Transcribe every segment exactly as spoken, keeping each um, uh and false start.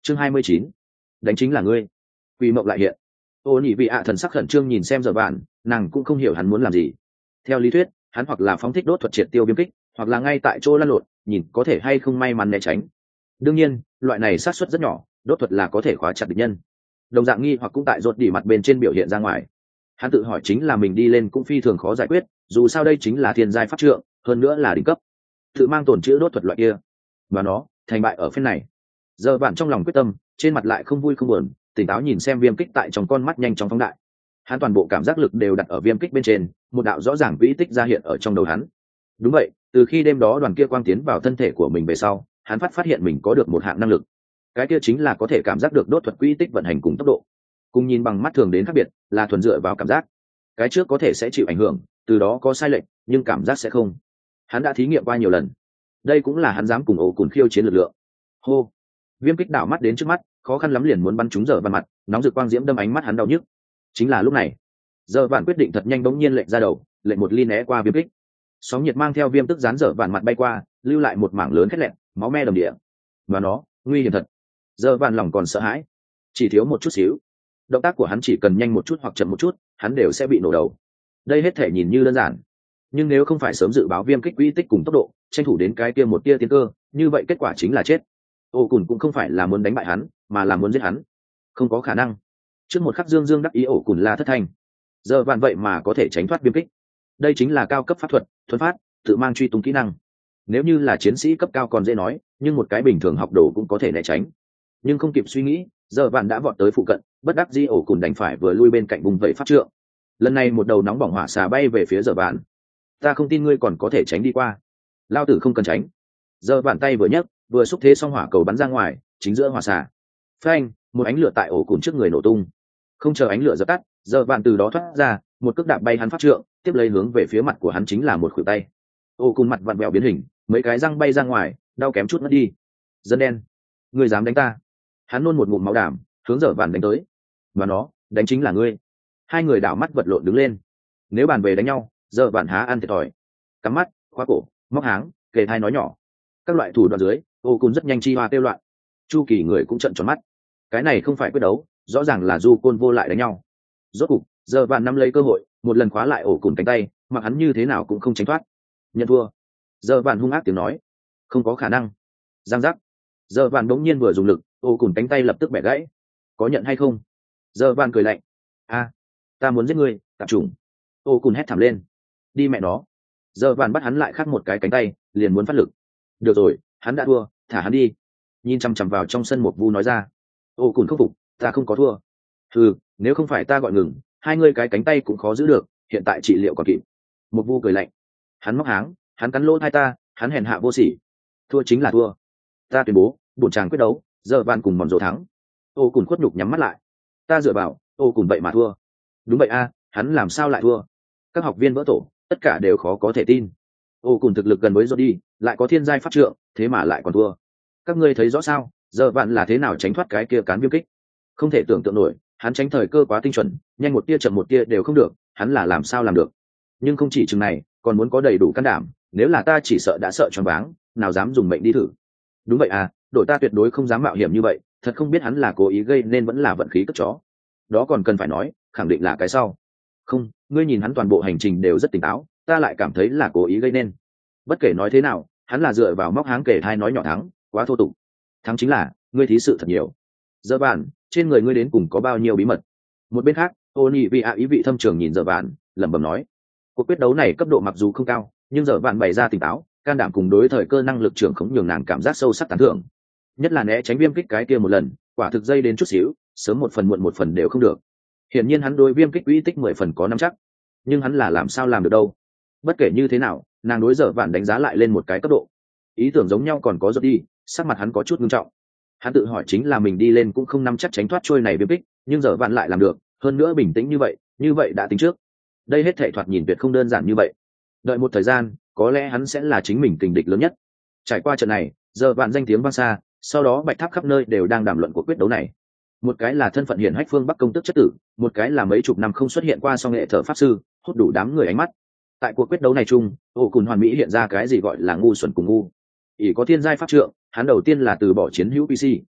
chương hai mươi chín, đánh chính là ngươi. Quỷ mộng lại hiện. Ô nhị vị ạ thần sắc khẩn trương nhìn xem giờ bạn, nàng cũng không hiểu hắn muốn làm gì. Theo lý thuyết hắn hoặc là phóng thích đốt thuật triệt tiêu viêm kích, hoặc là ngay tại chỗ lăn lộn nhìn có thể hay không may mắn né tránh. Đương nhiên loại này xác suất rất nhỏ, đốt thuật là có thể khóa chặt địch nhân. Đồng dạng nghi hoặc cũng tại rốt đỉ mặt bên trên biểu hiện ra ngoài. Hắn tự hỏi chính là mình đi lên cũng phi thường khó giải quyết, dù sao đây chính là thiên giai pháp trượng, hơn nữa là đỉnh cấp, tự mang tổn chữ đốt thuật loại kia, và nó thành bại ở phen này. Giờ bạn trong lòng quyết tâm, trên mặt lại không vui không buồn, tỉnh táo nhìn xem viêm kích tại trong con mắt nhanh chóng phóng đại. Hắn toàn bộ cảm giác lực đều đặt ở viêm kích bên trên, một đạo rõ ràng vĩ tích ra hiện ở trong đầu hắn. Đúng vậy, từ khi đêm đó đoàn kia quang tiến vào thân thể của mình về sau, hắn phát phát hiện mình có được một hạng năng lực. Cái kia chính là có thể cảm giác được đốt thuật quỹ tích vận hành cùng tốc độ. Cùng nhìn bằng mắt thường đến khác biệt, là thuần dựa vào cảm giác. Cái trước có thể sẽ chịu ảnh hưởng, từ đó có sai lệch, nhưng cảm giác sẽ không. Hắn đã thí nghiệm qua nhiều lần. Đây cũng là hắn dám cùng ổ cùng khiêu chiến lực lượng. Hô. Viêm kích đảo mắt đến trước mắt, khó khăn lắm liền muốn bắn trúng giờ vạn mặt, nóng rực quang diễm đâm ánh mắt hắn đau nhức. Chính là lúc này, giờ vạn quyết định thật nhanh bỗng nhiên lệnh ra đầu, lệnh một ly né qua viêm kích. Sóng nhiệt mang theo viêm tức dán giờ vạn mặt bay qua, lưu lại một mảng lớn khét lẹn, máu me đầm địa. Và nó, nguy hiểm thật. Giờ vạn lòng còn sợ hãi, chỉ thiếu một chút xíu. Động tác của hắn chỉ cần nhanh một chút hoặc chậm một chút, hắn đều sẽ bị nổ đầu. Đây hết thể nhìn như đơn giản, nhưng nếu không phải sớm dự báo viêm kích quỹ tích cùng tốc độ, tranh thủ đến cái kia một tia tiến cơ, như vậy kết quả chính là chết. Ô Cùn cũng không phải là muốn đánh bại hắn, mà là muốn giết hắn. Không có khả năng. Trước một khắc dương dương đắc ý Ổ Cùn la thất thanh. Giờ vạn vậy mà có thể tránh thoát viêm kích. Đây chính là cao cấp pháp thuật, thuần phát, tự mang truy tung kỹ năng. Nếu như là chiến sĩ cấp cao còn dễ nói, nhưng một cái bình thường học đồ cũng có thể né tránh. Nhưng không kịp suy nghĩ, giờ vạn đã vọt tới phụ cận, bất đắc dĩ Ổ Cùn đành phải vừa lui bên cạnh vùng vẫy pháp trượng. Lần này một đầu nóng bỏng hỏa xà bay về phía giờ vạn. Ta không tin ngươi còn có thể tránh đi qua. Lao tử không cần tránh. Giờ vạn tay vừa nhấc, vừa xúc thế xong hỏa cầu bắn ra ngoài, chính giữa hỏa xà. Phanh, một ánh lửa tại Ổ Cùn trước người nổ tung. Không chờ ánh lửa dập tắt, giờ vạn từ đó thoát ra, một cước đạp bay hắn pháp trượng, tiếp lấy hướng về phía mặt của hắn chính là một khuỷu tay. Ổ Cùn mặt vặn vẹo biến hình, mấy cái răng bay ra ngoài, đau kém chút mất đi. Dân đen, ngươi dám đánh ta? Hắn nôn một ngụm máu đảm, hướng giờ vạn đánh tới. Và nó, đánh chính là ngươi. Hai người đảo mắt vật lộn đứng lên. Nếu bàn về đánh nhau, giờ vạn há ăn thiệt thòi. Cắm mắt, khóa cổ, móc háng, kề thai nói nhỏ. Các loại thủ đoạn dưới, Ổ Cùn rất nhanh chi hoa tiêu loạn. Chu Kỳ người cũng trợn tròn mắt. Cái này không phải quyết đấu, rõ ràng là du côn vô lại đánh nhau. Rốt cục, giờ vạn nắm lấy cơ hội, một lần khóa lại Ổ Cùn cánh tay, mặc hắn như thế nào cũng không tránh thoát. Nhận thua. Giờ vạn hung ác tiếng nói. Không có khả năng. Giang giác. Giờ vạn bỗng nhiên vừa dùng lực, Ổ Cùn cánh tay lập tức bẻ gãy. Có nhận hay không? Giờ vạn cười lạnh. A, ta muốn giết ngươi, tạp chủng. Ổ Cùn hét thảm lên. Đi mẹ nó. Giờ vạn bắt hắn lại khắc một cái cánh tay, liền muốn phát lực. Được rồi, hắn đã thua, thả hắn đi. Nhìn chằm chằm vào trong sân một vu nói ra. Ổ Cùn khắc phục, ta không có thua. Ừ, nếu không phải ta gọi ngừng, hai ngươi cái cánh tay cũng khó giữ được, hiện tại trị liệu còn kịp. Một vu cười lạnh. Hắn móc háng, hắn cắn lỗ tai ta, hắn hèn hạ vô sỉ. Thua chính là thua. Ta tuyên bố, bổn chàng quyết đấu, giờ van cùng mòn rổ thắng. Ổ Cùn khuất nhục nhắm mắt lại. Ta dựa vào, Ổ Cùn vậy mà thua. Đúng vậy a, hắn làm sao lại thua? Các học viên vỡ tổ, tất cả đều khó có thể tin. Ổ Cùn thực lực gần với Jody, lại có thiên giai pháp trượng, thế mà lại còn thua. Các ngươi thấy rõ sao, giờ vạn là thế nào tránh thoát cái kia cán viêm kích? Không thể tưởng tượng nổi, hắn tránh thời cơ quá tinh chuẩn, nhanh một tia chậm một tia đều không được, hắn là làm sao làm được? Nhưng không chỉ chừng này, còn muốn có đầy đủ can đảm, nếu là ta chỉ sợ đã sợ choáng váng, nào dám dùng mệnh đi thử. Đúng vậy à, đội ta tuyệt đối không dám mạo hiểm như vậy, thật không biết hắn là cố ý gây nên vẫn là vận khí cất chó. Đó còn cần phải nói, khẳng định là cái sau. Không, ngươi nhìn hắn toàn bộ hành trình đều rất tỉnh táo, ta lại cảm thấy là cố ý gây nên. Bất kể nói thế nào, hắn là dựa vào móc háng kể thai nói nhỏ thắng, quá thô tục. Thắng chính là, ngươi thí sự thật nhiều. Giờ bạn, trên người ngươi đến cùng có bao nhiêu bí mật? Một bên khác, ô nhị vị ạ ý vị thâm trường nhìn giờ bạn, lẩm bẩm nói. Cuộc quyết đấu này cấp độ mặc dù không cao, nhưng giờ bạn bày ra tỉnh táo, can đảm cùng đối thời cơ năng lực trưởng khống nhường nàng cảm giác sâu sắc tán thưởng. Nhất là né tránh viêm kích cái kia một lần, quả thực dây đến chút xíu, sớm một phần muộn một phần đều không được. Hiển nhiên hắn đối viêm kích uy tích mười phần có nắm chắc, nhưng hắn là làm sao làm được đâu? Bất kể như thế nào, nàng đối giờ bạn đánh giá lại lên một cái cấp độ. Ý tưởng giống nhau còn có giật đi, sắc mặt hắn có chút nghiêm trọng. Hắn tự hỏi chính là mình đi lên cũng không nắm chắc tránh thoát trôi này viêm kích, nhưng giờ bạn lại làm được, hơn nữa bình tĩnh như vậy, như vậy đã tính trước. Đây hết thảy thoạt nhìn tuyệt không đơn giản như vậy. Đợi một thời gian, có lẽ hắn sẽ là chính mình kình địch lớn nhất. Trải qua trận này, giờ bạn danh tiếng vang xa, sau đó bạch tháp khắp nơi đều đang đàm luận cuộc quyết đấu này. Một cái là thân phận hiển hách phương Bắc công tước chất tử, một cái là mấy chục năm không xuất hiện qua song nghệ thợ pháp sư, hút đủ đám người ánh mắt. Tại cuộc quyết đấu này chung, Ổ Cùn hoàn mỹ hiện ra cái gì gọi là ngu xuẩn cùng ngu. Ỷ có thiên giai pháp trượng, hắn đầu tiên là từ bỏ chiến hữu pê xê,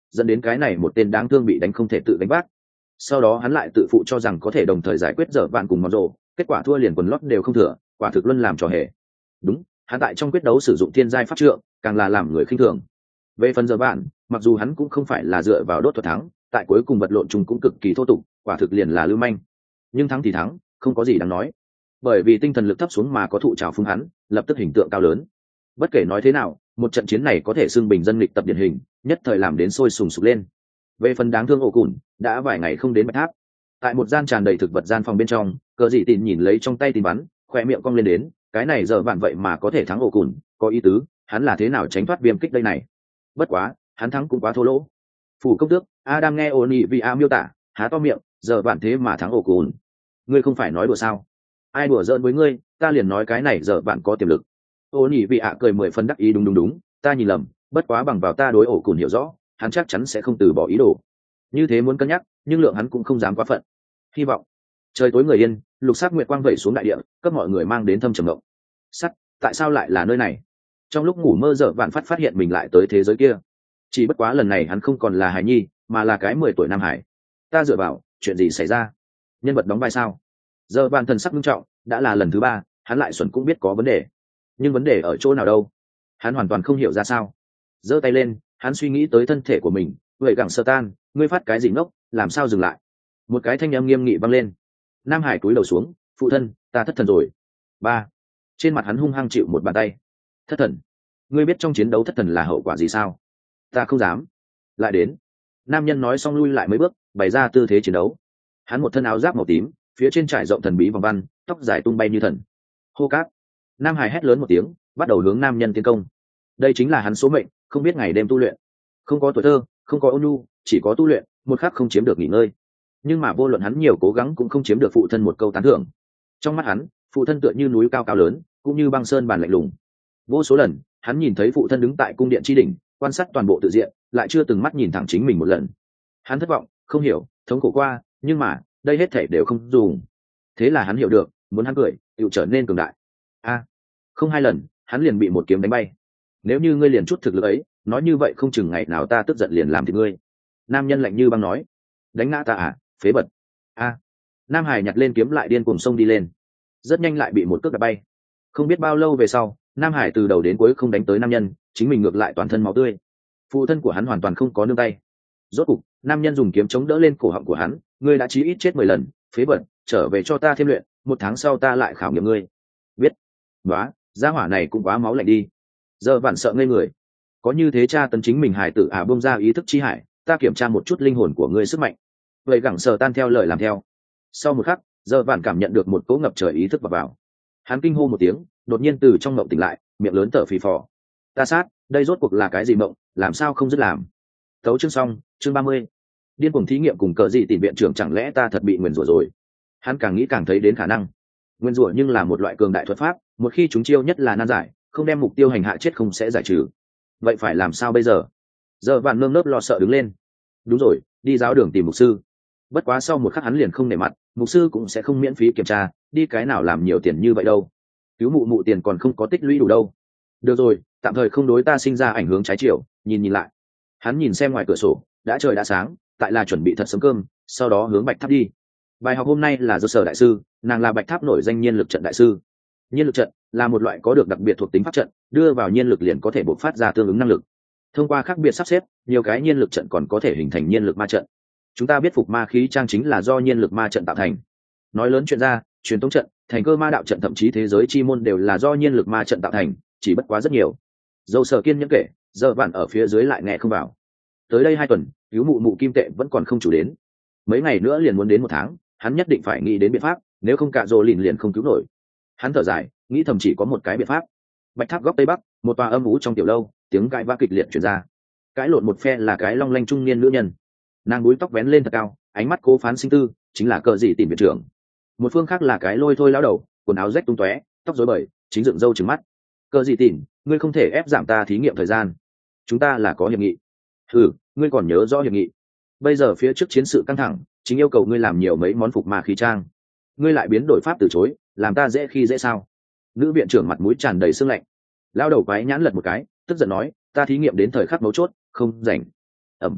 dẫn đến cái này một tên đáng thương bị đánh không thể tự đánh bác. Sau đó hắn lại tự phụ cho rằng có thể đồng thời giải quyết dở vạn cùng mòn rộ, kết quả thua liền quần lót đều không thừa, quả thực luân làm trò hề. Đúng, hắn tại trong quyết đấu sử dụng thiên giai pháp trượng, càng là làm người khinh thường. Về phần dở vạn, mặc dù hắn cũng không phải là dựa vào đốt thuật thắng, tại cuối cùng vật lộn chung cũng cực kỳ thô tục, quả thực liền là lưu manh. Nhưng thắng thì thắng, không có gì đáng nói. Bởi vì tinh thần lực thấp xuống mà có thụ trào phúng hắn, lập tức hình tượng cao lớn. Bất kể nói thế nào, một trận chiến này có thể xưng bình dân lịch tập điển hình, nhất thời làm đến sôi sùng sục lên. Về phần đáng thương ổ cùn, đã vài ngày không đến bạch tháp. Tại một gian tràn đầy thực vật gian phòng bên trong, cờ dị tìm nhìn lấy trong tay tìm bắn, khoe miệng cong lên đến, cái này giờ vạn vậy mà có thể thắng ổ cùn, có ý tứ, hắn là thế nào tránh thoát viêm kích đây này. Bất quá, hắn thắng cũng quá thô lỗ. Phủ công tước, Adam nghe ôn nhị vì a miêu tả, há to miệng, giờ vạn thế mà thắng ổ cùn. Ngươi không phải nói đùa sao? Ai đùa giỡn với ngươi, ta liền nói cái này giờ vạn có tiềm lực. Ôn nhị vì a cười mười phần đắc ý, đúng đúng đúng, ta nhìn lầm, bất quá bằng vào ta đối ổ cùn hiểu rõ, hắn chắc chắn sẽ không từ bỏ ý đồ. Như thế muốn cân nhắc, nhưng lượng hắn cũng không dám quá phận. Hy vọng. Trời tối người yên, lục sắc nguyệt quang vẩy xuống đại địa, cấp mọi người mang đến thâm trầm ngộng. Sắt, tại sao lại là nơi này? Trong lúc ngủ mơ dở vạn phát phát hiện mình lại tới thế giới kia. Chỉ bất quá lần này hắn không còn là hài nhi, mà là cái mười tuổi nam hải. Ta dựa vào, chuyện gì xảy ra? Nhân vật đóng vai sao? Dở vạn thần sắc nghiêm trọng, đã là lần thứ ba, hắn lại xuẩn cũng biết có vấn đề. Nhưng vấn đề ở chỗ nào đâu? Hắn hoàn toàn không hiểu ra sao. Giơ tay lên, hắn suy nghĩ tới thân thể của mình, vậy gẳng sơ tan, ngươi phát cái gì ngốc, làm sao dừng lại? Một cái thanh âm nghiêm nghị vang lên. Nam hải cúi đầu xuống, phụ thân, ta thất thần rồi. Ba. Trên mặt hắn hung hăng chịu một bàn tay. Thất thần? Ngươi biết trong chiến đấu thất thần là hậu quả gì sao? Ta không dám. Lại đến. Nam nhân nói xong lui lại mấy bước, bày ra tư thế chiến đấu. Hắn một thân áo giáp màu tím, phía trên trải rộng thần bí vòng văn, tóc dài tung bay như thần. Hô cát. Nam hải hét lớn một tiếng, bắt đầu hướng nam nhân tiến công. Đây chính là hắn số mệnh, không biết ngày đêm tu luyện. Không có tuổi thơ, không có ôn nhu, chỉ có tu luyện, một khắc không chiếm được nghỉ ngơi. Nhưng mà vô luận hắn nhiều cố gắng cũng không chiếm được phụ thân một câu tán thưởng. Trong mắt hắn, phụ thân tựa như núi cao cao lớn, cũng như băng sơn bàn lạnh lùng. Vô số lần, hắn nhìn thấy phụ thân đứng tại cung điện tri đỉnh, quan sát toàn bộ tự diện, lại chưa từng mắt nhìn thẳng chính mình một lần. Hắn thất vọng, không hiểu, thống khổ qua, nhưng mà đây hết thể đều không dùng. Thế là hắn hiểu được, muốn hắn cười, tự trở nên cường đại. A, không hai lần, hắn liền bị một kiếm đánh bay. Nếu như ngươi liền chút thực lực ấy, nói như vậy không chừng ngày nào ta tức giận liền làm thịt ngươi. Nam nhân lạnh như băng nói. Đánh ngã ta à, phế bật. A. Nam hải nhặt lên kiếm lại điên cuồng sông đi lên, rất nhanh lại bị một cước đập bay. Không biết bao lâu về sau, Nam hải từ đầu đến cuối không đánh tới nam nhân, chính mình ngược lại toàn thân máu tươi. Phụ thân của hắn hoàn toàn không có nương tay. Rốt cục, nam nhân dùng kiếm chống đỡ lên cổ họng của hắn, ngươi đã chí ít chết mười lần, phế bật, trở về cho ta thêm luyện, một tháng sau ta lại khảo nghiệm ngươi. Biết. Nóa, gia hỏa này cũng quá máu lạnh đi. Giờ vạn sợ ngây người. Có như thế cha tấn chính mình hải tử à, bông ra ý thức chi hải, ta kiểm tra một chút linh hồn của ngươi sức mạnh. Vậy gẳng sờ tan theo lời làm theo. Sau một khắc, giờ vạn cảm nhận được một cỗ ngập trời ý thức vào vào. Hắn kinh hô một tiếng, đột nhiên từ trong mộng tỉnh lại, miệng lớn thở phì phò. Ta sát, đây rốt cuộc là cái gì mộng, làm sao không dứt làm. Tấu chương xong, chương ba mươi. Điên cuồng thí nghiệm cùng cờ gì tìm viện trưởng, chẳng lẽ ta thật bị nguyền rủa rồi. Hắn càng nghĩ càng thấy đến khả năng. Nguyền rủa nhưng là một loại cường đại thuật pháp, một khi chúng chiêu nhất là nan giải, không đem mục tiêu hành hạ chết không sẽ giải trừ. Vậy phải làm sao bây giờ? Giờ vạn nơm nớp lo sợ đứng lên. Đúng rồi, đi giáo đường tìm mục sư. Bất quá sau một khắc hắn liền không nể mặt, mục sư cũng sẽ không miễn phí kiểm tra, đi cái nào làm nhiều tiền như vậy đâu. Cứu mụ mụ tiền còn không có tích lũy đủ đâu. Được rồi, tạm thời không đối ta sinh ra ảnh hưởng trái chiều, nhìn nhìn lại. Hắn nhìn xem ngoài cửa sổ, đã trời đã sáng, tại là chuẩn bị thật sớm cơm, sau đó hướng bạch tháp đi. Bài học hôm nay là do sở đại sư, nàng là bạch tháp nổi danh nhiên lực trận đại sư. Nhiên lực trận là một loại có được đặc biệt thuộc tính pháp trận, đưa vào nhiên lực liền có thể bộc phát ra tương ứng năng lực. Thông qua khác biệt sắp xếp, nhiều cái nhiên lực trận còn có thể hình thành nhiên lực ma trận. Chúng ta biết phục ma khí trang chính là do nhiên lực ma trận tạo thành. Nói lớn chuyện ra, truyền thống trận, thành cơ ma đạo trận, thậm chí thế giới chi môn đều là do nhiên lực ma trận tạo thành, chỉ bất quá rất nhiều. Dầu sở kiên nhẫn kể, giờ bạn ở phía dưới lại nghe không vào. Tới đây hai tuần, cứu mụ mụ kim tệ vẫn còn không chủ đến. Mấy ngày nữa liền muốn đến một tháng, hắn nhất định phải nghĩ đến biện pháp, nếu không cả rồ lìn liền không cứu nổi. Hắn thở dài, nghĩ thầm chỉ có một cái biện pháp. Bạch tháp góc tây bắc, một tòa âm ú trong tiểu lâu, tiếng cãi vã kịch liệt truyền ra. Cãi lộn một phe là cái long lanh trung niên nữ nhân, nàng búi tóc vén lên thật cao, ánh mắt cố phán sinh tư, chính là cờ gì tìm viện trưởng. Một phương khác là cái lôi thôi lão đầu, quần áo rách tung tóe, tóc rối bời, chính dựng râu trừng mắt. Cờ gì tìm, ngươi không thể ép giảm ta thí nghiệm thời gian, chúng ta là có hiệp nghị. Ừ, ngươi còn nhớ rõ hiệp nghị? Bây giờ phía trước chiến sự căng thẳng, chính yêu cầu ngươi làm nhiều mấy món phục ma khí trang, ngươi lại biến đổi pháp từ chối, làm ta dễ khi dễ sao? Nữ viện trưởng mặt mũi tràn đầy sương lạnh. Lão đầu quái nhãn lật một cái, tức giận nói, ta thí nghiệm đến thời khắc mấu chốt, không rảnh. Ẩm.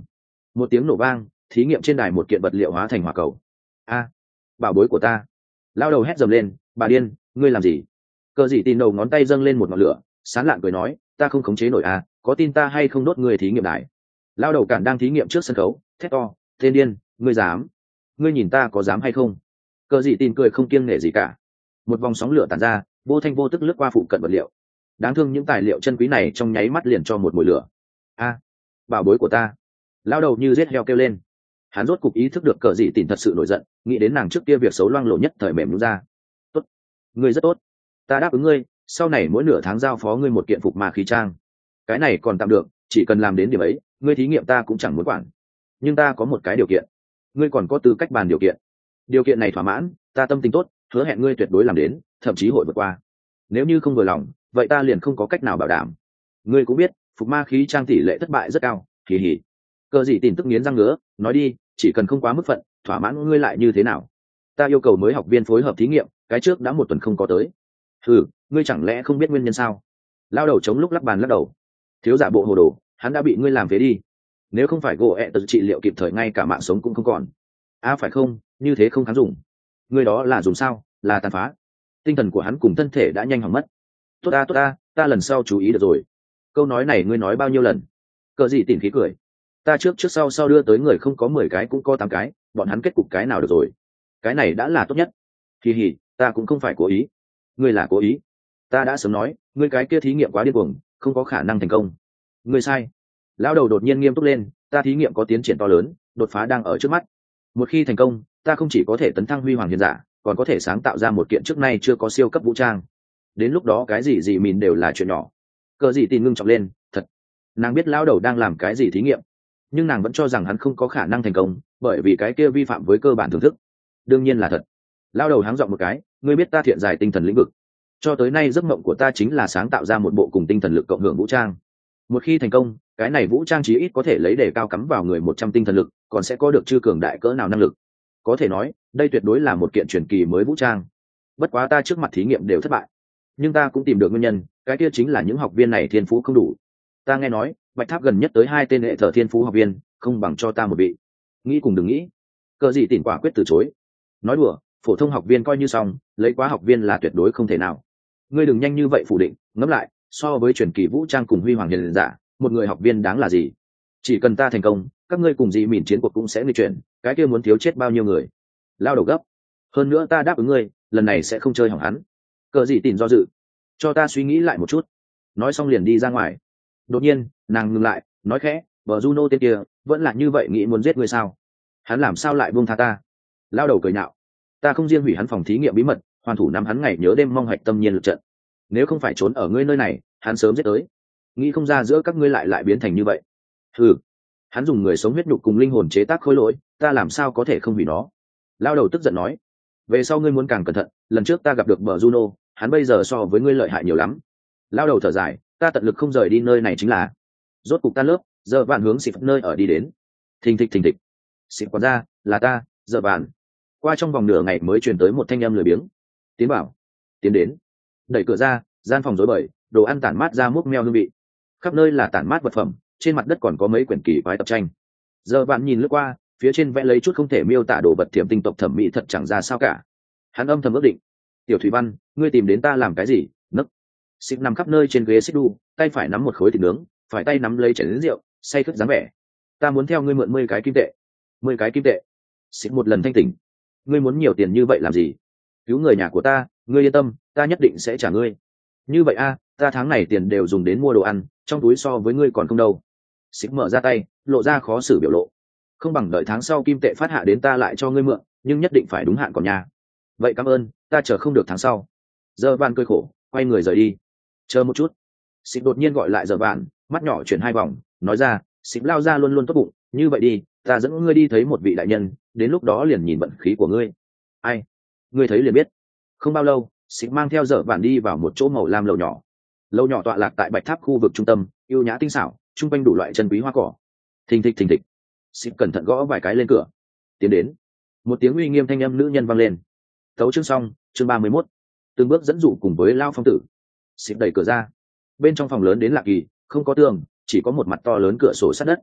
Một tiếng nổ vang, thí nghiệm trên đài một kiện vật liệu hóa thành hỏa cầu. A, bảo bối của ta! Lao đầu hét dầm lên, bà điên, ngươi làm gì? Cờ dị tin đầu ngón tay dâng lên một ngọn lửa, sán lạn cười nói, ta không khống chế nổi à, có tin ta hay không đốt người thí nghiệm đài? Lao đầu cản đang thí nghiệm trước sân khấu, thét to, tên điên, ngươi dám? Ngươi nhìn ta có dám hay không? Cờ dị tin cười không kiêng nể gì cả. Một vòng sóng lửa tàn ra, vô thanh vô tức lướt qua phụ cận vật liệu. Đáng thương những tài liệu chân quý này trong nháy mắt liền cho một mùi lửa. A, bảo bối của ta! Lao đầu như giết heo kêu lên. Hắn rốt cục ý thức được cờ dị tin thật sự nổi giận, nghĩ đến nàng trước kia việc xấu loang lộ nhất thời mềm nhũn ra. Tốt, ngươi rất tốt, ta đáp ứng ngươi, sau này mỗi nửa tháng giao phó ngươi một kiện phục ma khí trang. Cái này còn tạm được, chỉ cần làm đến điểm ấy, ngươi thí nghiệm ta cũng chẳng muốn quản. Nhưng ta có một cái điều kiện, ngươi còn có tư cách bàn điều kiện. Điều kiện này thỏa mãn, ta tâm tình tốt, hứa hẹn ngươi tuyệt đối làm đến, thậm chí hội vượt qua. Nếu như không vừa lòng, vậy ta liền không có cách nào bảo đảm. Ngươi cũng biết, phục ma khí trang tỷ lệ thất bại rất cao, hì hì. Cờ dị tin tức nghiến răng ngứa, nói đi, chỉ cần không quá mức phận, thỏa mãn ngươi lại như thế nào? Ta yêu cầu mới học viên phối hợp thí nghiệm, cái trước đã một tuần không có tới. Ừ, ngươi chẳng lẽ không biết nguyên nhân sao? Lao đầu chống lúc lắc bàn lắc đầu. Thiếu giả bộ hồ đồ, hắn đã bị ngươi làm phế đi. Nếu không phải gỗ ẹ tật trị liệu kịp thời, ngay cả mạng sống cũng không còn. À phải không, như thế không kháng dùng. Ngươi đó là dùng sao? Là tàn phá. Tinh thần của hắn cùng thân thể đã nhanh hỏng mất. Tốt ta tốt ta, ta lần sau chú ý được rồi. Câu nói này ngươi nói bao nhiêu lần? Cờ gì tỉn khí cười. Ta trước trước sau sau đưa tới người không có mười cái cũng có tám cái, bọn hắn kết cục cái nào được rồi? Cái này đã là tốt nhất. Kỳ hỉ, ta cũng không phải cố ý. Ngươi là cố ý. Ta đã sớm nói, ngươi cái kia thí nghiệm quá điên cuồng, không có khả năng thành công. Ngươi sai. Lão đầu đột nhiên nghiêm túc lên, ta thí nghiệm có tiến triển to lớn, đột phá đang ở trước mắt. Một khi thành công, ta không chỉ có thể tấn thăng huy hoàng hiền giả, còn có thể sáng tạo ra một kiện trước nay chưa có siêu cấp vũ trang. Đến lúc đó cái gì gì mìn đều là chuyện nhỏ. Cờ gì tin ngưng trọng lên, thật. Nàng biết lão đầu đang làm cái gì thí nghiệm, nhưng nàng vẫn cho rằng hắn không có khả năng thành công, bởi vì cái kia vi phạm với cơ bản thưởng thức. Đương nhiên là thật. Lão đầu háng giọng một cái, ngươi biết ta thiện giải tinh thần lĩnh vực. Cho tới nay giấc mộng của ta chính là sáng tạo ra một bộ cùng tinh thần lực cộng hưởng vũ trang. Một khi thành công, cái này vũ trang chí ít có thể lấy để cao cắm vào người một trăm tinh thần lực, còn sẽ có được chư cường đại cỡ nào năng lực. Có thể nói, đây tuyệt đối là một kiện truyền kỳ mới vũ trang. Bất quá ta trước mặt thí nghiệm đều thất bại, nhưng ta cũng tìm được nguyên nhân, cái kia chính là những học viên này thiên phú không đủ. Ta nghe nói, Bạch Tháp gần nhất tới hai tên hệ thờ thiên phú học viên, không bằng cho ta một vị. Nghĩ cùng đừng nghĩ. Cờ gì tỉnh quả quyết từ chối. Nói đùa, phổ thông học viên coi như xong, lấy quá học viên là tuyệt đối không thể nào. Ngươi đừng nhanh như vậy phủ định, ngẫm lại, so với truyền kỳ vũ trang cùng huy hoàng hiền giả, một người học viên đáng là gì? Chỉ cần ta thành công, các ngươi cùng dị mỉn chiến cuộc cũng sẽ nguy chuyển, cái kia muốn thiếu chết bao nhiêu người? Lao đầu gấp. Hơn nữa ta đáp ứng ngươi, lần này sẽ không chơi hỏng hắn. Cờ gì tỉnh do dự, cho ta suy nghĩ lại một chút. Nói xong liền đi ra ngoài. Đột nhiên, nàng ngừng lại, nói khẽ, vợ Juno tên kia, vẫn là như vậy nghĩ muốn giết ngươi sao? Hắn làm sao lại buông tha ta? Lao đầu cười nhạo, ta không riêng hủy hắn phòng thí nghiệm bí mật, hoàn thủ nắm hắn ngày nhớ đêm mong hạch tâm nhiên lực trận. Nếu không phải trốn ở ngươi nơi này, hắn sớm giết tới. Nghĩ không ra giữa các ngươi lại lại biến thành như vậy. Ừ, hắn dùng người sống huyết nhục cùng linh hồn chế tác khối lỗi, ta làm sao có thể không hủy nó? Lao đầu tức giận nói, về sau ngươi muốn càng cẩn thận, lần trước ta gặp được bờ Juno, hắn bây giờ so với ngươi lợi hại nhiều lắm. Lao đầu thở dài, ta tận lực không rời đi nơi này chính là. Rốt cục tan lớp, giờ bạn hướng xịp nơi ở đi đến. Thình thịch thình thịch. Xịp quán ra, là ta, giờ bạn. Qua trong vòng nửa ngày mới truyền tới một thanh âm lười biếng. Tiến bảo, tiến đến. Đẩy cửa ra, gian phòng rối bời, đồ ăn tản mát ra múc meo hương vị. Khắp nơi là tản mát vật phẩm, trên mặt đất còn có mấy quyển kỳ quái tập tranh. Giờ bạn nhìn lướt qua, phía trên vẽ lấy chút không thể miêu tả đồ vật thiểm tinh tộc thẩm mỹ thật chẳng ra sao cả. Hắn âm thầm ước định, tiểu thủy văn, ngươi tìm đến ta làm cái gì? Nấc. Xích nằm khắp nơi trên ghế xích đu, tay phải nắm một khối thịt nướng, phải tay nắm lấy chén lính rượu, say khướt dáng vẻ. Ta muốn theo ngươi mượn mười cái kim tệ. Mười cái kim tệ? Xích một lần thanh tỉnh. Ngươi muốn nhiều tiền như vậy làm gì? Cứu người nhà của ta, ngươi yên tâm, ta nhất định sẽ trả ngươi. Như vậy a, ta tháng này tiền đều dùng đến mua đồ ăn, trong túi so với ngươi còn không đâu. Xích mở ra tay, lộ ra khó xử biểu lộ. Không bằng đợi tháng sau kim tệ phát hạ đến ta lại cho ngươi mượn, nhưng nhất định phải đúng hạn còn nhà. Vậy cảm ơn, ta chờ không được tháng sau. Giờ bạn cười khổ, quay người rời đi. Chờ một chút. Xích đột nhiên gọi lại giờ bạn, mắt nhỏ chuyển hai vòng, nói ra, Xích lao ra luôn luôn tốt bụng, như vậy đi, ta dẫn ngươi đi thấy một vị đại nhân, đến lúc đó liền nhìn vận khí của ngươi. Ai? Ngươi thấy liền biết. Không bao lâu, Xích mang theo giờ bạn đi vào một chỗ màu lam lầu nhỏ. Lầu nhỏ tọa lạc tại Bạch Tháp khu vực trung tâm, yêu nhã tinh xảo, trung quanh đủ loại chân quý hoa cỏ. Thình thịch thình thịch. Xích cẩn thận gõ vài cái lên cửa. Tiến đến. Một tiếng uy nghiêm thanh âm nữ nhân vang lên. Tấu chương xong, chương ba mươi mốt. Từng bước dẫn dụ cùng với Lao Phong Tử. Xích đẩy cửa ra. Bên trong phòng lớn đến lạ kỳ, không có tường, chỉ có một mặt to lớn cửa sổ sắt đất.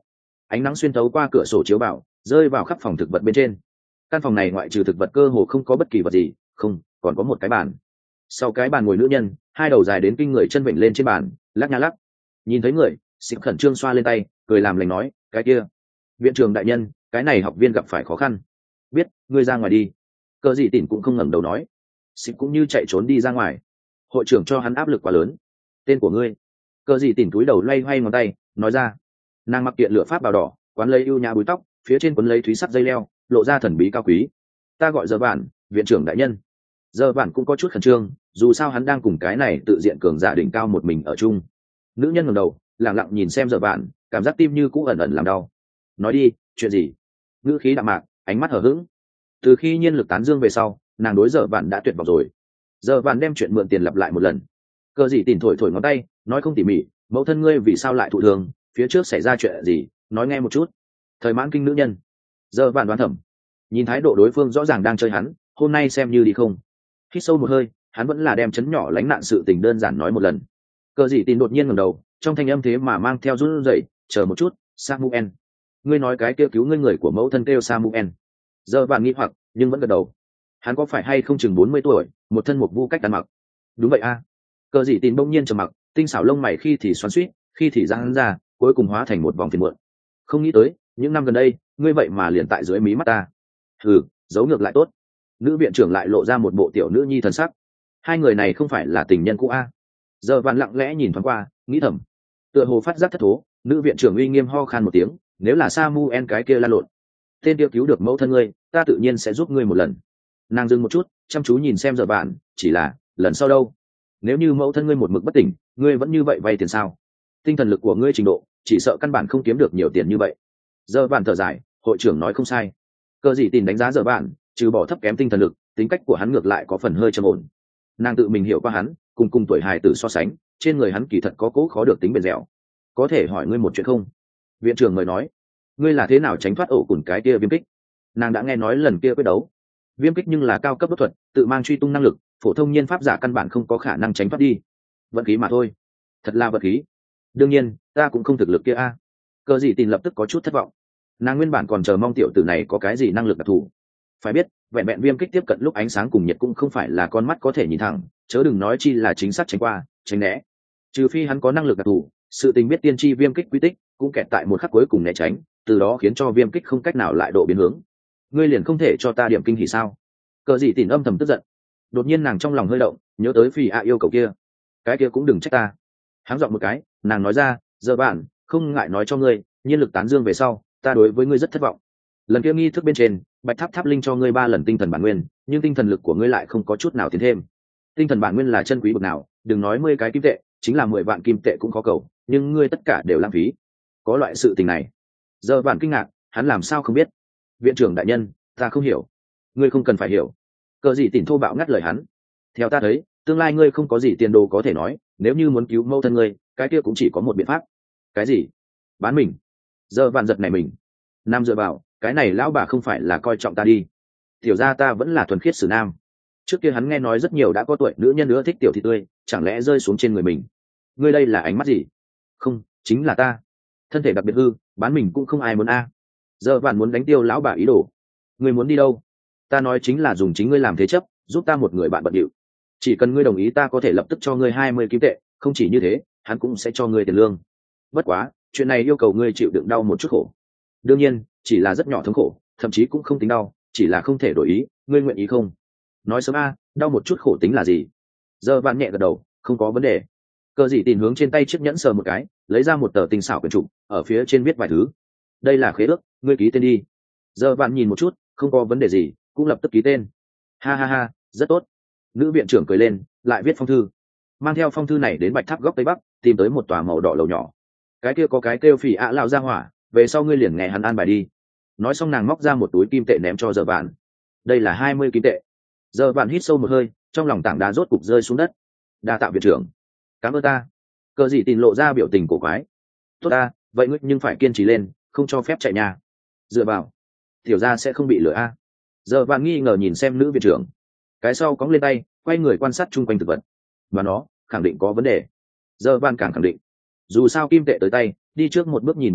ánh nắng xuyên thấu qua cửa sổ chiếu vào, rơi vào khắp phòng thực vật bên trên. Căn phòng này ngoại trừ thực vật cơ hồ không có bất kỳ vật gì, không, còn có một cái bàn. Sau cái bàn ngồi nữ nhân, hai đầu dài đến kinh người chân vịnh lên trên bàn, lắc nha lắc. Nhìn thấy người, Xịp khẩn trương xoa lên tay, cười làm lành nói, cái kia, viện trưởng đại nhân, cái này học viên gặp phải khó khăn. Biết, ngươi ra ngoài đi. Cờ Dị Tỉn cũng không ngẩng đầu nói. Xịp cũng như chạy trốn đi ra ngoài. Hội trưởng cho hắn áp lực quá lớn. Tên của ngươi. Cờ Dị Tỉn cúi đầu loay hoay ngón tay, nói ra. Nàng mặc kiện lửa pháp bào đỏ, quán lấy ưu nhã búi tóc, phía trên quấn lấy thúy sắt dây leo, lộ ra thần bí cao quý. Ta gọi Giờ Vạn, viện trưởng đại nhân. Giờ Vạn cũng có chút khẩn trương, dù sao hắn đang cùng cái này tự diện cường giả đỉnh cao một mình ở chung. Nữ nhân ngẩng đầu, lặng lặng nhìn xem Giờ Vạn, cảm giác tim như cũ ẩn ẩn làm đau. Nói đi, chuyện gì? Ngữ khí đạm mạc, ánh mắt hờ hững. Từ khi nhiên lực tán dương về sau, nàng đối Giờ Vạn đã tuyệt vọng rồi. Giờ Vạn đem chuyện mượn tiền lặp lại một lần. Cờ Dị Tỉn thổi thổi ngón tay, nói không tỉ mỉ, mẫu thân ngươi vì sao lại thụ thương, phía trước xảy ra chuyện gì, nói nghe một chút. Thời mãn kinh nữ nhân. Giờ Vạn đoán thầm, nhìn thái độ đối phương rõ ràng đang chơi hắn, hôm nay xem như đi không. Hít sâu một hơi, hắn vẫn là đem chấn nhỏ lánh nạn sự tình đơn giản nói một lần. Cờ Dị Tỉn đột nhiên ngẩng đầu, trong thanh âm thế mà mang theo run rẩy, chờ một chút, Samuel, ngươi nói cái kêu cứu ngươi người của mẫu thân kêu Samuel. Giờ Vạn nghi hoặc, nhưng vẫn gật đầu. Hắn có phải hay không chừng bốn mươi tuổi, một thân một vu cách ăn mặc? Đúng vậy a. À. Cờ Dị Tỉn bỗng nhiên trầm mặc, tinh xảo lông mày khi thì xoắn xuýt, khi thì giãn ra, cuối cùng hóa thành một vòng phiền muộn. Không nghĩ tới, những năm gần đây, ngươi vậy mà liền tại dưới mí mắt ta. Hừ, giấu ngược lại tốt. Nữ viện trưởng lại lộ ra một bộ tiểu nữ nhi thần sắc. Hai người này không phải là tình nhân cũ a? À. Giờ Vạn lặng lẽ nhìn thoáng qua, nghĩ thầm. Tựa hồ phát giác thất thố, nữ viện trưởng uy nghiêm ho khan một tiếng, nếu là Samuel cái kia lan lộn, tên kia cứu được mẫu thân ngươi, ta tự nhiên sẽ giúp ngươi một lần. Nàng dừng một chút, chăm chú nhìn xem Giờ Vạn, chỉ là lần sau đâu? Nếu như mẫu thân ngươi một mực bất tỉnh, ngươi vẫn như vậy vay tiền sao? Tinh thần lực của ngươi trình độ, chỉ sợ căn bản không kiếm được nhiều tiền như vậy. Giờ Vạn thở dài, hội trưởng nói không sai. Cờ Dị Tỉn đánh giá Giờ Vạn, trừ bỏ thấp kém tinh thần lực, tính cách của hắn ngược lại có phần hơi trầm ổn. Nàng tự mình hiểu qua hắn, cùng cùng tuổi hài tử so sánh, trên người hắn kỳ thật có cố khó được tính bền dẻo. Có thể hỏi ngươi một chuyện không? Viện trưởng mời nói. Ngươi là thế nào tránh thoát ổ cùn cái kia viêm kích? Nàng đã nghe nói lần kia quyết đấu, viêm kích nhưng là cao cấp đốt thuật, tự mang truy tung năng lực, phổ thông nhiên pháp giả căn bản không có khả năng tránh thoát đi. Vận khí mà thôi. Thật là vật khí. Đương nhiên, ta cũng không thực lực kia a. À. Cờ Dị Tỉn lập tức có chút thất vọng. Nàng nguyên bản còn chờ mong tiểu tử này có cái gì năng lực đặc thù. Phải biết, vẹn vẹn viêm kích tiếp cận lúc ánh sáng cùng nhiệt cũng không phải là con mắt có thể nhìn thẳng, chớ đừng nói chi là chính xác tránh qua, tránh né. Trừ phi hắn có năng lực đặc thù, sự tình biết tiên tri viêm kích quy tích, cũng kẹt tại một khắc cuối cùng né tránh, từ đó khiến cho viêm kích không cách nào lại độ biến hướng. Ngươi liền không thể cho ta điểm kinh hỉ sao? Cờ Dị Tỉn âm thầm tức giận. Đột nhiên nàng trong lòng hơi động, nhớ tới Phi A yêu cầu kia. Cái kia cũng đừng trách ta. Háng giọng một cái, nàng nói ra, Giờ Vạn, không ngại nói cho ngươi, nhiên lực tán dương về sau, ta đối với ngươi rất thất vọng. Lần kia nghi thức bên trên, Bạch Tháp Tháp Linh cho ngươi ba lần tinh thần bản nguyên, nhưng tinh thần lực của ngươi lại không có chút nào tiến thêm. Tinh thần bản nguyên là chân quý bậc nào, đừng nói mười cái kim tệ, chính là mười vạn kim tệ cũng khó cầu, nhưng ngươi tất cả đều lãng phí. Có loại sự tình này. Giờ Vạn kinh ngạc, hắn làm sao không biết? Viện trưởng đại nhân, ta không hiểu. Ngươi không cần phải hiểu. Cờ Dị Tỉn thô bạo ngắt lời hắn. Theo ta thấy, tương lai ngươi không có gì tiền đồ có thể nói, nếu như muốn cứu mẫu thân ngươi, cái kia cũng chỉ có một biện pháp. Cái gì? Bán mình? Giờ Vạn giật này mình. Nam dựa vào, cái này lão bà không phải là coi trọng ta đi. Tiểu gia ta vẫn là thuần khiết sử nam. Trước kia hắn nghe nói rất nhiều đã có tuổi nữ nhân nữa thích tiểu thị tươi, chẳng lẽ rơi xuống trên người mình? Ngươi đây là ánh mắt gì? Không, chính là ta. Thân thể đặc biệt hư, bán mình cũng không ai muốn a. Giờ Vạn muốn đánh tiêu lão bà ý đồ. Ngươi muốn đi đâu? Ta nói chính là dùng chính ngươi làm thế chấp, giúp ta một người bạn bận điệu. Chỉ cần ngươi đồng ý ta có thể lập tức cho ngươi hai mươi kim tệ, không chỉ như thế, hắn cũng sẽ cho ngươi tiền lương. Bất quá, chuyện này yêu cầu ngươi chịu đựng đau một chút khổ. Đương nhiên, chỉ là rất nhỏ thống khổ, thậm chí cũng không tính đau, chỉ là không thể đổi ý, ngươi nguyện ý không? Nói sớm a, đau một chút khổ tính là gì? Giờ Vạn nhẹ gật đầu, không có vấn đề. Cờ Dị Tỉn hướng trên tay chiếc nhẫn sờ một cái, lấy ra một tờ tinh xảo quyển trục, ở phía trên viết vài thứ. Đây là khế ước, ngươi ký tên đi. Giờ Vạn nhìn một chút, không có vấn đề gì, cũng lập tức ký tên. Ha ha ha, rất tốt. Nữ viện trưởng cười lên, lại viết phong thư. Mang theo phong thư này đến Bạch Tháp góc tây bắc, tìm tới một tòa màu đỏ lầu nhỏ. Cái kia có cái kêu Phỉ ạ lão ra hỏa, về sau ngươi liền nghe hắn an bài đi. Nói xong nàng móc ra một túi kim tệ ném cho Giờ Vạn. Đây là hai mươi kim tệ. Giờ Vạn hít sâu một hơi, trong lòng tảng đá rốt cục rơi xuống đất. Đa tạ viện trưởng. Cảm ơn ta. Cờ Dị Tỉn lộ ra biểu tình cổ quái. Tốt ta, vậy ngươi nhưng phải kiên trì lên, không cho phép chạy nhà. Dựa vào, tiểu gia sẽ không bị lừa a. Giờ Vạn nghi ngờ nhìn xem nữ viện trưởng. Cái sau cóng lên tay, quay người quan sát chung quanh thực vật. Và nó khẳng định có vấn đề. Giờ Vạn càng khẳng định. Dù sao kim tệ tới tay, đi trước một bước nhìn một bước,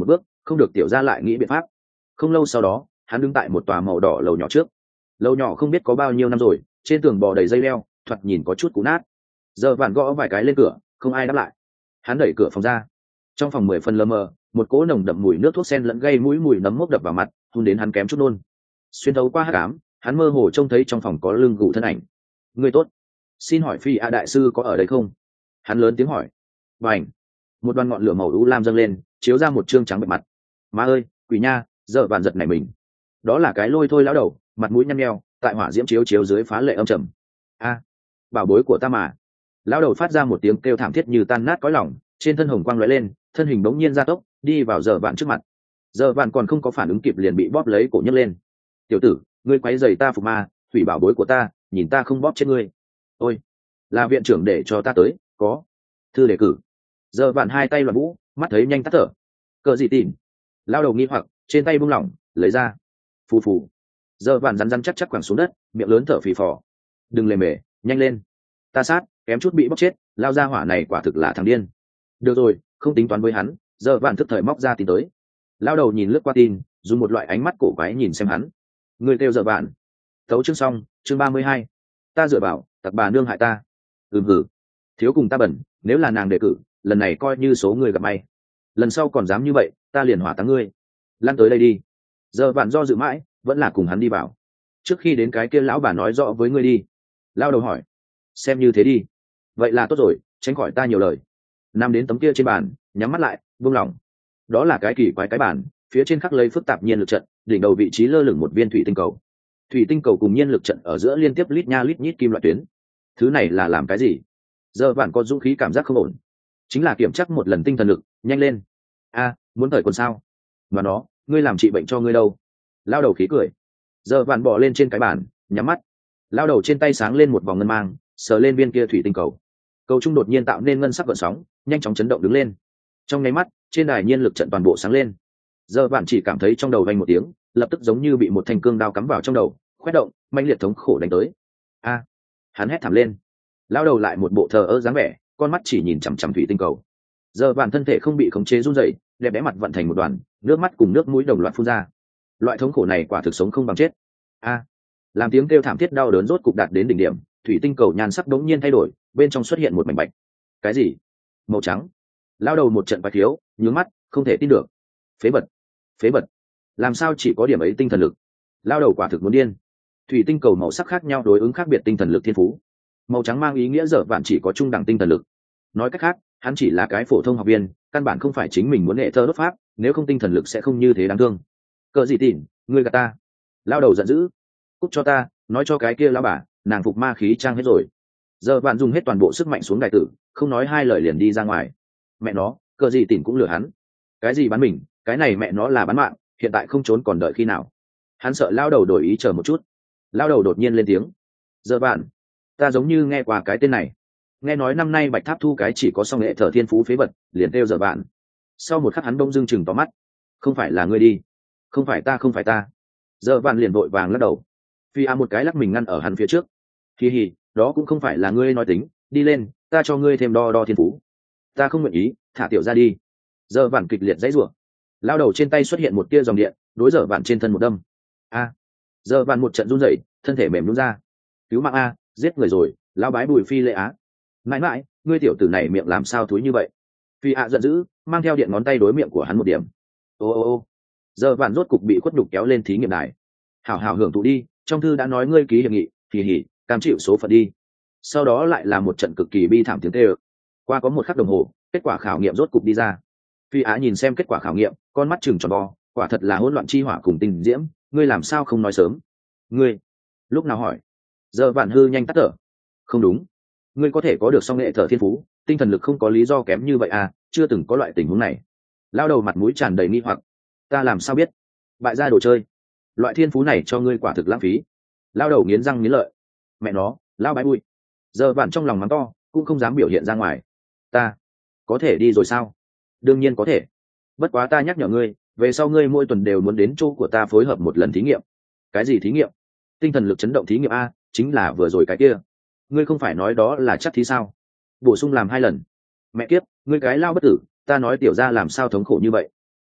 không được tiểu gia lại nghĩ biện pháp. Không lâu sau đó hắn đứng tại một tòa màu đỏ lầu nhỏ trước. Lầu nhỏ không biết có bao nhiêu năm rồi, trên tường bò đầy dây leo, thoạt nhìn có chút cũ nát. Giờ vạn gõ vài cái lên cửa, không ai đáp lại. Hắn đẩy cửa phòng ra. Trong phòng mười phần lờ mờ, một cỗ nồng đậm mùi nước thuốc sen lẫn gây mũi mùi nấm mốc đập vào mặt, hun đến hắn kém chút nôn. Xuyên thấu qua hắc ám, hắn mơ hồ trông thấy trong phòng có lưng gù thân ảnh. Người tốt, xin hỏi phi a đại sư có ở đây không? Hắn lớn tiếng hỏi. Bành, một đoàn ngọn lửa màu u lam dâng lên, chiếu ra một trương trắng bệ mặt. Má ơi, quỷ nha! Giờ vạn giật nảy mình. Đó là cái lôi thôi lão đầu, mặt mũi nhăn nheo, tại hỏa diễm chiếu chiếu dưới phá lệ âm trầm. A, bảo bối của ta mà! Lão đầu phát ra một tiếng kêu thảm thiết như tan nát cõi lòng, trên thân hồng quang lóe lên, thân hình bỗng nhiên gia tốc, đi vào giờ vạn trước mặt. Giờ vạn còn không có phản ứng kịp liền bị bóp lấy cổ nhấc lên. Tiểu tử, ngươi quấy rầy ta phục ma, hủy bảo bối của ta, nhìn ta không bóp chết ngươi. Ôi, là viện trưởng để cho ta tới, có thư đề cử. Giờ vạn hai tay loạn vũ, mắt thấy nhanh tắt thở. Cờ gì tìm? Lão đầu nghi hoặc, trên tay buông lỏng, lấy ra. Phù phù. Giờ vạn rắn rắn chắc chắc quẳng xuống đất, miệng lớn thở phì phò. Đừng lề mề, nhanh lên. Ta sát, kém chút bị bóp chết, lao ra hỏa này quả thực là thằng điên. Được rồi, không tính toán với hắn. Giờ vạn thức thời móc ra tin tới. Lao đầu nhìn lướt qua tin, dùng một loại ánh mắt cổ quái nhìn xem hắn. Người kêu giờ vạn. Tấu chương xong, chương ba mươi hai. Ta dựa vào, tặc bà nương hại ta. Ừm hử. Thiếu cùng ta bẩn, nếu là nàng đề cử, lần này coi như số người gặp may. Lần sau còn dám như vậy, ta liền hỏa táng ngươi. Lăn tới đây đi. Giờ vạn do dự mãi, vẫn là cùng hắn đi vào. Trước khi đến cái kia lão bà nói rõ với ngươi đi. Lao đầu hỏi. Xem như thế đi. Vậy là tốt rồi, tránh khỏi ta nhiều lời. Nam đến tấm kia trên bàn, nhắm mắt lại, buông lỏng. Đó là cái kỳ quái cái bàn, phía trên khắc lấy phức tạp nhiên lực trận, đỉnh đầu vị trí lơ lửng một viên thủy tinh cầu. Thủy tinh cầu cùng nhiên lực trận ở giữa liên tiếp lít nha lít nhít kim loại tuyến. Thứ này là làm cái gì? Giờ bạn có dũng khí cảm giác không ổn. Chính là kiểm tra một lần tinh thần lực, nhanh lên. A, muốn thời còn sao? Mà nó, ngươi làm trị bệnh cho ngươi đâu? Lao đầu khí cười. Giờ bạn bỏ lên trên cái bàn, nhắm mắt. Lao đầu trên tay sáng lên một vòng ngân mang, sờ lên viên kia thủy tinh cầu. Cầu trung đột nhiên tạo nên ngân sắc gợn sóng, nhanh chóng chấn động đứng lên. Trong nháy mắt, trên đài nhiên lực trận toàn bộ sáng lên. Giờ bạn chỉ cảm thấy trong đầu vang một tiếng, lập tức giống như bị một thanh cương đao cắm vào trong đầu, khoét động, manh liệt thống khổ đánh tới. A! Hắn hét thảm lên. Lao đầu lại một bộ thờ ơ dáng vẻ, con mắt chỉ nhìn chằm chằm thủy tinh cầu. Giờ bạn thân thể không bị khống chế run rẩy, đẹp đẽ mặt vận thành một đoàn, nước mắt cùng nước mũi đồng loạt phun ra. Loại thống khổ này quả thực sống không bằng chết. A! Làm tiếng kêu thảm thiết đau đớn rốt cục đạt đến đỉnh điểm, thủy tinh cầu nhan sắc đống nhiên thay đổi, bên trong xuất hiện một mảnh bạch. Cái gì? Màu trắng. Lao đầu một trận bạch thiếu, nhướng mắt, không thể tin được. Phế vật, phế vật. Làm sao chỉ có điểm ấy tinh thần lực? Lao đầu quả thực muốn điên. Thủy tinh cầu màu sắc khác nhau đối ứng khác biệt tinh thần lực thiên phú. Màu trắng mang ý nghĩa giờ vạn chỉ có trung đẳng tinh thần lực. Nói cách khác, hắn chỉ là cái phổ thông học viên, căn bản không phải chính mình muốn nghệ thơ đốt pháp, nếu không tinh thần lực sẽ không như thế đáng thương. Cờ gì tỉn, ngươi gạt ta? Lao đầu giận dữ. Cút cho ta, nói cho cái kia lão bà, nàng phục ma khí trang hết rồi. Giờ bạn dùng hết toàn bộ sức mạnh xuống đại tử, không nói hai lời liền đi ra ngoài. Mẹ nó, cờ gì tỉn cũng lừa hắn. Cái gì bán mình, cái này mẹ nó là bán mạng, hiện tại không trốn còn đợi khi nào? Hắn sợ lao đầu đổi ý chờ một chút. Lao đầu đột nhiên lên tiếng. Giờ bạn, ta giống như nghe qua cái tên này. Nghe nói năm nay bạch tháp thu cái chỉ có song nghệ thở thiên phú phế vật, liền kêu giờ bạn. Sau một khắc hắn bỗng dưng chừng tóm mắt. Không phải là ngươi đi. Không phải ta, không phải ta. Giờ bạn liền vội vàng lắc đầu. Phi a một cái lắc mình ngăn ở hắn phía trước. Hi hi, đó cũng không phải là ngươi nói tính, đi lên, ta cho ngươi thêm đo đo thiên phú. Ta không nguyện ý, thả tiểu ra đi. Giờ vạn kịch liệt dãy rủa. Lao đầu trên tay xuất hiện một tia dòng điện, đối giờ vạn trên thân một đâm. A. Giờ vạn một trận run rẩy, thân thể mềm nhũn ra. Cứu mạng a, giết người rồi, lao bái bùi phi lệ á. Mãi mãi, ngươi tiểu tử này miệng làm sao thúi như vậy? Phi a giận dữ, mang theo điện ngón tay đối miệng của hắn một điểm. Ô ô ô. Giờ vạn rốt cục bị khuất nhục kéo lên thí nghiệm đài. Hảo hảo hưởng thụ đi, trong thư đã nói ngươi ký hiệp nghị, thì hỉ, cam chịu số phận đi. Sau đó lại là một trận cực kỳ bi thảm tiếng tê ơ. Qua có một khắc đồng hồ, kết quả khảo nghiệm rốt cục đi ra. Phi á nhìn xem kết quả khảo nghiệm, con mắt chừng tròn vo, quả thật là hỗn loạn chi hỏa cùng tình diễm, ngươi làm sao không nói sớm? Ngươi lúc nào hỏi? Giờ vạn hư nhanh tắt thở. Không đúng, ngươi có thể có được song nghệ thở thiên phú, tinh thần lực không có lý do kém như vậy à, chưa từng có loại tình huống này. Lao đầu mặt mũi tràn đầy nghi hoặc. Ta làm sao biết? Bại gia đồ chơi, loại thiên phú này cho ngươi quả thực lãng phí. Lao đầu nghiến răng nghiến lợi. Mẹ nó, lao bái bụi. Giờ vạn trong lòng mắng to, cũng không dám biểu hiện ra ngoài. Ta có thể đi rồi sao? Đương nhiên có thể, bất quá ta nhắc nhở ngươi, về sau ngươi mỗi tuần đều muốn đến chỗ của ta phối hợp một lần thí nghiệm. Cái gì thí nghiệm? Tinh thần lực chấn động thí nghiệm a, chính là vừa rồi cái kia. Ngươi không phải nói đó là chắc thí sao? Bổ sung làm hai lần. Mẹ kiếp, ngươi cái lao bất tử, ta nói tiểu ra làm sao thống khổ như vậy.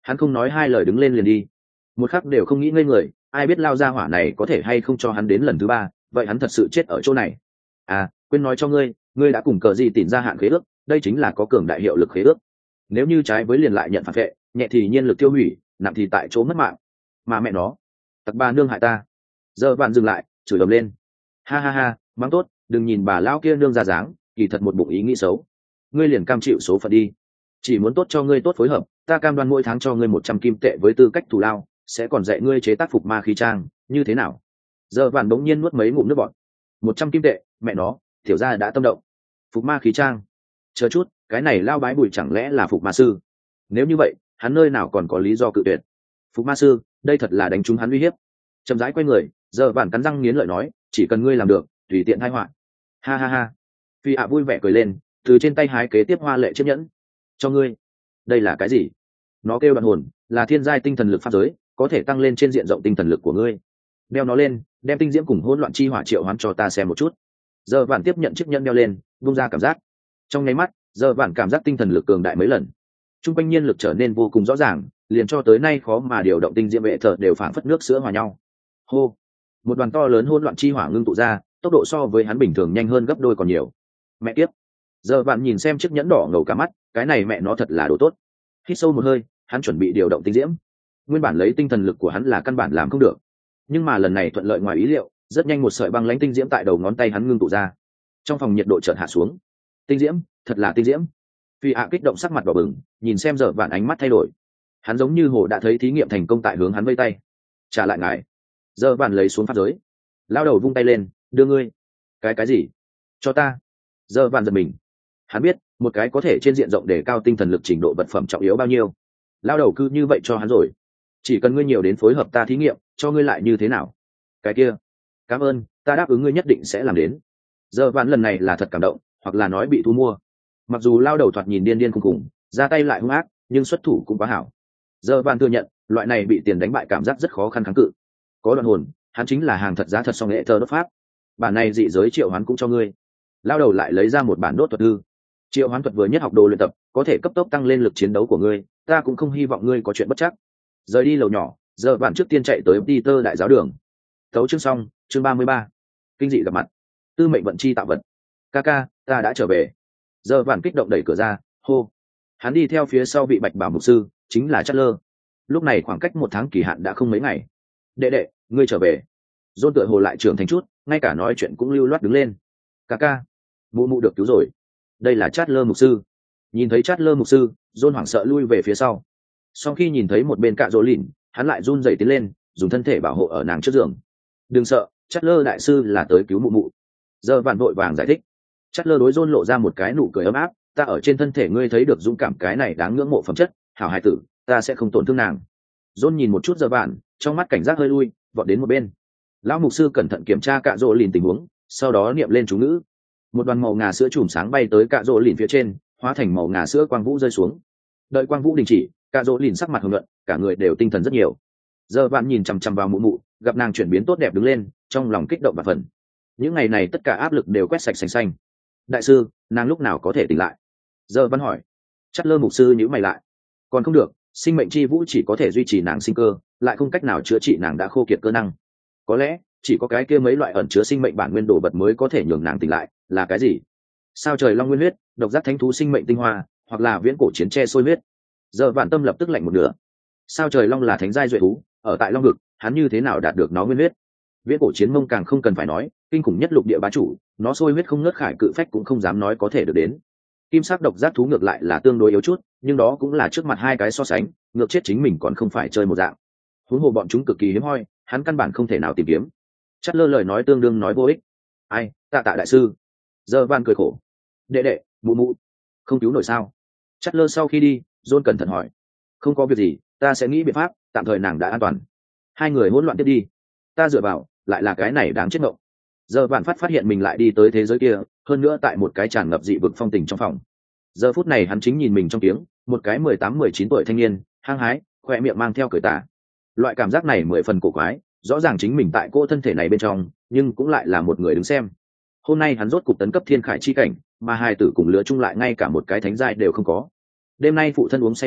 hắn không nói hai lời đứng lên liền đi, một khắc đều không nghĩ ngây người. Ai biết lao ra hỏa này có thể hay không cho hắn đến lần thứ ba, vậy hắn thật sự chết ở chỗ này. À quên nói cho ngươi, ngươi đã cùng cờ gì tìm ra hạn khế ước, đây chính là có cường đại hiệu lực khế ước. Nếu như trái với liền lại nhận phản vệ, nhẹ thì nhiên lực tiêu hủy, nặng thì tại chỗ mất mạng. Mà mẹ nó, tặc bà nương hại ta. Giờ bạn dừng lại, chửi ầm lên. Ha ha ha, mắng tốt, đừng nhìn bà lão kia nương ra dáng, kỳ thật một bụng ý nghĩ xấu. Ngươi liền cam chịu số phận đi, chỉ muốn tốt cho ngươi tốt phối hợp, ta cam đoan mỗi tháng cho ngươi một trăm kim tệ với tư cách thù lao, sẽ còn dạy ngươi chế tác phục ma khí trang, như thế nào? Giờ bạn bỗng nhiên nuốt mấy ngụm nước bọt. Một trăm kim tệ, mẹ nó, tiểu gia đã tâm động. Phục ma khí trang? Chờ chút, cái này lao bái bùi chẳng lẽ là phục ma sư? Nếu như vậy, hắn nơi nào còn có lý do cự tuyệt? Phục ma sư, đây thật là đánh trúng hắn uy hiếp. Chậm rãi quay người, giờ bạn cắn răng nghiến lợi nói, chỉ cần ngươi làm được, tùy tiện thay họa. Ha ha ha. Phi ạ vui vẻ cười lên, từ trên tay hái kế tiếp hoa lệ chiếc nhẫn. Cho ngươi. Đây là cái gì? Nó kêu đoạn hồn, là thiên giai tinh thần lực pháp giới, có thể tăng lên trên diện rộng tinh thần lực của ngươi. Đeo nó lên, đem tinh diễm cùng hỗn loạn chi hỏa triệu hoán cho ta xem một chút. Giờ bạn tiếp nhận chiếc nhẫn đeo lên, buông ra cảm giác. Trong nháy mắt, giờ bạn cảm giác tinh thần lực cường đại mấy lần. Trung quanh nhiên lực trở nên vô cùng rõ ràng, liền cho tới nay khó mà điều động tinh diễm vệ thở đều phảng phất nước sữa hòa nhau. Hô, một đoàn to lớn hỗn loạn chi hỏa ngưng tụ ra, tốc độ so với hắn bình thường nhanh hơn gấp đôi còn nhiều. Mẹ kiếp. Giờ bạn nhìn xem chiếc nhẫn đỏ ngầu cả mắt, cái này mẹ nó thật là đồ tốt. Hít sâu một hơi, hắn chuẩn bị điều động tinh diễm. Nguyên bản lấy tinh thần lực của hắn là căn bản làm không được, nhưng mà lần này thuận lợi ngoài ý liệu, rất nhanh một sợi băng lãnh tinh diễm tại đầu ngón tay hắn ngưng tụ ra. Trong phòng nhiệt độ chợt hạ xuống. Tinh diễm, thật là tinh diễm. Phi ạ kích động sắc mặt đỏ bừng, nhìn xem giờ vạn ánh mắt thay đổi. Hắn giống như hồ đã thấy thí nghiệm thành công tại hướng hắn vây tay. Trả lại ngài. Giờ vạn lấy xuống pháp giới, lao đầu vung tay lên, đưa ngươi. Cái cái gì? Cho ta. Giờ vạn giật mình. Hắn biết một cái có thể trên diện rộng để cao tinh thần lực trình độ vật phẩm trọng yếu bao nhiêu. Lao đầu cứ như vậy cho hắn rồi. Chỉ cần ngươi nhiều đến phối hợp ta thí nghiệm, cho ngươi lại như thế nào? Cái kia, cảm ơn, ta đáp ứng ngươi nhất định sẽ làm đến. Giờ vạn lần này là thật cảm động, hoặc là nói bị thu mua. Mặc dù lao đầu thoạt nhìn điên điên khùng khùng, ra tay lại hung ác, nhưng xuất thủ cũng quá hảo. Giờ vạn thừa nhận, loại này bị tiền đánh bại cảm giác rất khó khăn kháng cự. Có đoạn hồn, hắn chính là hàng thật giá thật song nghệ thơ đốt pháp. Bản này dị giới triệu hoán cũng cho ngươi. Lao đầu lại lấy ra một bản đốt thuật thư. Triệu hoán thuật vừa nhất học đồ luyện tập, có thể cấp tốc tăng lên lực chiến đấu của ngươi, ta cũng không hy vọng ngươi có chuyện bất chắc. Rời đi lầu nhỏ, giờ bạn trước tiên chạy tới Peter đại giáo đường. Tấu chương xong, chương ba mươi ba. Kinh dị gặp mặt. Tư mệnh vận chi tạo vật. Kaka, ta đã trở về. Giờ bạn kích động đẩy cửa ra, hô. Hắn đi theo phía sau vị bạch bảo mục sư, chính là Chatler. Lúc này khoảng cách một tháng kỳ hạn đã không mấy ngày. Đệ đệ, ngươi trở về. John tựa hồ lại trưởng thành chút, ngay cả nói chuyện cũng lưu loát đứng lên. Kaka, mụ mụ được cứu rồi. Đây là Chatler mục sư. Nhìn thấy Chatler mục sư, John hoảng sợ lui về phía sau. Sau khi nhìn thấy một bên cạ rỗ lìn, hắn lại run rẩy tiến lên, dùng thân thể bảo hộ ở nàng trước giường. Đừng sợ, Chatler đại sư là tới cứu mụ mụ. Giờ vạn vội vàng giải thích. Chatler đối John lộ ra một cái nụ cười ấm áp, ta ở trên thân thể ngươi thấy được dũng cảm, cái này đáng ngưỡng mộ phẩm chất, hảo hài tử, ta sẽ không tổn thương nàng. John nhìn một chút giờ vạn, trong mắt cảnh giác hơi lui, vọt đến một bên. Lão mục sư cẩn thận kiểm tra cạ rỗ lìn tình huống, sau đó niệm lên chú ngữ. Một đoàn màu ngà sữa chùm sáng bay tới cạ rỗ lìn phía trên, hóa thành màu ngà sữa quang vũ rơi xuống. Đợi quang vũ đình chỉ, cạ rỗ lìn sắc mặt hồng nhuận, cả người đều tinh thần rất nhiều. Giờ bạn nhìn chằm chằm vào mụ mụ, gặp nàng chuyển biến tốt đẹp đứng lên, trong lòng kích động và phần. Những ngày này tất cả áp lực đều quét sạch sành xanh. Đại sư, nàng lúc nào có thể tỉnh lại? Giờ văn hỏi. Chắc lơ mục sư nhíu mày lại. Còn không được, sinh mệnh chi vũ chỉ có thể duy trì nàng sinh cơ, lại không cách nào chữa trị nàng đã khô kiệt cơ năng. Có lẽ chỉ có cái kia mấy loại ẩn chứa sinh mệnh bản nguyên đồ vật mới có thể nhường nàng tỉnh lại. Là cái gì? Sao trời long nguyên huyết, độc giác thánh thú sinh mệnh tinh hoa, hoặc là viễn cổ chiến tre sôi huyết? Giờ vạn tâm lập tức lạnh một nửa. Sao trời long là thánh giai duệ thú, ở tại long vực, hắn như thế nào đạt được nó nguyên huyết? Viễn cổ chiến mông càng không cần phải nói, kinh khủng nhất lục địa bá chủ, nó sôi huyết không ngớt khải cự phách cũng không dám nói có thể được đến. Kim sắc độc giác thú ngược lại là tương đối yếu chút, nhưng đó cũng là trước mặt hai cái so sánh, ngược chết chính mình còn không phải chơi một dạng. Huống hồ bọn chúng cực kỳ hiếm hoi, hắn căn bản không thể nào tìm kiếm. Chắc lơ lời nói tương đương nói vô ích. Ai, tạ tạ đại sư. Giờ van cười khổ. Đệ đệ, mụ mụ, không cứu nổi sao? Chắc lơ sau khi đi, John cẩn thận hỏi. Không có việc gì, ta sẽ nghĩ biện pháp, tạm thời nàng đã an toàn. Hai người hỗn loạn tiếp đi. Ta dựa vào, lại là cái này đáng chết ngộng. Giờ vạn phát phát hiện mình lại đi tới thế giới kia, hơn nữa tại một cái tràn ngập dị vực phong tình trong phòng. Giờ phút này hắn chính nhìn mình trong tiếng, một cái mười tám mười chín tuổi thanh niên, hăng hái, khoe miệng mang theo cười tà. Loại cảm giác này mười phần cổ quái, rõ ràng chính mình tại cô thân thể này bên trong, nhưng cũng lại là một người đứng xem. Hôm nay hắn rốt cục tấn cấp thiên khải chi cảnh, mà hai tử cùng lứa chung lại ngay cả một cái thánh giai đều không có. Đêm nay phụ thân uống say mềm,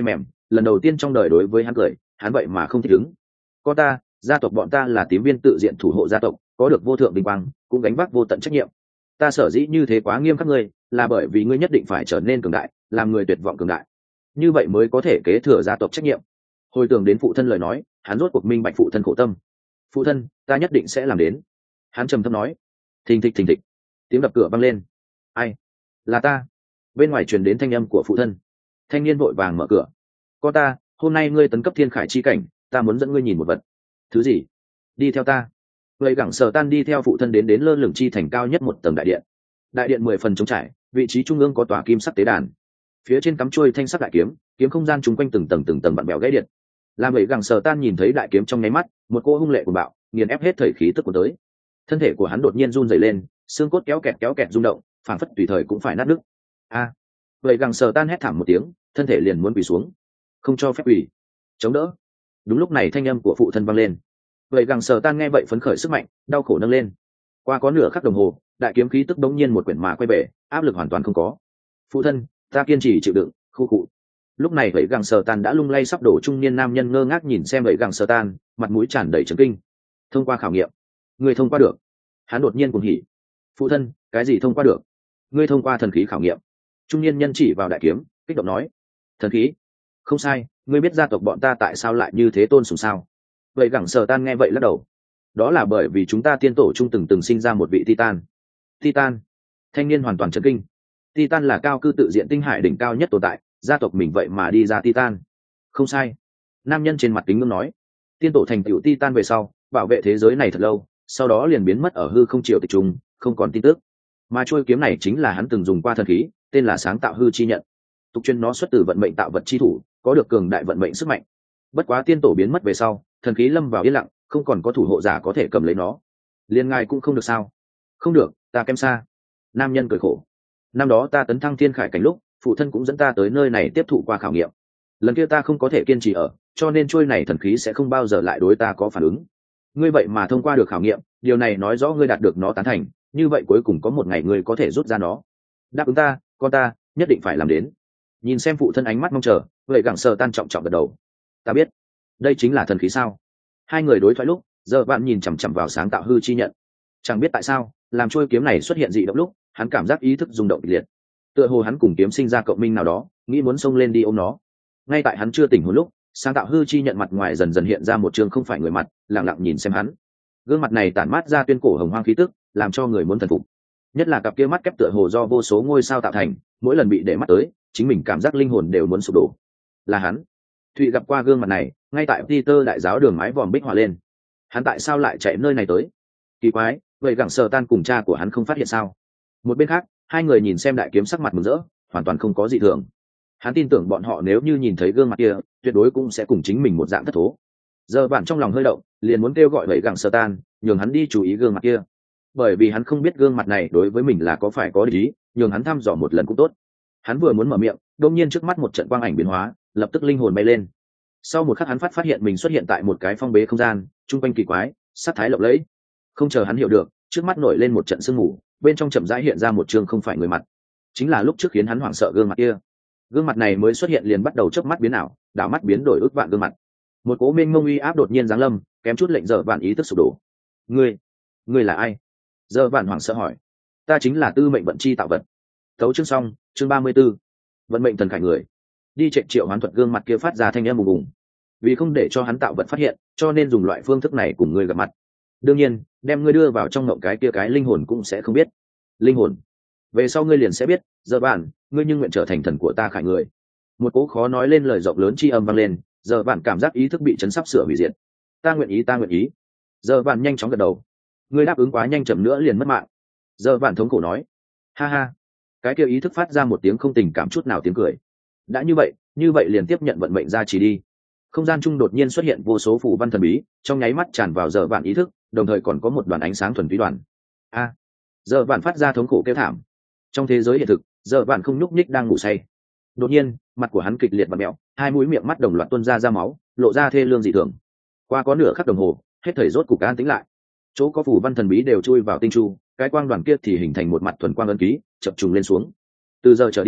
lần đầu tiên trong đời đối với hắn cười, hắn vậy mà không thích ứng. Có ta, gia tộc bọn ta là tím viên tự diện thủ hộ gia tộc, có được vô thượng vinh quang, cũng gánh vác vô tận trách nhiệm. Ta sở dĩ như thế quá nghiêm khắc ngươi, là bởi vì ngươi nhất định phải trở nên cường đại, làm người tuyệt vọng cường đại, như vậy mới có thể kế thừa gia tộc trách nhiệm. Hồi tưởng đến phụ thân lời nói, hắn rốt cuộc minh bạch phụ thân khổ tâm. Phụ thân, ta nhất định sẽ làm đến. Hắn trầm thấp nói. Thình thịch thình thịch, tiếng đập cửa vang lên. Ai? Là ta. Bên ngoài truyền đến thanh âm của phụ thân. Thanh niên vội vàng mở cửa. Có ta, hôm nay ngươi tấn cấp thiên khải chi cảnh, ta muốn dẫn ngươi nhìn một vật. Thứ gì? Đi theo ta. Vậy gẳng Sở Tan đi theo phụ thân đến đến lơ lửng chi thành cao nhất một tầng đại điện. Đại điện mười phần trống trải, vị trí trung ương có tòa kim sắc tế đàn, phía trên cắm trôi thanh sắc đại kiếm, kiếm không gian chung quanh từng tầng từng tầng bặn bèo gãy điện. Làm vậy gẳng Sở Tan nhìn thấy đại kiếm trong nháy mắt, một cô hung lệ của bạo nghiền ép hết thời khí tức của tới. Thân thể của hắn đột nhiên run rẩy lên, xương cốt kéo kẹt kéo kẹt rung động, phảng phất tùy thời cũng phải nát nứt. A! Vậy gẳng Sở Tan hét thảm một tiếng, thân thể liền muốn quỳ xuống. Không cho phép quỳ, chống đỡ. Đúng lúc này thanh âm của phụ thân vang lên. Vậy gẳng Sở Tan nghe vậy phấn khởi sức mạnh, đau khổ nâng lên. Qua có nửa khắc đồng hồ, đại kiếm khí tức đống nhiên một quyển mà quay về, áp lực hoàn toàn không có. Phụ thân, ta kiên trì chịu đựng, khu cụ. Lúc này vậy gẳng Sở Tan đã lung lay sắp đổ, trung niên nam nhân ngơ ngác nhìn xem vậy gẳng Sở Tan, mặt mũi tràn đầy chấn kinh. Thông qua khảo nghiệm, ngươi thông qua được. Hắn đột nhiên cuồng hỉ. Phụ thân, cái gì thông qua được? Ngươi thông qua thần khí khảo nghiệm. Trung niên nhân chỉ vào đại kiếm, kích động nói. Thần khí? Không sai, ngươi biết gia tộc bọn ta tại sao lại như thế tôn sùng sao? Vậy gẳng Sở Tan nghe vậy lắc đầu. Đó là bởi vì chúng ta tiên tổ trung từng từng sinh ra một vị titan. Titan? Thanh niên hoàn toàn chấn kinh. Titan là cao cư tự diện tinh hải đỉnh cao nhất tồn tại, gia tộc mình vậy mà đi ra Titan. Không sai. Nam nhân trên mặt kính ngưỡng nói. Tiên tổ thành tựu Titan về sau, bảo vệ thế giới này thật lâu, sau đó liền biến mất ở hư không triều tịch trùng, không còn tin tức. Mà chuôi kiếm này chính là hắn từng dùng qua thần khí, tên là sáng tạo hư chi nhận. Tục truyền nó xuất từ vận mệnh tạo vật chi thủ, có được cường đại vận mệnh sức mạnh. Bất quá tiên tổ biến mất về sau, thần khí lâm vào yên lặng, không còn có thủ hộ giả có thể cầm lấy nó. Liên ngài cũng không được sao? Không được, ta kém xa. Nam nhân cười khổ. Năm đó ta tấn thăng thiên khải cảnh lúc, phụ thân cũng dẫn ta tới nơi này tiếp thụ qua khảo nghiệm. Lần kia ta không có thể kiên trì ở, cho nên trôi này thần khí sẽ không bao giờ lại đối ta có phản ứng. Ngươi vậy mà thông qua được khảo nghiệm, điều này nói rõ ngươi đạt được nó tán thành, như vậy cuối cùng có một ngày ngươi có thể rút ra nó. Đáp ứng ta, con ta nhất định phải làm đến. Nhìn xem phụ thân ánh mắt mong chờ, vậy gẳng Sở Tan trọng trọng gật đầu. Ta biết. Đây chính là thần khí sao? Hai người đối thoại lúc, giờ bạn nhìn chằm chằm vào sáng tạo hư chi nhận. Chẳng biết tại sao, làm trôi kiếm này xuất hiện dị động lúc, hắn cảm giác ý thức rung động kịch liệt. Tựa hồ hắn cùng kiếm sinh ra cộng minh nào đó, nghĩ muốn xông lên đi ôm nó. Ngay tại hắn chưa tỉnh hồn lúc, sáng tạo hư chi nhận mặt ngoài dần dần hiện ra một chương không phải người mặt, lặng lặng nhìn xem hắn. Gương mặt này tản mát ra tuyên cổ hồng hoang khí tức, làm cho người muốn thần phục. Nhất là cặp kia mắt kép tựa hồ do vô số ngôi sao tạo thành, mỗi lần bị để mắt tới, chính mình cảm giác linh hồn đều muốn sụp đổ. Là hắn. Thụy gặp qua gương mặt này, ngay tại Peter đại giáo đường mái vòm bích họa lên. Hắn tại sao lại chạy nơi này tới? Kỳ quái, vậy gẳng Sở Tan cùng cha của hắn không phát hiện sao? Một bên khác, hai người nhìn xem đại kiếm sắc mặt mừng rỡ, hoàn toàn không có gì thường. Hắn tin tưởng bọn họ nếu như nhìn thấy gương mặt kia, tuyệt đối cũng sẽ cùng chính mình một dạng thất thố. Giờ bản trong lòng hơi động, liền muốn kêu gọi vậy gẳng Sở Tan, nhường hắn đi chú ý gương mặt kia. Bởi vì hắn không biết gương mặt này đối với mình là có phải có ý, nhường hắn thăm dò một lần cũng tốt. Hắn vừa muốn mở miệng, đột nhiên trước mắt một trận quang ảnh biến hóa, lập tức linh hồn bay lên. Sau một khắc hắn phát phát hiện mình xuất hiện tại một cái phong bế không gian, trung quanh kỳ quái, sắc thái lộng lẫy. Không chờ hắn hiểu được, trước mắt nổi lên một trận sương mù, bên trong chậm rãi hiện ra một chương không phải người mặt. Chính là lúc trước khiến hắn hoảng sợ gương mặt kia. Gương mặt này mới xuất hiện liền bắt đầu chớp mắt biến ảo, đảo mắt biến đổi ước vạn gương mặt. Một cố mênh mông uy áp đột nhiên giáng lâm, kém chút lệnh Dở Vạn ý thức sụp đổ. Ngươi, ngươi là ai? Dở Vạn hoảng sợ hỏi. Ta chính là tư mệnh vận chi tạo vật. Tấu chương xong, chương ba mươi 34. Vận mệnh thần khải người. Đi chạy triệu hoán thuật gương mặt kia phát ra thanh âm ùng ùng. Vì không để cho hắn tạo vật phát hiện, cho nên dùng loại phương thức này cùng ngươi gặp mặt. Đương nhiên, đem ngươi đưa vào trong ngộng cái kia cái linh hồn cũng sẽ không biết. Linh hồn? Về sau ngươi liền sẽ biết, Dở Vạn, ngươi nhưng nguyện trở thành thần của ta khải người. Một cố khó nói lên lời rộng lớn chi âm vang lên, Dở Vạn cảm giác ý thức bị chấn sắp sửa hủy diệt. Ta nguyện ý, ta nguyện ý. Dở Vạn nhanh chóng gật đầu. Ngươi đáp ứng quá nhanh, chậm nữa liền mất mạng. Dở Vạn thống khổ nói. Ha ha. Cái kia ý thức phát ra một tiếng không tình cảm chút nào tiếng cười. Đã như vậy, như vậy liền tiếp nhận vận mệnh ra chỉ đi. Không gian chung đột nhiên xuất hiện vô số phù văn thần bí, trong nháy mắt tràn vào Dở Vạn ý thức, đồng thời còn có một đoàn ánh sáng thuần túy đoàn. A. À, Dở Vạn phát ra thống khổ kêu thảm. Trong thế giới hiện thực, Dở Vạn không nhúc nhích đang ngủ say. Đột nhiên, mặt của hắn kịch liệt và mèo, hai mũi miệng mắt đồng loạt tuôn ra ra máu, lộ ra thê lương dị thường. Qua có nửa khắc đồng hồ, hết thảy rốt cục an tĩnh lại. Chỗ có phù văn thần bí đều chui vào tinh chu, cái quang đoàn kia thì hình thành một mặt thuần quang ấn ký, chập trùng lên xuống. Từ giờ trở đi,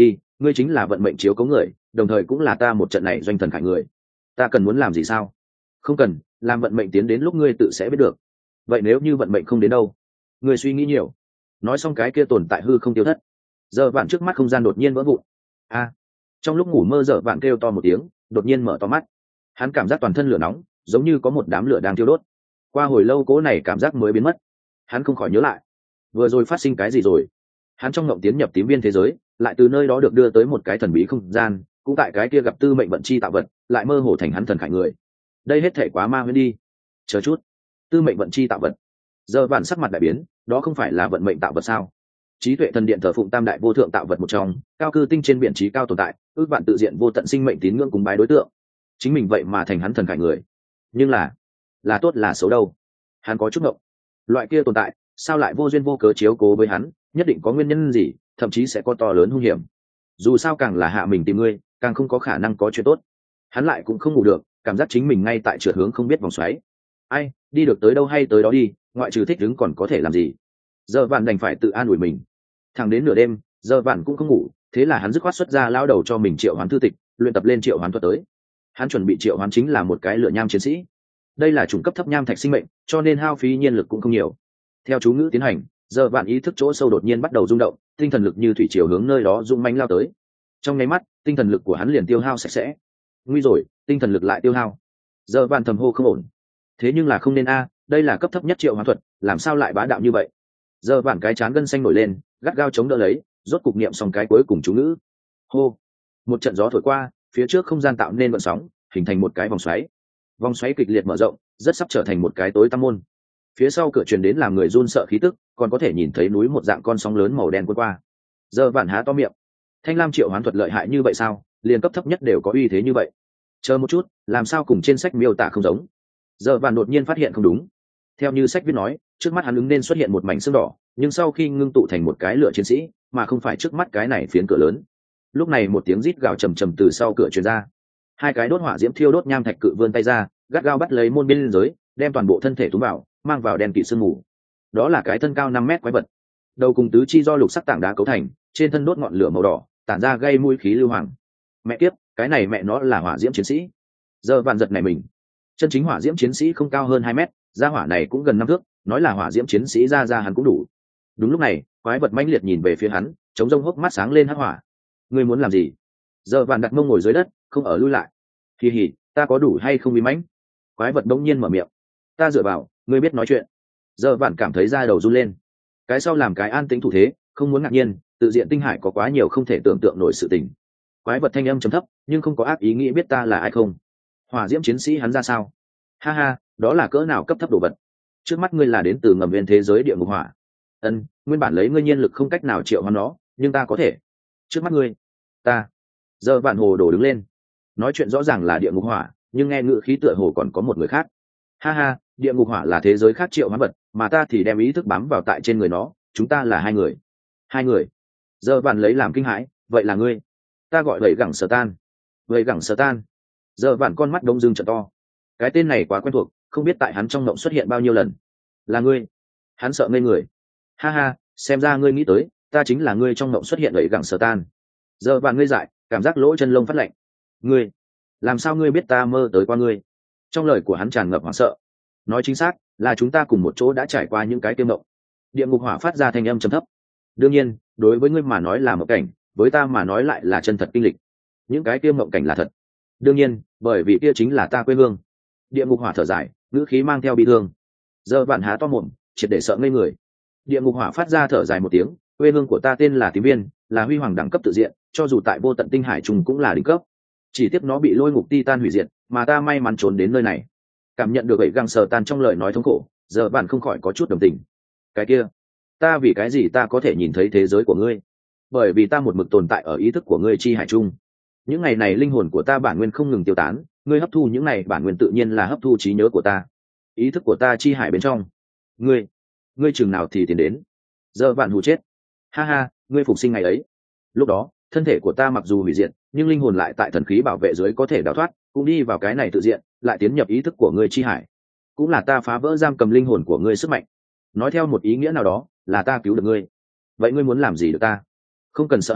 ngươi chính là vận mệnh chiếu cấu người, đồng thời cũng là ta một trận này doanh thần khải người. Ta cần muốn làm gì sao? Không cần, làm vận mệnh tiến đến lúc ngươi tự sẽ biết được. Vậy nếu như vận mệnh không đến đâu? Ngươi suy nghĩ nhiều. Nói xong cái kia tồn tại hư không tiêu thất. Giờ vạn trước mắt không gian đột nhiên vỡ vụn. A! Trong lúc ngủ mơ, giờ vạn kêu to một tiếng, đột nhiên mở to mắt. Hắn cảm giác toàn thân lửa nóng, giống như có một đám lửa đang thiêu đốt. Qua hồi lâu cố này cảm giác mới biến mất. Hắn không khỏi nhớ lại, vừa rồi phát sinh cái gì rồi. Hắn trong ngộng tiến nhập tím viên thế giới, lại từ nơi đó được đưa tới một cái thần bí không gian, cũng tại cái kia gặp tư mệnh vận chi tạo vật, lại mơ hồ thành hắn thần khải người. Đây hết thể quá ma huyễn đi. Chờ chút, tư mệnh vận chi tạo vật. Giờ vạn sắc mặt đại biến, đó không phải là vận mệnh tạo vật sao? Trí tuệ thần điện thờ phụng tam đại vô thượng tạo vật một trong, cao cư tinh trên biển trí cao tồn tại, ước vạn tự diện vô tận sinh mệnh tín ngưỡng cúng bái đối tượng. Chính mình vậy mà thành hắn thần khải người. Nhưng là, là tốt là xấu đâu? Hắn có chút ngộng. Loại kia tồn tại, sao lại vô duyên vô cớ chiếu cố với hắn, nhất định có nguyên nhân gì, thậm chí sẽ có to lớn hung hiểm. Dù sao càng là hạ mình tìm ngươi, càng không có khả năng có chuyện tốt. Hắn lại cũng không ngủ được, cảm giác chính mình ngay tại trượt hướng không biết vòng xoáy. Ai, đi được tới đâu hay tới đó đi, ngoại trừ thích đứng còn có thể làm gì. Giờ vạn đành phải tự an ủi mình. Thẳng đến nửa đêm, giờ vạn cũng không ngủ, thế là hắn dứt khoát xuất ra lao đầu cho mình triệu hoán thư tịch, luyện tập lên triệu hoán thuật tới. Hắn chuẩn bị triệu hoán chính là một cái lửa nham chiến sĩ. Đây là chủng cấp thấp nham thạch sinh mệnh, cho nên hao phí nhiên lực cũng không nhiều. Theo chú ngữ tiến hành, giờ vạn ý thức chỗ sâu đột nhiên bắt đầu rung động, tinh thần lực như thủy chiều hướng nơi đó rung mãnh lao tới. Trong nháy mắt, tinh thần lực của hắn liền tiêu hao sạch sẽ. Nguy rồi, tinh thần lực lại tiêu hao. Giờ vạn thầm hô không ổn. Thế nhưng là không nên a, đây là cấp thấp nhất triệu hoán thuật, làm sao lại bá đạo như vậy? Giờ vạn cái chán gân xanh nổi lên, gắt gao chống đỡ lấy, rốt cục niệm xong cái cuối cùng chú ngữ. Hô. Một trận gió thổi qua, phía trước không gian tạo nên vận sóng, hình thành một cái vòng xoáy. Vòng xoáy kịch liệt mở rộng, rất sắp trở thành một cái tối tăm môn. Phía sau cửa truyền đến làm người run sợ khí tức, còn có thể nhìn thấy núi một dạng con sóng lớn màu đen cuốn qua. Giờ vạn há to miệng. Thanh lam triệu hoán thuật lợi hại như vậy sao? Liền cấp thấp nhất đều có uy thế như vậy. Chờ một chút, làm sao cùng trên sách miêu tả không giống? Giờ vạn đột nhiên phát hiện không đúng. Theo như sách viết nói, trước mắt hắn ứng nên xuất hiện một mảnh xương đỏ, nhưng sau khi ngưng tụ thành một cái lửa chiến sĩ, mà không phải trước mắt cái này phiến cửa lớn. Lúc này một tiếng rít gào trầm trầm từ sau cửa truyền ra. Hai cái đốt hỏa diễm thiêu đốt nham thạch cự vươn tay ra, gắt gao bắt lấy môn biên giới, đem toàn bộ thân thể túm vào, mang vào đen kịt sương mù. Đó là cái thân cao năm mét quái vật, đầu cùng tứ chi do lục sắc tảng đá cấu thành, trên thân đốt ngọn lửa màu đỏ, tản ra gây mũi khí lưu hoàng. Mẹ kiếp, cái này mẹ nó là hỏa diễm chiến sĩ. Giờ vạn giật này mình, chân chính hỏa diễm chiến sĩ không cao hơn hai mét, gia hỏa này cũng gần năm thước, nói là hỏa diễm chiến sĩ ra ra hắn cũng đủ. Đúng lúc này, quái vật mãnh liệt nhìn về phía hắn, chống rông hốc mắt sáng lên hắc hỏa. Ngươi muốn làm gì? Giờ vạn đặt mông ngồi dưới đất, không ở lui lại. Kỳ hỉ, ta có đủ hay không bí mãnh? Quái vật đống nhiên mở miệng. Ta dựa vào, ngươi biết nói chuyện. Giờ vạn cảm thấy da đầu run lên. Cái sau làm cái an tĩnh thủ thế, không muốn ngạc nhiên, tự diện tinh hải có quá nhiều không thể tưởng tượng nổi sự tình. Quái vật thanh âm trầm thấp, nhưng không có ác ý nghĩ biết ta là ai không. Hỏa diễm chiến sĩ hắn ra sao? Ha ha, đó là cỡ nào cấp thấp đồ vật. Trước mắt ngươi là đến từ ngầm viên thế giới địa ngục hỏa. Ân, nguyên bản lấy ngươi nhiên lực không cách nào triệu hoán nó, nhưng ta có thể. Trước mắt ngươi, ta. Giờ vạn hồ đổ đứng lên. Nói chuyện rõ ràng là địa ngục hỏa, nhưng nghe ngữ khí tựa hồ còn có một người khác. Ha ha, địa ngục hỏa là thế giới khác triệu hoán vật, mà ta thì đem ý thức bám vào tại trên người nó, chúng ta là hai người. Hai người. Giờ vạn lấy làm kinh hãi, vậy là ngươi. Ta gọi vậy gẳng sở tan. Vậy gẳng sở tan. Giờ vạn con mắt đông dương trợ to. Cái tên này quá quen thuộc, không biết tại hắn trong mộng xuất hiện bao nhiêu lần. Là ngươi. Hắn sợ ngây người. Ha ha, xem ra ngươi nghĩ tới, ta chính là ngươi trong mộng xuất hiện vậy gẳng sở tan. Giờ vạn ngươi dại, cảm giác lỗ chân lông phát lạnh. Ngươi, làm sao ngươi biết ta mơ tới qua ngươi? Trong lời của hắn tràn ngập hoảng sợ. Nói chính xác là chúng ta cùng một chỗ đã trải qua những cái kiêm mộng. Địa ngục hỏa phát ra thanh âm trầm thấp. Đương nhiên, đối với ngươi mà nói là mộng cảnh, với ta mà nói lại là chân thật kinh lịch. Những cái kiêm mộng cảnh là thật. Đương nhiên, bởi vì kia chính là ta quê hương. Địa ngục hỏa thở dài, ngữ khí mang theo bi thương. Giờ bạn há to mồm, triệt để sợ ngây người. Địa ngục hỏa phát ra thở dài một tiếng, quê hương của ta tên là Tím Viên, là huy hoàng đẳng cấp tự diện, cho dù tại vô tận tinh hải trùng cũng là đỉnh cấp. Chỉ tiếc nó bị lôi ngục titan hủy diệt, mà ta may mắn trốn đến nơi này. Cảm nhận được gậy găng sờ tan trong lời nói thống khổ, giờ bạn không khỏi có chút đồng tình. Cái kia, ta vì cái gì ta có thể nhìn thấy thế giới của ngươi? Bởi vì ta một mực tồn tại ở ý thức của ngươi chi hải chung. Những ngày này linh hồn của ta bản nguyên không ngừng tiêu tán, ngươi hấp thu những này bản nguyên tự nhiên là hấp thu trí nhớ của ta. Ý thức của ta chi hải bên trong. Ngươi, ngươi chừng nào thì tiến đến? Giờ bạn hù chết. Ha ha, ngươi phục sinh ngày ấy. Lúc đó, thân thể của ta mặc dù hủy diệt, nhưng linh hồn lại tại thần khí bảo vệ dưới có thể đào thoát, cũng đi vào cái này tự diện, lại tiến nhập ý thức của ngươi chi hải. Cũng là ta phá vỡ giam cầm linh hồn của ngươi sức mạnh. Nói theo một ý nghĩa nào đó, là ta cứu được ngươi. Vậy ngươi muốn làm gì được ta? Không cần sợ hãi,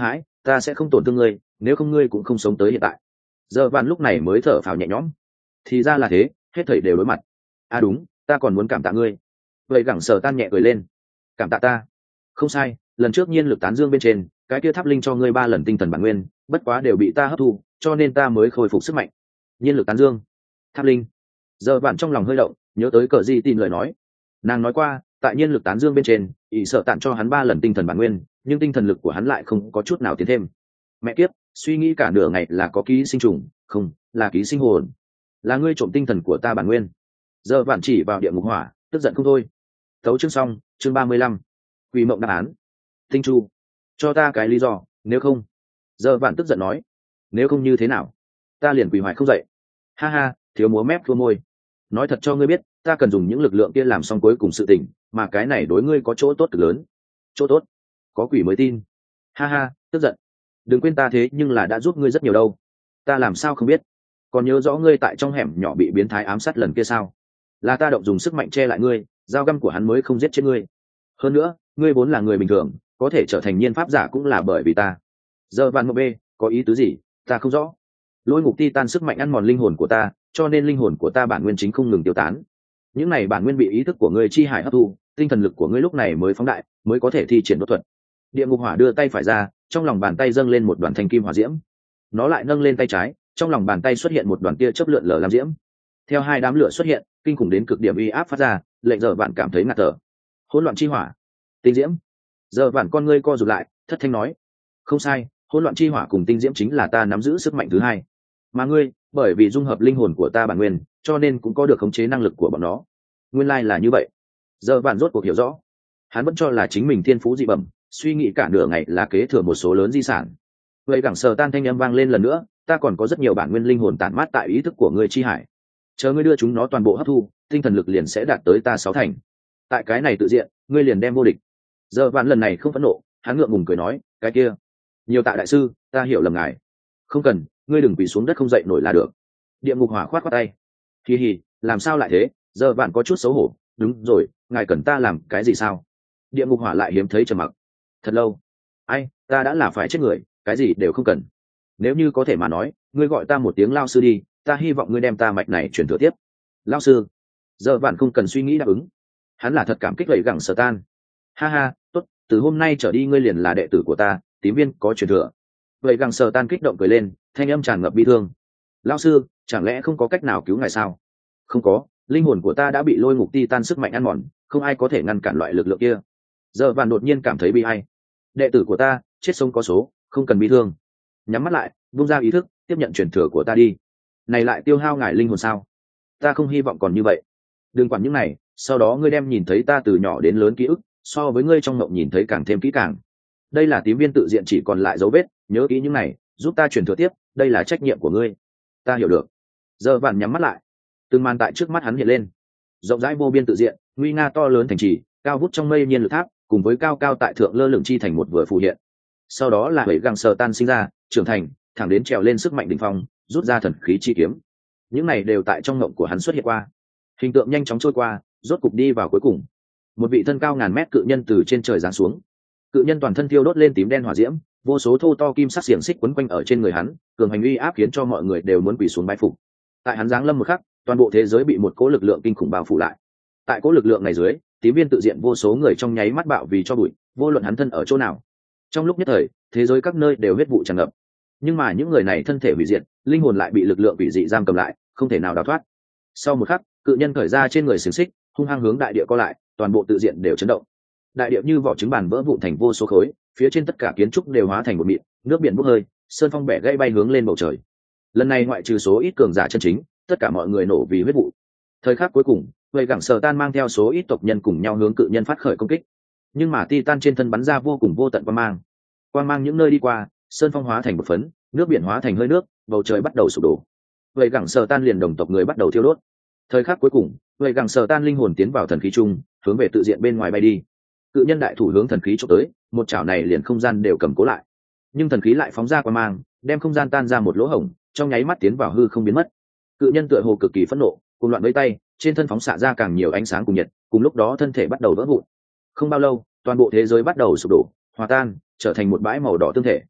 ta sẽ không tổn thương ngươi, nếu không ngươi cũng không sống tới hiện tại. Giờ vạn lúc này mới thở phào nhẹ nhõm. Thì ra là thế, hết thảy đều đối mặt. À đúng, ta còn muốn cảm tạ ngươi. Vậy gẳng sở tan nhẹ cười lên. Cảm tạ ta? Không sai, lần trước nhiên lực tán dương bên trên, cái kia tháp linh cho ngươi ba lần tinh thần bản nguyên, bất quá đều bị ta hấp thu, cho nên ta mới khôi phục sức mạnh. Nhiên lực tán dương, tháp linh. Giờ bạn trong lòng hơi động, nhớ tới cờ gì tin lời nói. Nàng nói qua, tại nhiên lực tán dương bên trên, ý sợ tặng cho hắn ba lần tinh thần bản nguyên, nhưng tinh thần lực của hắn lại không có chút nào tiến thêm. Mẹ kiếp, suy nghĩ cả nửa ngày là có ký sinh trùng, không, là ký sinh hồn. Là ngươi trộm tinh thần của ta bản nguyên. Giờ bạn chỉ vào địa ngục hỏa, tức giận không thôi. Tấu chương xong, chương ba mươi lăm. Quỷ mộng đáp án. Tinh chu, cho ta cái lý do, nếu không. Giờ bạn tức giận nói, nếu không như thế nào, ta liền quỳ hoài không dậy. Ha ha, thiếu múa mép thua môi. Nói thật cho ngươi biết, ta cần dùng những lực lượng kia làm xong cuối cùng sự tình, mà cái này đối ngươi có chỗ tốt cực lớn. Chỗ tốt? Có quỷ mới tin. Ha ha, tức giận. Đừng quên ta thế nhưng là đã giúp ngươi rất nhiều đâu. Ta làm sao không biết? Còn nhớ rõ ngươi tại trong hẻm nhỏ bị biến thái ám sát lần kia sao? Là ta động dùng sức mạnh che lại ngươi, dao găm của hắn mới không giết chết ngươi. Hơn nữa, ngươi vốn là người bình thường, có thể trở thành nhiên pháp giả cũng là bởi vì ta. Giờ vạn mộ b, có ý tứ gì? Ta không rõ. Lôi ngục ti tan sức mạnh ăn mòn linh hồn của ta, cho nên linh hồn của ta bản nguyên chính không ngừng tiêu tán. Những này bản nguyên bị ý thức của ngươi chi hải hấp thu, tinh thần lực của ngươi lúc này mới phóng đại, mới có thể thi triển đột thuật. Địa ngục hỏa đưa tay phải ra, trong lòng bàn tay dâng lên một đoàn thanh kim hỏa diễm. Nó lại nâng lên tay trái, trong lòng bàn tay xuất hiện một đoàn tia chớp lượn lờ làm diễm. Theo hai đám lửa xuất hiện, kinh khủng đến cực điểm uy áp phát ra, lệnh giờ bạn cảm thấy ngạt thở. Hỗn loạn chi hỏa, tinh diễm. Giờ bạn con ngươi co rụt lại, thất thanh nói: không sai, hỗn loạn chi hỏa cùng tinh diễm chính là ta nắm giữ sức mạnh thứ hai. Mà ngươi, bởi vì dung hợp linh hồn của ta bản nguyên, cho nên cũng có được khống chế năng lực của bọn nó. Nguyên lai là như vậy. Giờ bạn rốt cuộc hiểu rõ. Hắn vẫn cho là chính mình thiên phú dị bẩm, suy nghĩ cả nửa ngày là kế thừa một số lớn di sản. Vậy cẳng sờ tan thanh âm vang lên lần nữa, ta còn có rất nhiều bản nguyên linh hồn tản mát tại ý thức của ngươi chi hải. Chờ ngươi đưa chúng nó toàn bộ hấp thu, tinh thần lực liền sẽ đạt tới ta sáu thành. Tại cái này tự diện, ngươi liền đem vô địch. Giờ bạn lần này không phẫn nộ, hắn ngượng ngùng cười nói, cái kia, nhiều tạ đại sư, ta hiểu lầm ngài. Không cần, ngươi đừng quỳ xuống đất không dậy nổi là được. Địa ngục hỏa khoát khoát tay. Kỳ hì, làm sao lại thế? Giờ bạn có chút xấu hổ. Đúng rồi, ngài cần ta làm cái gì sao? Địa ngục hỏa lại hiếm thấy trầm mặc. Thật lâu. Ai, ta đã là phải chết người, cái gì đều không cần. Nếu như có thể mà nói, ngươi gọi ta một tiếng lao sư đi, ta hy vọng ngươi đem ta mạch này truyền thừa tiếp. Lao sư. Giờ bạn không cần suy nghĩ đáp ứng. Hắn là thật cảm kích vậy gẳng sở tan. Ha ha, tốt, từ hôm nay trở đi ngươi liền là đệ tử của ta, tím viên có truyền thừa. Vậy gẳng sở tan kích động cười lên, thanh âm tràn ngập bi thương. Lao sư, chẳng lẽ không có cách nào cứu ngài sao? Không có, linh hồn của ta đã bị lôi ngục ti tan sức mạnh ăn mòn, không ai có thể ngăn cản loại lực lượng kia. Giờ bạn đột nhiên cảm thấy bi ai. Đệ tử của ta, chết sống có số, không cần bi thương. Nhắm mắt lại, buông ra ý thức, tiếp nhận truyền thừa của ta đi. Này lại tiêu hao ngài linh hồn sao? Ta không hy vọng còn như vậy. Đừng quản những này, sau đó ngươi đem nhìn thấy ta từ nhỏ đến lớn ký ức, so với ngươi trong mộng nhìn thấy càng thêm kỹ càng. Đây là tím viên tự diện chỉ còn lại dấu vết, nhớ kỹ những này, giúp ta truyền thừa tiếp, đây là trách nhiệm của ngươi. Ta hiểu được. Giờ bạn nhắm mắt lại, từng màn tại trước mắt hắn hiện lên. Rộng rãi vô biên tự diện, nguy nga to lớn thành trì, cao vút trong mây nhiên lực tháp, cùng với cao cao tại thượng lơ lửng chi thành một vừa phù hiện. Sau đó là bảy găng sờ tan sinh ra, trưởng thành, thẳng đến trèo lên sức mạnh đỉnh phong, rút ra thần khí chi kiếm. Những này đều tại trong ngộng của hắn xuất hiện qua. Hình tượng nhanh chóng trôi qua, rốt cục đi vào cuối cùng. Một vị thân cao ngàn mét cự nhân từ trên trời giáng xuống. Cự nhân toàn thân thiêu đốt lên tím đen hỏa diễm, vô số thô to kim sắc xiềng xích quấn quanh ở trên người hắn, cường hành uy áp khiến cho mọi người đều muốn quỳ xuống bái phục. Tại hắn giáng lâm một khắc, toàn bộ thế giới bị một cỗ lực lượng kinh khủng bao phủ lại. Tại cỗ lực lượng này dưới, tím viên tự diện vô số người trong nháy mắt bạo vì cho bụi, vô luận hắn thân ở chỗ nào. Trong lúc nhất thời, thế giới các nơi đều huyết vụ tràn ngập. Nhưng mà những người này thân thể hủy diệt, linh hồn lại bị lực lượng quỷ dị giam cầm lại, không thể nào đào thoát. Sau một khắc, cự nhân khởi ra trên người xiềng xích, hung hăng hướng đại địa co lại, toàn bộ tự diện đều chấn động. Đại địa như vỏ trứng bàn vỡ vụn thành vô số khối, phía trên tất cả kiến trúc đều hóa thành một mịn, nước biển bốc hơi, sơn phong bẻ gãy bay hướng lên bầu trời. Lần này ngoại trừ số ít cường giả chân chính, tất cả mọi người nổ vì huyết vụ. Thời khắc cuối cùng, vậy gẳng sờ tan mang theo số ít tộc nhân cùng nhau hướng cự nhân phát khởi công kích. Nhưng mà Titan trên thân bắn ra vô cùng vô tận quang mang. Quang mang những nơi đi qua, sơn phong hóa thành một phấn, nước biển hóa thành hơi nước, bầu trời bắt đầu sụp đổ. Vậy gẳng sờ tan liền đồng tộc người bắt đầu thiêu đốt. Thời khắc cuối cùng, vậy gẳng sờ tan linh hồn tiến vào thần khí chung, hướng về tự diện bên ngoài bay đi. Cự nhân đại thủ hướng thần khí chụp tới, một chảo này liền không gian đều cầm cố lại. Nhưng thần khí lại phóng ra quang mang, đem không gian tan ra một lỗ hổng, trong nháy mắt tiến vào hư không biến mất. Cự nhân tựa hồ cực kỳ phẫn nộ, cùng loạn với tay, trên thân phóng xạ ra càng nhiều ánh sáng cùng nhiệt, cùng lúc đó thân thể bắt đầu vỡ vụn. Không bao lâu, toàn bộ thế giới bắt đầu sụp đổ, hòa tan, trở thành một bãi màu đỏ tương thể.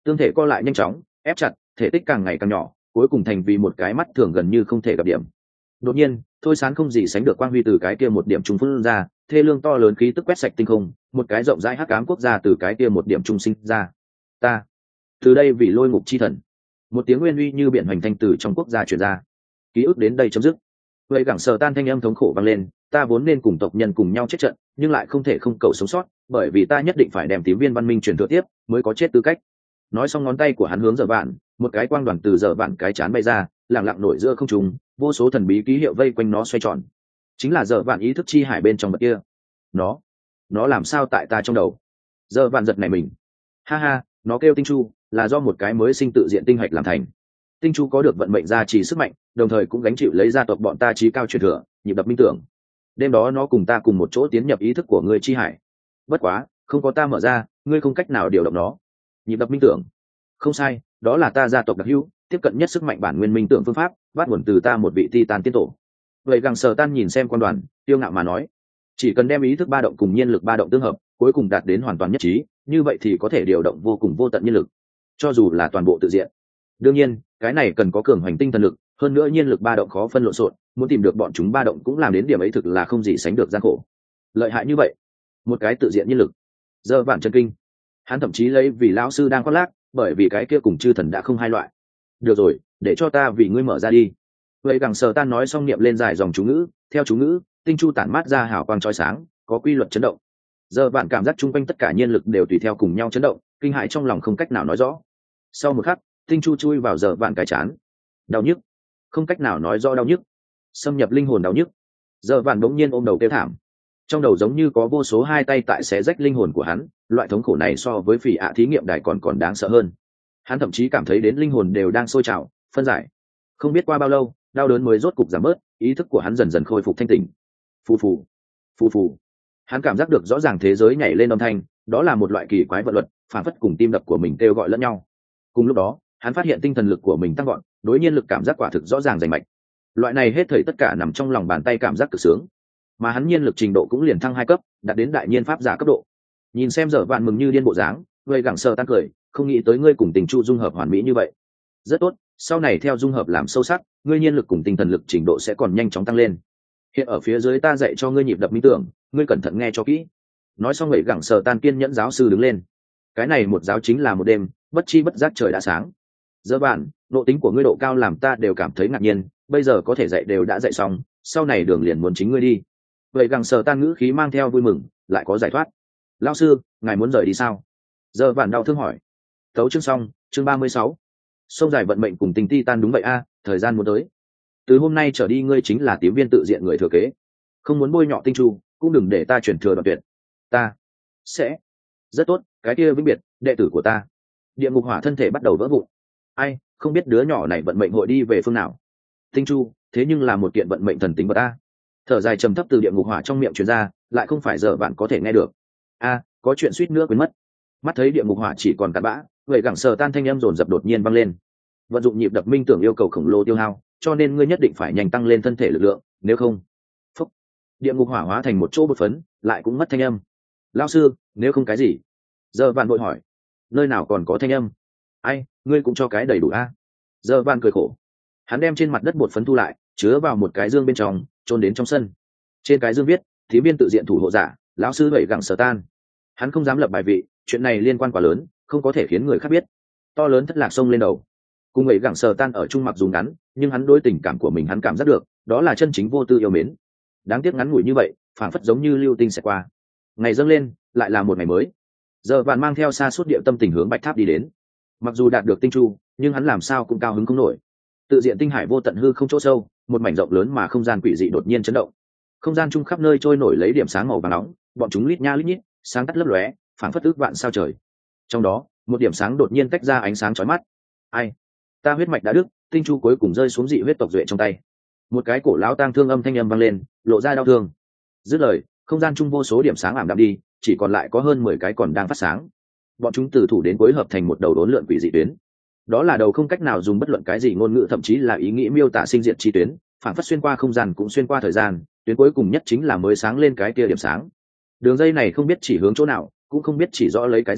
Tương thể co lại nhanh chóng, ép chặt, thể tích càng ngày càng nhỏ, cuối cùng thành vì một cái mắt thường gần như không thể gặp điểm. Đột nhiên, thôi sán không gì sánh được quang huy từ cái kia một điểm trung phun ra, thê lương to lớn khí tức quét sạch tinh không, một cái rộng rãi hắc ám quốc gia từ cái kia một điểm trung sinh ra. Ta, từ đây vì lôi ngục chi thần. Một tiếng nguyên uy như biển hoành thanh từ trong quốc gia truyền ra. Ký ức đến đây chấm dứt. Vậy gẳng sờ tan thanh âm thống khổ vang lên, ta vốn nên cùng tộc nhân cùng nhau chết trận, nhưng lại không thể không cầu sống sót, bởi vì ta nhất định phải đem tím viên văn minh truyền thừa tiếp, mới có chết tư cách. Nói xong ngón tay của hắn hướng Giờ Vạn, một cái quang đoàn từ Giờ Vạn cái chán bay ra, lặng lặng nổi giữa không trung, vô số thần bí ký hiệu vây quanh nó xoay tròn. Chính là Giờ Vạn ý thức chi hải bên trong vật kia. Nó, nó làm sao tại ta trong đầu? Giờ Vạn giật nảy mình. Ha ha, nó kêu Tinh Chu, là do một cái mới sinh tự diện tinh hạch làm thành. Tinh Chu có được vận mệnh gia trì sức mạnh, đồng thời cũng gánh chịu lấy gia tộc bọn ta trí cao truyền thừa, nhịp đập minh tưởng. Đêm đó nó cùng ta cùng một chỗ tiến nhập ý thức của ngươi chi hải. Bất quá, không có ta mở ra, ngươi không cách nào điều động nó. Nhịp đập minh tưởng. Không sai, đó là ta gia tộc đặc hữu, tiếp cận nhất sức mạnh bản nguyên minh tưởng phương pháp, bắt nguồn từ ta một vị Titan tiên tổ. Vậy gằng sờ tan nhìn xem quan đoàn, tiêu ngạo mà nói, chỉ cần đem ý thức ba động cùng nhiên lực ba động tương hợp, cuối cùng đạt đến hoàn toàn nhất trí, như vậy thì có thể điều động vô cùng vô tận nhiên lực, cho dù là toàn bộ tự diện. Đương nhiên, cái này cần có cường hoành tinh thần lực, hơn nữa nhiên lực ba động khó phân lộn xộn, muốn tìm được bọn chúng ba động cũng làm đến điểm ấy thực là không gì sánh được gian khổ. Lợi hại như vậy, một cái tự diện nhiên lực. Giờ Vạn chân kinh, hắn thậm chí lấy vì lão sư đang khoác lác, bởi vì cái kia cùng chư thần đã không hai loại. Được rồi, để cho ta vì ngươi mở ra đi. Vậy gằng sờ tan nói xong niệm lên dài dòng chú ngữ, theo chú ngữ, tinh chu tản mát ra hào quang chói sáng, có quy luật chấn động. Giờ Vạn cảm giác chung quanh tất cả nhiên lực đều tùy theo cùng nhau chấn động, kinh hãi trong lòng không cách nào nói rõ. Sau một khắc, tinh chu chui vào Giờ Vạn cái chán. Đau nhức, không cách nào nói rõ đau nhức, xâm nhập linh hồn đau nhức. Giờ Vạn bỗng nhiên ôm đầu kêu thảm, trong đầu giống như có vô số hai tay tại xé rách linh hồn của hắn, loại thống khổ này so với phỉ ạ thí nghiệm đài còn còn đáng sợ hơn. Hắn thậm chí cảm thấy đến linh hồn đều đang sôi trào phân giải. Không biết qua bao lâu, đau đớn mới rốt cục giảm bớt, ý thức của hắn dần dần khôi phục thanh tỉnh. Phù phù, phù phù. Hắn cảm giác được rõ ràng thế giới nhảy lên âm thanh, đó là một loại kỳ quái vận luật, phản phất cùng tim đập của mình kêu gọi lẫn nhau. Cùng lúc đó, hắn phát hiện tinh thần lực của mình tăng gọn, đối nhiên lực cảm giác quả thực rõ ràng rành mạch. Loại này hết thảy tất cả nằm trong lòng bàn tay cảm giác cực sướng. Mà hắn nhiên lực trình độ cũng liền thăng hai cấp, đạt đến đại nhiên pháp giả cấp độ. Nhìn xem Giờ Vạn mừng như điên bộ dáng, Ngươi gẳng sờ tan cười, không nghĩ tới ngươi cùng Tình Chu dung hợp hoàn mỹ như vậy. Rất tốt, sau này theo dung hợp làm sâu sắc, ngươi nhiên lực cùng tinh thần lực trình độ sẽ còn nhanh chóng tăng lên. Hiện ở phía dưới ta dạy cho ngươi nhịp đập minh tưởng, ngươi cẩn thận nghe cho kỹ. Nói xong Ngươi gẳng sờ tan kiên nhẫn giáo sư đứng lên. Cái này một giáo chính là một đêm, bất chi bất giác trời đã sáng. Giờ Vạn, độ tính của ngươi độ cao làm ta đều cảm thấy ngạc nhiên, bây giờ có thể dạy đều đã dạy xong, sau này đường liền muốn chính ngươi đi. Vậy gằng sờ tan ngữ khí mang theo vui mừng, lại có giải thoát. Lão sư, ngài muốn rời đi sao? Giờ Vạn đau thương hỏi. Tấu chương xong, chương ba mươi sáu. Sông dài vận mệnh cùng tình ti tan đúng vậy a, thời gian muốn tới. Từ hôm nay trở đi ngươi chính là tím viên tự diện người thừa kế. Không muốn bôi nhọ Tinh Chu, cũng đừng để ta chuyển thừa đoạn tuyệt. Ta sẽ. Rất tốt, cái kia vĩnh biệt, đệ tử của ta. Địa ngục hỏa thân thể bắt đầu vỡ vụn. Ai, không biết đứa nhỏ này vận mệnh hội đi về phương nào. Tinh Chu, thế nhưng là một kiện vận mệnh thần tính vật ta. Thở dài trầm thấp từ địa ngục hỏa trong miệng truyền ra, lại không phải Giờ Vạn có thể nghe được. A, có chuyện suýt nữa quên mất. Mắt thấy địa ngục hỏa chỉ còn cặn bã, vậy gẳng sờ tan thanh âm dồn dập đột nhiên vang lên. Vận dụng nhịp đập minh tưởng yêu cầu khổng lồ tiêu hao, cho nên ngươi nhất định phải nhanh tăng lên thân thể lực lượng, nếu không, phúc, địa ngục hỏa hóa thành một chỗ bột phấn, lại cũng mất thanh âm. Lão sư, nếu không cái gì? Giờ Vạn vội hỏi. Nơi nào còn có thanh âm? Ai, ngươi cũng cho cái đầy đủ a. Giờ Vạn cười khổ. Hắn đem trên mặt đất bột phấn thu lại, chứa vào một cái dương bên trong, trôn đến trong sân. Trên cái dương viết, thí viên tự diện thủ hộ giả, lão sư vậy gẳng sờ tan. Hắn không dám lập bài vị, chuyện này liên quan quá lớn, không có thể khiến người khác biết. To lớn thất lạc sông lên đầu. Cùng vậy gẳng sờ tan ở chung mặc dù ngắn, nhưng hắn đối tình cảm của mình hắn cảm giác được, đó là chân chính vô tư yêu mến. Đáng tiếc ngắn ngủi như vậy, phảng phất giống như lưu tinh sẽ qua. Ngày dâng lên, lại là một ngày mới. Giờ Vạn mang theo xa suốt địa tâm tình hướng Bạch Tháp đi đến. Mặc dù đạt được Tinh Chu, nhưng hắn làm sao cũng cao hứng không nổi. Tự diện tinh hải vô tận hư không chỗ sâu, một mảnh rộng lớn mà không gian quỷ dị đột nhiên chấn động. Không gian chung khắp nơi trôi nổi lấy điểm sáng màu vàng nóng, bọn chúng lít nha lít nhít, sáng tắt lấp lóe, phảng phất ước vạn sao trời. Trong đó, một điểm sáng đột nhiên tách ra ánh sáng chói mắt. Ai? Ta huyết mạch đã đứt, Tinh Chu cuối cùng rơi xuống dị huyết tộc duệ trong tay. Một cái cổ lão tang thương âm thanh âm vang lên, lộ ra đau thương. Dứt lời, không gian chung vô số điểm sáng ảm đạm đi, chỉ còn lại có hơn mười cái còn đang phát sáng. Bọn chúng từ thủ đến cuối hợp thành một đầu đốn lượn quỷ dị tuyến. Đó là đầu không cách nào dùng bất luận cái gì ngôn ngữ thậm chí là ý nghĩ miêu tả sinh diệt chi tuyến, phản phất xuyên qua không gian cũng xuyên qua thời gian, tuyến cuối cùng nhất chính là mới sáng lên cái kia điểm sáng. Đường dây này không biết chỉ hướng chỗ nào, cũng không biết chỉ rõ lấy cái gì,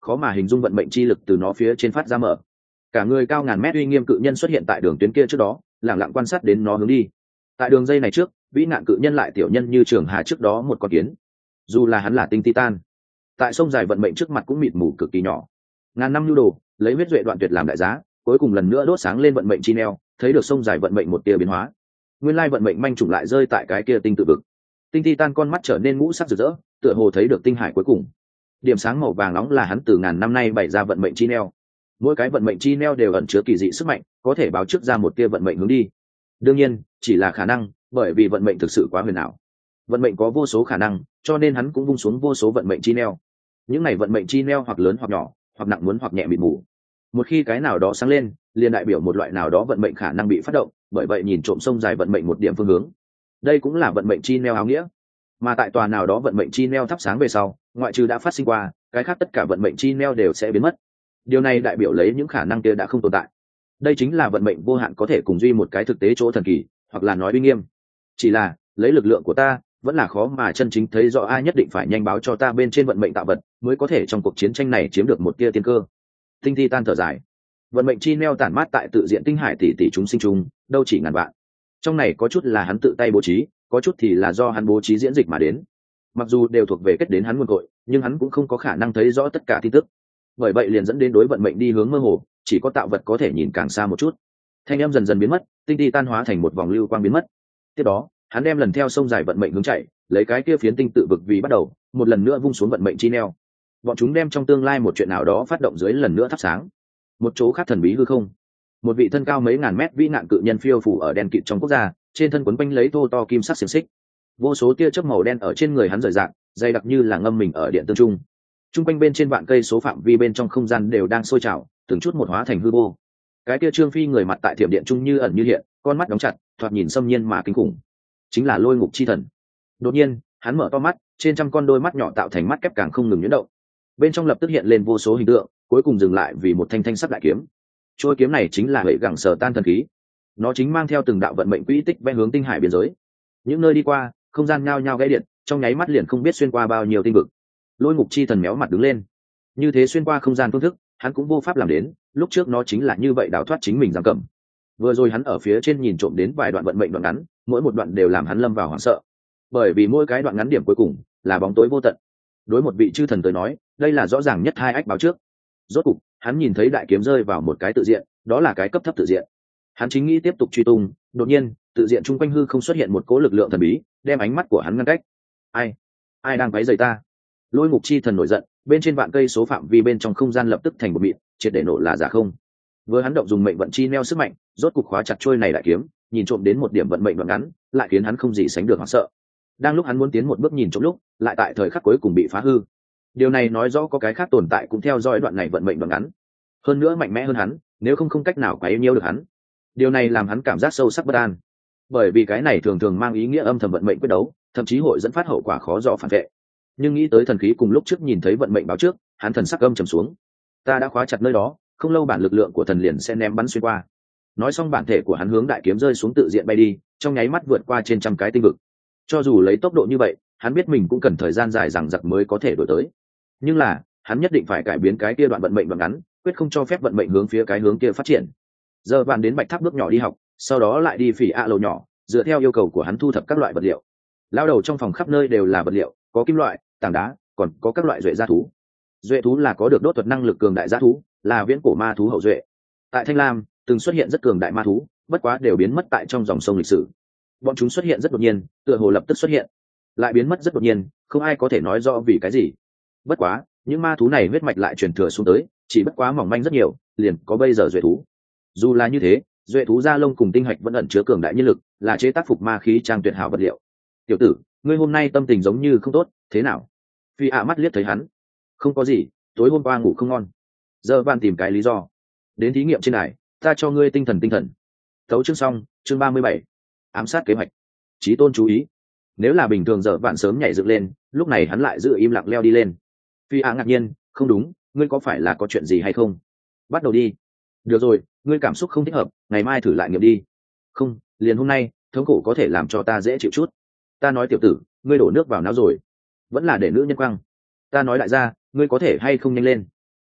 khó mà hình dung vận mệnh chi lực từ nó phía trên phát ra mở. Cả người cao ngàn mét uy nghiêm cự nhân xuất hiện tại đường tuyến kia trước đó, lẳng lặng quan sát đến nó hướng đi. Tại đường dây này trước, vĩ nạn cự nhân lại tiểu nhân như trường hà trước đó một con kiến. Dù là hắn là tinh titan, tại sông dài vận mệnh trước mặt cũng mịt mù cực kỳ nhỏ. Ngàn năm nhu đồ, lấy huyết duệ đoạn tuyệt làm đại giá, cuối cùng lần nữa đốt sáng lên vận mệnh chi neo, thấy được sông dài vận mệnh một tia biến hóa. Nguyên lai vận mệnh manh trùng lại rơi tại cái kia tinh tự vực. Tinh titan con mắt trở nên ngũ sắc rực rỡ, tựa hồ thấy được tinh hải cuối cùng. Điểm sáng màu vàng nóng là hắn từ ngàn năm nay bày ra vận mệnh chi neo. Mỗi cái vận mệnh chi neo đều ẩn chứa kỳ dị sức mạnh, có thể báo trước ra một tia vận mệnh hướng đi. Đương nhiên, chỉ là khả năng, bởi vì vận mệnh thực sự quá huyền ảo. Vận mệnh có vô số khả năng, cho nên hắn cũng vung xuống vô số vận mệnh chi neo. Những này vận mệnh chi neo hoặc lớn hoặc nhỏ, hoặc nặng muốn hoặc nhẹ mịt mù. Một khi cái nào đó sáng lên, liền đại biểu một loại nào đó vận mệnh khả năng bị phát động, bởi vậy nhìn trộm sông dài vận mệnh một điểm phương hướng. Đây cũng là vận mệnh chi neo áo nghĩa. Mà tại tòa nào đó vận mệnh chi neo thắp sáng về sau, ngoại trừ đã phát sinh qua, cái khác tất cả vận mệnh chi neo đều sẽ biến mất. Điều này đại biểu lấy những khả năng kia đã không tồn tại. Đây chính là vận mệnh vô hạn có thể cùng duy một cái thực tế chỗ thần kỳ, hoặc là nói uy nghiêm. Chỉ là, lấy lực lượng của ta, vẫn là khó mà chân chính thấy rõ ai nhất định phải nhanh báo cho ta bên trên vận mệnh tạo vật, mới có thể trong cuộc chiến tranh này chiếm được một tia tiên cơ. Tinh Titan thở dài. Vận mệnh chi neo tản mát tại tự diện tinh hải tỷ tỷ chúng sinh chung, đâu chỉ ngàn vạn. Trong này có chút là hắn tự tay bố trí, có chút thì là do hắn bố trí diễn dịch mà đến. Mặc dù đều thuộc về kết đến hắn nguồn cội, nhưng hắn cũng không có khả năng thấy rõ tất cả tin tức. Bởi vậy liền dẫn đến đối vận mệnh đi hướng mơ hồ, chỉ có tạo vật có thể nhìn càng xa một chút. Thanh âm dần dần biến mất, tinh Titan hóa thành một vòng lưu quang biến mất. Tiếp đó, hắn đem lần theo sông dài vận mệnh hướng chạy, lấy cái kia phiến tinh tự vực vì bắt đầu, một lần nữa vung xuống vận mệnh chi neo. Bọn chúng đem trong tương lai một chuyện nào đó phát động dưới lần nữa thắp sáng. Một chỗ khác thần bí hư không, một vị thân cao mấy ngàn mét vĩ nạn cự nhân phiêu phủ ở đen kịt trong quốc gia, trên thân quấn quanh lấy thô to kim sắc xiềng xích. Vô số tia chớp màu đen ở trên người hắn rời rạc, dày đặc như là ngâm mình ở điện tương trung. Trung quanh bên trên vạn cây số phạm vi bên trong không gian đều đang sôi trào, từng chút một hóa thành hư vô. Cái kia Trương Phi người mặt tại thiểm điện trung như ẩn như hiện, con mắt đóng chặt, thoạt nhìn xâm nhiên mà kinh khủng. Chính là Lôi Ngục chi thần. Đột nhiên, hắn mở to mắt, trên trăm con đôi mắt nhỏ tạo thành mắt kép càng không ngừng nhuyễn động. Bên trong lập tức hiện lên vô số hình tượng, cuối cùng dừng lại vì một thanh thanh sắc đại kiếm. Trôi kiếm này chính là hệ gẳng sở tan thần khí. Nó chính mang theo từng đạo vận mệnh quỹ tích vẽ hướng tinh hải biên giới. Những nơi đi qua, không gian nhao nhao gãy điện, trong nháy mắt liền không biết xuyên qua bao nhiêu tinh vực. Lôi Ngục chi thần méo mặt đứng lên. Như thế xuyên qua không gian phương thức, hắn cũng vô pháp làm đến, lúc trước nó chính là như vậy đào thoát chính mình giam cầm. Vừa rồi hắn ở phía trên nhìn trộm đến vài đoạn vận mệnh đoạn ngắn, mỗi một đoạn đều làm hắn lâm vào hoảng sợ. Bởi vì mỗi cái đoạn ngắn điểm cuối cùng là bóng tối vô tận. Đối một vị chư thần tới nói, đây là rõ ràng nhất hai ách báo trước. Rốt cục, hắn nhìn thấy đại kiếm rơi vào một cái tự diện, đó là cái cấp thấp tự diện. Hắn chính nghĩ tiếp tục truy tung, đột nhiên, tự diện chung quanh hư không xuất hiện một cỗ lực lượng thần bí, đem ánh mắt của hắn ngăn cách. Ai? Ai đang quấy rầy ta? Lôi Ngục chi thần nổi giận, bên trên vạn cây số phạm vi bên trong không gian lập tức thành một mịn, triệt để nổ là giả không. Với hắn động dùng mệnh vận chi neo sức mạnh, rốt cục khóa chặt trôi này đại kiếm, nhìn trộm đến một điểm vận mệnh đoạn ngắn, lại khiến hắn không gì sánh được hoảng sợ. Đang lúc hắn muốn tiến một bước nhìn trộm lúc, lại tại thời khắc cuối cùng bị phá hư. Điều này nói rõ có cái khác tồn tại cũng theo dõi đoạn này vận mệnh đoạn ngắn, hơn nữa mạnh mẽ hơn hắn, nếu không không cách nào quấy nhiễu được hắn. Điều này làm hắn cảm giác sâu sắc bất an, bởi vì cái này thường thường mang ý nghĩa âm thầm vận mệnh quyết đấu, thậm chí hội dẫn phát hậu quả khó dò phản vệ. Nhưng nghĩ tới thần khí cùng lúc trước nhìn thấy vận mệnh báo trước, hắn thần sắc âm trầm xuống. Ta đã khóa chặt nơi đó, không lâu bản lực lượng của thần liền sẽ ném bắn xuyên qua. Nói xong, bản thể của hắn hướng đại kiếm rơi xuống tự diện bay đi, trong nháy mắt vượt qua trên trăm cái tinh vực. Cho dù lấy tốc độ như vậy, hắn biết mình cũng cần thời gian dài rằng giặc mới có thể đổi tới. Nhưng là, hắn nhất định phải cải biến cái kia đoạn vận mệnh đoạn ngắn, quyết không cho phép vận mệnh hướng phía cái hướng kia phát triển. Giờ bạn đến Bạch Tháp bước nhỏ đi học, sau đó lại đi phỉ ạ lầu nhỏ, dựa theo yêu cầu của hắn thu thập các loại vật liệu. Lao đầu trong phòng khắp nơi đều là vật liệu, có kim loại, tảng đá, còn có các loại duệ gia thú. Duệ thú là có được đốt thuật năng lực cường đại gia thú, là viễn cổ ma thú hậu duệ. Tại Thanh Lam, từng xuất hiện rất cường đại ma thú, bất quá đều biến mất tại trong dòng sông lịch sử. Bọn chúng xuất hiện rất đột nhiên, tựa hồ lập tức xuất hiện, lại biến mất rất đột nhiên, không ai có thể nói rõ vì cái gì. Bất quá, những ma thú này huyết mạch lại truyền thừa xuống tới, chỉ bất quá mỏng manh rất nhiều, liền có bây giờ duệ thú. Dù là như thế, duệ thú da lông cùng tinh hạch vẫn ẩn chứa cường đại nhiên lực, là chế tác phục ma khí trang tuyệt hảo vật liệu. Tiểu tử, ngươi hôm nay tâm tình giống như không tốt, thế nào? Phi ạ mắt liếc thấy hắn. Không có gì, tối hôm qua ngủ không ngon. Giờ bạn tìm cái lý do. Đến thí nghiệm trên này, ta cho ngươi tinh thần tinh thần. Thấu chương xong, chương ba mươi bảy. Ám sát kế hoạch. Chí tôn chú ý. Nếu là bình thường giờ bạn sớm nhảy dựng lên, lúc này hắn lại giữ im lặng leo đi lên. Phi ạ ngạc nhiên, không đúng, ngươi có phải là có chuyện gì hay không? Bắt đầu đi. Được rồi, ngươi cảm xúc không thích hợp, ngày mai thử lại nghiệm đi. Không, liền hôm nay, thống khổ có thể làm cho ta dễ chịu chút. Ta nói tiểu tử, ngươi đổ nước vào não rồi, vẫn là để nữ nhân quăng. Ta nói đại gia, ngươi có thể hay không nhanh lên.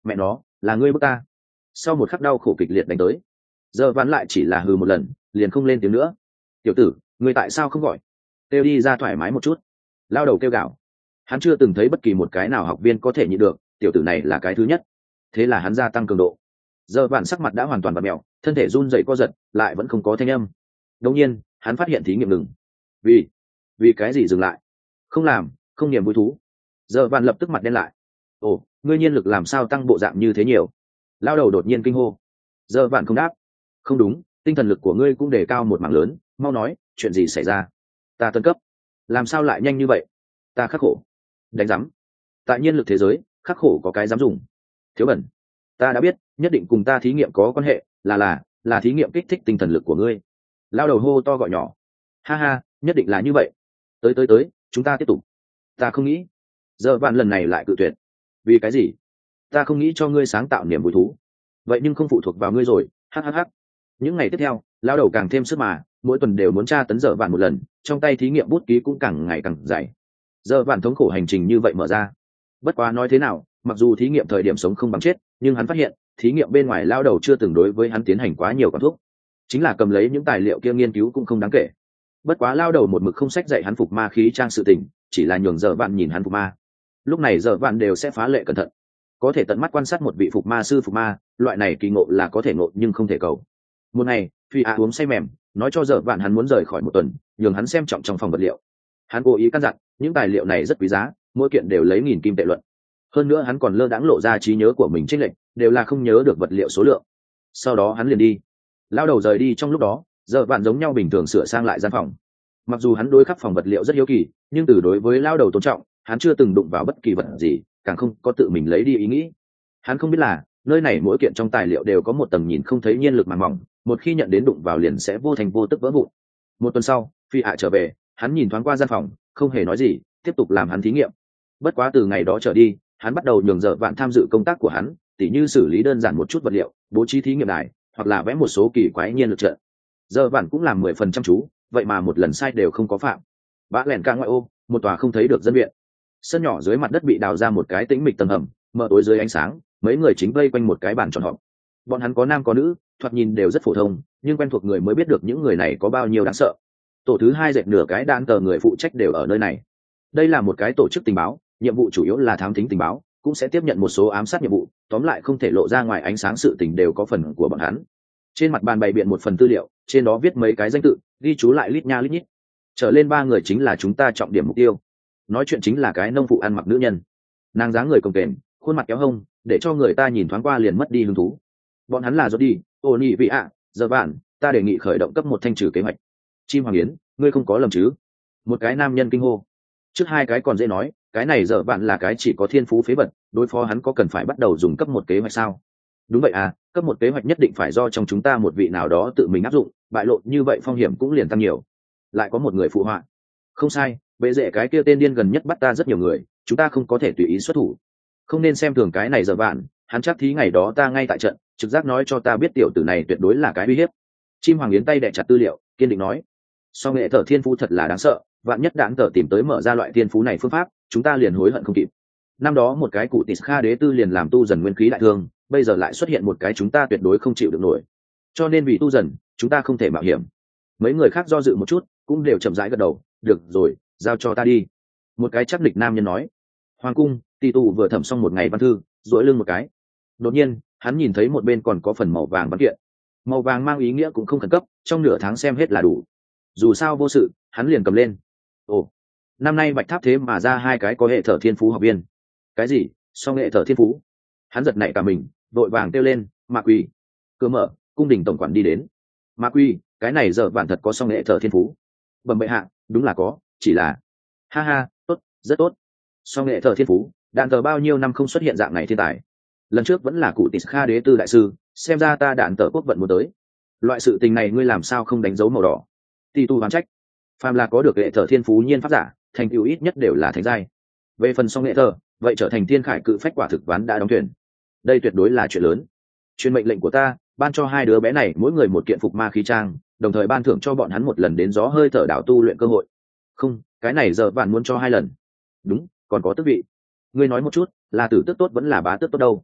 mẹ nó là ngươi bức ta. Sau một khắc đau khổ kịch liệt đánh tới, giờ ván lại chỉ là hừ một lần liền không lên tiếng nữa. Tiểu tử, ngươi tại sao không gọi kêu đi ra thoải mái một chút. Lao đầu kêu gào. Hắn chưa từng thấy bất kỳ một cái nào học viên có thể nhịn được, tiểu tử này là cái thứ nhất. Thế là hắn gia tăng cường độ. Giờ vạn sắc mặt đã hoàn toàn bặm mèo, thân thể run rẩy co giật, lại vẫn không có thanh âm. Đột nhiên hắn phát hiện thí nghiệm ngừng. vì vì cái gì dừng lại? Không làm, không niềm vui thú. Giờ vạn lập tức mặt đen lại. Ồ, ngươi nhiên lực làm sao tăng bộ dạng như thế nhiều? Lao đầu đột nhiên kinh hô. Giờ vạn không đáp. Không đúng, tinh thần lực của ngươi cũng đề cao một mảng lớn, mau nói chuyện gì xảy ra? Ta tân cấp, làm sao lại nhanh như vậy? Ta khắc khổ. Đánh giám. Tại nhiên lực thế giới khắc khổ có cái dám dùng. Thiếu bẩn. Ta đã biết, nhất định cùng ta thí nghiệm có quan hệ, là là là thí nghiệm kích thích tinh thần lực của ngươi. Lao đầu hô to gọi nhỏ. Ha ha, nhất định là như vậy. Tới tới tới, chúng ta tiếp tục. Ta không nghĩ. Giờ bạn lần này lại cự tuyệt. Vì cái gì? Ta không nghĩ cho ngươi sáng tạo niềm vui thú. Vậy nhưng không phụ thuộc vào ngươi rồi. Hắc hắc hắc. Những ngày tiếp theo, lao đầu càng thêm sức mà, mỗi tuần đều muốn tra tấn giờ bạn một lần, trong tay thí nghiệm bút ký cũng càng ngày càng dày. Giờ bạn thống khổ hành trình như vậy mở ra. Bất quá nói thế nào, mặc dù thí nghiệm thời điểm sống không bằng chết, nhưng hắn phát hiện thí nghiệm bên ngoài lao đầu chưa từng đối với hắn tiến hành quá nhiều quản thuốc, chính là cầm lấy những tài liệu kia nghiên cứu cũng không đáng kể. Bất quá lao đầu một mực không sách dạy hắn phục ma khí trang sự tình, chỉ là nhường giờ bạn nhìn hắn phục ma. Lúc này giờ bạn đều sẽ phá lệ cẩn thận, có thể tận mắt quan sát một vị phục ma sư phục ma, loại này kỳ ngộ là có thể ngộ nhưng không thể cầu. Một ngày phi a uống say mềm, nói cho giờ bạn hắn muốn rời khỏi một tuần, nhường hắn xem trọng trong phòng vật liệu. Hắn cố ý căn dặn những tài liệu này rất quý giá, mỗi kiện đều lấy nghìn kim tệ luận. Hơn nữa hắn còn lơ đãng lộ ra trí nhớ của mình chênh lệch, đều là không nhớ được vật liệu số lượng. Sau đó hắn liền đi. Lao đầu rời đi trong lúc đó, giờ bạn giống nhau bình thường sửa sang lại gian phòng. Mặc dù hắn đối khắp phòng vật liệu rất hiếu kỳ, nhưng từ đối với lao đầu tôn trọng, hắn chưa từng đụng vào bất kỳ vật gì, càng không có tự mình lấy đi ý nghĩ. Hắn không biết là nơi này mỗi kiện trong tài liệu đều có một tầng nhìn không thấy nhiên lực màng mỏng, một khi nhận đến đụng vào liền sẽ vô thành vô tức vỡ vụn. Một tuần sau, phi hạ trở về, hắn nhìn thoáng qua gian phòng, không hề nói gì, tiếp tục làm hắn thí nghiệm. Bất quá từ ngày đó trở đi, hắn bắt đầu nhường giờ vạn tham dự công tác của hắn, tỉ như xử lý đơn giản một chút vật liệu, bố trí thí nghiệm đài, hoặc là vẽ một số kỳ quái nhiên lực trận. Giờ vạn cũng làm mười phần trăm chú, vậy mà một lần sai đều không có phạm. Bã lẻn ca ngoại ô, một tòa không thấy được dân viện. Sân nhỏ dưới mặt đất bị đào ra một cái tĩnh mịch tầng hầm, mờ tối dưới ánh sáng, mấy người chính vây quanh một cái bàn tròn họp. Bọn hắn có nam có nữ, thoạt nhìn đều rất phổ thông, nhưng quen thuộc người mới biết được những người này có bao nhiêu đáng sợ. Tổ thứ hai dệt nửa cái đan tờ người phụ trách đều ở nơi này. Đây là một cái tổ chức tình báo, nhiệm vụ chủ yếu là thám thính tình báo, cũng sẽ tiếp nhận một số ám sát nhiệm vụ, tóm lại không thể lộ ra ngoài ánh sáng sự tình đều có phần của bọn hắn. Trên mặt bàn bày biện một phần tư liệu, trên đó viết mấy cái danh tự, ghi chú lại lít nha lít nhít. Trở lên ba người chính là chúng ta trọng điểm mục tiêu. Nói chuyện chính là cái nông phụ ăn mặc nữ nhân. Nàng dáng người cồng kềnh, khuôn mặt kéo hông, để cho người ta nhìn thoáng qua liền mất đi hứng thú. Bọn hắn là Jody, Oni vị ạ, giờ bạn, ta đề nghị khởi động cấp một thanh trừ kế hoạch. Chim Hoàng Yến, ngươi không có lầm chứ? Một cái nam nhân kinh hô. Trước hai cái còn dễ nói, cái này giờ bạn là cái chỉ có thiên phú phế vật, đối phó hắn có cần phải bắt đầu dùng cấp một kế hoạch sao? Đúng vậy à, cấp một kế hoạch nhất định phải do trong chúng ta một vị nào đó tự mình áp dụng, bại lộ như vậy phong hiểm cũng liền tăng nhiều. Lại có một người phụ họa. Không sai, bệ rễ cái kia tên điên gần nhất bắt ta rất nhiều người, chúng ta không có thể tùy ý xuất thủ. Không nên xem thường cái này giờ bạn, hắn chắc thí ngày đó ta ngay tại trận, trực giác nói cho ta biết tiểu tử này tuyệt đối là cái uy hiếp. Chim Hoàng Yến tay đè chặt tư liệu, kiên định nói. So nghệ thở thiên phú thật là đáng sợ, vạn nhất đạn tờ tìm tới mở ra loại thiên phú này phương pháp, chúng ta liền hối hận không kịp. Năm đó một cái cụ tịt kha đế tư liền làm tu dần nguyên khí đại thương, bây giờ lại xuất hiện một cái chúng ta tuyệt đối không chịu được nổi. Cho nên vì tu dần, chúng ta không thể mạo hiểm. Mấy người khác do dự một chút, cũng đều chậm rãi gật đầu. Được rồi, giao cho ta đi. Một cái chắc địch nam nhân nói. Hoàng cung, tỷ tù vừa thẩm xong một ngày văn thư, duỗi lưng một cái. Đột nhiên, hắn nhìn thấy một bên còn có phần màu vàng văn kiện. Màu vàng mang ý nghĩa cũng không khẩn cấp, trong nửa tháng xem hết là đủ. Dù sao vô sự, hắn liền cầm lên. Ồ, năm nay Bạch Tháp thế mà ra hai cái có hệ thở thiên phú học viên. Cái gì? Song hệ thở thiên phú? Hắn giật nảy cả mình, vội vàng kêu lên, Ma Quỳ. Cửa mở, cung đình tổng quản đi đến. Ma Quỳ, cái này giờ bạn thật có song hệ thở thiên phú. Bẩm bệ hạ, đúng là có, chỉ là ha ha, tốt, rất tốt. Song hệ thở thiên phú, đạn tờ bao nhiêu năm không xuất hiện dạng này thiên tài. Lần trước vẫn là cụ tịt kha đế tư đại sư, xem ra ta đạn tờ quốc vận muốn tới. Loại sự tình này ngươi làm sao không đánh dấu màu đỏ? Ti tu hoán trách. Phàm là có được hệ thở thiên phú nhiên pháp giả, thành tựu ít nhất đều là thánh giai. Về phần song hệ thở, vậy trở thành thiên khải cự phách quả thực ván đã đóng thuyền. Đây tuyệt đối là chuyện lớn. Truyền mệnh lệnh của ta, ban cho hai đứa bé này mỗi người một kiện phục ma khí trang, đồng thời ban thưởng cho bọn hắn một lần đến gió hơi thở đảo tu luyện cơ hội. Không, cái này giờ bạn muốn cho hai lần. Đúng, còn có tước vị. Ngươi nói một chút, là tử tước tốt vẫn là bá tước tốt đâu?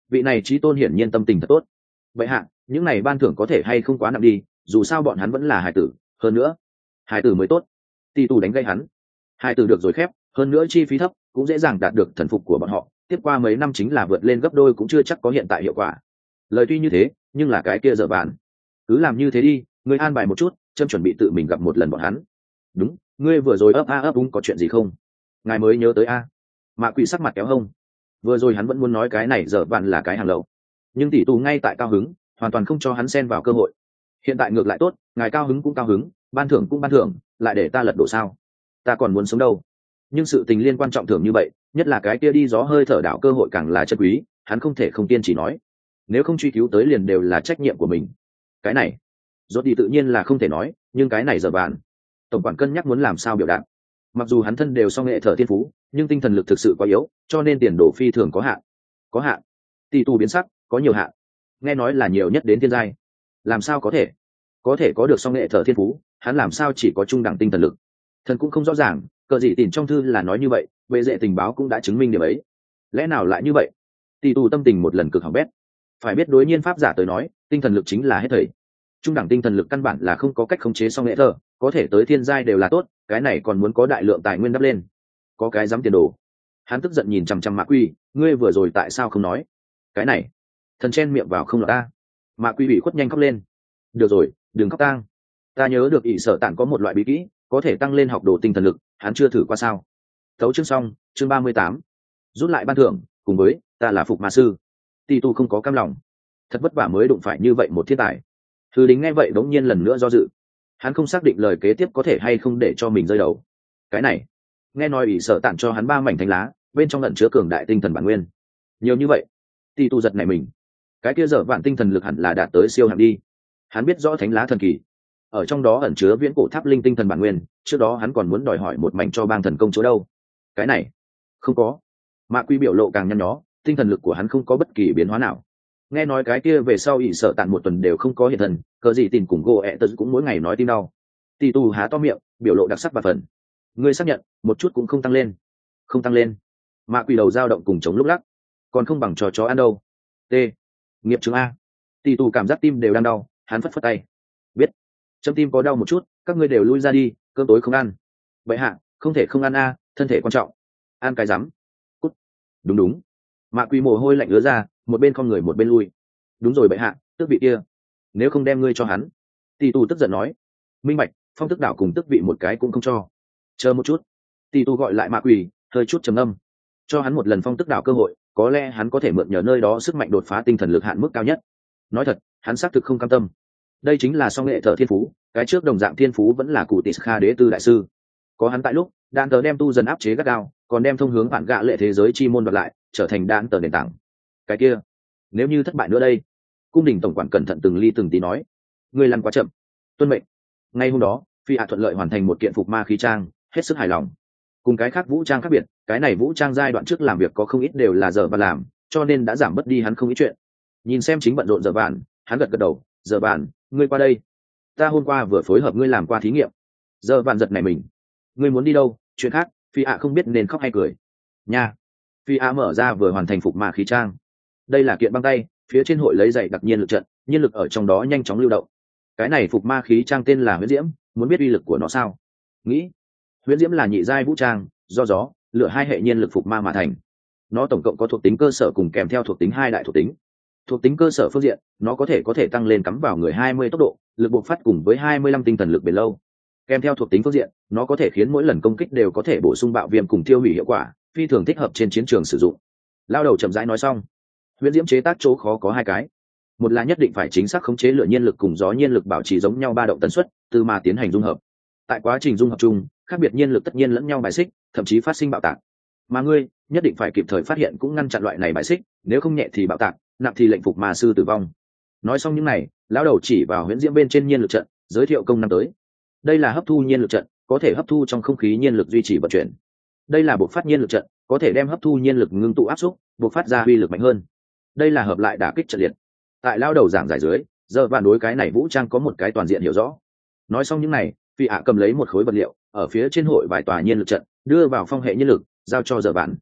vị này trí tôn hiển nhiên tâm tình thật tốt. Vậy hạ, những này ban thưởng có thể hay không quá nặng đi, dù sao bọn hắn vẫn là hải tử, hơn nữa hải tử mới tốt. Tỷ tù đánh gây hắn. Hải tử được rồi khép, hơn nữa chi phí thấp, cũng dễ dàng đạt được thần phục của bọn họ, tiếp qua mấy năm chính là vượt lên gấp đôi cũng chưa chắc có hiện tại hiệu quả. Lời tuy như thế, nhưng là cái kia dở bàn. Cứ làm như thế đi, ngươi an bài một chút, châm chuẩn bị tự mình gặp một lần bọn hắn. Đúng, ngươi vừa rồi ấp a ấp úng có chuyện gì không? Ngài mới nhớ tới a. Mạ Quỷ sắc mặt kéo hông. Vừa rồi hắn vẫn muốn nói cái này dở bàn là cái hàng lậu, nhưng tỷ tù ngay tại cao hứng, hoàn toàn không cho hắn xen vào cơ hội. Hiện tại ngược lại tốt, ngài cao hứng cũng cao hứng, ban thưởng cũng ban thưởng, lại để ta lật đổ sao? Ta còn muốn sống đâu. Nhưng sự tình liên quan trọng thưởng như vậy, nhất là cái kia đi gió hơi thở đảo cơ hội càng là chân quý, hắn không thể không tiên chỉ nói. Nếu không truy cứu tới liền đều là trách nhiệm của mình. Cái này rốt đi tự nhiên là không thể nói, nhưng cái này giờ bạn tổng quản cân nhắc muốn làm sao biểu đạt. Mặc dù hắn thân đều so nghệ thở thiên phú, nhưng tinh thần lực thực sự quá yếu, cho nên tiền đồ phi thường có hạn. Có hạn? Tỷ tu biến sắc, có nhiều hạn. Nghe nói là nhiều nhất đến thiên giai. Làm sao có thể? Có thể có được so nghệ thở thiên phú, hắn làm sao chỉ có trung đẳng tinh thần lực? Thần cũng không rõ ràng, cờ gì tìm trong thư là nói như vậy, vệ dệ tình báo cũng đã chứng minh điểm ấy. Lẽ nào lại như vậy? Tỷ tu tâm tình một lần cực hỏng bét. Phải biết đối nhiên pháp giả tới nói, tinh thần lực chính là hết thảy. Trung đẳng tinh thần lực căn bản là không có cách khống chế song nghệ thở, có thể tới thiên giai đều là tốt, cái này còn muốn có đại lượng tài nguyên đắp lên. Có cái dám tiền đồ. Hắn tức giận nhìn chằm chằm Mã Quy, ngươi vừa rồi tại sao không nói? Cái này, thần chen miệng vào không lọt ta. Mã Quy bị khuất nhanh khóc lên. Được rồi, đừng khóc tang. Ta nhớ được ỷ sở tản có một loại bí kỹ, có thể tăng lên học đồ tinh thần lực, hắn chưa thử qua sao? Tấu chương xong, chương ba mươi tám. Rút lại ban thưởng, cùng với ta là phục ma sư. Tỷ tu không có cam lòng, thật vất vả mới đụng phải như vậy một thiên tài. Thư đính nghe vậy đống nhiên lần nữa do dự. Hắn không xác định lời kế tiếp có thể hay không để cho mình rơi đầu. Cái này, nghe nói ỷ sở tản cho hắn ba mảnh thánh lá, bên trong ẩn chứa cường đại tinh thần bản nguyên. Nhiều như vậy, tỷ tu giật này mình. Cái kia dở vạn tinh thần lực hẳn là đạt tới siêu hạng đi. Hắn biết rõ thánh lá thần kỳ, ở trong đó ẩn chứa viễn cổ tháp linh tinh thần bản nguyên, trước đó hắn còn muốn đòi hỏi một mảnh cho bang thần công chỗ đâu. Cái này, không có. Mạ Quy biểu lộ càng nhăn nhó, tinh thần lực của hắn không có bất kỳ biến hóa nào. Nghe nói cái kia về sau ỷ sợ tàn một tuần đều không có hiện thần, cờ gì tìm cùng gỗ ẹ tật cũng mỗi ngày nói tim đau. Tỷ tu há to miệng, biểu lộ đặc sắc và phần. Ngươi xác nhận, một chút cũng không tăng lên. Không tăng lên. Mạ Quy đầu dao động cùng chống lúc lắc, còn không bằng trò chó ăn đâu. T. Nghiệp chứng a. Tỷ tu cảm giác tim đều đang đau, hắn phất phất tay. Biết. Châm tim có đau một chút, các ngươi đều lui ra đi, cơm tối không ăn. Vậy hạ, không thể không ăn a, thân thể quan trọng. Ăn cái rắm. Cút. Đúng đúng. Mạ Quy mồ hôi lạnh ứa ra, một bên con người một bên lui. Đúng rồi bệ hạ, tước vị kia, nếu không đem ngươi cho hắn. Tỷ tu tức giận nói. Minh bạch, phong tức đảo cùng tước vị một cái cũng không cho. Chờ một chút. Tỷ tu gọi lại Mạ Quỷ, hơi chút trầm âm. Cho hắn một lần phong tức đảo cơ hội, có lẽ hắn có thể mượn nhờ nơi đó sức mạnh đột phá tinh thần lực hạn mức cao nhất. Nói thật, hắn xác thực không cam tâm. Đây chính là song nghệ thở thiên phú, cái trước đồng dạng thiên phú vẫn là cụ tỷ kha đế tư đại sư. Có hắn tại lúc, đạn tờ đem tu dần áp chế gắt gao, còn đem thông hướng bản gạ lệ thế giới chi môn đoạt lại, trở thành đạn tờ nền tảng. Cái kia, nếu như thất bại nữa đây? Cung đình tổng quản cẩn thận từng ly từng tí nói. Ngươi lăn quá chậm. Tuân mệnh. Ngay hôm đó, phi hạ thuận lợi hoàn thành một kiện phục ma khí trang, hết sức hài lòng. Cùng cái khác vũ trang khác biệt, cái này vũ trang giai đoạn trước làm việc có không ít đều là giờ và làm, cho nên đã giảm bớt đi hắn không ít chuyện. Nhìn xem chính bận rộn giờ bạn, hắn gật gật đầu. Giờ bạn, ngươi qua đây. Ta hôm qua vừa phối hợp ngươi làm qua thí nghiệm. Giờ bạn giật này mình. Ngươi muốn đi đâu? Chuyện khác. Phi hạ không biết nên khóc hay cười. Nha. Phi hạ mở ra vừa hoàn thành phục ma khí trang. Đây là kiện băng tay, phía trên hội lấy dày đặc nhiên lực trận, nhiên lực ở trong đó nhanh chóng lưu động. Cái này phục ma khí trang tên là huyễn diễm, muốn biết uy lực của nó sao? Nghĩ, huyễn diễm là nhị giai vũ trang, do gió, lửa hai hệ nhiên lực phục ma mà thành. Nó tổng cộng có thuộc tính cơ sở cùng kèm theo thuộc tính hai đại thuộc tính. Thuộc tính cơ sở phương diện, nó có thể có thể tăng lên cắm vào người hai mươi tốc độ, lực bộc phát cùng với hai mươi lăm tinh thần lực bền lâu. Kèm theo thuộc tính phương diện, nó có thể khiến mỗi lần công kích đều có thể bổ sung bạo viêm cùng tiêu hủy hiệu quả, phi thường thích hợp trên chiến trường sử dụng. Lao đầu chậm rãi nói xong. Huyễn diễm chế tác chỗ khó có hai cái. Một là nhất định phải chính xác khống chế lửa nhiên lực cùng gió nhiên lực bảo trì giống nhau ba động tần suất, từ mà tiến hành dung hợp. Tại quá trình dung hợp chung, khác biệt nhiên lực tất nhiên lẫn nhau bài xích, thậm chí phát sinh bạo tạc. Mà ngươi nhất định phải kịp thời phát hiện cũng ngăn chặn loại này bài xích, nếu không nhẹ thì bạo tạc, nặng thì lệnh phục mà sư tử vong. Nói xong những này, lão đầu chỉ vào huyễn diễm bên trên nhiên lực trận, giới thiệu công năng tới. Đây là hấp thu nhiên lực trận, có thể hấp thu trong không khí nhiên lực duy trì vận chuyển. Đây là bộc phát nhiên lực trận, có thể đem hấp thu nhiên lực ngưng tụ áp xúc, bộc phát ra uy lực mạnh hơn. Đây là hợp lại đả kích trận liệt. Tại lao đầu giảng giải dưới, giờ vạn đối cái này vũ trang có một cái toàn diện hiểu rõ. Nói xong những này, phi hạ cầm lấy một khối vật liệu ở phía trên hội vài tòa nhiên lực trận, đưa vào phong hệ nhiên lực, giao cho giờ vạn.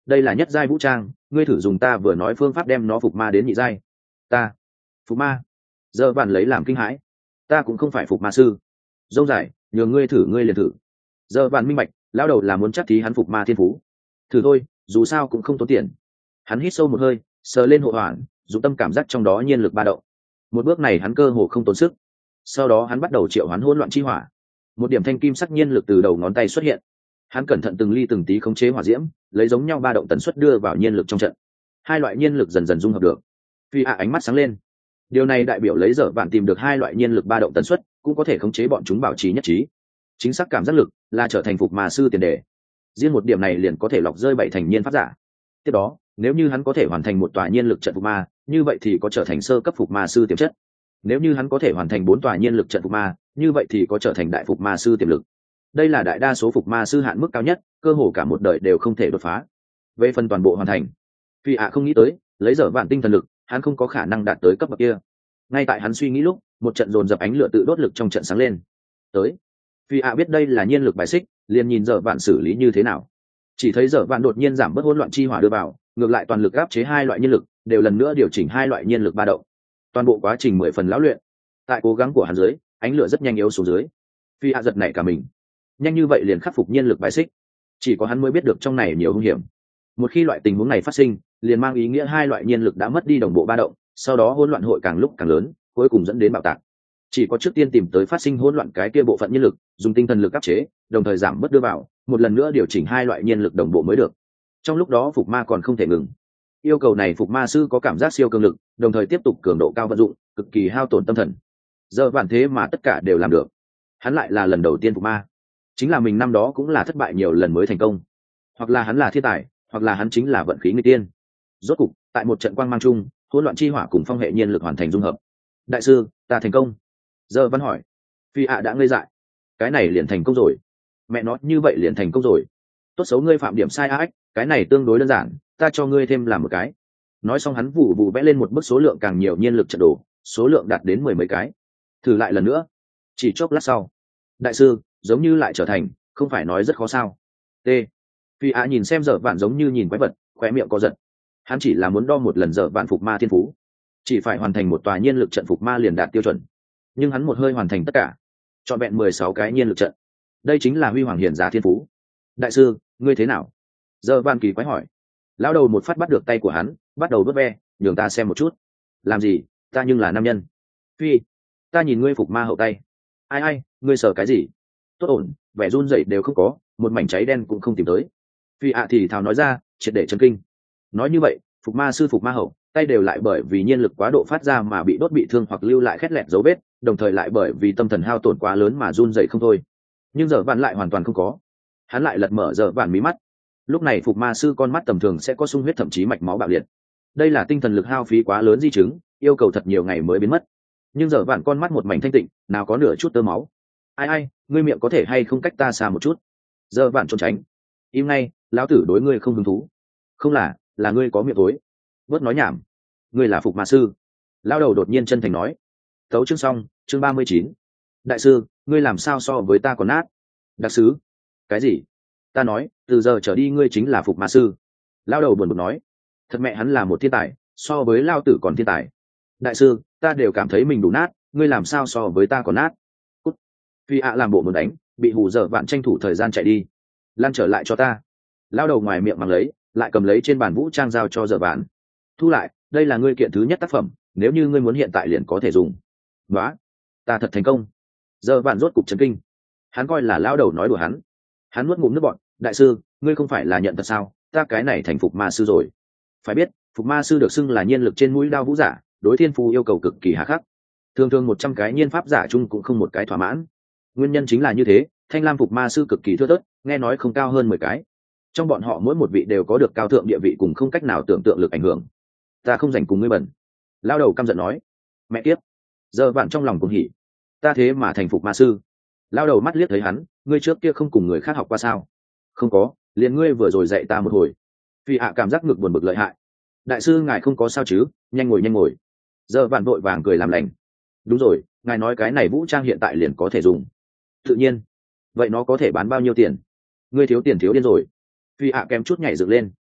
đây là nhất giai vũ trang, ngươi thử dùng ta vừa nói phương pháp đem nó phục ma đến nhị giai. Ta phục ma? Giờ bạn lấy làm kinh hãi. Ta cũng không phải phục ma sư. Dâu dài, nhờ ngươi thử ngươi liền thử. Giờ bạn minh bạch, lão đầu là muốn chắc thí hắn phục ma thiên phú. Thử thôi, dù sao cũng không tốn tiền. Hắn hít sâu một hơi, sờ lên hộ hoàn, dùng tâm cảm giác trong đó nhiên lực ba động. Một bước này hắn cơ hồ không tốn sức. Sau đó hắn bắt đầu triệu hoán hỗn loạn chi hỏa. Một điểm thanh kim sắc nhiên lực từ đầu ngón tay xuất hiện. Hắn cẩn thận từng ly từng tí khống chế hỏa diễm, lấy giống nhau ba động tần suất đưa vào nhiên lực trong trận. Hai loại nhiên lực dần dần dung hợp được. Phi ạ ánh mắt sáng lên. Điều này đại biểu lấy giờ bạn tìm được hai loại nhiên lực ba động tần suất, cũng có thể khống chế bọn chúng bảo trì nhất trí. Chính xác cảm giác lực là trở thành phục ma sư tiền đề. Riêng một điểm này liền có thể lọc rơi bảy thành nhiên pháp giả. Tiếp đó, nếu như hắn có thể hoàn thành một tòa nhiên lực trận phục ma, như vậy thì có trở thành sơ cấp phục ma sư tiềm chất. Nếu như hắn có thể hoàn thành bốn tòa nhiên lực trận phục ma, như vậy thì có trở thành đại phục ma sư tiềm lực. Đây là đại đa số phục ma sư hạn mức cao nhất, cơ hồ cả một đời đều không thể đột phá. Về phần toàn bộ hoàn thành, Phi ạ không nghĩ tới, lấy giờ vạn tinh thần lực, hắn không có khả năng đạt tới cấp bậc kia. Ngay tại hắn suy nghĩ lúc, một trận dồn dập ánh lửa tự đốt lực trong trận sáng lên. Tới. Phi ạ biết đây là nhiên lực bài xích, liền nhìn giờ vạn xử lý như thế nào. Chỉ thấy giờ vạn đột nhiên giảm bớt hỗn loạn chi hỏa đưa vào, ngược lại toàn lực áp chế hai loại nhiên lực, đều lần nữa điều chỉnh hai loại nhiên lực ba động. Toàn bộ quá trình mười phần lão luyện. Tại cố gắng của hắn dưới, ánh lửa rất nhanh yếu xuống dưới. Phi ạ giật nảy cả mình. Nhanh như vậy liền khắc phục nhiên lực bài xích, chỉ có hắn mới biết được trong này nhiều hung hiểm. Một khi loại tình huống này phát sinh, liền mang ý nghĩa hai loại nhiên lực đã mất đi đồng bộ ba động, sau đó hỗn loạn hội càng lúc càng lớn, cuối cùng dẫn đến bạo tạc. Chỉ có trước tiên tìm tới phát sinh hỗn loạn cái kia bộ phận nhiên lực, dùng tinh thần lực áp chế, đồng thời giảm bớt đưa vào, một lần nữa điều chỉnh hai loại nhiên lực đồng bộ mới được. Trong lúc đó phục ma còn không thể ngừng. Yêu cầu này phục ma sư có cảm giác siêu cường lực, đồng thời tiếp tục cường độ cao vận dụng, cực kỳ hao tổn tâm thần. Giờ bản thế mà tất cả đều làm được. Hắn lại là lần đầu tiên phục ma. Chính là mình năm đó cũng là thất bại nhiều lần mới thành công. Hoặc là hắn là thiên tài, hoặc là hắn chính là vận khí người tiên. Rốt cục, tại một trận quang mang chung, hỗn loạn chi hỏa cùng phong hệ nhiên lực hoàn thành dung hợp. Đại sư, ta thành công. Giờ văn hỏi. Phi ạ đã ngây dại. Cái này liền thành công rồi. Mẹ nó, như vậy liền thành công rồi. Tốt xấu ngươi phạm điểm sai ác, cái này tương đối đơn giản, ta cho ngươi thêm làm một cái. Nói xong hắn vụ vụ vẽ lên một bức số lượng càng nhiều nhiên lực trận đồ, số lượng đạt đến mười mấy cái. Thử lại lần nữa. Chỉ chốc lát sau. Đại sư, giống như lại trở thành, không phải nói rất khó sao. T. Phi ạ nhìn xem giờ vạn giống như nhìn quái vật, khóe miệng co giật. Hắn chỉ là muốn đo một lần giờ vạn phục ma thiên phú, chỉ phải hoàn thành một tòa nhiên lực trận phục ma liền đạt tiêu chuẩn. Nhưng hắn một hơi hoàn thành tất cả, trọn vẹn mười sáu cái nhiên lực trận. Đây chính là huy hoàng hiển giá thiên phú. Đại sư, ngươi thế nào? Giờ vạn kỳ quái hỏi. Lão đầu một phát bắt được tay của hắn, bắt đầu vớt ve, nhường ta xem một chút. Làm gì? Ta nhưng là nam nhân. Phi, ta nhìn ngươi phục ma hậu tay. Ai ai, ngươi sợ cái gì? Tốt ổn, vẻ run rẩy đều không có, một mảnh cháy đen cũng không tìm tới. Phi ạ thì thào nói ra, triệt để chấn kinh. Nói như vậy, phục ma sư phục ma hậu, tay đều lại bởi vì nhiên lực quá độ phát ra mà bị đốt bị thương hoặc lưu lại khét lẹt dấu vết, đồng thời lại bởi vì tâm thần hao tổn quá lớn mà run rẩy không thôi. Nhưng giờ vạn lại hoàn toàn không có. Hắn lại lật mở giờ vạn mí mắt. Lúc này phục ma sư con mắt tầm thường sẽ có sung huyết thậm chí mạch máu bạo liệt. Đây là tinh thần lực hao phí quá lớn di chứng, yêu cầu thật nhiều ngày mới biến mất. Nhưng giờ vạn con mắt một mảnh thanh tịnh, nào có nửa chút tơ máu. Ai ai, ngươi miệng có thể hay không cách ta xa một chút? Giờ vạn trốn tránh. Im ngay, lão tử đối ngươi không hứng thú. Không là, là ngươi có miệng tối. Bớt nói nhảm. Ngươi là phục ma sư. Lão đầu đột nhiên chân thành nói. Tấu chương xong, chương ba mươi chín. Đại sư, ngươi làm sao so với ta còn nát? Đặc sứ. Cái gì? Ta nói, từ giờ trở đi ngươi chính là phục ma sư. Lão đầu buồn bực nói. Thật mẹ hắn là một thiên tài, so với lao tử còn thiên tài. Đại sư, ta đều cảm thấy mình đủ nát, ngươi làm sao so với ta còn nát? Cút. Phi ạ làm bộ muốn đánh, bị hù dở vạn tranh thủ thời gian chạy đi. Lan trở lại cho ta. Lao đầu ngoài miệng mang lấy, lại cầm lấy trên bàn vũ trang giao cho dở vạn. Thu lại, đây là ngươi kiện thứ nhất tác phẩm, nếu như ngươi muốn hiện tại liền có thể dùng. Nóa, ta thật thành công. Dở vạn rốt cục chấn kinh. Hắn coi là lao đầu nói đùa hắn. Hắn nuốt ngụm nước bọt. Đại sư, ngươi không phải là nhận thật sao? Ta cái này thành phục ma sư rồi. Phải biết, phục ma sư được xưng là nhiên lực trên mũi đao vũ giả, đối thiên phú yêu cầu cực kỳ hà khắc. Thường thường một trăm cái nhiên pháp giả chung cũng không một cái thỏa mãn. Nguyên nhân chính là như thế, thanh lam phục ma sư cực kỳ thưa thớt, nghe nói không cao hơn mười cái. Trong bọn họ mỗi một vị đều có được cao thượng địa vị cùng không cách nào tưởng tượng lực ảnh hưởng. Ta không dành cùng ngươi bẩn. Lao đầu căm giận nói. Mẹ kiếp. Giờ bạn trong lòng cũng hỉ. Ta thế mà thành phục ma sư. Lao đầu mắt liếc thấy hắn, ngươi trước kia không cùng người khác học qua sao? Không có, liền ngươi vừa rồi dạy ta một hồi. Phi hạ cảm giác ngực buồn bực lợi hại. Đại sư ngài không có sao chứ? Nhanh ngồi nhanh ngồi. Giờ bạn vội vàng cười làm lành. Đúng rồi, ngài nói cái này vũ trang hiện tại liền có thể dùng. Tự nhiên. Vậy nó có thể bán bao nhiêu tiền? Ngươi thiếu tiền thiếu điên rồi. Phi hạ kém chút nhảy dựng lên.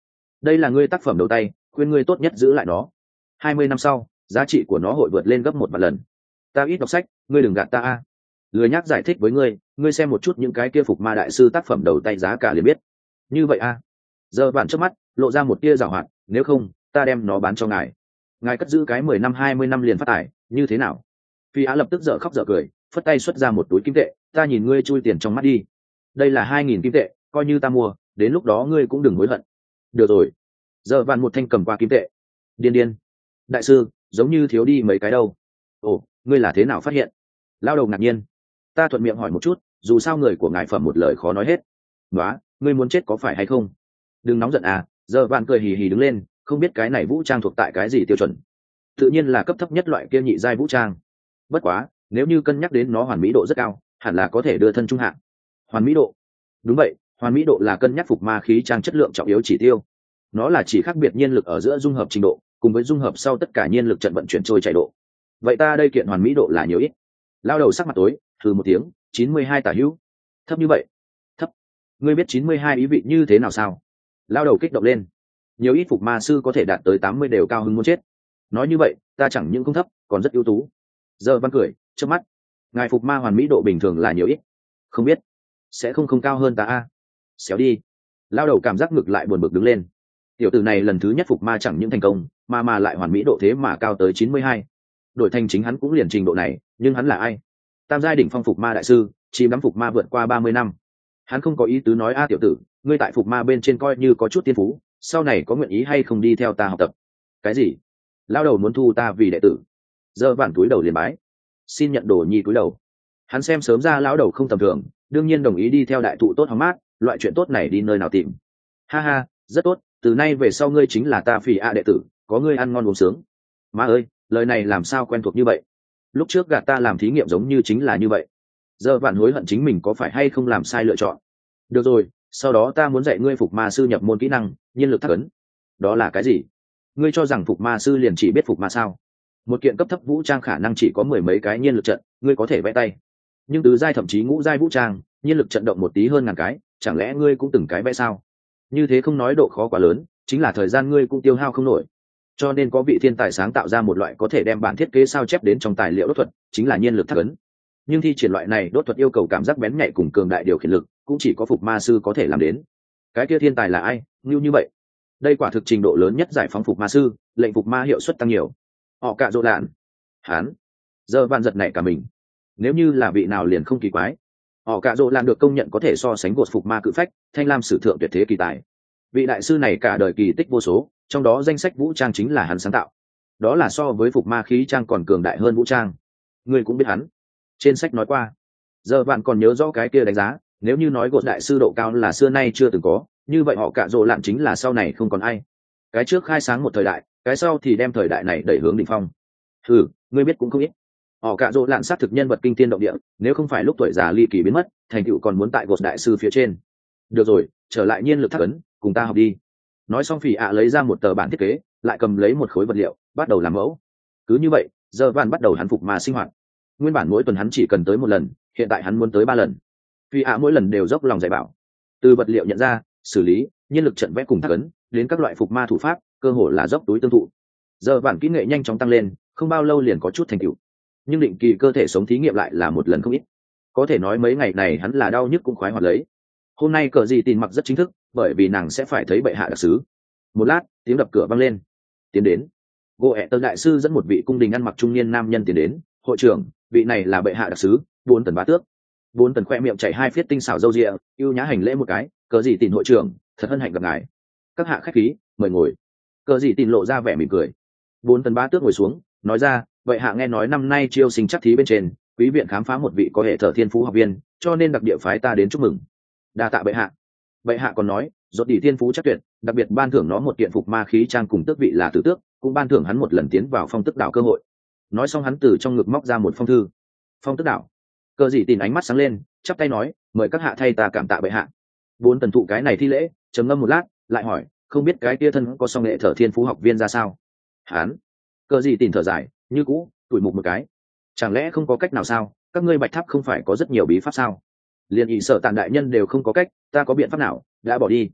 đây là ngươi tác phẩm đầu tay, khuyên ngươi tốt nhất giữ lại nó. Hai mươi năm sau giá trị của nó hội vượt lên gấp một vạn lần. Ta ít đọc sách, ngươi đừng gạt ta a. Lười nhắc giải thích với ngươi, ngươi xem một chút những cái kia phục ma đại sư tác phẩm đầu tay giá cả liền biết. Như vậy a. Giờ bạn trước mắt lộ ra một tia giảo hoạt, nếu không ta đem nó bán cho ngài, ngài cất giữ cái mười năm hai mươi năm liền phát tài, như thế nào? Phi Á lập tức dở khóc dở cười, phất tay xuất ra một túi kim tệ, ta nhìn ngươi chui tiền trong mắt đi. Đây là hai nghìn kim tệ, coi như ta mua, đến lúc đó ngươi cũng đừng hối hận. Được rồi. Giờ vạn một thanh cầm qua kim tệ. Điên điên. Đại sư, giống như thiếu đi mấy cái đâu. Ồ, ngươi là thế nào phát hiện? Lao đầu ngạc nhiên. Ta thuận miệng hỏi một chút, dù sao người của ngài phẩm một lời khó nói hết. Nóa, ngươi muốn chết có phải hay không? Đừng nóng giận à, giờ vạn cười hì hì đứng lên, không biết cái này vũ trang thuộc tại cái gì tiêu chuẩn. Tự nhiên là cấp thấp nhất loại kia nhị giai vũ trang. Bất quá, nếu như cân nhắc đến nó hoàn mỹ độ rất cao, hẳn là có thể đưa thân trung hạng. Hoàn mỹ độ? Đúng vậy, hoàn mỹ độ là cân nhắc phục ma khí trang chất lượng trọng yếu chỉ tiêu. Nó là chỉ khác biệt nhiên lực ở giữa dung hợp trình độ, cùng với dung hợp sau tất cả nhiên lực trận vận chuyển trôi chảy độ. Vậy ta đây kiện hoàn mỹ độ là nhiều ít? Lao đầu sắc mặt tối, thử một tiếng, chín mươi hai tả hữu. Thấp như vậy? Thấp. Ngươi biết chín mươi hai ý vị như thế nào sao? Lao đầu kích động lên. Nhiều ít phục ma sư có thể đạt tới tám mươi đều cao hứng muốn chết. Nói như vậy, ta chẳng những không thấp, còn rất ưu tú. Giờ văn cười, trước mắt. Ngài phục ma hoàn mỹ độ bình thường là nhiều ít? Không biết. Sẽ không không cao hơn ta a. Xéo đi. Lao đầu cảm giác ngực lại buồn bực đứng lên. Tiểu tử này lần thứ nhất phục ma chẳng những thành công, mà mà lại hoàn mỹ độ thế mà cao tới chín mươi hai. Đổi thành chính hắn cũng liền trình độ này, nhưng hắn là ai? Tam giai đỉnh phong phục ma đại sư, chìm đắm phục ma vượt qua ba mươi năm. Hắn không có ý tứ nói a tiểu tử, ngươi tại phục ma bên trên coi như có chút tiên phú, sau này có nguyện ý hay không đi theo ta học tập? Cái gì? Lao đầu muốn thu ta vì đệ tử? Giờ vạn túi đầu liền bái. Xin nhận đồ nhi túi đầu. Hắn xem sớm ra lão đầu không tầm thường, đương nhiên đồng ý đi theo đại thụ tốt hóng mát, loại chuyện tốt này đi nơi nào tìm. Ha ha, rất tốt, từ nay về sau ngươi chính là ta Phỉ A đệ tử, có ngươi ăn ngon uống sướng. Má ơi, lời này làm sao quen thuộc như vậy? Lúc trước gạt ta làm thí nghiệm giống như chính là như vậy. Giờ vạn hối hận chính mình có phải hay không làm sai lựa chọn. Được rồi, sau đó ta muốn dạy ngươi phục ma sư nhập môn kỹ năng, nhiên lực thác ấn. Đó là cái gì? Ngươi cho rằng phục ma sư liền chỉ biết phục ma sao? Một kiện cấp thấp vũ trang khả năng chỉ có mười mấy cái nhiên lực trận, ngươi có thể vẽ tay. Nhưng tứ giai thậm chí ngũ giai vũ trang, nhiên lực trận động một tí hơn ngàn cái, chẳng lẽ ngươi cũng từng cái vẽ sao? Như thế không nói độ khó quá lớn, chính là thời gian ngươi cũng tiêu hao không nổi. Cho nên có vị thiên tài sáng tạo ra một loại có thể đem bản thiết kế sao chép đến trong tài liệu đốt thuật, chính là nhiên lực thác ấn. Nhưng thi triển loại này đốt thuật yêu cầu cảm giác bén nhạy cùng cường đại điều khiển lực, cũng chỉ có phục ma sư có thể làm đến. Cái kia thiên tài là ai? Như như vậy. Đây quả thực trình độ lớn nhất giải phóng phục ma sư, lệnh phục ma hiệu suất tăng nhiều. Họ cạ rỗ lạn. Hán. Giờ vạn giật này cả mình. Nếu như là vị nào liền không kỳ quái. Họ cạ rỗ lạn được công nhận có thể so sánh gột phục ma cự phách, thanh lam sử thượng tuyệt thế kỳ tài. Vị đại sư này cả đời kỳ tích vô số, trong đó danh sách vũ trang chính là hắn sáng tạo. Đó là so với phục ma khí trang còn cường đại hơn vũ trang. Ngươi cũng biết hắn. Trên sách nói qua. Giờ bạn còn nhớ rõ cái kia đánh giá, nếu như nói gột đại sư độ cao là xưa nay chưa từng có, như vậy họ cạ rỗ lạn chính là sau này không còn ai. Cái trước khai sáng một thời đại, cái sau thì đem thời đại này đẩy hướng đỉnh phong. Ừ, ngươi biết cũng không ít. Họ cạ rỗ lạn xác thực nhân vật kinh thiên động địa, nếu không phải lúc tuổi già ly kỳ biến mất, thành tựu còn muốn tại gột đại sư phía trên. Được rồi, trở lại nhiên lực thác ấn, cùng ta học đi. Nói xong Phỉ ạ lấy ra một tờ bản thiết kế, lại cầm lấy một khối vật liệu, bắt đầu làm mẫu. Cứ như vậy, giờ van bắt đầu hắn phục ma sinh hoạt. Nguyên bản mỗi tuần hắn chỉ cần tới một lần, hiện tại hắn muốn tới ba lần. Phỉ ạ mỗi lần đều dốc lòng dạy bảo, từ vật liệu nhận ra, xử lý, nhiên lực trận vẽ cùng thác ấn, đến các loại phục ma thủ pháp, cơ hội là dốc túi tương thụ. Giờ bản kỹ nghệ nhanh chóng tăng lên, không bao lâu liền có chút thành tựu. Nhưng định kỳ cơ thể sống thí nghiệm lại là một lần không ít. Có thể nói mấy ngày này hắn là đau nhức cũng khoái hoạt lấy. Hôm nay cờ gì tin mặc rất chính thức, bởi vì nàng sẽ phải thấy bệ hạ đặc sứ. Một lát, tiếng đập cửa vang lên. Tiến đến. Gỗ ẹ tơ đại sư dẫn một vị cung đình ăn mặc trung niên nam nhân tiến đến. Hội trưởng, vị này là bệ hạ đặc sứ, bốn tần bá tước. Bốn tần khoe miệng chảy hai phiết tinh xảo râu rịa, yêu nhã hành lễ một cái. Cờ gì tin hội trưởng, thật hân hạnh gặp ngài. Các hạ khách khí, mời ngồi. Cờ gì tin lộ ra vẻ mỉm cười. Bốn tần bá tước ngồi xuống, nói ra, vậy hạ nghe nói năm nay chiêu sinh chắc thí bên trên, quý viện khám phá một vị có hệ thờ thiên phú học viên, cho nên đặc địa phái ta đến chúc mừng. Đa tạ bệ hạ. Bệ hạ còn nói, rốt đi thiên phú chắc tuyệt, đặc biệt ban thưởng nó một kiện phục ma khí trang cùng tước vị là tử tước, cũng ban thưởng hắn một lần tiến vào phong tức đảo cơ hội. Nói xong hắn từ trong ngực móc ra một phong thư. Phong tức đảo. Cờ gì tin ánh mắt sáng lên, chắp tay nói, mời các hạ thay ta cảm tạ bệ hạ. Bốn tần thụ cái này thi lễ, trầm ngâm một lát, lại hỏi, không biết cái kia thân có song nghệ thờ thiên phú học viên ra sao? Hắn. Cờ gì tin thở dài, như cũ, tủi mục một cái. Chẳng lẽ không có cách nào sao? Các ngươi Bạch Tháp không phải có rất nhiều bí pháp sao? Liên ý sở tàn đại nhân đều không có cách, ta có biện pháp nào? Đã bỏ đi.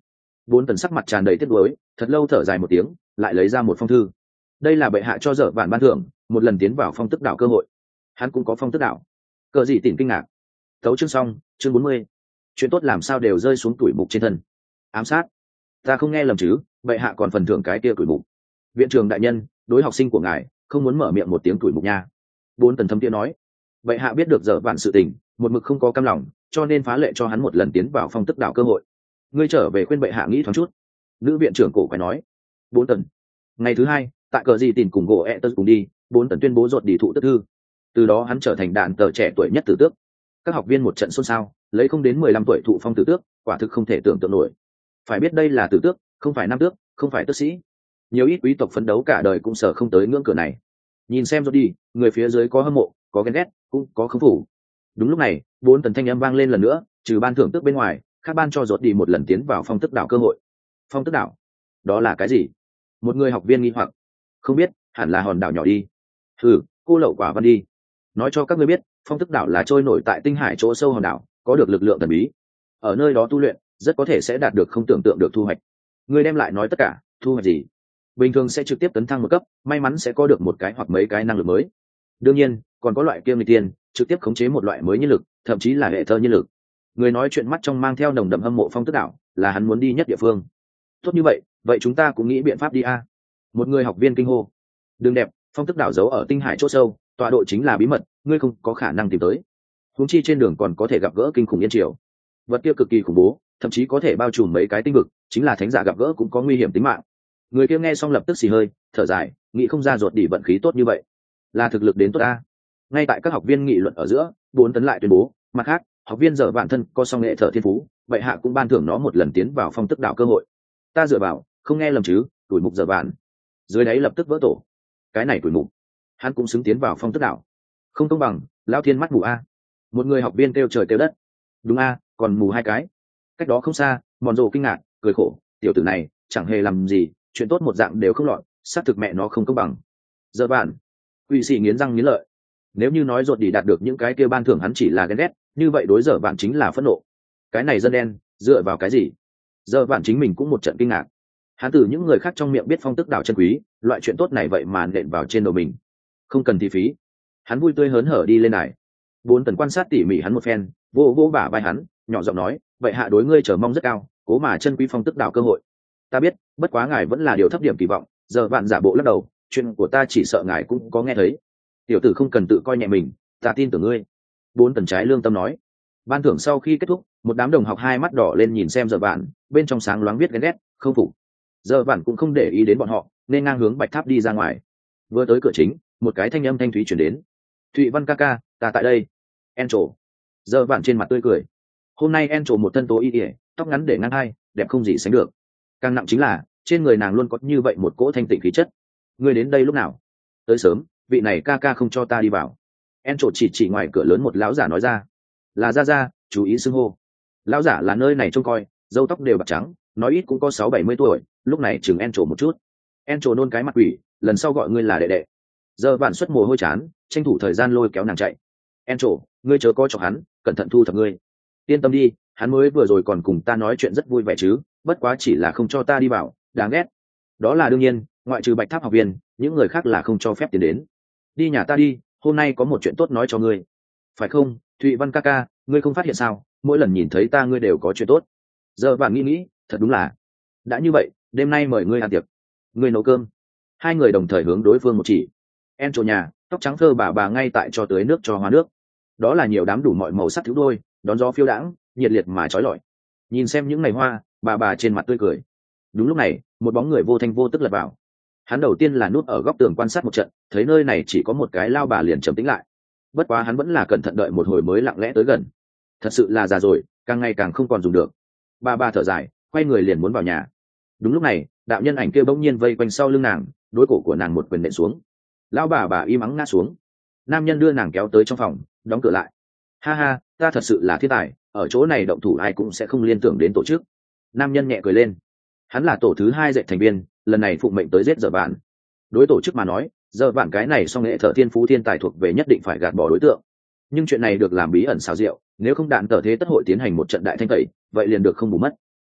Bốn tần sắc mặt tràn đầy tiếc nuối, thật lâu thở dài một tiếng, lại lấy ra một phong thư. Đây là bệ hạ cho dở vạn ban thưởng, một lần tiến vào phong tức đảo cơ hội. Hắn cũng có phong tức đảo. Cờ gì tỉnh kinh ngạc. Tấu chương xong, chương bốn mươi. Chuyện tốt làm sao đều rơi xuống tuổi mục trên thân. Ám sát. Ta không nghe lầm chứ, bệ hạ còn phần thưởng cái kia tuổi mục. Viện trưởng đại nhân, đối học sinh của ngài, không muốn mở miệng một tiếng tuổi mục nha. Bốn tần thâm tiếng nói. Bệ hạ biết được dở vạn sự tình, một mực không có cam lòng, cho nên phá lệ cho hắn một lần tiến vào phong tức đảo cơ hội. Ngươi trở về khuyên bệ hạ nghĩ thoáng chút. Nữ viện trưởng cổ quái nói. Bốn tần. Ngày thứ hai, tại cờ gì tìm cùng gỗ ẹ tật cùng đi, bốn tần tuyên bố dột đi thụ tức thư. Từ đó hắn trở thành đạn tờ trẻ tuổi nhất tử tước. Các học viên một trận xôn xao, lấy không đến mười lăm tuổi thụ phong tử tước, quả thực không thể tưởng tượng nổi. Phải biết đây là tử tước, không phải nam tước, không phải tước sĩ. Nhiều ít quý tộc phấn đấu cả đời cũng sợ không tới ngưỡng cửa này. Nhìn xem dột đi, người phía dưới có hâm mộ, có ghen ghét, cũng có khống phủ. Đúng lúc này, bốn tần thanh âm vang lên lần nữa, trừ ban thưởng tước bên ngoài, các ban cho dột đi một lần tiến vào phong tức đảo cơ hội. Phong tức đảo, đó là cái gì? Một người học viên nghi hoặc. Không biết, hẳn là hòn đảo nhỏ đi. Thử, cô lậu quả văn đi. Nói cho các ngươi biết, phong tức đảo là trôi nổi tại tinh hải chỗ sâu hòn đảo, có được lực lượng thần bí. Ở nơi đó tu luyện, rất có thể sẽ đạt được không tưởng tượng được thu hoạch. Ngươi đem lại nói tất cả, thu hoạch gì? Bình thường sẽ trực tiếp tấn thăng một cấp, may mắn sẽ có được một cái hoặc mấy cái năng lực mới. Đương nhiên, còn có loại kia người tiền, trực tiếp khống chế một loại mới nhân lực, thậm chí là hệ thơ nhân lực. Người nói chuyện mắt trong mang theo nồng đậm hâm mộ phong tức đảo, là hắn muốn đi nhất địa phương. Tốt như vậy, vậy chúng ta cũng nghĩ biện pháp đi a. Một người học viên kinh hô. Đừng đẹp, phong tức đảo giấu ở tinh hải chỗ sâu, tọa độ chính là bí mật, ngươi không có khả năng tìm tới. Huống chi trên đường còn có thể gặp gỡ kinh khủng yên triều. Vật kia cực kỳ khủng bố, thậm chí có thể bao trùm mấy cái tinh vực, chính là thánh giả gặp gỡ cũng có nguy hiểm tính mạng. Người kia nghe xong lập tức xì hơi, thở dài, nghĩ không ra ruột đỉ vận khí tốt như vậy, là thực lực đến tốt a. Ngay tại các học viên nghị luận ở giữa, bốn tấn lại tuyên bố, mặt khác, học viên dở vạn thân có song nghệ thợ thiên phú, vậy hạ cũng ban thưởng nó một lần tiến vào phong tức đảo cơ hội. Ta dựa vào, không nghe lầm chứ, tuổi mục dở vạn. Dưới đáy lập tức vỡ tổ. Cái này tuổi mục, hắn cũng xứng tiến vào phong tức đảo. Không công bằng, lao thiên mắt mù a. Một người học viên kêu trời kêu đất. Đúng a, còn mù hai cái. Cách đó không xa, mòn rồ kinh ngạc, cười khổ, tiểu tử này chẳng hề làm gì, chuyện tốt một dạng đều không lọt, xác thực mẹ nó không công bằng. Dở vạn. Quỷ sĩ nghiến răng nghiến lợi. Nếu như nói ruột đi đạt được những cái kia ban thưởng hắn chỉ là ghen ghét, như vậy đối dở vạn chính là phẫn nộ. Cái này dân đen, dựa vào cái gì? Dở vạn chính mình cũng một trận kinh ngạc. Hắn từ những người khác trong miệng biết phong tức đảo chân quý, loại chuyện tốt này vậy mà nện vào trên đầu mình. Không cần thi phí. Hắn vui tươi hớn hở đi lên đài. Bốn tần quan sát tỉ mỉ hắn một phen, vô vô bả vai hắn, nhỏ giọng nói, vậy hạ đối ngươi chờ mong rất cao, cố mà chân quý phong tức đảo cơ hội. Ta biết, bất quá ngài vẫn là điều thấp điểm kỳ vọng. Giờ vạn giả bộ lắc đầu, chuyện của ta chỉ sợ ngài cũng có nghe thấy. Tiểu tử không cần tự coi nhẹ mình, ta tin tưởng ngươi. Bốn tần trái lương tâm nói. Ban thưởng sau khi kết thúc, một đám đồng học hai mắt đỏ lên nhìn xem giờ vạn, bên trong sáng loáng viết ghen ghét, không phục. Giờ vạn cũng không để ý đến bọn họ, nên ngang hướng bạch tháp đi ra ngoài. Vừa tới cửa chính, một cái thanh âm thanh thúy chuyển đến. Thụy Văn ca ca, ta tại đây. En trổ. Giờ vạn trên mặt tươi cười. Hôm nay En trổ một thân tố y ỉa, tóc ngắn để ngang hai, đẹp không gì sánh được. Càng nặng chính là trên người nàng luôn có như vậy một cỗ thanh tịnh khí chất. Ngươi đến đây lúc nào? Tới sớm, vị này ca ca không cho ta đi vào. En trổ chỉ chỉ ngoài cửa lớn một lão giả nói ra. Là ra ra, chú ý xưng hô. Lão giả là nơi này trông coi, râu tóc đều bạc trắng, nói ít cũng có sáu bảy mươi tuổi, lúc này chừng En trổ một chút. En trổ nôn cái mặt quỷ, lần sau gọi ngươi là đệ đệ. Giờ bạn xuất mồ hôi chán, tranh thủ thời gian lôi kéo nàng chạy. En trổ, ngươi chớ coi chọc hắn, cẩn thận thu thập ngươi. Yên tâm đi, hắn mới vừa rồi còn cùng ta nói chuyện rất vui vẻ chứ, bất quá chỉ là không cho ta đi vào, đáng ghét. Đó là đương nhiên, ngoại trừ bạch tháp học viên, những người khác là không cho phép tiến đến. Đi nhà ta đi, hôm nay có một chuyện tốt nói cho ngươi. Phải không, Thụy Văn ca ca, ngươi không phát hiện sao, mỗi lần nhìn thấy ta ngươi đều có chuyện tốt. Giờ bạn nghĩ nghĩ, thật đúng là. Đã như vậy, đêm nay mời ngươi ăn tiệc. Ngươi nấu cơm. Hai người đồng thời hướng đối phương một chỉ. En trổ nhà, tóc trắng thơ bà bà ngay tại cho tưới nước cho hoa nước. Đó là nhiều đám đủ mọi màu sắc thiếu đôi, đón gió phiêu đãng, nhiệt liệt mà trói lọi. Nhìn xem những ngày hoa, bà bà trên mặt tươi cười. Đúng lúc này, một bóng người vô thanh vô tức lật vào. Hắn đầu tiên là núp ở góc tường quan sát một trận, thấy nơi này chỉ có một cái lao bà liền trầm tĩnh lại. Bất quá hắn vẫn là cẩn thận đợi một hồi mới lặng lẽ tới gần. Thật sự là già rồi, càng ngày càng không còn dùng được. Bà bà thở dài, quay người liền muốn vào nhà. Đúng lúc này, đạo nhân ảnh kia bỗng nhiên vây quanh sau lưng nàng, đối cổ của nàng một quyền nện xuống. Lão bà bà im ắng ngã xuống. Nam nhân đưa nàng kéo tới trong phòng, đóng cửa lại. Ha ha, ta thật sự là thiên tài, ở chỗ này động thủ ai cũng sẽ không liên tưởng đến tổ chức. Nam nhân nhẹ cười lên. Hắn là tổ thứ hai dạy thành viên, lần này phụng mệnh tới giết Giờ Vạn. Đối tổ chức mà nói, Giờ Vạn cái này song nghệ thợ thiên phú thiên tài thuộc về nhất định phải gạt bỏ đối tượng. Nhưng chuyện này được làm bí ẩn xảo diệu, nếu không đạn tờ thế tất hội tiến hành một trận đại thanh tẩy, vậy liền được không bù mất.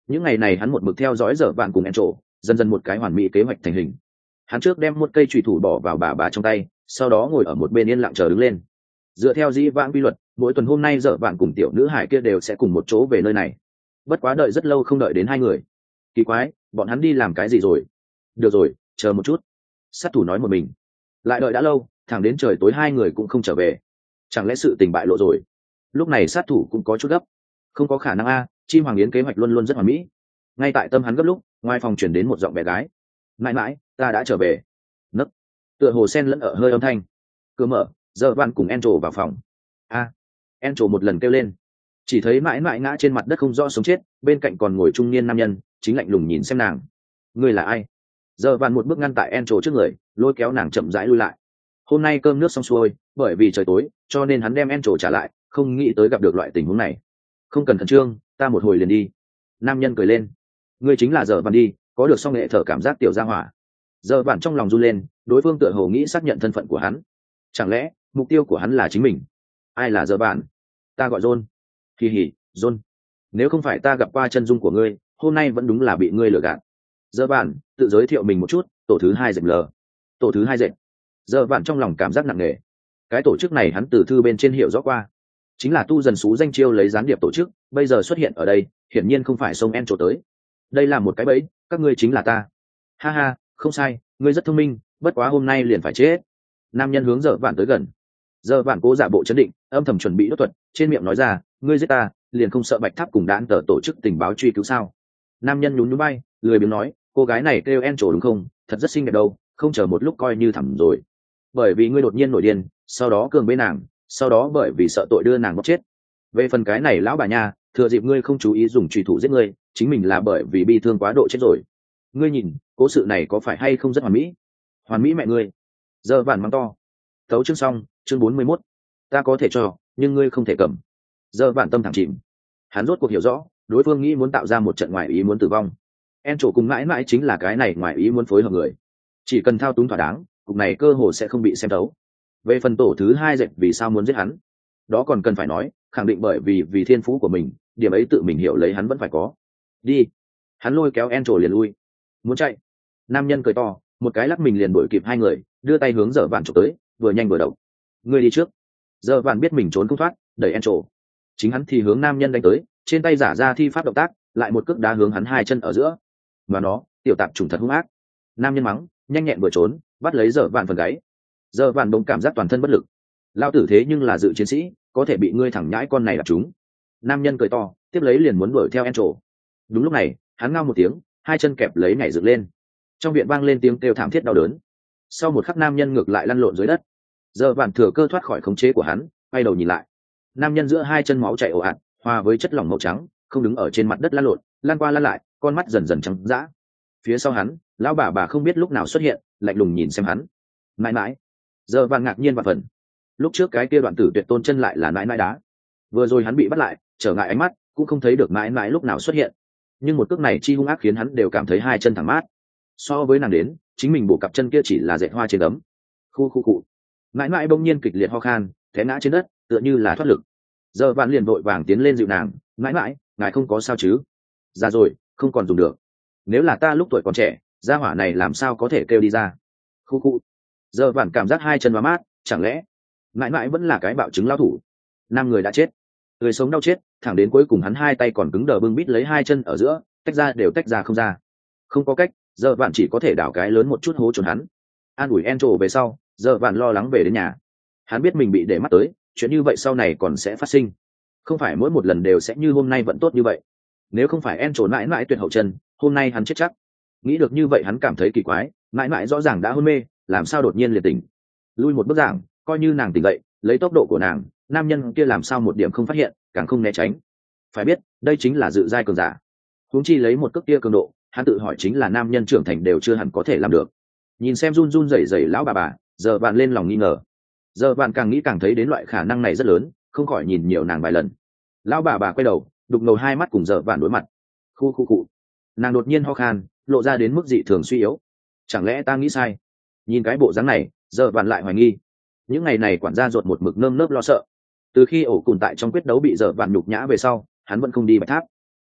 những ngày này hắn một mực theo dõi dở vạn cùng en trổ, dần dần một cái hoàn mỹ kế hoạch thành hình. Hắn trước đem một cây chùy thủ bỏ vào bà bà trong tay, sau đó ngồi ở một bên yên lặng chờ đứng lên. Dựa theo dĩ vãng quy luật, mỗi tuần hôm nay dở vạn cùng tiểu nữ hải kia đều sẽ cùng một chỗ về nơi này. Bất quá đợi rất lâu không đợi đến hai người. Kỳ quái, bọn hắn đi làm cái gì rồi? Được rồi, chờ một chút. Sát thủ nói một mình. Lại đợi đã lâu, thẳng đến trời tối hai người cũng không trở về. Chẳng lẽ sự tình bại lộ rồi? Lúc này sát thủ cũng có chút gấp. Không có khả năng a, chim hoàng yến kế hoạch luôn luôn rất hoàn mỹ. Ngay tại tâm hắn gấp lúc, ngoài phòng chuyển đến một giọng bé gái. Mãi mãi, ta đã trở về. Nấc. Tựa hồ sen lẫn ở hơi âm thanh. Cửa mở, giờ van cùng Encho vào phòng. A. À. Encho một lần kêu lên. Chỉ thấy mãi mãi ngã trên mặt đất không rõ sống chết, bên cạnh còn ngồi trung niên nam nhân, chính lạnh lùng nhìn xem nàng. Ngươi là ai? Giờ van một bước ngăn tại Encho trước người, lôi kéo nàng chậm rãi lui lại. Hôm nay cơm nước xong xuôi, bởi vì trời tối, cho nên hắn đem Encho trả lại, không nghĩ tới gặp được loại tình huống này. Không cần khẩn trương, ta một hồi liền đi. Nam nhân cười lên. Ngươi chính là giờ van đi, có được song nghệ thở cảm giác tiểu gia hỏa. Giờ van trong lòng run lên, đối phương tựa hồ nghĩ xác nhận thân phận của hắn. Chẳng lẽ mục tiêu của hắn là chính mình? Ai là giờ van? Ta gọi John. Kỳ hỉ, John. Nếu không phải ta gặp qua chân dung của ngươi, hôm nay vẫn đúng là bị ngươi lừa gạt. Giờ van tự giới thiệu mình một chút, tổ thứ hai dệt lờ. Tổ thứ hai dệt. Giờ van trong lòng cảm giác nặng nề. Cái tổ chức này hắn từ thư bên trên hiểu rõ qua, chính là tu dần xú danh chiêu lấy gián điệp tổ chức, bây giờ xuất hiện ở đây, hiển nhiên không phải sông En trổ tới. Đây là một cái bẫy, các ngươi chính là ta. Ha ha, không sai, ngươi rất thông minh, bất quá hôm nay liền phải chết. Nam nhân hướng Giờ Vạn tới gần. Giờ Vạn cố giả bộ chấn định, âm thầm chuẩn bị đốt thuật, trên miệng nói ra, ngươi giết ta, liền không sợ Bạch Tháp cùng đạn tờ tổ chức tình báo truy cứu sao? Nam nhân nhún nhún bay, lười biếng nói, cô gái này kêu En trổ đúng không? Thật rất xinh đẹp đâu, không chờ một lúc coi như thẳm rồi. Bởi vì ngươi đột nhiên nổi điên, sau đó cường bế nàng, sau đó bởi vì sợ tội đưa nàng bóc chết. Về phần cái này lão bà nha, thừa dịp ngươi không chú ý dùng truy thủ giết ngươi, chính mình là bởi vì bi thương quá độ chết rồi. Ngươi nhìn, cố sự này có phải hay không rất hoàn mỹ? Hoàn mỹ mẹ ngươi. Giờ Vạn mắng to. Tấu chương xong, chương bốn mươi mốt. Ta có thể cho, nhưng ngươi không thể cầm. Giờ Vạn tâm thẳng chìm. Hắn rốt cuộc hiểu rõ, đối phương nghĩ muốn tạo ra một trận ngoại ý muốn tử vong. En trổ cùng mãi mãi chính là cái này ngoại ý muốn phối hợp người. Chỉ cần thao túng thỏa đáng, cục này cơ hồ sẽ không bị xem thấu. Về phần tổ thứ hai dệt vì sao muốn giết hắn, đó còn cần phải nói, khẳng định bởi vì vì thiên phú của mình, điểm ấy tự mình hiểu lấy hắn vẫn phải có. Đi. Hắn lôi kéo En trổ liền lui. Muốn chạy. Nam nhân cười to, một cái lắc mình liền đuổi kịp hai người, đưa tay hướng Giờ Vạn chụp tới, vừa nhanh vừa độc. Ngươi đi trước. Giờ Vạn biết mình trốn không thoát, đẩy En trổ. Chính hắn thì hướng nam nhân đánh tới, trên tay giả ra thi pháp động tác, lại một cước đá hướng hắn hai chân ở giữa. Và nó, tiểu tạp trùng thật hung ác. Nam nhân mắng, nhanh nhẹn vừa trốn, bắt lấy Giờ Vạn phần gáy. Giờ Vạn bỗng cảm giác toàn thân bất lực. Lao tử thế nhưng là dự chiến sĩ, có thể bị ngươi thẳng nhãi con này đập chúng. Nam nhân cười to, tiếp lấy liền muốn đuổi theo En trổ. Đúng lúc này, hắn ngao một tiếng, hai chân kẹp lấy nhảy dựng lên. Trong viện vang lên tiếng kêu thảm thiết đau đớn. Sau một khắc nam nhân ngược lại lăn lộn dưới đất. Giờ Vạn thừa cơ thoát khỏi khống chế của hắn, quay đầu nhìn lại. Nam nhân giữa hai chân máu chảy ồ ạt, hòa với chất lỏng màu trắng, không đứng ở trên mặt đất lăn lộn, lăn qua lăn lại, con mắt dần dần trắng dã. Phía sau hắn, lão bà bà không biết lúc nào xuất hiện, lạnh lùng nhìn xem hắn. Mãi mãi. Giờ Vạn ngạc nhiên và phần. Lúc trước cái kia đoạn tử tuyệt tôn chân lại là mãi mãi đá. Vừa rồi hắn bị bắt lại, trở ngại ánh mắt, cũng không thấy được mãi mãi lúc nào xuất hiện. Nhưng một cước này chi hung ác khiến hắn đều cảm thấy hai chân thẳng mát. So với nàng đến, chính mình bộ cặp chân kia chỉ là dệt hoa trên ấm. Khu khu cụ. Mãi mãi bỗng nhiên kịch liệt ho khan, té ngã trên đất, tựa như là thoát lực. Giờ Vạn liền vội vàng tiến lên dịu nàng, mãi mãi, ngài không có sao chứ? Già rồi, không còn dùng được. Nếu là ta lúc tuổi còn trẻ, gia hỏa này làm sao có thể kêu đi ra? Khu khu. Giờ Vạn cảm giác hai chân và mát, chẳng lẽ mãi mãi vẫn là cái bạo chứng lao thủ? Năm người đã chết, người sống đau chết, thẳng đến cuối cùng hắn hai tay còn cứng đờ bưng bít lấy hai chân ở giữa, tách ra đều tách ra không ra. Không có cách, Giờ Vạn chỉ có thể đảo cái lớn một chút hố trốn hắn. An ủi En trổ về sau, Giờ Vạn lo lắng về đến nhà. Hắn biết mình bị để mắt tới, chuyện như vậy sau này còn sẽ phát sinh. Không phải mỗi một lần đều sẽ như hôm nay vẫn tốt như vậy. Nếu không phải En trổ mãi mãi tuyệt hậu chân, hôm nay hắn chết chắc. Nghĩ được như vậy hắn cảm thấy kỳ quái, mãi mãi rõ ràng đã hôn mê, làm sao đột nhiên liền tỉnh? Lui một bước giảng, coi như nàng tỉnh dậy, lấy tốc độ của nàng, nam nhân kia làm sao một điểm không phát hiện, càng không né tránh. Phải biết, đây chính là dự giai cường giả. Huống chi lấy một cước kia cường độ, hắn tự hỏi chính là nam nhân trưởng thành đều chưa hẳn có thể làm được. Nhìn xem run run rẩy rẩy lão bà bà, Giờ Vạn lên lòng nghi ngờ. Giờ Vạn càng nghĩ càng thấy đến loại khả năng này rất lớn, không khỏi nhìn nhiều nàng vài lần. Lão bà bà quay đầu, đục ngầu hai mắt cùng Giờ Vạn đối mặt. Khu khu cụ. Nàng đột nhiên ho khan, lộ ra đến mức dị thường suy yếu. Chẳng lẽ ta nghĩ sai? Nhìn cái bộ dáng này, Giờ Vạn lại hoài nghi. Những ngày này quản gia ruột một mực nơm nớp lo sợ. Từ khi ổ cùn tại trong quyết đấu bị Giờ Vạn nhục nhã về sau, hắn vẫn không đi Bạch Tháp.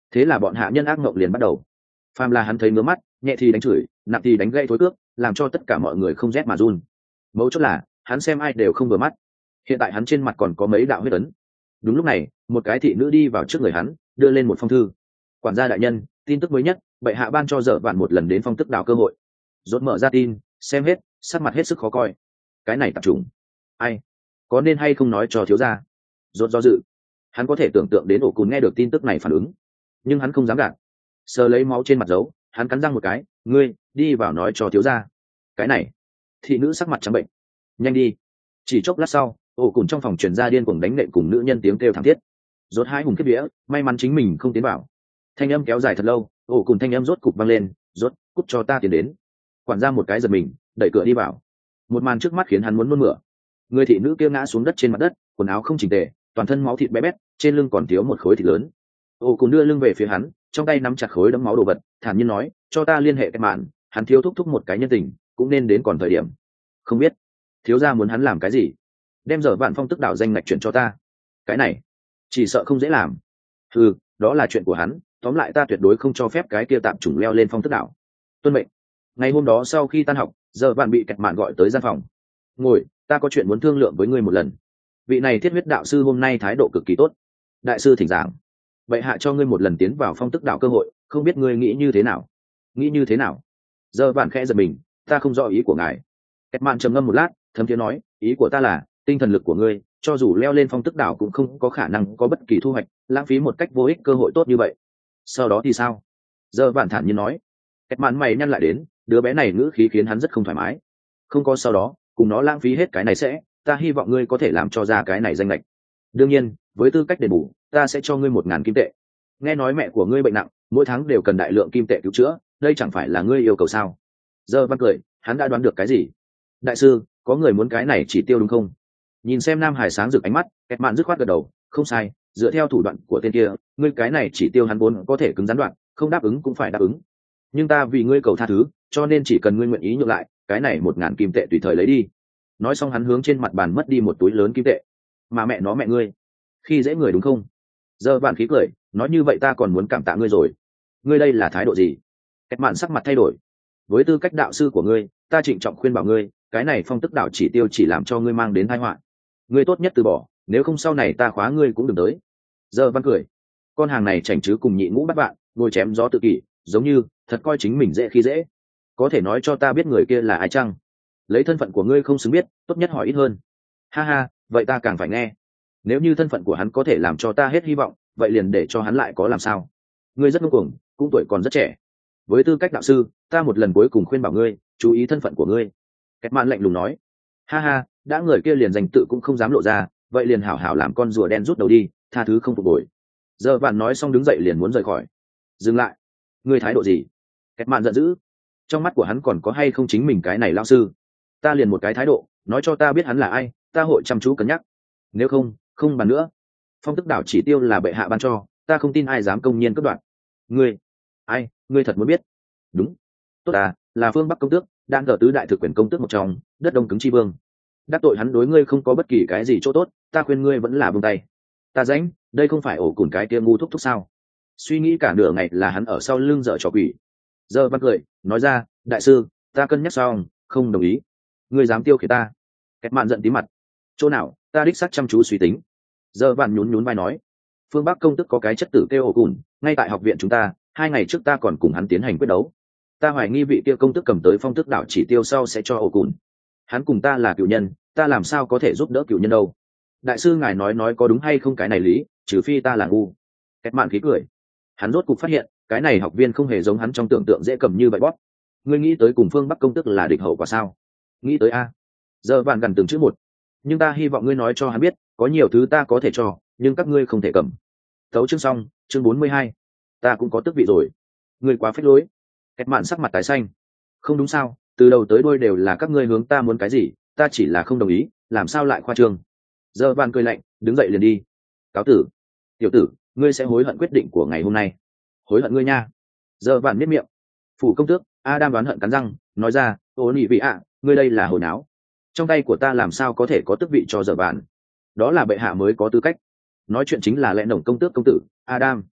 Thế là bọn hạ nhân ác mộng liền bắt đầu. Phàm là hắn thấy ngứa mắt, nhẹ thì đánh chửi, nặng thì đánh gãy thối cước, làm cho tất cả mọi người không rét mà run. Mấu chốt là hắn xem ai đều không vừa mắt. Hiện tại hắn trên mặt còn có mấy đạo huyết ấn. Đúng lúc này, một cái thị nữ đi vào trước người hắn, đưa lên một phong thư. Quản gia đại nhân, tin tức mới nhất, bệ hạ ban cho dở vạn một lần đến phong tức đảo cơ hội. Rốt mở ra tin, xem hết, sắc mặt hết sức khó coi. Cái này tập trung, ai có nên hay không nói cho thiếu gia? Rốt do dự. Hắn có thể tưởng tượng đến ổ cùn nghe được tin tức này phản ứng, nhưng hắn không dám gạt. Sờ lấy máu trên mặt dấu, hắn cắn răng một cái, ngươi đi vào nói cho thiếu gia. Cái này, thị nữ sắc mặt trắng bệnh. Nhanh đi. Chỉ chốc lát sau, ổ cùn trong phòng truyền ra điên cuồng đánh nện cùng nữ nhân tiếng kêu thảm thiết. Rốt hai hùng kiếp vía, may mắn chính mình không tiến vào. Thanh âm kéo dài thật lâu, ổ cùn thanh âm rốt cục vang lên, rốt cút cho ta tiến đến. Quản gia một cái giật mình, đẩy cửa đi vào. Một màn trước mắt khiến hắn muốn nôn mửa. Người thị nữ kia ngã xuống đất trên mặt đất, quần áo không chỉnh tề, toàn thân máu thịt bé bét, trên lưng còn thiếu một khối thịt lớn. Ổ cùn đưa lưng về phía hắn, trong tay nắm chặt khối đẫm máu đồ vật, thản nhiên nói, cho ta liên hệ cái mạn, hắn thiếu thúc thúc một cái nhân tình, cũng nên đến còn thời điểm. Không biết thiếu gia muốn hắn làm cái gì? Đem Dở Vạn phong tức đảo danh ngạch chuyển cho ta. Cái này chỉ sợ không dễ làm. Ừ, đó là chuyện của hắn, tóm lại ta tuyệt đối không cho phép cái kia tạm chủng leo lên phong tức đảo. Tuân mệnh. Ngày hôm đó sau khi tan học, Dở Vạn bị kẹt mạn gọi tới gian phòng. Ngồi, ta có chuyện muốn thương lượng với ngươi một lần. Vị này thiết huyết đạo sư hôm nay thái độ cực kỳ tốt. Đại sư thỉnh giảng. Vậy hạ cho ngươi một lần tiến vào phong tức đảo cơ hội, không biết ngươi nghĩ như thế nào? Nghĩ như thế nào? Dở Vạn khẽ giật mình, ta không rõ ý của ngài. Kẹt mạn trầm ngâm một lát, thấm thiế nói, ý của ta là tinh thần lực của ngươi cho dù leo lên phong tức đảo cũng không có khả năng có bất kỳ thu hoạch, lãng phí một cách vô ích cơ hội tốt như vậy. Sau đó thì sao? Giờ Vạn thản nhiên nói. Kẹt mạn mày nhăn lại đến, đứa bé này ngữ khí khiến hắn rất không thoải mái. Không có sau đó, cùng nó lãng phí hết cái này sẽ, ta hy vọng ngươi có thể làm cho ra cái này danh lệch. Đương nhiên, với tư cách đền bù, ta sẽ cho ngươi một ngàn kim tệ. Nghe nói mẹ của ngươi bệnh nặng, mỗi tháng đều cần đại lượng kim tệ cứu chữa, đây chẳng phải là ngươi yêu cầu sao? Giờ Văn cười, hắn đã đoán được cái gì? Đại sư, có người muốn cái này chỉ tiêu đúng không? Nhìn xem Nam Hải sáng rực ánh mắt, kẹt mạn dứt khoát gật đầu, không sai, dựa theo thủ đoạn của tên kia, ngươi cái này chỉ tiêu hắn vốn có thể cứng rắn đoạn, không đáp ứng cũng phải đáp ứng. Nhưng ta vì ngươi cầu tha thứ, cho nên chỉ cần ngươi nguyện ý nhượng lại, cái này một ngàn kim tệ tùy thời lấy đi. Nói xong hắn hướng trên mặt bàn mất đi một túi lớn kim tệ. Mà mẹ nó mẹ ngươi, khi dễ người đúng không? Giờ bạn khí cười, nói như vậy ta còn muốn cảm tạ ngươi rồi. Ngươi đây là thái độ gì? Kẹt mạn sắc mặt thay đổi. Với tư cách đạo sư của ngươi, ta trịnh trọng khuyên bảo ngươi, cái này phong tức đảo chỉ tiêu chỉ làm cho ngươi mang đến tai họa. Ngươi tốt nhất từ bỏ, nếu không sau này ta khóa ngươi cũng đừng tới. Giờ Văn cười, con hàng này chảnh chứ cùng nhị ngũ bắt bạn, ngồi chém gió tự kỷ, giống như thật coi chính mình dễ khi dễ. Có thể nói cho ta biết người kia là ai chăng? Lấy thân phận của ngươi không xứng biết, tốt nhất hỏi ít hơn. Ha ha, vậy ta càng phải nghe. Nếu như thân phận của hắn có thể làm cho ta hết hy vọng, vậy liền để cho hắn lại có làm sao? Ngươi rất ngông cuồng, cũng tuổi còn rất trẻ. Với tư cách đạo sư, ta một lần cuối cùng khuyên bảo ngươi, chú ý thân phận của ngươi. Kẹt mạn lạnh lùng nói. Ha ha, đã người kia liền danh tự cũng không dám lộ ra, vậy liền hảo hảo làm con rùa đen rút đầu đi, tha thứ không phục hồi. Giờ bạn nói xong đứng dậy liền muốn rời khỏi. Dừng lại. Ngươi thái độ gì? Kẹt mạn giận dữ. Trong mắt của hắn còn có hay không chính mình cái này lao sư? Ta liền một cái thái độ, nói cho ta biết hắn là ai, ta hội chăm chú cân nhắc. Nếu không, không bàn nữa. Phong tức đảo chỉ tiêu là bệ hạ ban cho, ta không tin ai dám công nhiên cướp đoạt. Ngươi, ai, ngươi thật muốn biết? Đúng. Tốt à, là Phương Bắc công tước, đang ở tứ đại thực quyền công tước một trong, đất đông cứng chi vương. Đắc tội hắn đối ngươi không có bất kỳ cái gì chỗ tốt, ta khuyên ngươi vẫn là buông tay. Ta rãnh, đây không phải ổ củn cái kia ngu thúc thúc sao? Suy nghĩ cả nửa ngày là hắn ở sau lưng dở trò quỷ. Giờ Văn cười, nói ra, đại sư, ta cân nhắc xong, không đồng ý. Ngươi dám tiêu khiển ta? Kẹt mạn giận tí mặt. Chỗ nào, ta đích xác chăm chú suy tính. Giờ Văn nhún nhún vai nói, Phương Bắc công tức có cái chất tử kêu ổ củn, ngay tại học viện chúng ta, hai ngày trước ta còn cùng hắn tiến hành quyết đấu. Ta hoài nghi vị kia công tức cầm tới phong tức đảo chỉ tiêu sau sẽ cho ổ củn. Hắn cùng ta là cựu nhân, ta làm sao có thể giúp đỡ cựu nhân đâu? Đại sư ngài nói nói có đúng hay không cái này lý, trừ phi ta là ngu. Kẹt mạn khí cười. Hắn rốt cục phát hiện, cái này học viên không hề giống hắn trong tưởng tượng dễ cầm như vậy bóp. Ngươi nghĩ tới cùng Phương Bắc công tức là địch hậu quả sao? Nghĩ tới a. Giờ bạn gần từng chữ một. Nhưng ta hy vọng ngươi nói cho hắn biết, có nhiều thứ ta có thể cho, nhưng các ngươi không thể cầm. Tấu chương xong, chương bốn mươi hai. Ta cũng có tước vị rồi. Ngươi quá phách lối. Kẹt mạn sắc mặt tái xanh. Không đúng sao, từ đầu tới đuôi đều là các ngươi hướng ta muốn cái gì, ta chỉ là không đồng ý, làm sao lại khoa trương? Giờ bạn cười lạnh, đứng dậy liền đi. Cáo tử. Tiểu tử, ngươi sẽ hối hận quyết định của ngày hôm nay. Hối hận ngươi nha. Giờ bạn biết miệng. Phủ công tước, Adam đoán hận cắn răng, nói ra, ô nhị vị ạ, ngươi đây là hồi náo. Trong tay của ta làm sao có thể có tước vị cho giờ bạn? Đó là bệ hạ mới có tư cách. Nói chuyện chính là lẽ nồng công tước công tử, Adam.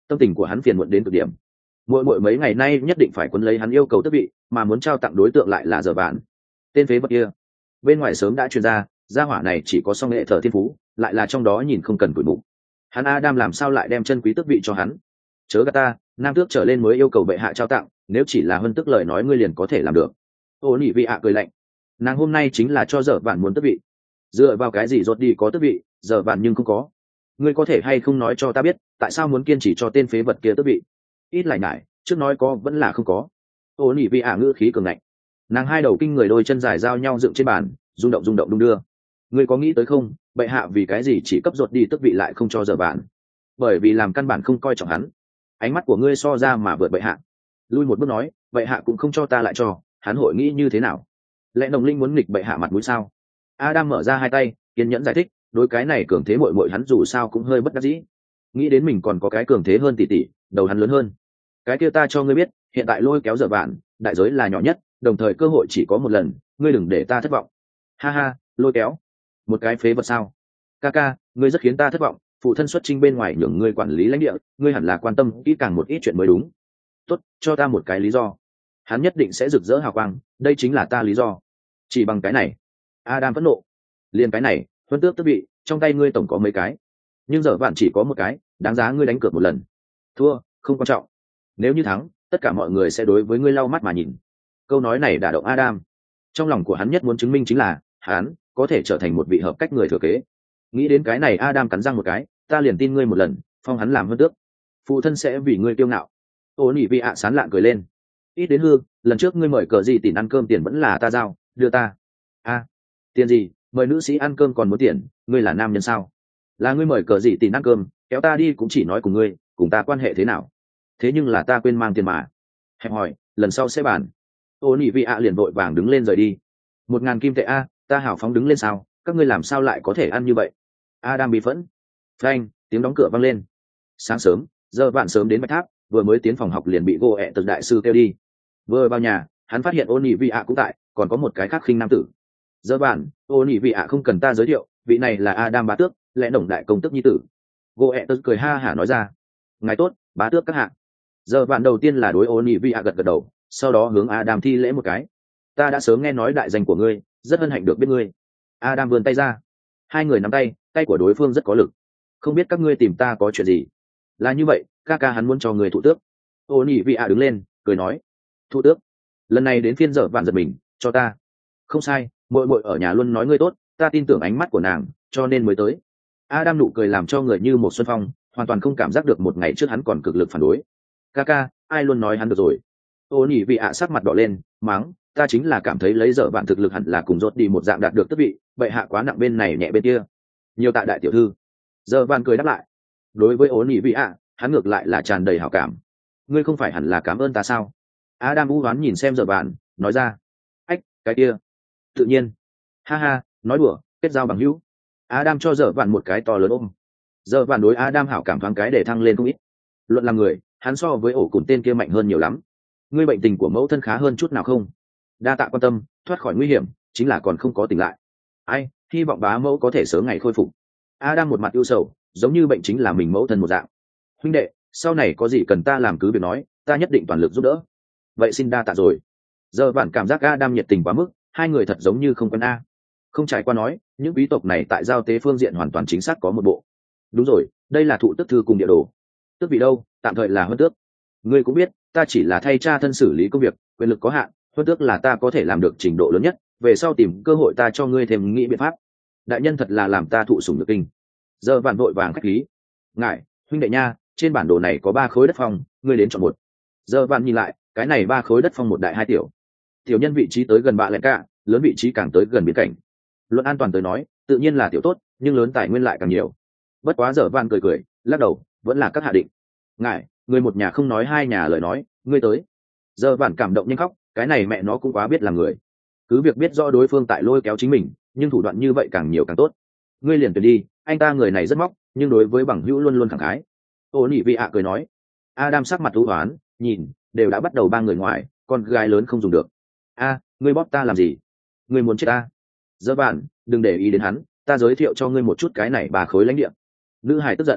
tâm tình của hắn phiền muộn đến cực điểm. Mỗi mỗi mấy ngày nay nhất định phải quấn lấy hắn yêu cầu tước vị, mà muốn trao tặng đối tượng lại là giờ bạn. Tên phế vật kia bên ngoài sớm đã truyền ra, gia hỏa này chỉ có song nghệ thở thiên phú, lại là trong đó nhìn không cần tuổi mục. Hắn Adam làm sao lại đem chân quý tước vị cho hắn? Chớ gạt ta, nam tước trở lên mới yêu cầu bệ hạ trao tặng, nếu chỉ là hơn tức lời nói ngươi liền có thể làm được. Ô nỉ vị ạ cười lạnh, nàng hôm nay chính là cho giờ bạn muốn tước vị. Dựa vào cái gì rốt đi có tước vị, giờ bạn nhưng không có? Ngươi có thể hay không nói cho ta biết, tại sao muốn kiên trì cho tên phế vật kia tước vị? Ít lại ngại, trước nói có vẫn là không có. Ô nỉ vị ạ ngữ khí cường ngạnh, nàng hai đầu kinh người đôi chân dài giao nhau dựng trên bàn, rung động rung động đung đưa. Ngươi có nghĩ tới không, bệ hạ vì cái gì chỉ cấp rốt đi tước vị lại không cho giờ bạn? Bởi vì làm căn bản không coi trọng hắn. Ánh mắt của ngươi so ra mà vượt bệ hạ. Lui một bước nói, bệ hạ cũng không cho ta lại cho, hắn hội nghĩ như thế nào? Lẽ đồng linh muốn nghịch bệ hạ mặt mũi sao? Adam mở ra hai tay, kiên nhẫn giải thích, đối cái này cường thế muội muội hắn dù sao cũng hơi bất đắc dĩ. Nghĩ đến mình còn có cái cường thế hơn tỷ tỷ, đầu hắn lớn hơn. Cái kia ta cho ngươi biết, hiện tại lôi kéo giờ bạn, đại giới là nhỏ nhất, đồng thời cơ hội chỉ có một lần, ngươi đừng để ta thất vọng. Ha ha, lôi kéo, một cái phế vật sao? Kaka, ngươi rất khiến ta thất vọng, phụ thân xuất chinh bên ngoài nhường ngươi quản lý lãnh địa, ngươi hẳn là quan tâm kỹ càng một ít chuyện mới đúng. Tốt, cho ta một cái lý do. Hắn nhất định sẽ rực rỡ hào quang, đây chính là ta lý do. Chỉ bằng cái này. Adam phẫn nộ. Liên cái này, huân tước tước vị, trong tay ngươi tổng có mấy cái, nhưng giờ bạn chỉ có một cái, đáng giá ngươi đánh cược một lần. Thua, không quan trọng. Nếu như thắng, tất cả mọi người sẽ đối với ngươi lau mắt mà nhìn. Câu nói này đả động Adam. Trong lòng của hắn nhất muốn chứng minh chính là, hắn có thể trở thành một vị hợp cách người thừa kế. Nghĩ đến cái này Adam cắn răng một cái, ta liền tin ngươi một lần, phong hắn làm hơn tước. Phụ thân sẽ vì ngươi kiêu ngạo. Ô nỉ vị ạ sán lạn cười lên. Ít đến hư, lần trước ngươi mời cờ gì tiền ăn cơm tiền vẫn là ta giao, đưa ta. A, tiền gì, mời nữ sĩ ăn cơm còn muốn tiền, ngươi là nam nhân sao? Là ngươi mời cờ gì tiền ăn cơm, kéo ta đi cũng chỉ nói cùng ngươi, cùng ta quan hệ thế nào? Thế nhưng là ta quên mang tiền mà. Hẹp hỏi, lần sau sẽ bàn. Ô nỉ vị ạ liền vội vàng đứng lên rời đi. Một ngàn kim tệ a, ta hào phóng đứng lên sao? Các ngươi làm sao lại có thể ăn như vậy? Adam bị phẫn. Phanh, tiếng đóng cửa vang lên. Sáng sớm, giờ bạn sớm đến bạch tháp, vừa mới tiến phòng học liền bị gỗ ẹ tật đại sư kêu đi. Vừa vào nhà, hắn phát hiện ôn nhị vị ạ cũng tại, còn có một cái khác khinh nam tử. Giờ bạn, ôn nhị vị ạ không cần ta giới thiệu, vị này là Adam bá tước, lẽ đồng đại công tước nhi tử. Gỗ ẹ tật cười ha hả nói ra. Ngài tốt, bá tước các hạ. Giờ bạn đầu tiên là đối ôn nhị vị ạ gật gật đầu, sau đó hướng Adam thi lễ một cái. Ta đã sớm nghe nói đại danh của ngươi, rất hân hạnh được biết ngươi. Adam vươn tay ra. Hai người nắm tay, tay của đối phương rất có lực. Không biết các ngươi tìm ta có chuyện gì? Là như vậy, ca ca hắn muốn cho người thụ tước. Ô nhị vị ạ đứng lên, cười nói. Thụ tước? Lần này đến phiên dở vạn giật mình, cho ta. Không sai, muội muội ở nhà luôn nói ngươi tốt, ta tin tưởng ánh mắt của nàng, cho nên mới tới. Adam nụ cười làm cho người như một xuân phong, hoàn toàn không cảm giác được một ngày trước hắn còn cực lực phản đối. Ca ca, ai luôn nói hắn được rồi? Ô nhị vị ạ sắc mặt đỏ lên, mắng, ta chính là cảm thấy lấy dở vạn thực lực hẳn là cùng rốt đi một dạng đạt được tước vị, bệ hạ quá nặng bên này nhẹ bên kia. Nhiều tạ đại tiểu thư. Giờ van cười đáp lại. Đối với ổn nhị vị ạ, hắn ngược lại là tràn đầy hảo cảm. Ngươi không phải hẳn là cảm ơn ta sao? Adam u hoán nhìn xem giờ bạn, nói ra. Ách, cái kia. Tự nhiên. Ha ha, nói đùa, kết giao bằng hữu. Adam cho giờ bạn một cái to lớn ôm. Giờ bạn đối Adam hảo cảm thoáng cái để thăng lên không ít. Luận làm người, hắn so với ổ cùn tên kia mạnh hơn nhiều lắm. Ngươi bệnh tình của mẫu thân khá hơn chút nào không? Đa tạ quan tâm, thoát khỏi nguy hiểm, chính là còn không có tỉnh lại. Ai, hy vọng bá mẫu có thể sớm ngày khôi phục. Adam một mặt ưu sầu, giống như bệnh chính là mình mẫu thân một dạng. Huynh đệ, sau này có gì cần ta làm cứ việc nói, ta nhất định toàn lực giúp đỡ. Vậy xin đa tạ rồi. Giờ bản cảm giác Adam nhiệt tình quá mức, hai người thật giống như không quen a. Không trải qua nói, những quý tộc này tại giao tế phương diện hoàn toàn chính xác có một bộ. Đúng rồi, đây là thụ tước thư cùng địa đồ. Tước vị đâu, tạm thời là huân tước. Ngươi cũng biết, ta chỉ là thay cha thân xử lý công việc, quyền lực có hạn, huân tước là ta có thể làm được trình độ lớn nhất, về sau tìm cơ hội ta cho ngươi thêm nghĩ biện pháp. Đại nhân thật là làm ta thụ sủng nhược kinh. Giờ vạn vội vàng khách khí. Ngài, huynh đệ nha, trên bản đồ này có ba khối đất phong, ngươi đến chọn một. Giờ vạn nhìn lại, cái này ba khối đất phong một đại hai tiểu. Tiểu nhân vị trí tới gần bạ lẹn cả, lớn vị trí càng tới gần biên cảnh. Luận an toàn tới nói, tự nhiên là tiểu tốt, nhưng lớn tài nguyên lại càng nhiều. Bất quá giờ vạn cười cười, lắc đầu, vẫn là các hạ định. Ngài, người một nhà không nói hai nhà lời nói, ngươi tới. Giờ vạn cảm động nhanh khóc, cái này mẹ nó cũng quá biết làm người. Cứ việc biết rõ đối phương tại lôi kéo chính mình, nhưng thủ đoạn như vậy càng nhiều càng tốt. Ngươi liền tuyển đi, anh ta người này rất móc, nhưng đối với bằng hữu luôn luôn khẳng khái. Ô nhị vị ạ cười nói. Adam sắc mặt thú hoán, nhìn, đều đã bắt đầu ba người ngoài, con gái lớn không dùng được. A, ngươi bóp ta làm gì? Ngươi muốn chết ta? Giờ bạn, đừng để ý đến hắn, ta giới thiệu cho ngươi một chút cái này bà khối lãnh địa. Nữ hải tức giận.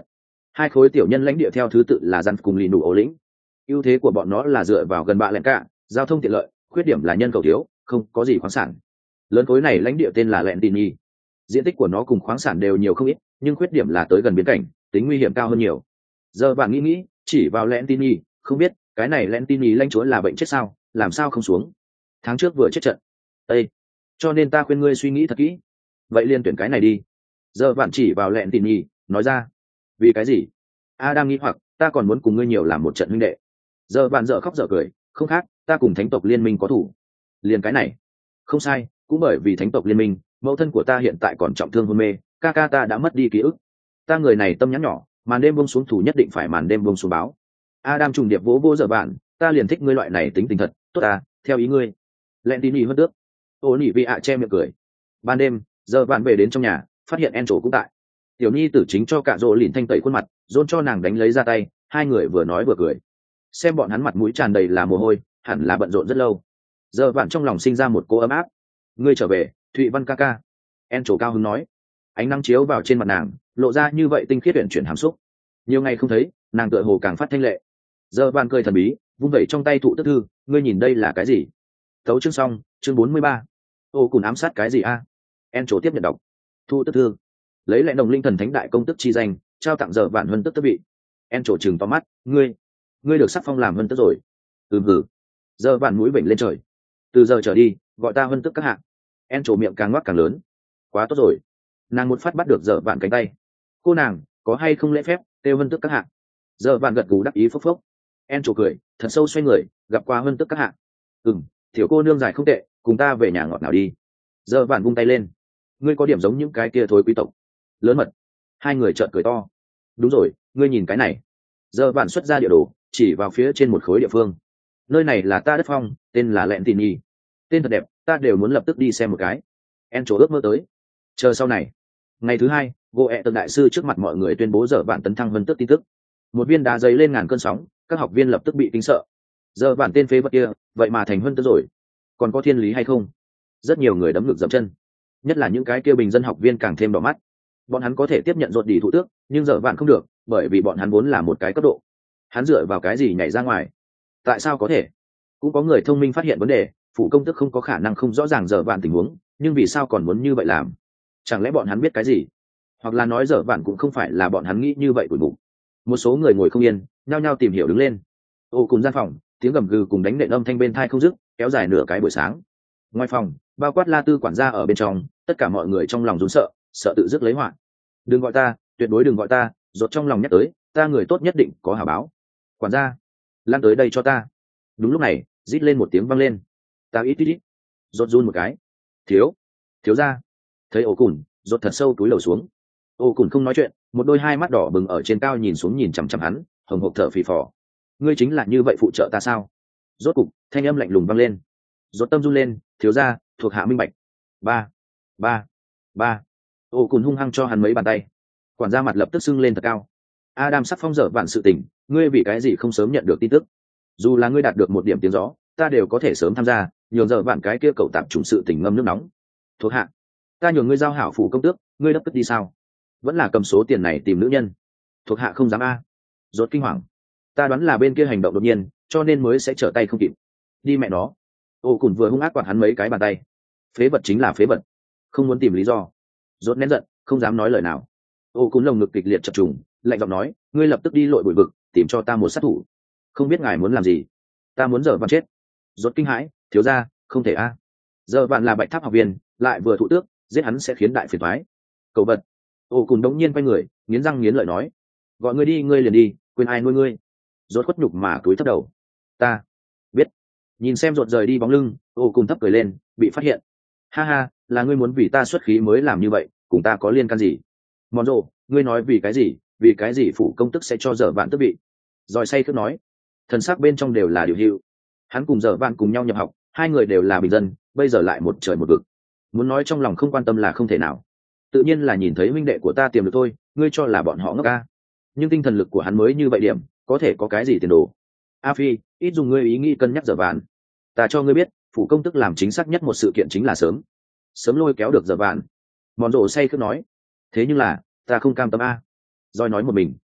Hai khối tiểu nhân lãnh địa theo thứ tự là dằn cùng lì nụ ổ lĩnh. Ưu thế của bọn nó là dựa vào gần bạ lẹn cả, giao thông tiện lợi, khuyết điểm là nhân khẩu thiếu, không có gì khoáng sản. Lớn khối này lãnh địa tên là lẹn tì nhi, diện tích của nó cùng khoáng sản đều nhiều không ít, nhưng khuyết điểm là tới gần biên cảnh, tính nguy hiểm cao hơn nhiều. Giờ bạn nghĩ nghĩ, chỉ vào lẹn tì nhi, không biết cái này lẹn tì nhi lãnh chúa là bệnh chết sao, làm sao không xuống? Tháng trước vừa chết trận. Ê, cho nên ta khuyên ngươi suy nghĩ thật kỹ. Vậy liên tuyển cái này đi. Giờ bạn chỉ vào lẹn tì nhi, nói ra. Vì cái gì? Adam nghĩ hoặc, ta còn muốn cùng ngươi nhiều làm một trận huynh đệ. Giờ bạn dở khóc dở cười, không khác, ta cùng thánh tộc liên minh có thủ. Liền cái này. Không sai, cũng bởi vì thánh tộc liên minh, mẫu thân của ta hiện tại còn trọng thương hôn mê, ca ca ta đã mất đi ký ức. Ta người này tâm nhắn nhỏ, màn đêm buông xuống thủ nhất định phải màn đêm buông xuống báo. Adam trùng điệp vỗ vô giờ bạn, ta liền thích ngươi loại này tính tình thật, tốt à, theo ý ngươi. Lẹn tí nhì hơn tước. Ô nhị vị ạ che miệng cười. Ban đêm, giờ bạn về đến trong nhà, phát hiện En trổ cũng tại. Tiểu nhi tử chính cho cả rỗ lìn thanh tẩy khuôn mặt, dôn cho nàng đánh lấy ra tay, hai người vừa nói vừa cười. Xem bọn hắn mặt mũi tràn đầy là mồ hôi, hẳn là bận rộn rất lâu. Giờ bạn trong lòng sinh ra một cô ấm áp. Ngươi trở về, Thụy Văn ca ca. En trổ cao hứng nói. Ánh nắng chiếu vào trên mặt nàng, lộ ra như vậy tinh khiết uyển chuyển hàm xúc. Nhiều ngày không thấy, nàng tựa hồ càng phát thanh lệ. Giờ bạn cười thần bí, vung vẩy trong tay thụ tức thư, ngươi nhìn đây là cái gì? Tấu chương xong, chương bốn mươi ba. Ô cùng ám sát cái gì a? En trổ tiếp nhận đọc. Thụ tức thư. Lấy lại đồng linh thần thánh đại công tức chi danh, trao tặng giờ vạn huân tức tức vị. En trổ trừng to mắt, ngươi, ngươi được sắc phong làm huân tức rồi. Ừm hử. Giờ vạn mũi bệnh lên trời. Từ giờ trở đi, gọi ta huân tức các hạng. En trổ miệng càng ngoác càng lớn. Quá tốt rồi. Nàng một phát bắt được giờ vạn cánh tay. Cô nàng, có hay không lễ phép, kêu huân tức các hạng. Giờ vạn gật gù đắc ý phốc phốc. En trổ cười, thật sâu xoay người, gặp qua huân tức các hạng. Ừm, tiểu cô nương dài không tệ, cùng ta về nhà ngọt nào đi. Giờ vạn vung tay lên. Ngươi có điểm giống những cái kia thối quý tộc. Lớn mật. Hai người trợn cười to. Đúng rồi, ngươi nhìn cái này. Giờ bạn xuất ra địa đồ, chỉ vào phía trên một khối địa phương. Nơi này là ta đất phong, tên là lẹn tì nhi. Tên thật đẹp, ta đều muốn lập tức đi xem một cái. En chỗ ước mơ tới. Chờ sau này. Ngày thứ hai, gỗ ẹ tần đại sư trước mặt mọi người tuyên bố giờ bạn tấn thăng vân tức tin tức. Một viên đá giấy lên ngàn cơn sóng, các học viên lập tức bị kinh sợ. Giờ bạn tên phế vật kia, vậy mà thành vân tức rồi. Còn có thiên lý hay không? Rất nhiều người đấm ngực dậm chân. Nhất là những cái kia bình dân học viên càng thêm đỏ mắt. Bọn hắn có thể tiếp nhận rột đi thủ tước, nhưng giờ bạn không được, bởi vì bọn hắn vốn là một cái cấp độ. Hắn dựa vào cái gì nhảy ra ngoài? Tại sao có thể? Cũng có người thông minh phát hiện vấn đề, phụ công tức không có khả năng không rõ ràng giờ bạn tình huống, nhưng vì sao còn muốn như vậy làm? Chẳng lẽ bọn hắn biết cái gì? Hoặc là nói giờ bạn cũng không phải là bọn hắn nghĩ như vậy của bụng. Một số người ngồi không yên, nhao nhao tìm hiểu đứng lên. Ô cùng gian phòng, tiếng gầm gừ cùng đánh nện âm thanh bên thai không dứt, kéo dài nửa cái buổi sáng. Ngoài phòng, bao quát La Tư quản gia ở bên trong, tất cả mọi người trong lòng run sợ, sợ tự dứt lấy họa. Đừng gọi ta, tuyệt đối đừng gọi ta, rốt trong lòng nhắc tới, ta người tốt nhất định có hảo báo. Quản gia, lan tới đây cho ta. Đúng lúc này, rít lên một tiếng vang lên. Ta ít ít ít. Rốt run một cái. Thiếu, thiếu gia. Thấy ổ cùn, rốt thật sâu túi lầu xuống. Ổ cùn không nói chuyện, một đôi hai mắt đỏ bừng ở trên cao nhìn xuống nhìn chằm chằm hắn, hồng hộc thở phì phò. Ngươi chính là như vậy phụ trợ ta sao? Rốt cục, thanh âm lạnh lùng vang lên. Rốt tâm run lên, thiếu gia, thuộc hạ minh bạch. Ba, ba, ba. Ổ cùn hung hăng cho hắn mấy bàn tay. Quản gia mặt lập tức sưng lên thật cao. Adam sắc phong dở vạn sự tình, ngươi vì cái gì không sớm nhận được tin tức? Dù là ngươi đạt được một điểm tiếng gió, ta đều có thể sớm tham gia, nhường dở vạn cái kia cậu tạm trùng sự tình ngâm nước nóng. Thuộc hạ, ta nhường ngươi giao hảo phủ công tước, ngươi đắp tức đi sao? Vẫn là cầm số tiền này tìm nữ nhân. Thuộc hạ không dám a. Rốt kinh hoàng. Ta đoán là bên kia hành động đột nhiên, cho nên mới sẽ trở tay không kịp. Đi mẹ nó. Ổ cùn vừa hung ác quạt hắn mấy cái bàn tay. Phế vật chính là phế vật, không muốn tìm lý do. Rốt nén giận, không dám nói lời nào. Ô cún lồng ngực kịch liệt chập trùng, lạnh giọng nói, ngươi lập tức đi lội bụi vực, tìm cho ta một sát thủ. Không biết ngài muốn làm gì? Ta muốn giờ vạn chết. Rốt kinh hãi, thiếu gia, không thể a. Giờ vạn là bạch tháp học viên, lại vừa thụ tước, giết hắn sẽ khiến đại phiền toái. Cầu vật. Ô cún đống nhiên quay người, nghiến răng nghiến lợi nói, gọi ngươi đi ngươi liền đi, quên ai nuôi ngươi. Rốt khuất nhục mà cúi thấp đầu. Ta biết. Nhìn xem rột rời đi bóng lưng, ô cún thấp cười lên, bị phát hiện. Ha ha, là ngươi muốn vì ta xuất khí mới làm như vậy, cùng ta có liên can gì? Mòn rồ, ngươi nói vì cái gì? Vì cái gì phủ công tức sẽ cho dở vạn tước vị? Rồi say cứ nói, thần sắc bên trong đều là điều hữu. Hắn cùng dở vạn cùng nhau nhập học, hai người đều là bình dân, bây giờ lại một trời một vực. Muốn nói trong lòng không quan tâm là không thể nào. Tự nhiên là nhìn thấy huynh đệ của ta tiềm lực thôi, ngươi cho là bọn họ ngốc ca. Nhưng tinh thần lực của hắn mới như vậy điểm, có thể có cái gì tiền đồ? A Phi, ít dùng ngươi ý nghĩ cân nhắc dở vạn. Ta cho ngươi biết, phủ công tức làm chính xác nhất một sự kiện chính là sớm sớm lôi kéo được giờ vạn. Mòn rồ say cứ nói, thế nhưng là ta không cam tâm a. Rồi nói một mình.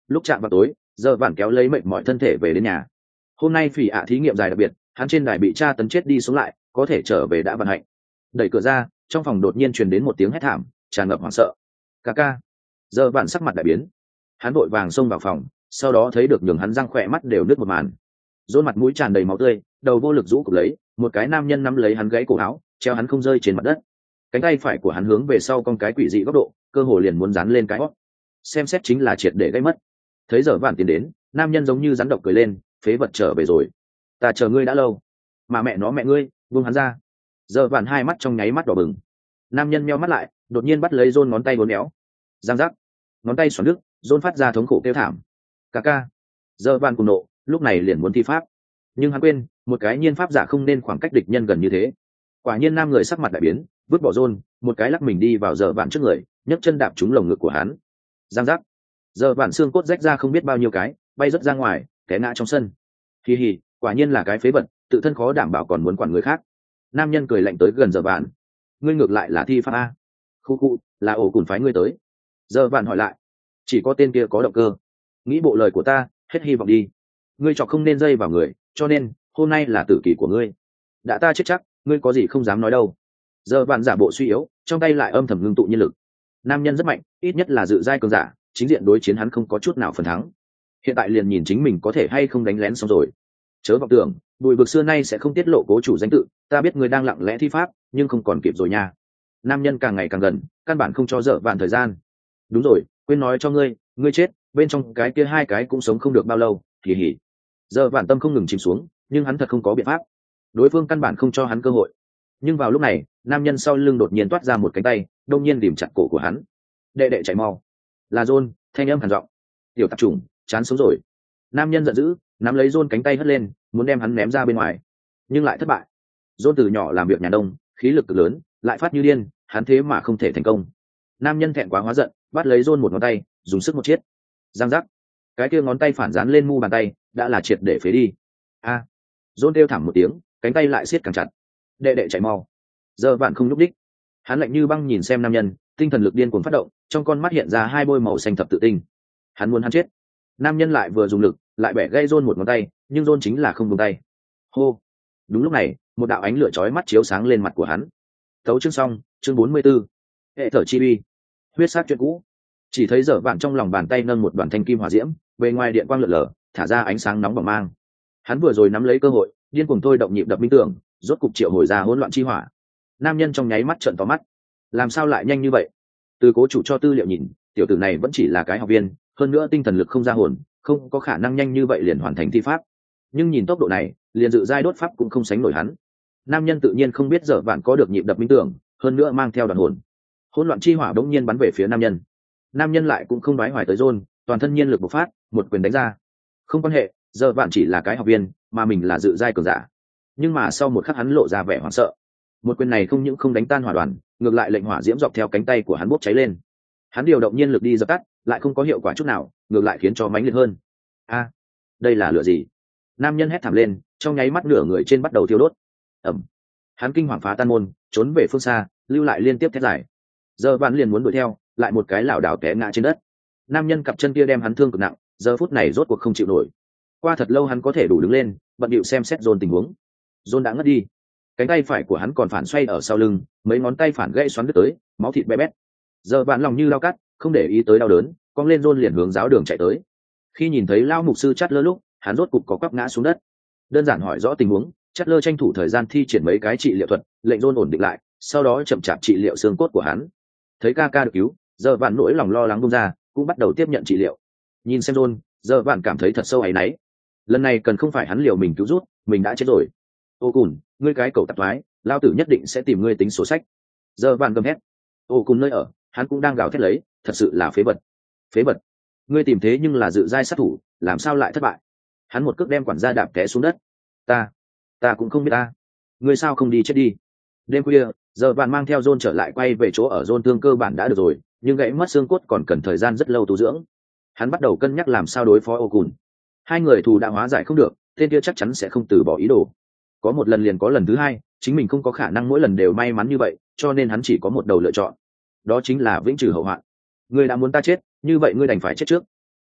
Lúc chạm vào tối, giờ vạn kéo lấy mệt mỏi thân thể về đến nhà. Hôm nay phỉ ạ thí nghiệm dài đặc biệt, hắn trên đài bị tra tấn chết đi sống lại, có thể trở về đã vận hạnh. Đẩy cửa ra, trong phòng đột nhiên truyền đến một tiếng hét thảm, tràn ngập hoảng sợ. Ca ca. Giờ vạn sắc mặt đại biến, hắn vội vàng xông vào phòng, sau đó thấy được nhường hắn răng khỏe mắt đều nứt một màn. Rôn mặt mũi tràn đầy máu tươi, đầu vô lực rũ cụp lấy, một cái nam nhân nắm lấy hắn gãy cổ áo, treo hắn không rơi trên mặt đất. Cánh tay phải của hắn hướng về sau con cái quỷ dị góc độ, cơ hồ liền muốn dán lên cái hót. Xem xét chính là triệt để gây mất. Thấy giờ vạn tiến đến, nam nhân giống như rắn độc cười lên, phế vật trở về rồi. Ta chờ ngươi đã lâu. Mà mẹ nó mẹ ngươi, buông hắn ra. Giờ vạn hai mắt trong nháy mắt đỏ bừng. Nam nhân meo mắt lại, đột nhiên bắt lấy Rôn ngón tay uốn éo. Giang giác. Ngón tay xoắn đứt, Rôn phát ra thống khổ kêu thảm. Ca ca. Giờ vạn cùng nộ, lúc này liền muốn thi pháp. Nhưng hắn quên, một cái nhiên pháp giả không nên khoảng cách địch nhân gần như thế. Quả nhiên nam người sắc mặt đại biến, vứt bỏ Rôn, một cái lắc mình đi vào giờ vạn trước người, nhấc chân đạp trúng lồng ngực của hắn. Giang giác. Giờ vạn xương cốt rách ra không biết bao nhiêu cái, bay rất ra ngoài, té ngã trong sân. Hì hì, quả nhiên là cái phế vật, tự thân khó đảm bảo còn muốn quản người khác. Nam nhân cười lạnh tới gần giờ vạn. Ngươi ngược lại là thi pháp a. Khu khu, là ổ cùn phái ngươi tới. Giờ vạn hỏi lại. Chỉ có tên kia có động cơ. Nghĩ bộ lời của ta, hết hy vọng đi. Ngươi chọc không nên dây vào người, cho nên hôm nay là tử kỳ của ngươi. Đã ta chết chắc, ngươi có gì không dám nói đâu. Giờ vạn giả bộ suy yếu, trong tay lại âm thầm ngưng tụ nhiên lực. Nam nhân rất mạnh, ít nhất là dự giai cường giả, chính diện đối chiến hắn không có chút nào phần thắng. Hiện tại liền nhìn chính mình có thể hay không đánh lén xong rồi. Chớ vọng tưởng, bùi vực xưa nay sẽ không tiết lộ cố chủ danh tự, ta biết ngươi đang lặng lẽ thi pháp, nhưng không còn kịp rồi nha. Nam nhân càng ngày càng gần, căn bản không cho dở vạn thời gian. Đúng rồi, quên nói cho ngươi, ngươi chết, bên trong cái kia hai cái cũng sống không được bao lâu, hỉ hỉ. Dở vạn tâm không ngừng chìm xuống, nhưng hắn thật không có biện pháp. Đối phương căn bản không cho hắn cơ hội. Nhưng vào lúc này, nam nhân sau lưng đột nhiên toát ra một cánh tay, đông nhiên điểm chặt cổ của hắn. Đệ đệ chạy mau. Là John, thanh âm hàn giọng. Tiểu tạp chủng, chán sống rồi. Nam nhân giận dữ, nắm lấy John cánh tay hất lên, muốn đem hắn ném ra bên ngoài, nhưng lại thất bại. John từ nhỏ làm việc nhà nông, khí lực cực lớn, lại phát như điên, hắn thế mà không thể thành công. Nam nhân thẹn quá hóa giận, bắt lấy John một ngón tay, dùng sức một chiết. Giang giác. Cái kia ngón tay phản dán lên mu bàn tay, đã là triệt để phế đi. A. À. John kêu thảm một tiếng, cánh tay lại siết càng chặt. Đệ đệ chạy mau. Giờ bạn không nhúc đích. Hắn lạnh như băng nhìn xem nam nhân, tinh thần lực điên cuồng phát động, trong con mắt hiện ra hai bôi màu xanh thập tự tinh. Hắn muốn hắn chết. Nam nhân lại vừa dùng lực, lại bẻ gãy John một ngón tay, nhưng John chính là không buông tay. Hô. Đúng lúc này, một đạo ánh lửa chói mắt chiếu sáng lên mặt của hắn. Tấu chương xong, chương bốn mươi 44. Hệ thở chi uy. Huyết sát chuyện cũ. Chỉ thấy Dở Vạn trong lòng bàn tay nâng một đoàn thanh kim hỏa diễm, bề ngoài điện quang lượn lờ, thả ra ánh sáng nóng bỏng mang. Hắn vừa rồi nắm lấy cơ hội, điên cuồng thôi động nhịp đập minh tưởng, rốt cục triệu hồi ra hỗn loạn chi hỏa. Nam nhân trong nháy mắt trợn to mắt. Làm sao lại nhanh như vậy? Từ cố chủ cho tư liệu nhìn, tiểu tử này vẫn chỉ là cái học viên, hơn nữa tinh thần lực không ra hồn, không có khả năng nhanh như vậy liền hoàn thành thi pháp. Nhưng nhìn tốc độ này, liền dự giai đốt pháp cũng không sánh nổi hắn. Nam nhân tự nhiên không biết Dở Vạn có được nhịp đập minh tưởng, hơn nữa mang theo đoàn hồn. Hỗn loạn chi hỏa đống nhiên bắn về phía nam nhân. Nam nhân lại cũng không đoái hoài tới John, toàn thân nhiên lực bộc phát, một quyền đánh ra. Không quan hệ, Dở Vạn chỉ là cái học viên, mà mình là dự giai cường giả. Nhưng mà sau một khắc hắn lộ ra vẻ hoảng sợ. Một quyền này không những không đánh tan hỏa đoàn, ngược lại lệnh hỏa diễm dọc theo cánh tay của hắn bốc cháy lên. Hắn điều động nhiên lực đi dập tắt, lại không có hiệu quả chút nào, ngược lại khiến cho mãnh liệt hơn. A, đây là lửa gì? Nam nhân hét thảm lên, trong nháy mắt nửa người trên bắt đầu thiêu đốt. Ầm. Hắn kinh hoàng phá tan môn, trốn về phương xa, lưu lại liên tiếp thét dài. Giờ Vạn liền muốn đuổi theo, lại một cái lảo đảo té ngã trên đất. Nam nhân cặp chân kia đem hắn thương cực nặng, giờ phút này rốt cuộc không chịu nổi. Qua thật lâu hắn có thể đủ đứng lên, bận điệu xem xét John tình huống. John đã ngất đi, cánh tay phải của hắn còn phản xoay ở sau lưng, mấy ngón tay phản gãy xoắn đứt tới, máu thịt bé bét. Giờ Vạn lòng như lao cắt, không để ý tới đau đớn, cong lên John liền hướng giáo đường chạy tới. Khi nhìn thấy lão mục sư chát lơ lúc, hắn rốt cục có quắp ngã xuống đất. Đơn giản hỏi rõ tình huống, chát lơ tranh thủ thời gian thi triển mấy cái trị liệu thuật, lệnh John ổn định lại, sau đó chậm chạp trị liệu xương cốt của hắn. Thấy ca ca được cứu, Giờ Vạn nỗi lòng lo lắng buông ra, cũng bắt đầu tiếp nhận trị liệu. Nhìn xem John, Giờ Vạn cảm thấy thật sâu áy náy. Lần này cần không phải hắn liều mình cứu rút, mình đã chết rồi. Ô Cùn, ngươi cái cậu tạp thoái, lao tử nhất định sẽ tìm ngươi tính sổ sách. Giờ Vạn gầm hét. Ô Cùn nơi ở, hắn cũng đang gào thét lấy, thật sự là phế vật. Phế vật. Ngươi tìm thế nhưng là dự giai sát thủ, làm sao lại thất bại? Hắn một cước đem quản gia đạp té xuống đất. Ta, ta cũng không biết ta. Ngươi sao không đi chết đi? Đêm khuya, Giờ Vạn mang theo John trở lại quay về chỗ ở John thương cơ bản đã được rồi, nhưng gãy mất xương cốt còn cần thời gian rất lâu tu dưỡng. Hắn bắt đầu cân nhắc làm sao đối phó Ô Cùn. Hai người thù đã hóa giải không được, tên kia chắc chắn sẽ không từ bỏ ý đồ. Có một lần liền có lần thứ hai, chính mình không có khả năng mỗi lần đều may mắn như vậy, cho nên hắn chỉ có một đầu lựa chọn, đó chính là vĩnh trừ hậu hoạn. Ngươi đã muốn ta chết, như vậy ngươi đành phải chết trước.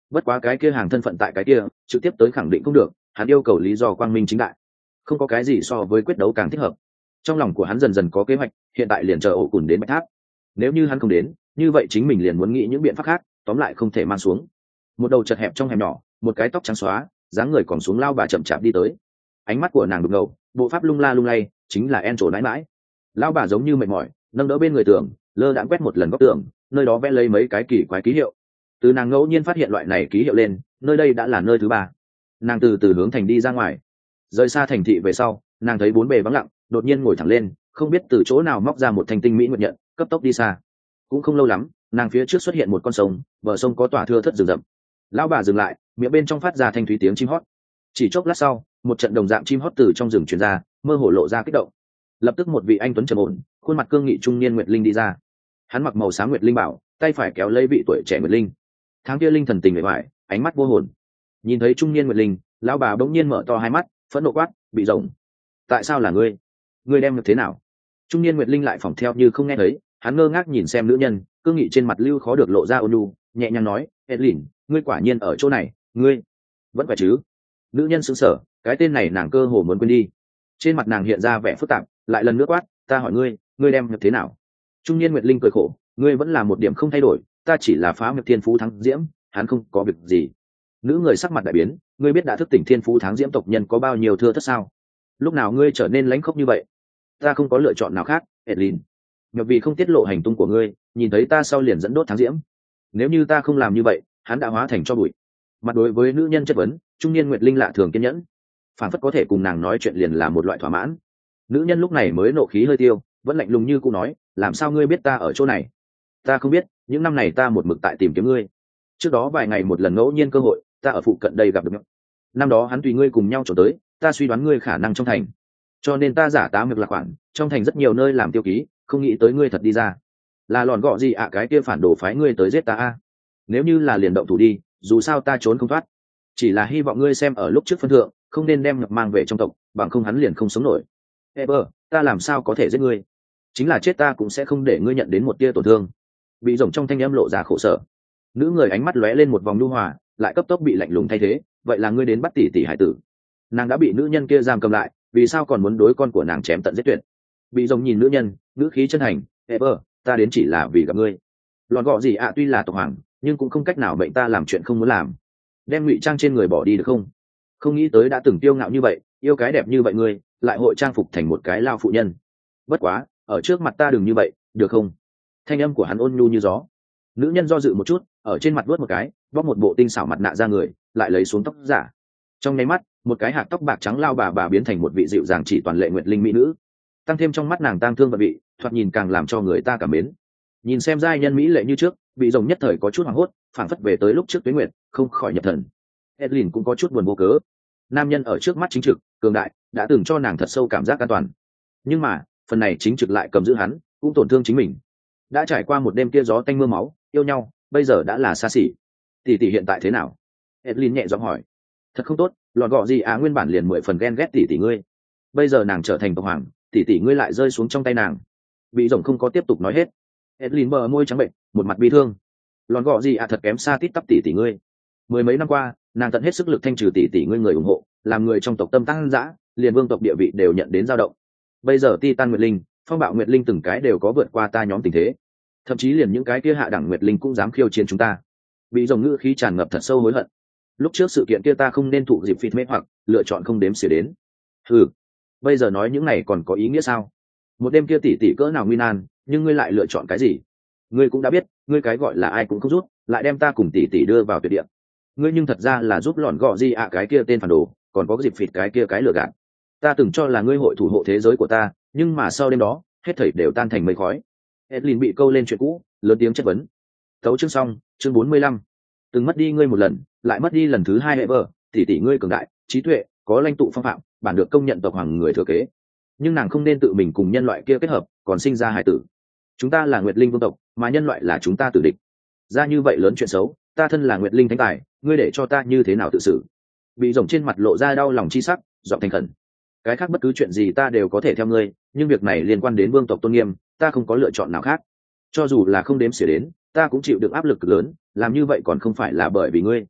bất quá cái kia hàng thân phận tại cái kia trực tiếp tới khẳng định không được, hắn yêu cầu lý do quang minh chính đại, không có cái gì so với quyết đấu càng thích hợp. Trong lòng của hắn dần dần có kế hoạch, hiện tại liền chờ ổ cùn đến bạch tháp. Nếu như hắn không đến, như vậy chính mình liền muốn nghĩ những biện pháp khác, tóm lại không thể mang xuống. Một đầu chật hẹp trong hẻm nhỏ, một cái tóc trắng xóa, dáng người còn xuống lao bà chậm chạp đi tới. Ánh mắt của nàng đục ngầu, bộ pháp lung la lung lay, chính là En trổ nãi mãi. Lao bà giống như mệt mỏi, nâng đỡ bên người tường, lơ đãng quét một lần góc tường, nơi đó vẽ lấy mấy cái kỳ quái ký hiệu. Từ nàng ngẫu nhiên phát hiện loại này ký hiệu lên, nơi đây đã là nơi thứ ba. Nàng từ từ hướng thành đi ra ngoài, rời xa thành thị về sau, nàng thấy bốn bề vắng lặng, đột nhiên ngồi thẳng lên, không biết từ chỗ nào móc ra một thanh tinh mỹ nguyệt nhận, cấp tốc đi xa. Cũng không lâu lắm, nàng phía trước xuất hiện một con sông, bờ sông có tỏa thưa thất rừng rậm. Lão bà dừng lại, miệng bên trong phát ra thanh thúy tiếng chim hót. Chỉ chốc lát sau, một trận đồng dạng chim hót từ trong rừng truyền ra, mơ hồ lộ ra kích động. Lập tức một vị anh tuấn trầm ổn, khuôn mặt cương nghị trung niên nguyệt linh đi ra. Hắn mặc màu sáng nguyệt linh bảo, tay phải kéo lấy vị tuổi trẻ nguyệt linh. Tháng kia linh thần tình vẻ vải, ánh mắt vô hồn. Nhìn thấy trung niên nguyệt linh, lão bà bỗng nhiên mở to hai mắt, phẫn nộ quát: "Bị rồng, tại sao là ngươi? Ngươi đem được thế nào?" Trung niên nguyệt linh lại phỏng theo như không nghe thấy, hắn ngơ ngác nhìn xem nữ nhân, cương nghị trên mặt lưu khó được lộ ra ôn nhu, nhẹ nhàng nói: "Edlin, ngươi quả nhiên ở chỗ này, ngươi vẫn phải chứ?" Nữ nhân sững sờ, cái tên này nàng cơ hồ muốn quên đi. Trên mặt nàng hiện ra vẻ phức tạp, lại lần nữa quát: "Ta hỏi ngươi, ngươi đem được thế nào?" Trung niên nguyệt linh cười khổ: "Ngươi vẫn là một điểm không thay đổi, ta chỉ là phá nghiệp thiên phú thắng diễm, hắn không có việc gì." Nữ người sắc mặt đại biến: "Ngươi biết đã thức tỉnh thiên phú tháng diễm tộc nhân có bao nhiêu thưa thất sao? Lúc nào ngươi trở nên lãnh khốc như vậy?" "Ta không có lựa chọn nào khác, Edlin. Nhược vì không tiết lộ hành tung của ngươi, nhìn thấy ta sau liền dẫn đốt tháng diễm. Nếu như ta không làm như vậy, hắn đã hóa thành cho bụi." Mặt đối với nữ nhân chất vấn, trung niên nguyệt linh lạ thường kiên nhẫn, phản phất có thể cùng nàng nói chuyện liền là một loại thỏa mãn. Nữ nhân lúc này mới nộ khí hơi tiêu, vẫn lạnh lùng như cũ nói: "Làm sao ngươi biết ta ở chỗ này?" "Ta không biết, những năm này ta một mực tại tìm kiếm ngươi. Trước đó vài ngày một lần ngẫu nhiên cơ hội, ta ở phụ cận đây gặp được ngươi. Năm đó hắn tùy ngươi cùng nhau trốn tới, ta suy đoán ngươi khả năng trong thành, cho nên ta giả tá việc lạc khoản, trong thành rất nhiều nơi làm tiêu ký, không nghĩ tới ngươi thật đi ra. Là lòn gọ gì ạ à, cái kia phản đồ phái ngươi tới giết ta a? Nếu như là liền động thủ đi, dù sao ta trốn không thoát. Chỉ là hy vọng ngươi xem ở lúc trước phân thượng, không nên đem nhập mang về trong tộc, bằng không hắn liền không sống nổi. Ever, ta làm sao có thể giết ngươi? Chính là chết ta cũng sẽ không để ngươi nhận đến một tia tổn thương." Bị rồng trong thanh âm lộ ra khổ sở. Nữ người ánh mắt lóe lên một vòng nhu hòa, lại cấp tốc bị lạnh lùng thay thế: "Vậy là ngươi đến bắt tỷ tỷ hải tử?" Nàng đã bị nữ nhân kia giam cầm lại, vì sao còn muốn đối con của nàng chém tận giết tuyệt? Bị rồng nhìn nữ nhân, nữ khí chân thành: "Ever, ta đến chỉ là vì gặp ngươi. Lòn gọ gì ạ à, tuy là tộc hoàng, nhưng cũng không cách nào mệnh ta làm chuyện không muốn làm. Đem ngụy trang trên người bỏ đi được không? Không nghĩ tới đã từng tiêu ngạo như vậy, yêu cái đẹp như vậy ngươi, lại hội trang phục thành một cái lao phụ nhân. Bất quá, ở trước mặt ta đừng như vậy, được không?" Thanh âm của hắn ôn nhu như gió. Nữ nhân do dự một chút, ở trên mặt vớt một cái, bóc một bộ tinh xảo mặt nạ ra người, lại lấy xuống tóc giả. Trong nháy mắt, một cái hạt tóc bạc trắng lao bà bà biến thành một vị dịu dàng chỉ toàn lệ nguyệt linh mỹ nữ. Tăng thêm trong mắt nàng tang thương và vị, thoạt nhìn càng làm cho người ta cảm mến. Nhìn xem giai nhân mỹ lệ như trước, bị rồng nhất thời có chút hoảng hốt, phảng phất về tới lúc trước Tuế Nguyệt, không khỏi nhập thần. Edlin cũng có chút buồn vô cớ. Nam nhân ở trước mắt chính trực, cường đại, đã từng cho nàng thật sâu cảm giác an toàn. Nhưng mà, phần này chính trực lại cầm giữ hắn, cũng tổn thương chính mình. Đã trải qua một đêm kia gió tanh mưa máu, yêu nhau, bây giờ đã là xa xỉ. Tỷ tỷ hiện tại thế nào? Edlin nhẹ giọng hỏi. Thật không tốt, lọt gọ gì à, nguyên bản liền mười phần ghen ghét tỷ tỷ ngươi. Bây giờ nàng trở thành tộc hoàng, tỷ tỷ ngươi lại rơi xuống trong tay nàng. Bị rồng không có tiếp tục nói hết. Edlin bờ môi trắng bệnh, một mặt bi thương. Lọt gọ gì à, thật kém xa tít tắp tỷ tỷ ngươi. Mười mấy năm qua, nàng tận hết sức lực thanh trừ tỷ tỷ ngươi người ủng hộ, làm người trong tộc tâm tăng dã, liền vương tộc địa vị đều nhận đến dao động. Bây giờ Titan Nguyệt Linh, Phong Bạo Nguyệt Linh từng cái đều có vượt qua ta nhóm tình thế. Thậm chí liền những cái kia hạ đẳng Nguyệt Linh cũng dám khiêu chiến chúng ta. Bị rồng ngữ khí tràn ngập thật sâu hối hận. Lúc trước sự kiện kia ta không nên thụ dịp phịt mê hoặc lựa chọn không đếm xỉa đến. Ừ, bây giờ nói những này còn có ý nghĩa sao? Một đêm kia tỷ tỷ cỡ nào nguy nan, nhưng ngươi lại lựa chọn cái gì? Ngươi cũng đã biết, ngươi cái gọi là ai cũng không rút, lại đem ta cùng tỷ tỷ đưa vào tuyệt địa. Ngươi nhưng thật ra là giúp lọn gọ gì ạ à, cái kia tên phản đồ, còn có dịp phịt cái kia cái lừa gạt. Ta từng cho là ngươi hội thủ hộ thế giới của ta, nhưng mà sau đêm đó, hết thảy đều tan thành mây khói. Edlin bị câu lên chuyện cũ, lớn tiếng chất vấn. Tấu chương xong, chương bốn mươi lăm. Từng mất đi ngươi một lần, lại mất đi lần thứ hai hệ vợ, tỷ tỷ ngươi cường đại, trí tuệ, có lãnh tụ phong phạm, bản được công nhận tộc hoàng người thừa kế. Nhưng nàng không nên tự mình cùng nhân loại kia kết hợp, còn sinh ra hải tử. Chúng ta là Nguyệt Linh vương tộc, mà nhân loại là chúng ta tử địch. Ra như vậy lớn chuyện xấu, ta thân là Nguyệt Linh thánh tài, ngươi để cho ta như thế nào tự xử? Bị rồng trên mặt lộ ra đau lòng chi sắc, giọng thành khẩn. Cái khác bất cứ chuyện gì ta đều có thể theo ngươi, nhưng việc này liên quan đến vương tộc tôn nghiêm, ta không có lựa chọn nào khác. Cho dù là không đếm xỉa đến, ta cũng chịu được áp lực cực lớn, làm như vậy còn không phải là bởi vì ngươi,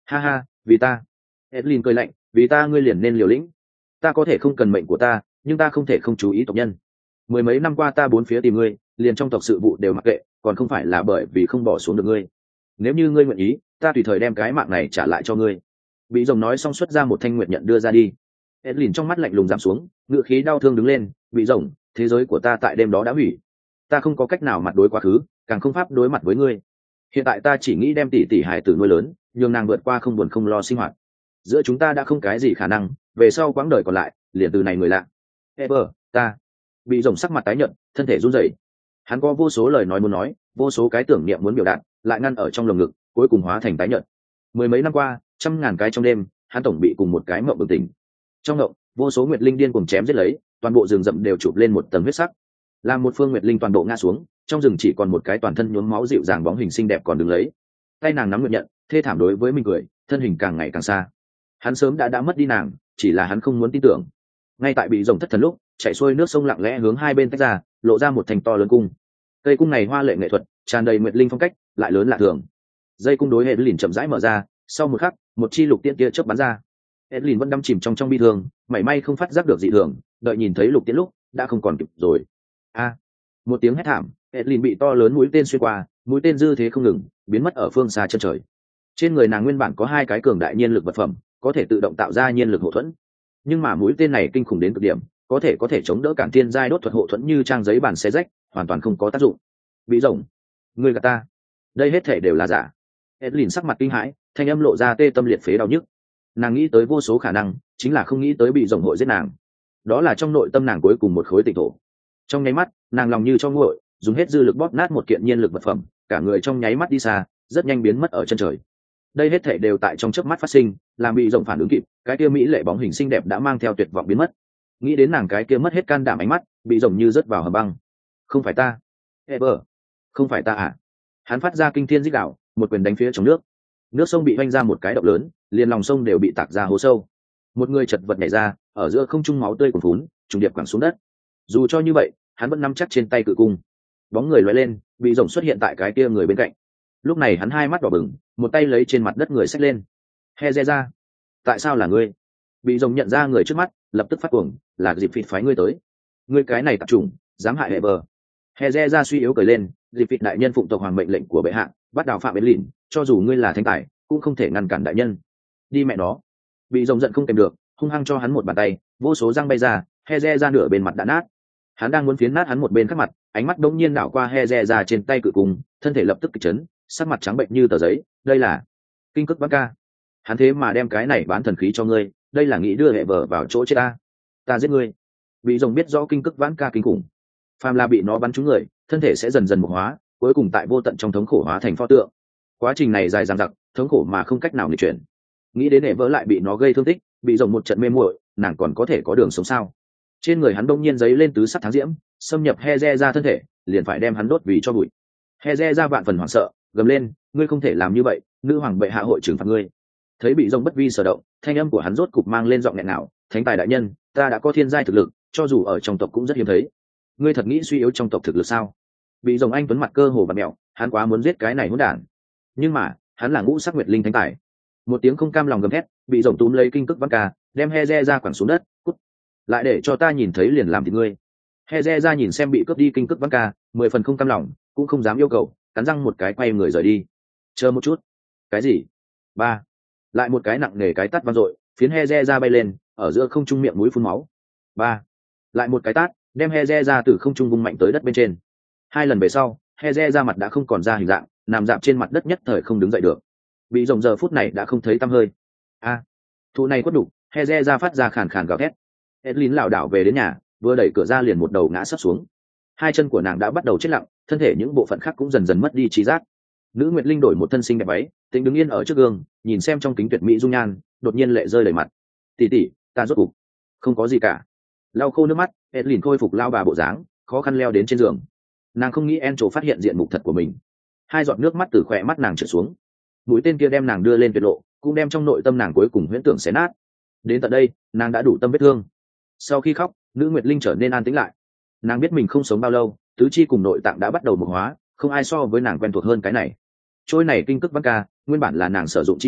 Ha ha, vì ta. Edlin cười lạnh, vì ta ngươi liền nên liều lĩnh. Ta có thể không cần mệnh của ta, nhưng ta không thể không chú ý tộc nhân. Mười mấy năm qua ta bốn phía tìm ngươi, liền trong tộc sự vụ đều mặc kệ, còn không phải là bởi vì không bỏ xuống được ngươi. Nếu như ngươi nguyện ý, ta tùy thời đem cái mạng này trả lại cho ngươi. Bị rồng nói xong xuất ra một thanh nguyệt nhận đưa ra đi. Edlin trong mắt lạnh lùng giảm xuống, ngựa khí đau thương đứng lên, bị rồng, thế giới của ta tại đêm đó đã hủy. Ta không có cách nào mặt đối quá khứ, càng không pháp đối mặt với ngươi. Hiện tại ta chỉ nghĩ đem tỷ tỷ hải tử nuôi lớn, nhường nàng vượt qua không buồn không lo sinh hoạt. Giữa chúng ta đã không cái gì khả năng, về sau quãng đời còn lại, liền từ này người lạ. Ever, ta. Bị rồng sắc mặt tái nhợt, thân thể run rẩy. Hắn có vô số lời nói muốn nói, vô số cái tưởng niệm muốn biểu đạt, lại ngăn ở trong lồng ngực, cuối cùng hóa thành tái nhợt. Mười mấy năm qua, trăm ngàn cái trong đêm, hắn tổng bị cùng một cái mộng bừng tỉnh. Trong mộng, vô số nguyệt linh điên cuồng chém giết lấy, toàn bộ rừng rậm đều chụp lên một tầng huyết sắc. Làm một phương nguyệt linh toàn bộ ngã xuống, trong rừng chỉ còn một cái toàn thân nhuốm máu dịu dàng bóng hình xinh đẹp còn đứng lấy. Tay nàng nắm nguyệt nhận, thê thảm đối với mình cười, thân hình càng ngày càng xa. Hắn sớm đã đã mất đi nàng, chỉ là hắn không muốn tin tưởng. Ngay tại bị rồng thất thần lúc, chảy xuôi nước sông lặng lẽ hướng hai bên tách ra, lộ ra một thành to lớn cung. Cây cung này hoa lệ nghệ thuật, tràn đầy nguyệt linh phong cách, lại lớn lạ thường. Dây cung đối hệ lìn chậm rãi mở ra, sau một khắc, một chi lục tiễn kia chớp bắn ra. Edlin vẫn đắm chìm trong trong bi thương, mảy may không phát giác được dị thường, đợi nhìn thấy lục tiễn lúc, đã không còn kịp rồi. A! Một tiếng hét thảm, Edlin bị to lớn mũi tên xuyên qua, mũi tên dư thế không ngừng, biến mất ở phương xa chân trời. Trên người nàng nguyên bản có hai cái cường đại nhiên lực vật phẩm, có thể tự động tạo ra nhiên lực hộ thuẫn. Nhưng mà mũi tên này kinh khủng đến cực điểm, có thể có thể chống đỡ cản thiên giai đốt thuật hộ thuẫn như trang giấy bản xé rách, hoàn toàn không có tác dụng. Bị rồng, ngươi gạt ta. Đây hết thể đều là giả. Edlin sắc mặt kinh hãi, thanh âm lộ ra tê tâm liệt phế đau nhức. Nàng nghĩ tới vô số khả năng, chính là không nghĩ tới bị rồng hội giết nàng. Đó là trong nội tâm nàng cuối cùng một khối tịnh thổ. Trong nháy mắt, nàng lòng như cho nguội, dùng hết dư lực bóp nát một kiện nhiên lực vật phẩm, cả người trong nháy mắt đi xa, rất nhanh biến mất ở chân trời. Đây hết thể đều tại trong chớp mắt phát sinh, làm bị rồng phản ứng kịp, cái kia mỹ lệ bóng hình xinh đẹp đã mang theo tuyệt vọng biến mất. Nghĩ đến nàng cái kia mất hết can đảm ánh mắt, bị rồng như rớt vào hầm băng. Không phải ta, Ever, không phải ta à? Hắn phát ra kinh thiên rít gào, một quyền đánh phía trong nước. Nước sông bị vanh ra một cái động lớn, liền lòng sông đều bị tạc ra hố sâu. Một người chật vật nhảy ra, ở giữa không trung máu tươi cuồn phún, trùng điệp quẳng xuống đất. Dù cho như vậy, hắn vẫn nắm chắc trên tay cự cung. Bóng người lóe lên, bị rồng xuất hiện tại cái kia người bên cạnh. Lúc này hắn hai mắt đỏ bừng, một tay lấy trên mặt đất người xách lên. He re ra, tại sao là ngươi? Bị rồng nhận ra người trước mắt, lập tức phát cuồng, là dịp phịt phái ngươi tới. Ngươi cái này tạp trùng, dám hại hệ bờ. He re ra suy yếu cười lên, dịp phịt đại nhân phụng tộc hoàng mệnh lệnh của bệ hạ, bắt đào phạm bến lìn, cho dù ngươi là thánh tài, cũng không thể ngăn cản đại nhân. Đi mẹ nó. Bị rồng giận không kèm được, hung hăng cho hắn một bàn tay, vô số răng bay ra, he re ra nửa bên mặt đã nát. Hắn đang muốn phiến nát hắn một bên khắc mặt, ánh mắt đống nhiên đảo qua he re ra trên tay cự cung, thân thể lập tức kịch chấn, sắc mặt trắng bệnh như tờ giấy. Đây là kinh cức bắn ca. Hắn thế mà đem cái này bán thần khí cho ngươi, đây là nghĩ đưa hệ vợ vào chỗ chết ta. Ta giết ngươi. Bị rồng biết rõ kinh cức vãn ca kinh khủng, phàm là bị nó bắn trúng người, thân thể sẽ dần dần mục hóa, cuối cùng tại vô tận trong thống khổ hóa thành pho tượng. Quá trình này dài dằng dặc, thống khổ mà không cách nào nghịch chuyển. Nghĩ đến hệ vỡ lại bị nó gây thương tích, bị rồng một trận mê muội, nàng còn có thể có đường sống sao? Trên người hắn đông nhiên giấy lên tứ sắc tháng diễm, xâm nhập Heze ra thân thể, liền phải đem hắn đốt vì cho bụi. Heze ra vạn phần hoảng sợ, gầm lên, ngươi không thể làm như vậy, nữ hoàng bệ hạ hội trừng phạt ngươi. Thấy bị rồng bất vi sở động, thanh âm của hắn rốt cục mang lên giọng nghẹn ngào, thánh tài đại nhân, ta đã có thiên giai thực lực, cho dù ở trong tộc cũng rất hiếm thấy. Ngươi thật nghĩ suy yếu trong tộc thực lực sao? Bị rồng anh tuấn mặt cơ hồ và mèo, hắn quá muốn giết cái này hỗn đản. Nhưng mà, hắn là ngũ sắc nguyệt linh thánh tài. Một tiếng không cam lòng gầm thét, bị rồng túm lấy kinh cức vãn ca, đem Heze ra quẳng xuống đất, cút. Lại để cho ta nhìn thấy liền làm thịt ngươi. Heze ra nhìn xem bị cướp đi kinh cức vãn ca, mười phần không cam lòng, cũng không dám yêu cầu, cắn răng một cái quay người rời đi. Chờ một chút. Cái gì? Ba. Lại một cái nặng nề cái tát vang dội, phiến Heze ra bay lên, ở giữa không trung miệng mũi phun máu. Ba. Lại một cái tát, đem Heze ra từ không trung vung mạnh tới đất bên trên. Hai lần về sau, Heze ra mặt đã không còn ra hình dạng, nằm dạp trên mặt đất nhất thời không đứng dậy được. Bị rồng giờ phút này đã không thấy tăm hơi. A. À. Thụ này quất đủ, Heze ra phát ra khàn khàn gào thét. Edlin lảo đảo về đến nhà, vừa đẩy cửa ra liền một đầu ngã sấp xuống. Hai chân của nàng đã bắt đầu chết lặng, thân thể những bộ phận khác cũng dần dần mất đi trí giác. Nữ Nguyệt Linh đổi một thân xinh đẹp váy, tính đứng yên ở trước gương, nhìn xem trong kính tuyệt mỹ dung nhan, đột nhiên lệ rơi đầy mặt. Tỷ tỷ, ta rốt cục không có gì cả. Lau khô nước mắt, Edlin khôi phục lao bà bộ dáng, khó khăn leo đến trên giường. Nàng không nghĩ Encho phát hiện diện mục thật của mình. Hai giọt nước mắt từ khỏe mắt nàng trượt xuống. Mũi tên kia đem nàng đưa lên tuyệt lộ, cũng đem trong nội tâm nàng cuối cùng huyễn tưởng xé nát. Đến tận đây, nàng đã đủ tâm vết thương. Sau khi khóc, nữ Nguyệt Linh trở nên an tĩnh lại. Nàng biết mình không sống bao lâu, tứ chi cùng nội tạng đã bắt đầu mục hóa, không ai so với nàng quen thuộc hơn cái này. Trôi này kinh cức vãn ca, nguyên bản là nàng sử dụng chi cùng,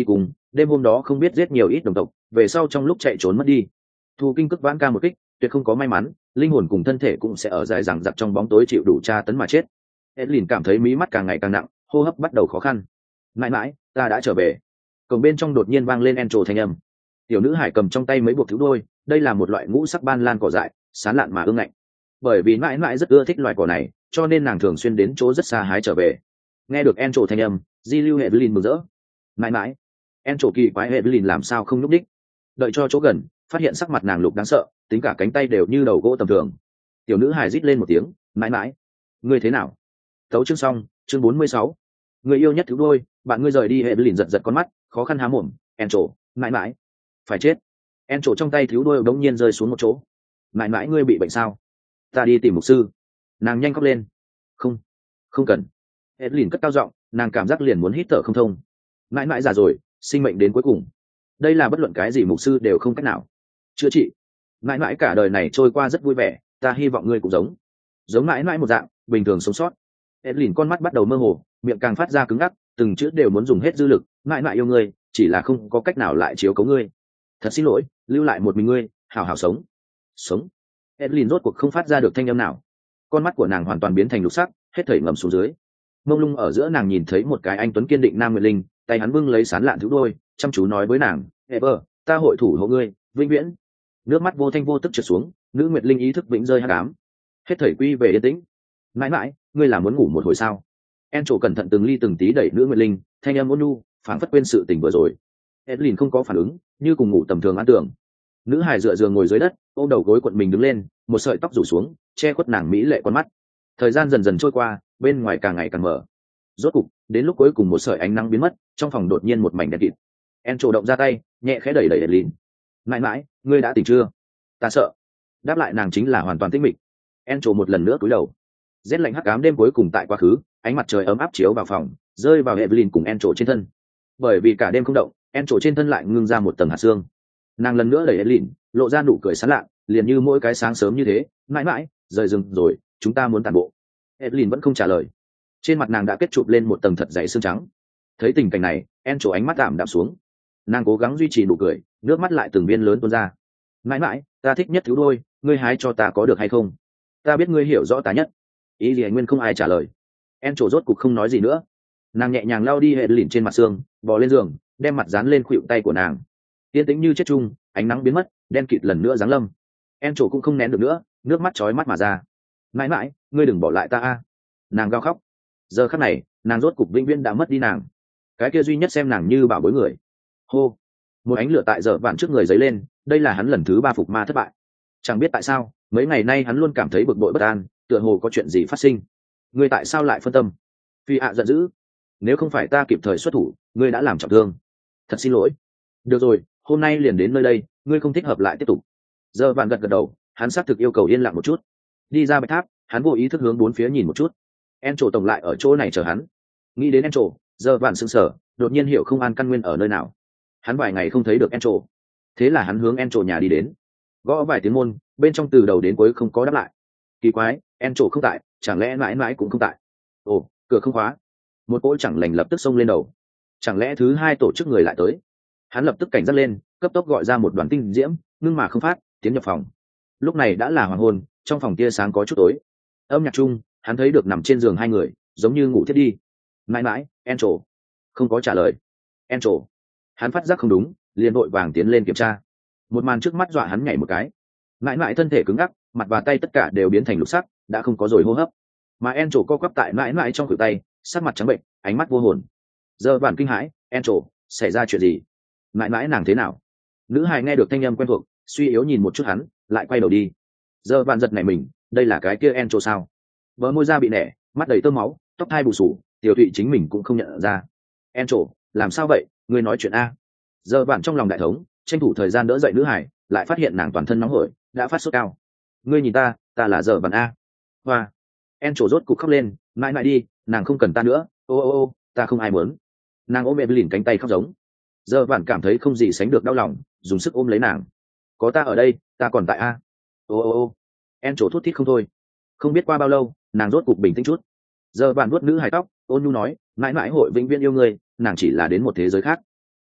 đêm hôm đó không biết giết nhiều ít đồng tộc, về sau trong lúc chạy trốn mất đi. Thu kinh cước vãn ca một kích, tuyệt không có may mắn, linh hồn cùng thân thể cũng sẽ ở dài dằng dặc trong bóng tối chịu đủ tra tấn mà chết. Edlin cảm thấy mí mắt càng ngày càng nặng, hô hấp bắt đầu khó khăn. Mãi mãi, ta đã trở về. Cổng bên trong đột nhiên vang lên Encho thanh âm. Tiểu nữ hải cầm trong tay mấy buộc thứ đôi, đây là một loại ngũ sắc ban lan cỏ dại, sán lạn mà ương ngạnh. Bởi vì mãi mãi rất ưa thích loài cỏ này, cho nên nàng thường xuyên đến chỗ rất xa hái trở về. Nghe được Encho thanh âm, Di Lưu Evelyn mừng rỡ. Mãi mãi, Encho kỳ quái Evelyn làm sao không nhúc đích. Đợi cho chỗ gần, phát hiện sắc mặt nàng lục đáng sợ, tính cả cánh tay đều như đầu gỗ tầm thường. Tiểu nữ hài rít lên một tiếng, mãi mãi, ngươi thế nào? Tấu chương xong, chương bốn mươi sáu. Người yêu nhất thứ đôi, bạn ngươi rời đi. Evelyn giật giật con mắt, khó khăn há mồm. Encho, mãi mãi, phải chết. Encho trong tay thiếu đôi bỗng nhiên rơi xuống một chỗ. Mãi mãi, ngươi bị bệnh sao? Ta đi tìm mục sư. Nàng nhanh khóc lên. Không, không cần. Evelyn cất cao giọng, nàng cảm giác liền muốn hít thở không thông. Mãi mãi già rồi, sinh mệnh đến cuối cùng, đây là bất luận cái gì mục sư đều không cách nào chữa trị. Mãi mãi cả đời này trôi qua rất vui vẻ, ta hy vọng ngươi cũng giống giống mãi mãi một dạng bình thường sống sót. Edlin con mắt bắt đầu mơ hồ, miệng càng phát ra cứng ngắc, từng chữ đều muốn dùng hết dư lực. Mãi mãi yêu ngươi, chỉ là không có cách nào lại chiếu cố ngươi. Thật xin lỗi, lưu lại một mình ngươi, hào hào sống sống. Edlin rốt cuộc không phát ra được thanh âm nào, con mắt của nàng hoàn toàn biến thành lục sắc, hết thảy ngầm xuống dưới. Mông lung ở giữa nàng nhìn thấy một cái anh tuấn kiên định nam nguyệt linh, tay hắn bưng lấy sán lạn thứ đôi, chăm chú nói với nàng, Ever, ta hội thủ hộ ngươi vĩnh viễn. Nước mắt vô thanh vô tức trượt xuống, nữ nguyệt linh ý thức vĩnh rơi hắc ám, hết thảy quy về yên tĩnh. Mãi mãi, ngươi là muốn ngủ một hồi sao? Encho cẩn thận từng ly từng tí đẩy nữ nguyệt linh, thanh âm ôn nhu, phảng phất quên sự tình vừa rồi. Edlin không có phản ứng, như cùng ngủ tầm thường an tưởng. Nữ hài dựa giường ngồi dưới đất, ôm đầu gối cuộn mình đứng lên, một sợi tóc rủ xuống, che khuất nàng mỹ lệ con mắt. Thời gian dần dần trôi qua, bên ngoài càng ngày càng mở. Rốt cục, đến lúc cuối cùng một sợi ánh nắng biến mất, trong phòng đột nhiên một mảnh đen kịt. Encho động ra tay, nhẹ khẽ đẩy đẩy Edlin. Mãi mãi, ngươi đã tỉnh chưa? Ta sợ. Đáp lại nàng chính là hoàn toàn tĩnh mịch. Encho một lần nữa cúi đầu. Rét lạnh hắc ám đêm cuối cùng tại quá khứ, ánh mặt trời ấm áp chiếu vào phòng, rơi vào Evelyn cùng Encho trên thân. Bởi vì cả đêm không động, Encho trên thân lại ngưng ra một tầng hạt xương. Nàng lần nữa đẩy Evelyn, lộ ra nụ cười sán lạ, liền như mỗi cái sáng sớm như thế. Mãi mãi, rời rừng rồi, chúng ta muốn tản bộ. Evelyn vẫn không trả lời. Trên mặt nàng đã kết chụp lên một tầng thật dày xương trắng. Thấy tình cảnh này, Encho ánh mắt đạm đạm xuống. Nàng cố gắng duy trì nụ cười, nước mắt lại từng viên lớn tuôn ra. Mãi mãi, ta thích nhất thiếu đôi, ngươi hái cho ta có được hay không? Ta biết ngươi hiểu rõ ta nhất. Ý gì nguyên không ai trả lời. Encho rốt cục không nói gì nữa. Nàng nhẹ nhàng lau đi hệ lỉn trên mặt xương, bò lên giường, đem mặt dán lên khuỷu tay của nàng. Yên tĩnh như chết chung, ánh nắng biến mất, đen kịt lần nữa giáng lâm. Encho cũng không nén được nữa, nước mắt chói mắt mà ra. Mãi mãi, ngươi đừng bỏ lại ta a! Nàng gào khóc. Giờ khắc này, nàng rốt cục vĩnh viễn đã mất đi nàng. Cái kia duy nhất xem nàng như bảo bối người. Hô! Một ánh lửa tại giờ vạn trước người dấy lên, đây là hắn lần thứ ba phục ma thất bại. Chẳng biết tại sao, mấy ngày nay hắn luôn cảm thấy bực bội bất an, tựa hồ có chuyện gì phát sinh. Ngươi tại sao lại phân tâm? Phi ạ giận dữ. Nếu không phải ta kịp thời xuất thủ, ngươi đã làm trọng thương. Thật xin lỗi. Được rồi, hôm nay liền đến nơi đây, ngươi không thích hợp lại tiếp tục. Giờ vạn gật gật đầu, hắn xác thực yêu cầu yên lặng một chút. Đi ra bạch tháp, hắn vô ý thức hướng bốn phía nhìn một chút. Encho tổng lại ở chỗ này chờ hắn. Nghĩ đến Encho, giờ vạn sững sờ, đột nhiên hiểu không an căn nguyên ở nơi nào. Hắn vài ngày không thấy được Encho, thế là hắn hướng Encho nhà đi đến. Gõ vài tiếng môn, bên trong từ đầu đến cuối không có đáp lại. Kỳ quái, Encho không tại, chẳng lẽ mãi mãi cũng không tại? Ồ, cửa không khóa. Một cỗ chẳng lành lập tức xông lên đầu. Chẳng lẽ thứ hai tổ chức người lại tới? Hắn lập tức cảnh giác lên, cấp tốc gọi ra một đoàn tinh diễm, ngưng mà không phát, tiến nhập phòng. Lúc này đã là hoàng hôn, trong phòng tia sáng có chút tối. Âm nhạc chung, hắn thấy được nằm trên giường hai người, giống như ngủ thiết đi. Mãi mãi, Encho không có trả lời. Encho, hắn phát giác không đúng, liền vội vàng tiến lên kiểm tra. Một màn trước mắt dọa hắn nhảy một cái. Mãi mãi thân thể cứng ngắc, mặt và tay tất cả đều biến thành lục sắc, đã không có rồi hô hấp. Mà Encho co quắp tại mãi mãi trong khuỷu tay, sắc mặt trắng bệnh, ánh mắt vô hồn. Giờ bản kinh hãi, Encho, xảy ra chuyện gì? Mãi mãi nàng thế nào? Nữ hài nghe được thanh âm quen thuộc, suy yếu nhìn một chút hắn, lại quay đầu đi. Giờ bản giật nảy mình, đây là cái kia Encho sao? Bờ môi da bị nẻ, mắt đầy tơ máu, tóc hai bù sù, tiểu thụy chính mình cũng không nhận ra. Encho, làm sao vậy? Ngươi nói chuyện a? Giờ bản trong lòng đại thống, tranh thủ thời gian đỡ dậy nữ hải, lại phát hiện nàng toàn thân nóng hổi, đã phát sốt cao. Ngươi nhìn ta, ta là giờ bản a. Hoa. Encho rốt cục khóc lên, mãi mãi đi, nàng không cần ta nữa, ô ô ô, ta không ai muốn. Nàng ôm Evelyn cánh tay khóc giống. Giờ bản cảm thấy không gì sánh được đau lòng, dùng sức ôm lấy nàng. Có ta ở đây, ta còn tại a. Ô ô ô. Encho thút thít không thôi. Không biết qua bao lâu, nàng rốt cục bình tĩnh chút. Giờ bản vuốt nữ hài tóc, ôn nhu nói, mãi mãi hội vĩnh viễn yêu ngươi, nàng chỉ là đến một thế giới khác.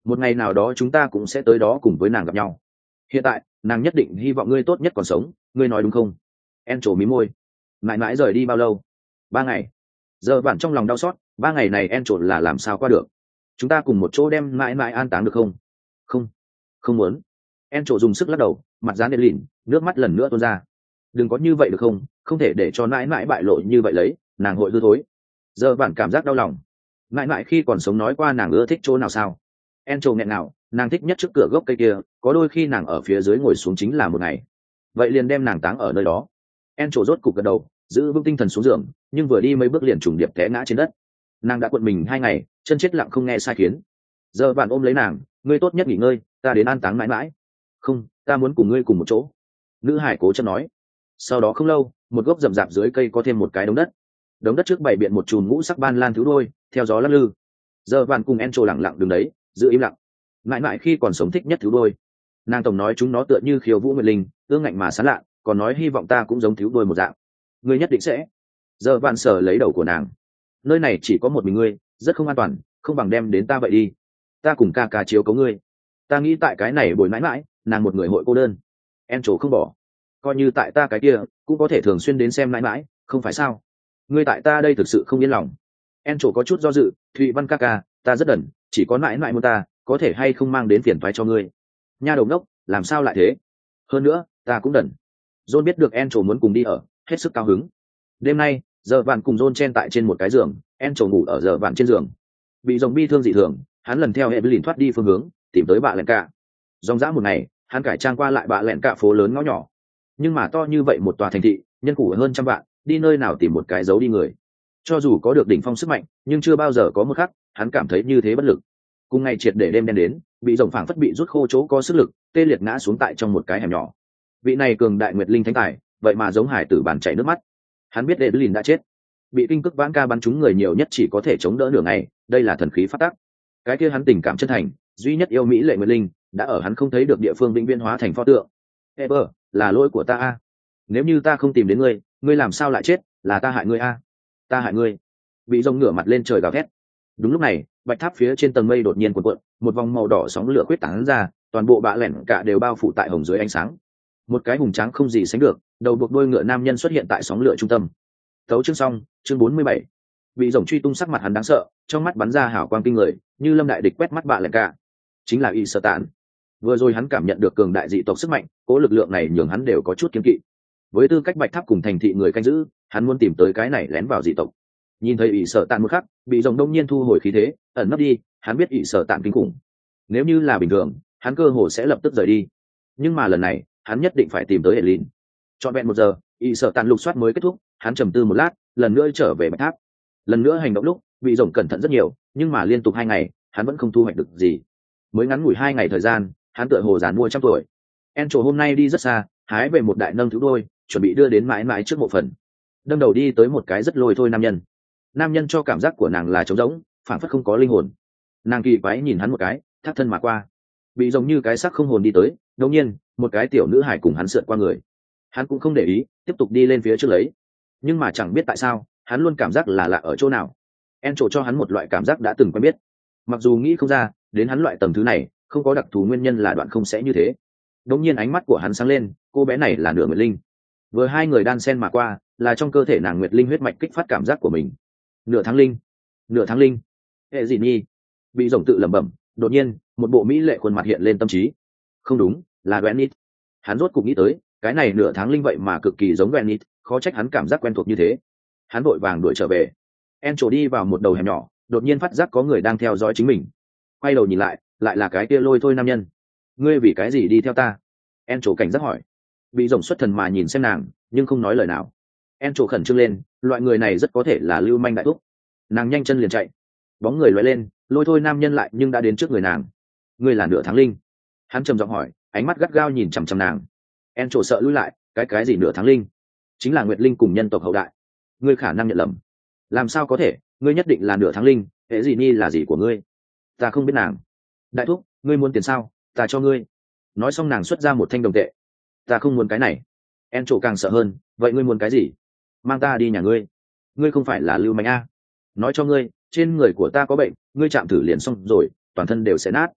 một ngày nào đó chúng ta cũng sẽ tới đó cùng với nàng gặp nhau. Hiện tại nàng nhất định hy vọng ngươi tốt nhất còn sống, ngươi nói đúng không? En trổ mí môi. Mãi mãi rời đi bao lâu? Ba ngày. Giờ bản trong lòng đau xót, ba ngày này En trổ là làm sao qua được? Chúng ta cùng một chỗ đem mãi mãi an táng được không? Không, không muốn. En trổ dùng sức lắc đầu, mặt dán đen lìn, nước mắt lần nữa tuôn ra. Đừng có như vậy được không? Không thể để cho mãi mãi bại lộ như vậy lấy, nàng hội hư thối. Giờ bản cảm giác đau lòng. Mãi mãi khi còn sống nói qua nàng ưa thích chỗ nào sao? En trổ nghẹn nào, nàng thích nhất trước cửa gốc cây kia, có đôi khi nàng ở phía dưới ngồi xuống chính là một ngày. Vậy liền đem nàng táng ở nơi đó. En trổ rốt cục gật đầu, giữ vững tinh thần xuống giường, nhưng vừa đi mấy bước liền trùng điệp té ngã trên đất. Nàng đã cuộn mình hai ngày, chân chết lặng không nghe sai khiến. Giờ bạn ôm lấy nàng, ngươi tốt nhất nghỉ ngơi, ta đến an táng mãi mãi. Không, ta muốn cùng ngươi cùng một chỗ. Nữ hải cố chấp nói. Sau đó không lâu, một gốc rậm rạp dưới cây có thêm một cái đống đất. Đống đất trước bày biện một chùm ngũ sắc ban lan thứ đôi, theo gió lắc lư. Giờ bạn cùng En trổ lặng lặng đứng đấy, giữ im lặng. Mãi mãi khi còn sống thích nhất thứ đôi. Nàng tổng nói chúng nó tựa như khiêu vũ nguyệt linh, ương ngạnh mà sán lạ, còn nói hy vọng ta cũng giống thiếu đôi một dạng. Ngươi nhất định sẽ. Giờ bạn sờ lấy đầu của nàng. Nơi này chỉ có một mình ngươi, rất không an toàn, không bằng đem đến ta vậy đi. Ta cùng ca ca chiếu cấu ngươi. Ta nghĩ tại cái này bồi mãi mãi, nàng một người hội cô đơn. En trổ không bỏ. Coi như tại ta cái kia, cũng có thể thường xuyên đến xem mãi mãi, không phải sao? Ngươi tại ta đây thực sự không yên lòng. En trổ có chút do dự, Thụy Văn ca ca, ta rất đần, chỉ có mãi mãi muốn ta, có thể hay không mang đến phiền toái cho ngươi. Nha đầu ngốc, làm sao lại thế? Hơn nữa, ta cũng đần. John biết được En trổ muốn cùng đi ở, hết sức cao hứng. Đêm nay, giờ vạn cùng John chen tại trên một cái giường, En trổ ngủ ở giờ vạn trên giường. Bị dòng bi thương dị thường, hắn lần theo Evelyn thoát đi phương hướng, tìm tới bạ lẹn cạ. Dòng dã một ngày, hắn cải trang qua lại bạ lẹn cạ phố lớn ngõ nhỏ. Nhưng mà to như vậy một tòa thành thị, nhân khẩu hơn trăm vạn, đi nơi nào tìm một cái dấu đi người. Cho dù có được đỉnh phong sức mạnh, nhưng chưa bao giờ có một khắc, hắn cảm thấy như thế bất lực. Cùng ngày triệt để đêm đen đến, bị rồng phảng phất bị rút khô chỗ có sức lực, tê liệt ngã xuống tại trong một cái hẻm nhỏ. Vị này cường đại nguyệt linh thánh tài, vậy mà giống hải tử bản chảy nước mắt. Hắn biết Evelyn đã chết, bị kinh cức vãn ca bắn trúng người nhiều nhất chỉ có thể chống đỡ nửa ngày, đây là thần khí phát tác. Cái kia hắn tình cảm chân thành, duy nhất yêu mỹ lệ nguyệt linh, đã ở hắn không thấy được địa phương vĩnh viễn hóa thành pho tượng. Ever, là lỗi của ta a. Nếu như ta không tìm đến ngươi, ngươi làm sao lại chết, là ta hại ngươi a. Ta hại ngươi. Bị rồng ngửa mặt lên trời gào thét. Đúng lúc này, bạch tháp phía trên tầng mây đột nhiên cuộn cuộn, một vòng màu đỏ sóng lửa khuyết tán ra, toàn bộ bạ lẻn cả đều bao phủ tại hồng dưới ánh sáng. Một cái hùng tráng không gì sánh được, đầu buộc đôi ngựa nam nhân xuất hiện tại sóng lửa trung tâm. Tấu chương xong, chương bốn mươi bảy. Bị rồng truy tung sắc mặt hắn đáng sợ, trong mắt bắn ra hào quang kinh người, như lâm đại địch quét mắt bạ lẻn cả. Chính là Y Sở Tạn. Vừa rồi hắn cảm nhận được cường đại dị tộc sức mạnh, cố lực lượng này nhường hắn đều có chút kiêng kỵ. Với tư cách bạch tháp cùng thành thị người canh giữ, hắn muốn tìm tới cái này lén vào dị tộc. Nhìn thấy ỷ sở tạn một khắc, bị rồng đông nhiên thu hồi khí thế, ẩn nấp đi. Hắn biết ỷ sở tạn kinh khủng, nếu như là bình thường hắn cơ hồ sẽ lập tức rời đi, nhưng mà lần này hắn nhất định phải tìm tới Evelyn. Trọn vẹn một giờ, ỷ sở tạn lục soát mới kết thúc. Hắn trầm tư một lát, lần nữa trở về bạch tháp. Lần nữa hành động lúc, bị rồng cẩn thận rất nhiều, nhưng mà liên tục hai ngày hắn vẫn không thu hoạch được gì. Mới ngắn ngủi hai ngày thời gian, hắn tựa hồ giàn mua trăm tuổi. En trổ hôm nay đi rất xa, hái về một đại nâng thứ đôi, chuẩn bị đưa đến mãi mãi trước mộ phần. Đâm đầu đi tới một cái rất lôi thôi nam nhân. Nam nhân cho cảm giác của nàng là trống rỗng, phảng phất không có linh hồn. Nàng kỳ quái nhìn hắn một cái, thắt thân mà qua. Bị giống như cái xác không hồn đi tới, đột nhiên một cái tiểu nữ hải cùng hắn sượt qua người. Hắn cũng không để ý, tiếp tục đi lên phía trước lấy. Nhưng mà chẳng biết tại sao, hắn luôn cảm giác là lạ ở chỗ nào. En trổ cho hắn một loại cảm giác đã từng quen biết. Mặc dù nghĩ không ra, đến hắn loại tầng thứ này, không có đặc thù nguyên nhân là đoạn không sẽ như thế. Đột nhiên ánh mắt của hắn sáng lên, cô bé này là nửa nguyệt linh. Vừa hai người đan sen mà qua, là trong cơ thể nàng nguyệt linh huyết mạch kích phát cảm giác của mình. Nửa tháng linh, nửa tháng linh. Hệ gì nhi? Bị rồng tự lẩm bẩm. Đột nhiên, một bộ mỹ lệ khuôn mặt hiện lên tâm trí. Không đúng, là Granit. Hắn rốt cục nghĩ tới, cái này nửa tháng linh vậy mà cực kỳ giống Granit, khó trách hắn cảm giác quen thuộc như thế. Hắn vội vàng đuổi trở về. En trổ đi vào một đầu hẻm nhỏ, đột nhiên phát giác có người đang theo dõi chính mình. Quay đầu nhìn lại, lại là cái kia lôi thôi nam nhân. Ngươi vì cái gì đi theo ta? En trổ cảnh giác hỏi. Bị rồng xuất thần mà nhìn xem nàng, nhưng không nói lời nào. En trổ khẩn trương lên, loại người này rất có thể là lưu manh đại thúc. Nàng nhanh chân liền chạy. Bóng người lóe lên, lôi thôi nam nhân lại nhưng đã đến trước người nàng. Ngươi là nửa tháng linh? Hắn trầm giọng hỏi, ánh mắt gắt gao nhìn chằm chằm nàng. En trổ sợ lùi lại, cái cái gì nửa tháng linh? Chính là nguyệt linh cùng nhân tộc hậu đại. Ngươi khả năng nhận lầm. Làm sao có thể? Ngươi nhất định là nửa tháng linh. Hệ gì ni là gì của ngươi? Ta không biết nàng. Đại thúc, ngươi muốn tiền sao? Ta cho ngươi. Nói xong nàng xuất ra một thanh đồng tệ. Ta không muốn cái này. En trổ càng sợ hơn. Vậy ngươi muốn cái gì? Mang ta đi nhà ngươi. Ngươi không phải là lưu manh a? Nói cho ngươi, trên người của ta có bệnh, ngươi chạm thử liền xong rồi, toàn thân đều sẽ nát.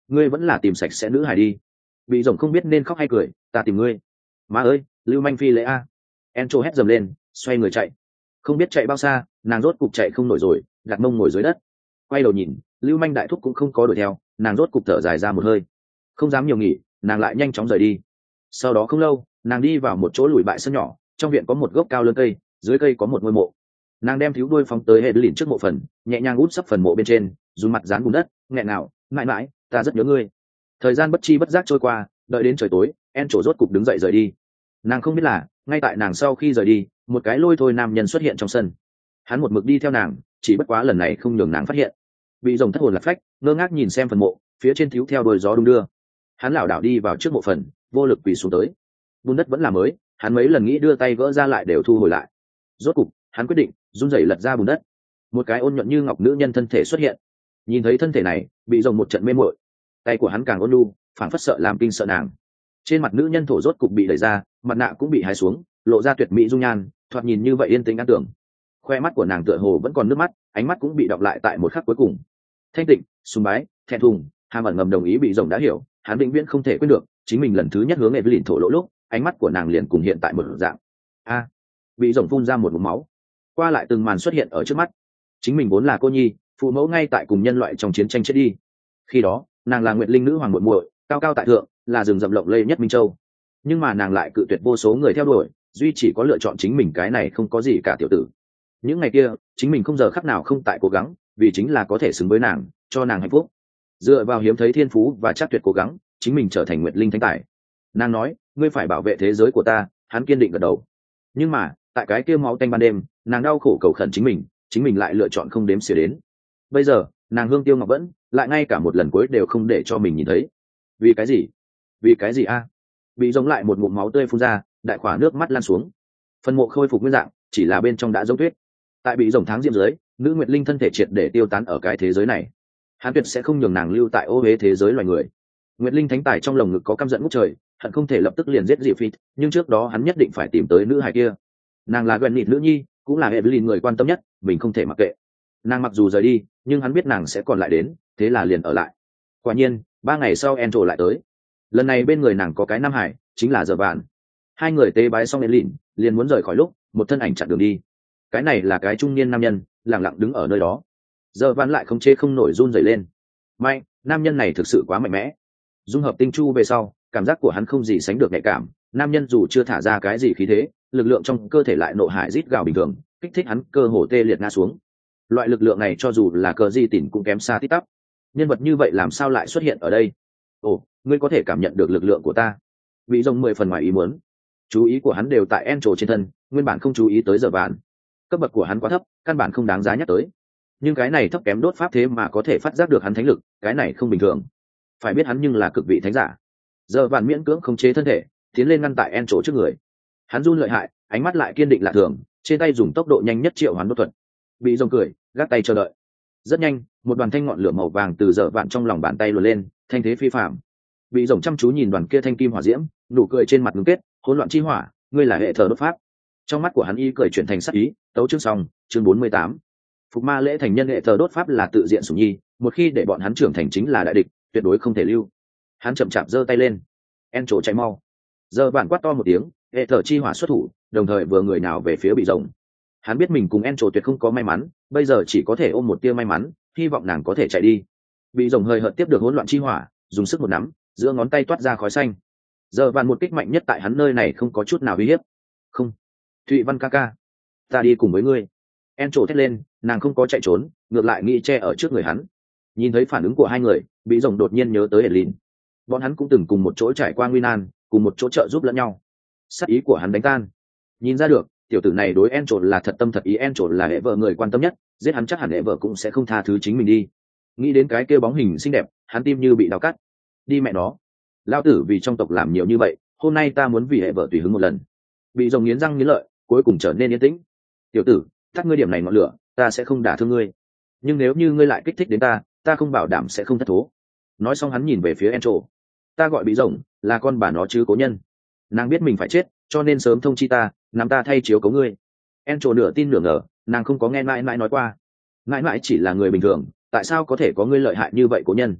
ngươi vẫn là tìm sạch sẽ nữ hài đi. Bị rồng không biết nên khóc hay cười. Ta tìm ngươi. Má ơi, lưu manh phi lễ a. Encho hét dầm lên, xoay người chạy. Không biết chạy bao xa, nàng rốt cục chạy không nổi rồi, đặt mông ngồi dưới đất. Quay đầu nhìn, lưu manh đại thúc cũng không có đuổi theo, nàng rốt cục thở dài ra một hơi. Không dám nhiều nghỉ, nàng lại nhanh chóng rời đi. Sau đó không lâu, nàng đi vào một chỗ lùi bại sân nhỏ, trong viện có một gốc cao lớn cây, dưới cây có một ngôi mộ. Nàng đem thiếu đuôi phóng tới hệ lìn trước mộ phần, nhẹ nhàng út sấp phần mộ bên trên, dùng mặt dán bùn đất, nghẹn nào, mãi mãi, ta rất nhớ ngươi. Thời gian bất chi bất giác trôi qua, đợi đến trời tối, En trổ rốt cục đứng dậy rời đi. Nàng không biết là, ngay tại nàng sau khi rời đi, một cái lôi thôi nam nhân xuất hiện trong sân. Hắn một mực đi theo nàng, chỉ bất quá lần này không nhường nàng phát hiện. Bị rồng thất hồn lạc phách, ngơ ngác nhìn xem phần mộ, phía trên thiếu theo đôi gió đung đưa. Hắn lảo đảo đi vào trước mộ phần, vô lực quỳ xuống tới. Bùn đất vẫn là mới, hắn mấy lần nghĩ đưa tay gỡ ra lại đều thu hồi lại. Rốt cục, hắn quyết định run rẩy lật ra bùn đất. Một cái ôn nhuận như ngọc nữ nhân thân thể xuất hiện. Nhìn thấy thân thể này, bị rồng một trận mê muội. Tay của hắn càng ôn nhu, phảng phất sợ làm kinh sợ nàng. Trên mặt nữ nhân thổ rốt cục bị đẩy ra, mặt nạ cũng bị hái xuống, lộ ra tuyệt mỹ dung nhan, thoạt nhìn như vậy yên tĩnh an tưởng. Khoe mắt của nàng tựa hồ vẫn còn nước mắt, ánh mắt cũng bị đọng lại tại một khắc cuối cùng. Thanh tịnh, sùng bái, thẹn thùng, hàm ẩn ngầm đồng ý bị rồng đã hiểu, hắn vĩnh viễn không thể quên được, chính mình lần thứ nhất hướng Evelyn thổ lỗ lúc, ánh mắt của nàng liền cùng hiện tại một dạng. A, bị rồng phun ra một ngụm máu. Qua lại từng màn xuất hiện ở trước mắt. Chính mình vốn là cô nhi, phụ mẫu ngay tại cùng nhân loại trong chiến tranh chết đi. Khi đó, nàng là Nguyệt Linh nữ hoàng muội muội, cao cao tại thượng, là rừng rậm lộng lẫy nhất Minh Châu. Nhưng mà nàng lại cự tuyệt vô số người theo đuổi, duy chỉ có lựa chọn chính mình, cái này không có gì cả tiểu tử. Những ngày kia, chính mình không giờ khắc nào không tại cố gắng, vì chính là có thể xứng với nàng, cho nàng hạnh phúc. Dựa vào hiếm thấy thiên phú và chắc tuyệt cố gắng, chính mình trở thành Nguyệt Linh thánh tài. Nàng nói, ngươi phải bảo vệ thế giới của ta, hắn kiên định gật đầu. Nhưng mà, tại cái kia máu tanh ban đêm, nàng đau khổ cầu khẩn chính mình, chính mình lại lựa chọn không đếm xỉa đến. Bây giờ, nàng hương tiêu ngọc vẫn, lại ngay cả một lần cuối đều không để cho mình nhìn thấy. Vì cái gì? Vì cái gì a? Bị giống lại một ngụm máu tươi phun ra, đại khỏa nước mắt lan xuống. Phần mộ khôi phục nguyên dạng, chỉ là bên trong đã giống tuyết. Tại bị rồng tháng diễm dưới, nữ Nguyệt Linh thân thể triệt để tiêu tán ở cái thế giới này. Hắn tuyệt sẽ không nhường nàng lưu tại ô uế thế giới loài người. Nguyệt Linh thánh tài trong lồng ngực có căm giận ngút trời, hận không thể lập tức liền giết Dị Phi, nhưng trước đó hắn nhất định phải tìm tới nữ hài kia. Nàng là Gwen Nịt nữ nhi, cũng là Evelyn người quan tâm nhất, mình không thể mặc kệ. Nàng mặc dù rời đi, nhưng hắn biết nàng sẽ còn lại đến, thế là liền ở lại. Quả nhiên, ba ngày sau Encho lại tới. Lần này bên người nàng có cái nam hải, chính là Giờ Vạn. Hai người tế bái xong Evelyn, liền muốn rời khỏi lúc, một thân ảnh chặn đường đi. Cái này là cái trung niên nam nhân, lặng lặng đứng ở nơi đó. Giờ Vạn lại không chế không nổi run rẩy lên. Mạnh, nam nhân này thực sự quá mạnh mẽ. Dung hợp tinh chu về sau, cảm giác của hắn không gì sánh được nhạy cảm. Nam nhân dù chưa thả ra cái gì khí thế, lực lượng trong cơ thể lại nộ hải rít gào bình thường, kích thích hắn cơ hồ tê liệt ngã xuống. Loại lực lượng này cho dù là cờ di tỉn cũng kém xa tít tắp. Nhân vật như vậy làm sao lại xuất hiện ở đây? Ồ, ngươi có thể cảm nhận được lực lượng của ta. Bị rồng mười phần ngoài ý muốn. Chú ý của hắn đều tại Encho trên thân, nguyên bản không chú ý tới Giờ Vạn. Cấp bậc của hắn quá thấp, căn bản không đáng giá nhắc tới. Nhưng cái này thấp kém đốt pháp thế mà có thể phát giác được hắn thánh lực, cái này không bình thường. Phải biết hắn nhưng là cực vị thánh giả. Giờ Vạn miễn cưỡng khống chế thân thể, tiến lên ngăn tại Encho trước người. Hắn run lợi hại, ánh mắt lại kiên định lạ thường, trên tay dùng tốc độ nhanh nhất triệu hoán đốt thuật. Bị rồng cười, gác tay chờ đợi. Rất nhanh, một đoàn thanh ngọn lửa màu vàng từ Giờ Vạn trong lòng bàn tay luồn lên, thanh thế phi phàm. Bị rồng chăm chú nhìn đoàn kia thanh kim hỏa diễm, nụ cười trên mặt ngưng kết, hỗn loạn chi hỏa, ngươi là hệ thờ đốt pháp. Trong mắt của hắn ý cười chuyển thành sắc ý, tấu chương xong, chương bốn mươi tám. Phục ma lễ thành nhân hệ thờ đốt pháp là tự diện sủng nhi, một khi để bọn hắn trưởng thành chính là đại địch, tuyệt đối không thể lưu. Hắn chậm chạp giơ tay lên. Encho chạy mau. Giờ Vạn quát to một tiếng, hệ thờ chi hỏa xuất thủ, đồng thời vừa người nào về phía bị rồng. Hắn biết mình cùng Encho tuyệt không có may mắn, bây giờ chỉ có thể ôm một tia may mắn, hy vọng nàng có thể chạy đi. Bị rồng hơi hợt tiếp được hỗn loạn chi hỏa, dùng sức một nắm, giữa ngón tay toát ra khói xanh. Giờ Vạn một kích mạnh nhất tại hắn nơi này không có chút nào uy hiếp. Không, Thụy Văn ca ca, ta đi cùng với ngươi. Encho thét lên, nàng không có chạy trốn, ngược lại nghĩ che ở trước người hắn. Nhìn thấy phản ứng của hai người, bị rồng đột nhiên nhớ tới Evelyn. Bọn hắn cũng từng cùng một chỗ trải qua nguy nan, cùng một chỗ trợ giúp lẫn nhau. Sát ý của hắn đánh tan. Nhìn ra được, tiểu tử này đối Encho là thật tâm thật ý, Encho là hệ vợ người quan tâm nhất, giết hắn chắc hẳn hệ vợ cũng sẽ không tha thứ chính mình đi. Nghĩ đến cái kia bóng hình xinh đẹp, hắn tim như bị đau cắt. Đi mẹ nó, lão tử vì trong tộc làm nhiều như vậy, hôm nay ta muốn vì hệ vợ tùy hứng một lần. Bị rồng nghiến răng nghiến lợi, cuối cùng trở nên yên tĩnh. Tiểu tử, thắt ngươi điểm này ngọn lửa, ta sẽ không đả thương ngươi. Nhưng nếu như ngươi lại kích thích đến ta, ta không bảo đảm sẽ không thất thố. Nói xong hắn nhìn về phía Encho. Ta gọi bị rồng là con bà nó chứ cố nhân. Nàng biết mình phải chết, cho nên sớm thông chi ta, nắm ta thay chiếu cố ngươi. Encho nửa tin nửa ngờ, nàng không có nghe mãi mãi nói qua. Mãi mãi chỉ là người bình thường, tại sao có thể có ngươi lợi hại như vậy cố nhân?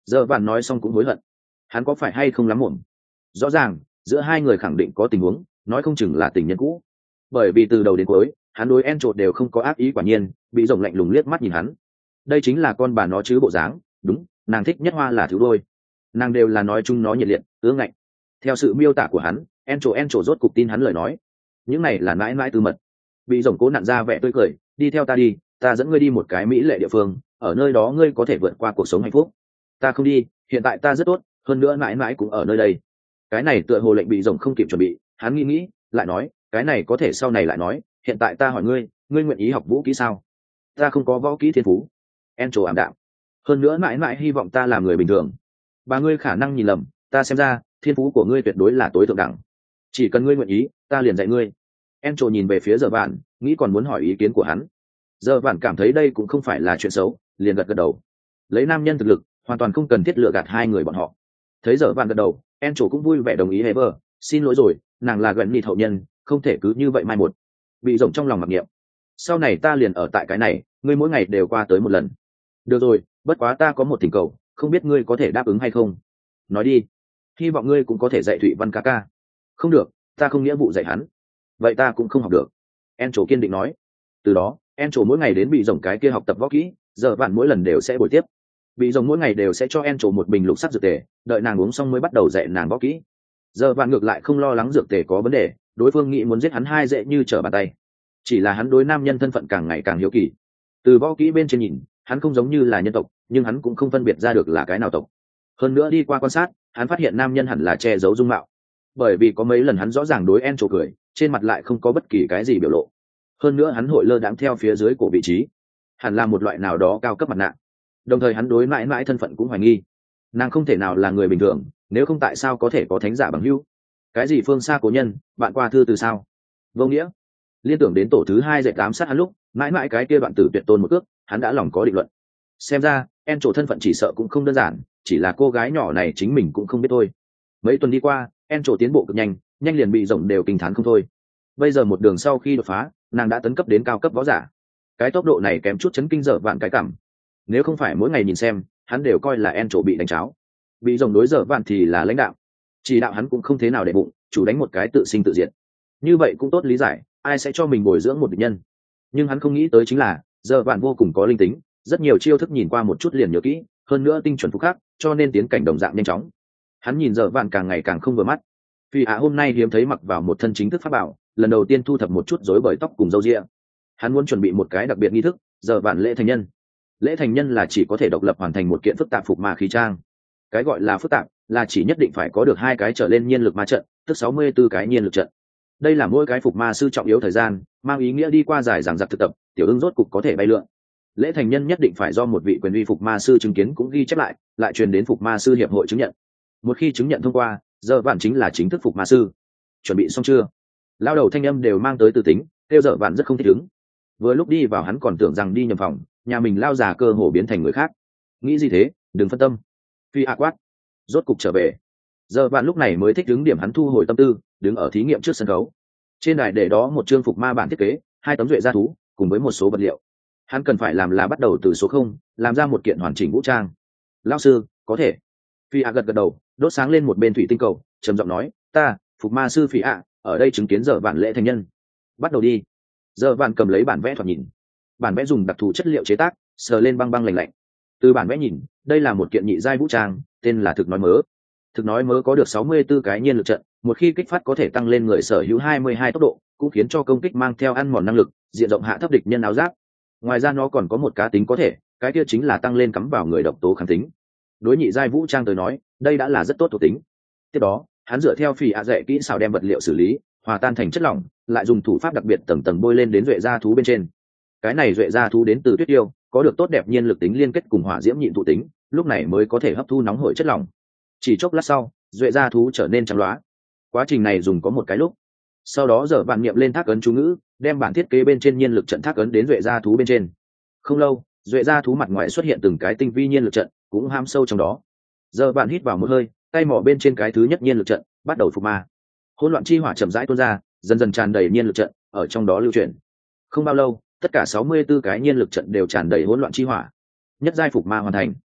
Giờ bạn nói xong cũng hối hận, hắn có phải hay không lắm mồm. Rõ ràng giữa hai người khẳng định có tình huống, nói không chừng là tình nhân cũ, bởi vì từ đầu đến cuối hắn đối En trột đều không có ác ý. Quả nhiên bị rồng lạnh lùng liếc mắt nhìn hắn, đây chính là con bà nó chứ bộ dáng. Đúng, nàng thích nhất hoa là thứ đôi, nàng đều là nói chung nó nhiệt liệt ương ngạnh. Theo sự miêu tả của hắn, En trột En trột rốt cục tin hắn lời nói, những này là mãi mãi tư mật. Bị rồng cố nặn ra vẻ tươi cười, đi theo ta đi, ta dẫn ngươi đi một cái mỹ lệ địa phương, ở nơi đó ngươi có thể vượt qua cuộc sống hạnh phúc. Ta không đi, hiện tại ta rất tốt, hơn nữa mãi mãi cũng ở nơi đây. Cái này tựa hồ lệnh bị rồng không kịp chuẩn bị, hắn nghĩ nghĩ lại nói, cái này có thể sau này lại nói, hiện tại ta hỏi ngươi, ngươi nguyện ý học vũ kỹ sao? Ta không có võ kỹ thiên phú. En trồ ảm đạm, hơn nữa mãi mãi hy vọng ta làm người bình thường. Bà ngươi khả năng nhìn lầm, ta xem ra thiên phú của ngươi tuyệt đối là tối thượng đẳng, chỉ cần ngươi nguyện ý ta liền dạy ngươi. En trồ nhìn về phía giờ vạn, nghĩ còn muốn hỏi ý kiến của hắn. Giờ vạn cảm thấy đây cũng không phải là chuyện xấu, liền gật gật đầu. Lấy nam nhân thực lực hoàn toàn không cần thiết lựa gạt hai người bọn họ. Thấy giờ vạn gật đầu, En trồ cũng vui vẻ đồng ý. Heber, xin lỗi rồi, nàng là gần nịt hậu nhân, không thể cứ như vậy mai một. Bị rộng trong lòng mặc niệm, sau này ta liền ở tại cái này, ngươi mỗi ngày đều qua tới một lần. Được rồi, bất quá ta có một thỉnh cầu, không biết ngươi có thể đáp ứng hay không? Nói đi, hy vọng ngươi cũng có thể dạy Thụy Văn ca ca. Không được, ta không nghĩa vụ dạy hắn. Vậy ta cũng không học được. En trổ kiên định nói. Từ đó En trổ mỗi ngày đến bị rồng cái kia học tập võ kỹ, giờ vạn mỗi lần đều sẽ buổi tiếp. Bị rồng mỗi ngày đều sẽ cho En trổ một bình lục sắc dược tề, đợi nàng uống xong mới bắt đầu dạy nàng võ kỹ. Giờ vạn ngược lại không lo lắng dược tề có vấn đề, đối phương nghĩ muốn giết hắn hai dễ như trở bàn tay. Chỉ là hắn đối nam nhân thân phận càng ngày càng hiếu kỳ. Từ võ kỹ bên trên nhìn, hắn không giống như là nhân tộc, nhưng hắn cũng không phân biệt ra được là cái nào tộc. Hơn nữa đi qua quan sát, hắn phát hiện nam nhân hẳn là che giấu dung mạo, bởi vì có mấy lần hắn rõ ràng đối En trổ cười, trên mặt lại không có bất kỳ cái gì biểu lộ. Hơn nữa hắn hội lơ đãng theo phía dưới cổ vị trí, hẳn là một loại nào đó cao cấp mặt nạ. Đồng thời hắn đối mãi mãi thân phận cũng hoài nghi, nàng không thể nào là người bình thường, nếu không tại sao có thể có thánh giả bằng hữu? Cái gì phương xa cố nhân, bạn qua thư từ sao? Vô nghĩa. Liên tưởng đến tổ thứ hai dạy tám sát hắn lúc mãi mãi cái kia đoạn tử tuyệt tôn một cước, hắn đã lòng có định luận. Xem ra En trổ thân phận chỉ sợ cũng không đơn giản, chỉ là cô gái nhỏ này chính mình cũng không biết thôi. Mấy tuần đi qua, En trổ tiến bộ cực nhanh, nhanh liền bị rộng đều kinh thán không thôi. Bây giờ một đường sau khi đột phá, nàng đã tấn cấp đến cao cấp võ giả. Cái tốc độ này kém chút chấn kinh dở vạn cái cảm. Nếu không phải mỗi ngày nhìn xem, hắn đều coi là En trổ bị đánh cháo. Bị rộng đối dở vạn thì là lãnh đạo, chỉ đạo hắn cũng không thế nào để bụng, chủ đánh một cái tự sinh tự diệt. Như vậy cũng tốt lý giải, ai sẽ cho mình bồi dưỡng một địch nhân. Nhưng hắn không nghĩ tới chính là dở vạn vô cùng có linh tính, rất nhiều chiêu thức nhìn qua một chút liền nhớ kỹ, hơn nữa tinh chuẩn phúc khắc, cho nên tiến cảnh đồng dạng nhanh chóng. Hắn nhìn dở vạn càng ngày càng không vừa mắt. Vì ạ hôm nay hiếm thấy mặc vào một thân chính thức pháp bảo, lần đầu tiên thu thập một chút rối bời tóc cùng râu ria. Hắn muốn chuẩn bị một cái đặc biệt nghi thức, dở vạn lễ thành nhân. Lễ thành nhân là chỉ có thể độc lập hoàn thành một kiện phức tạp phục ma khí trang. Cái gọi là phức tạp là chỉ nhất định phải có được hai cái trở lên nhiên lực ma trận, tức sáu mươi tư cái nhiên lực trận. Đây là mỗi cái phục ma sư trọng yếu thời gian, mang ý nghĩa đi qua dài dằng dặc thực tập, tiểu ưng rốt cục có thể bay lượn. Lễ thành nhân nhất định phải do một vị quyền uy phục ma sư chứng kiến cũng ghi chép lại, lại truyền đến phục ma sư hiệp hội chứng nhận. Một khi chứng nhận thông qua, giờ vạn chính là chính thức phục ma sư. Chuẩn bị xong chưa? Lao đầu thanh âm đều mang tới từ tính, kêu giờ vạn rất không thích ứng. Vừa lúc đi vào hắn còn tưởng rằng đi nhầm phòng, nhà mình lao già cơ hồ biến thành người khác. Nghĩ gì thế, đừng phân tâm. Phi a quát, rốt cục trở về. Giờ vạn lúc này mới thích ứng điểm, hắn thu hồi tâm tư, đứng ở thí nghiệm trước sân khấu. Trên đài để đó một chương phục ma bản thiết kế, hai tấm duệ gia thú cùng với một số vật liệu. Hắn cần phải làm là bắt đầu từ số không, làm ra một kiện hoàn chỉnh vũ trang. Lão sư, có thể. Phi a gật gật đầu, đốt sáng lên một bên thủy tinh cầu, trầm giọng nói, ta phục ma sư Phi a ở đây chứng kiến giờ vạn lễ thành nhân. Bắt đầu đi. Giờ vạn cầm lấy bản vẽ thoạt nhìn. Bản vẽ dùng đặc thù chất liệu chế tác, sờ lên băng băng lạnh lạnh. Từ bản vẽ nhìn, đây là một kiện nhị giai vũ trang, tên là thực nói mớ. Thực nói mớ có được sáu mươi tư cái nhiên lực trận, một khi kích phát có thể tăng lên người sở hữu hai mươi hai tốc độ, cũng khiến cho công kích mang theo ăn mòn năng lực, diện rộng hạ thấp địch nhân áo giáp. Ngoài ra nó còn có một cá tính có thể, cái kia chính là tăng lên cắm vào người độc tố kháng tính. Đối nhị giai vũ trang tới nói, đây đã là rất tốt thuộc tính. Tiếp đó, hắn dựa theo Phỉ ạ dạy kỹ xảo đem vật liệu xử lý, hòa tan thành chất lỏng, lại dùng thủ pháp đặc biệt tầng tầng bôi lên đến duệ gia thú bên trên. Cái này duệ gia thú đến từ tuyết yêu, có được tốt đẹp nhiên lực tính liên kết cùng hỏa diễm nhịn thụ tính, lúc này mới có thể hấp thu nóng hổi chất lỏng. Chỉ chốc lát sau, duệ gia thú trở nên trắng loá. Quá trình này dùng có một cái lúc. Sau đó giờ vạn niệm lên thác ấn chú ngữ, đem bản thiết kế bên trên nhiên lực trận thác ấn đến duệ gia thú bên trên. Không lâu, duệ gia thú mặt ngoài xuất hiện từng cái tinh vi nhiên lực trận, cũng ham sâu trong đó. Giờ vạn hít vào một hơi, tay mỏ bên trên cái thứ nhất nhiên lực trận, bắt đầu phục ma. Hỗn loạn chi hỏa chậm rãi tuôn ra, dần dần tràn đầy nhiên lực trận, ở trong đó lưu chuyển. Không bao lâu, tất cả sáu mươi tư cái nhiên lực trận đều tràn đầy hỗn loạn chi hỏa. Nhất giai phục ma hoàn thành.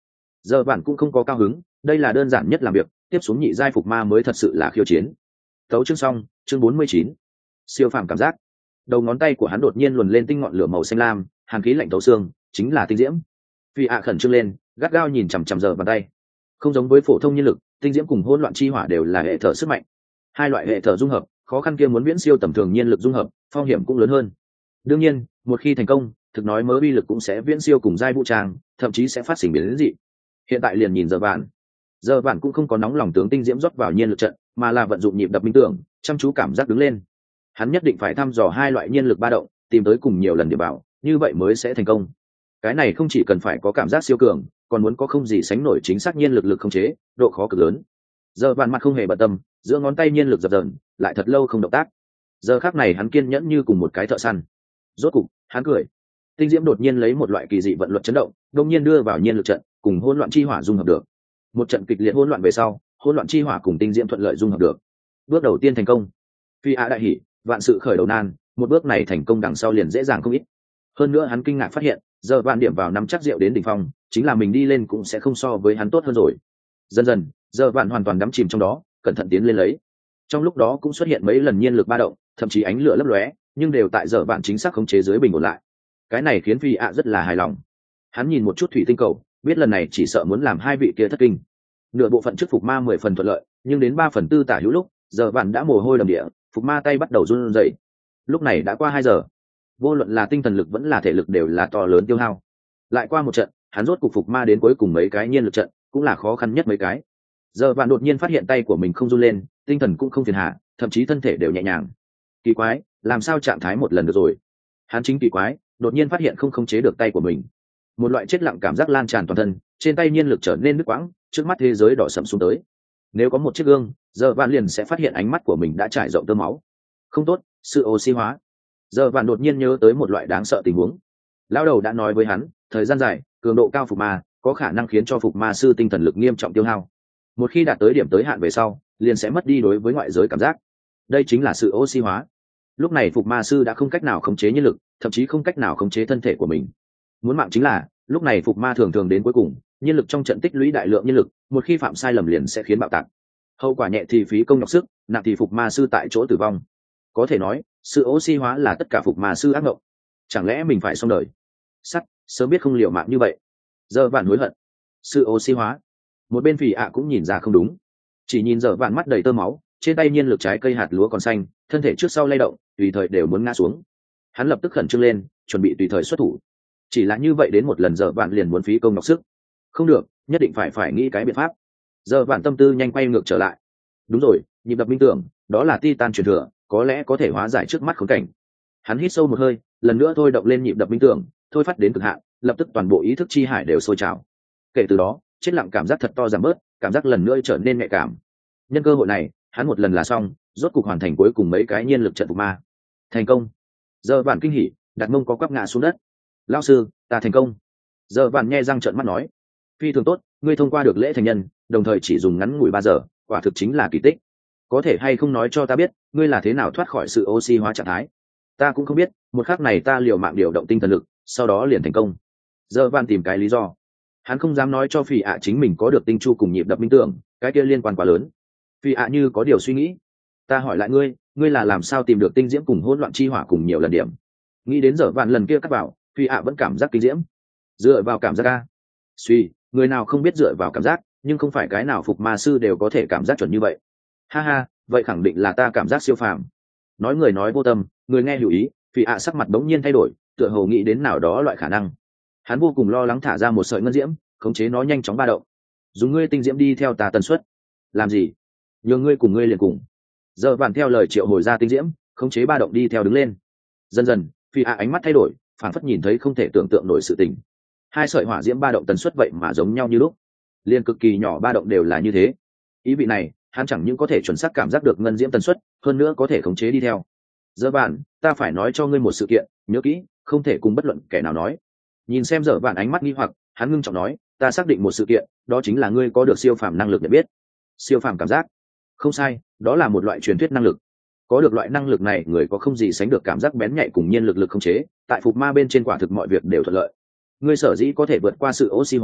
Giờ bạn cũng không có cao hứng, đây là đơn giản nhất làm việc, tiếp xuống nhị giai phục ma mới thật sự là khiêu chiến. Tấu chương xong, chương bốn mươi chín. Siêu phàm cảm giác. Đầu ngón tay của hắn đột nhiên luồn lên tinh ngọn lửa màu xanh lam, hàn khí lạnh thấu xương, chính là tinh diễm. Phi ạ khẩn trương lên, gắt gao nhìn chằm chằm giờ bàn tay. Không giống với phổ thông nhiên lực, tinh diễm cùng hỗn loạn chi hỏa đều là hệ thở sức mạnh. Hai loại hệ thở dung hợp, khó khăn kia muốn viễn siêu tầm thường nhiên lực dung hợp, phong hiểm cũng lớn hơn. Đương nhiên, một khi thành công, thực nói mớ uy lực cũng sẽ viễn siêu cùng giai vũ trang, thậm chí sẽ phát sinh biến dị. Hiện tại liền nhìn giờ bạn, giờ bạn cũng không có nóng lòng tướng tinh diễm rót vào nhiên lực trận, mà là vận dụng nhịp đập minh tưởng, chăm chú cảm giác đứng lên. Hắn nhất định phải thăm dò hai loại nhiên lực ba động, tìm tới cùng nhiều lần điểm bảo, như vậy mới sẽ thành công. Cái này không chỉ cần phải có cảm giác siêu cường, còn muốn có không gì sánh nổi chính xác nhiên lực lực không chế, độ khó cực lớn. Giờ bạn mặt không hề bận tâm, giữa ngón tay nhiên lực dập dờn, lại thật lâu không động tác. Giờ khắc này hắn kiên nhẫn như cùng một cái thợ săn. Rốt cục, hắn cười. Tinh diễm đột nhiên lấy một loại kỳ dị vận luật chấn động, đột nhiên đưa vào nhiên lực trận, cùng hỗn loạn chi hỏa dung hợp được. Một trận kịch liệt hỗn loạn về sau, hỗn loạn chi hỏa cùng tinh diễm thuận lợi dung hợp được. Bước đầu tiên thành công. Phi ạ đại hỉ, vạn sự khởi đầu nan, một bước này thành công đằng sau liền dễ dàng không ít. Hơn nữa hắn kinh ngạc phát hiện, giờ bạn điểm vào năm chắc rượu đến đỉnh phong, chính là mình đi lên cũng sẽ không so với hắn tốt hơn rồi. Dần dần, giờ bạn hoàn toàn đắm chìm trong đó, cẩn thận tiến lên lấy. Trong lúc đó cũng xuất hiện mấy lần nhiên lực ba động, thậm chí ánh lửa lấp lóe, nhưng đều tại giờ bạn chính xác khống chế dưới bình ổn lại. Cái này khiến Phi ạ rất là hài lòng. Hắn nhìn một chút thủy tinh cầu, biết lần này chỉ sợ muốn làm hai vị kia thất kinh. Nửa bộ phận trước phục ma mười phần thuận lợi, nhưng đến ba phần tư tả hữu lúc, giờ bạn đã mồ hôi đầm địa, phục ma tay bắt đầu run rẩy. Lúc này đã qua hai giờ, vô luận là tinh thần lực vẫn là thể lực đều là to lớn tiêu hao. Lại qua một trận, hắn rốt cục phục ma đến cuối cùng mấy cái nhiên lực trận, cũng là khó khăn nhất mấy cái. Giờ bạn đột nhiên phát hiện tay của mình không run lên, tinh thần cũng không phiền hà, thậm chí thân thể đều nhẹ nhàng. Kỳ quái, làm sao trạng thái một lần được rồi? Hắn chính kỳ quái, đột nhiên phát hiện không khống chế được tay của mình. Một loại chết lặng cảm giác lan tràn toàn thân, trên tay nhiên lực trở nên nứt quãng, trước mắt thế giới đỏ sẫm xuống tới. Nếu có một chiếc gương, giờ bạn liền sẽ phát hiện ánh mắt của mình đã trải rộng tơ máu. Không tốt, sự oxy hóa. Giờ bạn đột nhiên nhớ tới một loại đáng sợ tình huống. Lão đầu đã nói với hắn, thời gian dài, cường độ cao phục ma có khả năng khiến cho phục ma sư tinh thần lực nghiêm trọng tiêu hao. Một khi đạt tới điểm tới hạn về sau, liền sẽ mất đi đối với ngoại giới cảm giác. Đây chính là sự oxy hóa. Lúc này phục ma sư đã không cách nào khống chế nhiên lực, thậm chí không cách nào khống chế thân thể của mình. Muốn mạng chính là, lúc này phục ma thường thường đến cuối cùng, nhiên lực trong trận tích lũy đại lượng nhiên lực, một khi phạm sai lầm liền sẽ khiến bạo tạc. Hậu quả nhẹ thì phí công nhọc sức, nặng thì phục ma sư tại chỗ tử vong. Có thể nói, sự oxy hóa là tất cả phục ma sư ác mộng. Chẳng lẽ mình phải xong đời? Sắt, sớm biết không liều mạng như vậy. Giờ bạn hối hận. Sự oxy hóa. Một bên Phỉ ạ cũng nhìn ra không đúng. Chỉ nhìn giờ bạn mắt đầy tơ máu, trên tay nhiên lực trái cây hạt lúa còn xanh, thân thể trước sau lay động, tùy thời đều muốn ngã xuống. Hắn lập tức khẩn trương lên, chuẩn bị tùy thời xuất thủ. Chỉ là như vậy đến một lần giờ bạn liền muốn phí công nhọc sức. Không được, nhất định phải phải nghĩ cái biện pháp. Giờ bạn tâm tư nhanh quay ngược trở lại. Đúng rồi, nhịp đập minh tưởng, đó là titan truyền thừa, có lẽ có thể hóa giải trước mắt khốn cảnh. Hắn hít sâu một hơi, lần nữa thôi động lên nhịp đập minh tưởng, thôi phát đến cực hạn, lập tức toàn bộ ý thức chi hải đều sôi trào. Kể từ đó, chết lặng cảm giác thật to giảm bớt, cảm giác lần nữa trở nên nhạy cảm. Nhân cơ hội này, hắn một lần là xong, rốt cục hoàn thành cuối cùng mấy cái nhiên lực trận phục ma. Thành công. Giờ bạn kinh hỉ, đặt mông có quắp ngã xuống đất. Lão sư, ta thành công. Giờ bạn nhe răng trợn mắt nói, phi thường tốt, ngươi thông qua được lễ thành nhân, đồng thời chỉ dùng ngắn ngủi ba giờ, quả thực chính là kỳ tích. Có thể hay không nói cho ta biết, ngươi là thế nào thoát khỏi sự oxy hóa trạng thái? Ta cũng không biết, một khắc này ta liều mạng điều động tinh thần lực, sau đó liền thành công. Giờ bạn tìm cái lý do. Hắn không dám nói cho Phi ạ chính mình có được tinh chu cùng nhịp đập minh tưởng, cái kia liên quan quá lớn. Phi ạ như có điều suy nghĩ. Ta hỏi lại ngươi, ngươi là làm sao tìm được tinh diễm cùng hỗn loạn chi hỏa cùng nhiều lần điểm? Nghĩ đến giờ vạn lần kia cắt vào, Phi ạ vẫn cảm giác kinh diễm. Dựa vào cảm giác a. Suy, người nào không biết dựa vào cảm giác, nhưng không phải cái nào phục ma sư đều có thể cảm giác chuẩn như vậy. Ha ha, vậy khẳng định là ta cảm giác siêu phàm. Nói người nói vô tâm, người nghe hiểu ý. Phi ạ sắc mặt đống nhiên thay đổi, tựa hồ nghĩ đến nào đó loại khả năng. Hắn vô cùng lo lắng thả ra một sợi ngân diễm, khống chế nó nhanh chóng ba động. Dùng ngươi tinh diễm đi theo ta tần suất. Làm gì? Nhường ngươi cùng ngươi liền cùng. Giờ vạn theo lời triệu hồi ra tinh diễm, khống chế ba động đi theo đứng lên. Dần dần, Phi ạ ánh mắt thay đổi, phảng phất nhìn thấy không thể tưởng tượng nổi sự tình. Hai sợi hỏa diễm ba động tần suất vậy mà giống nhau như lúc, liên cực kỳ nhỏ ba động đều là như thế. Ý vị này, hắn chẳng những có thể chuẩn xác cảm giác được ngân diễm tần suất, hơn nữa có thể khống chế đi theo. Giờ bạn, ta phải nói cho ngươi một sự kiện, nhớ kỹ, không thể cùng bất luận kẻ nào nói. Nhìn xem giờ bạn ánh mắt nghi hoặc, hắn ngưng trọng nói, ta xác định một sự kiện, đó chính là ngươi có được siêu phàm năng lực nhận biết. Siêu phàm cảm giác? Không sai, đó là một loại truyền thuyết năng lực. Có được loại năng lực này, người có không gì sánh được cảm giác bén nhạy cùng nhiên lực lực khống chế, tại phục ma bên trên quả thực mọi việc đều thuận lợi. Ngươi sở dĩ có thể vượt qua sự oxy hóa,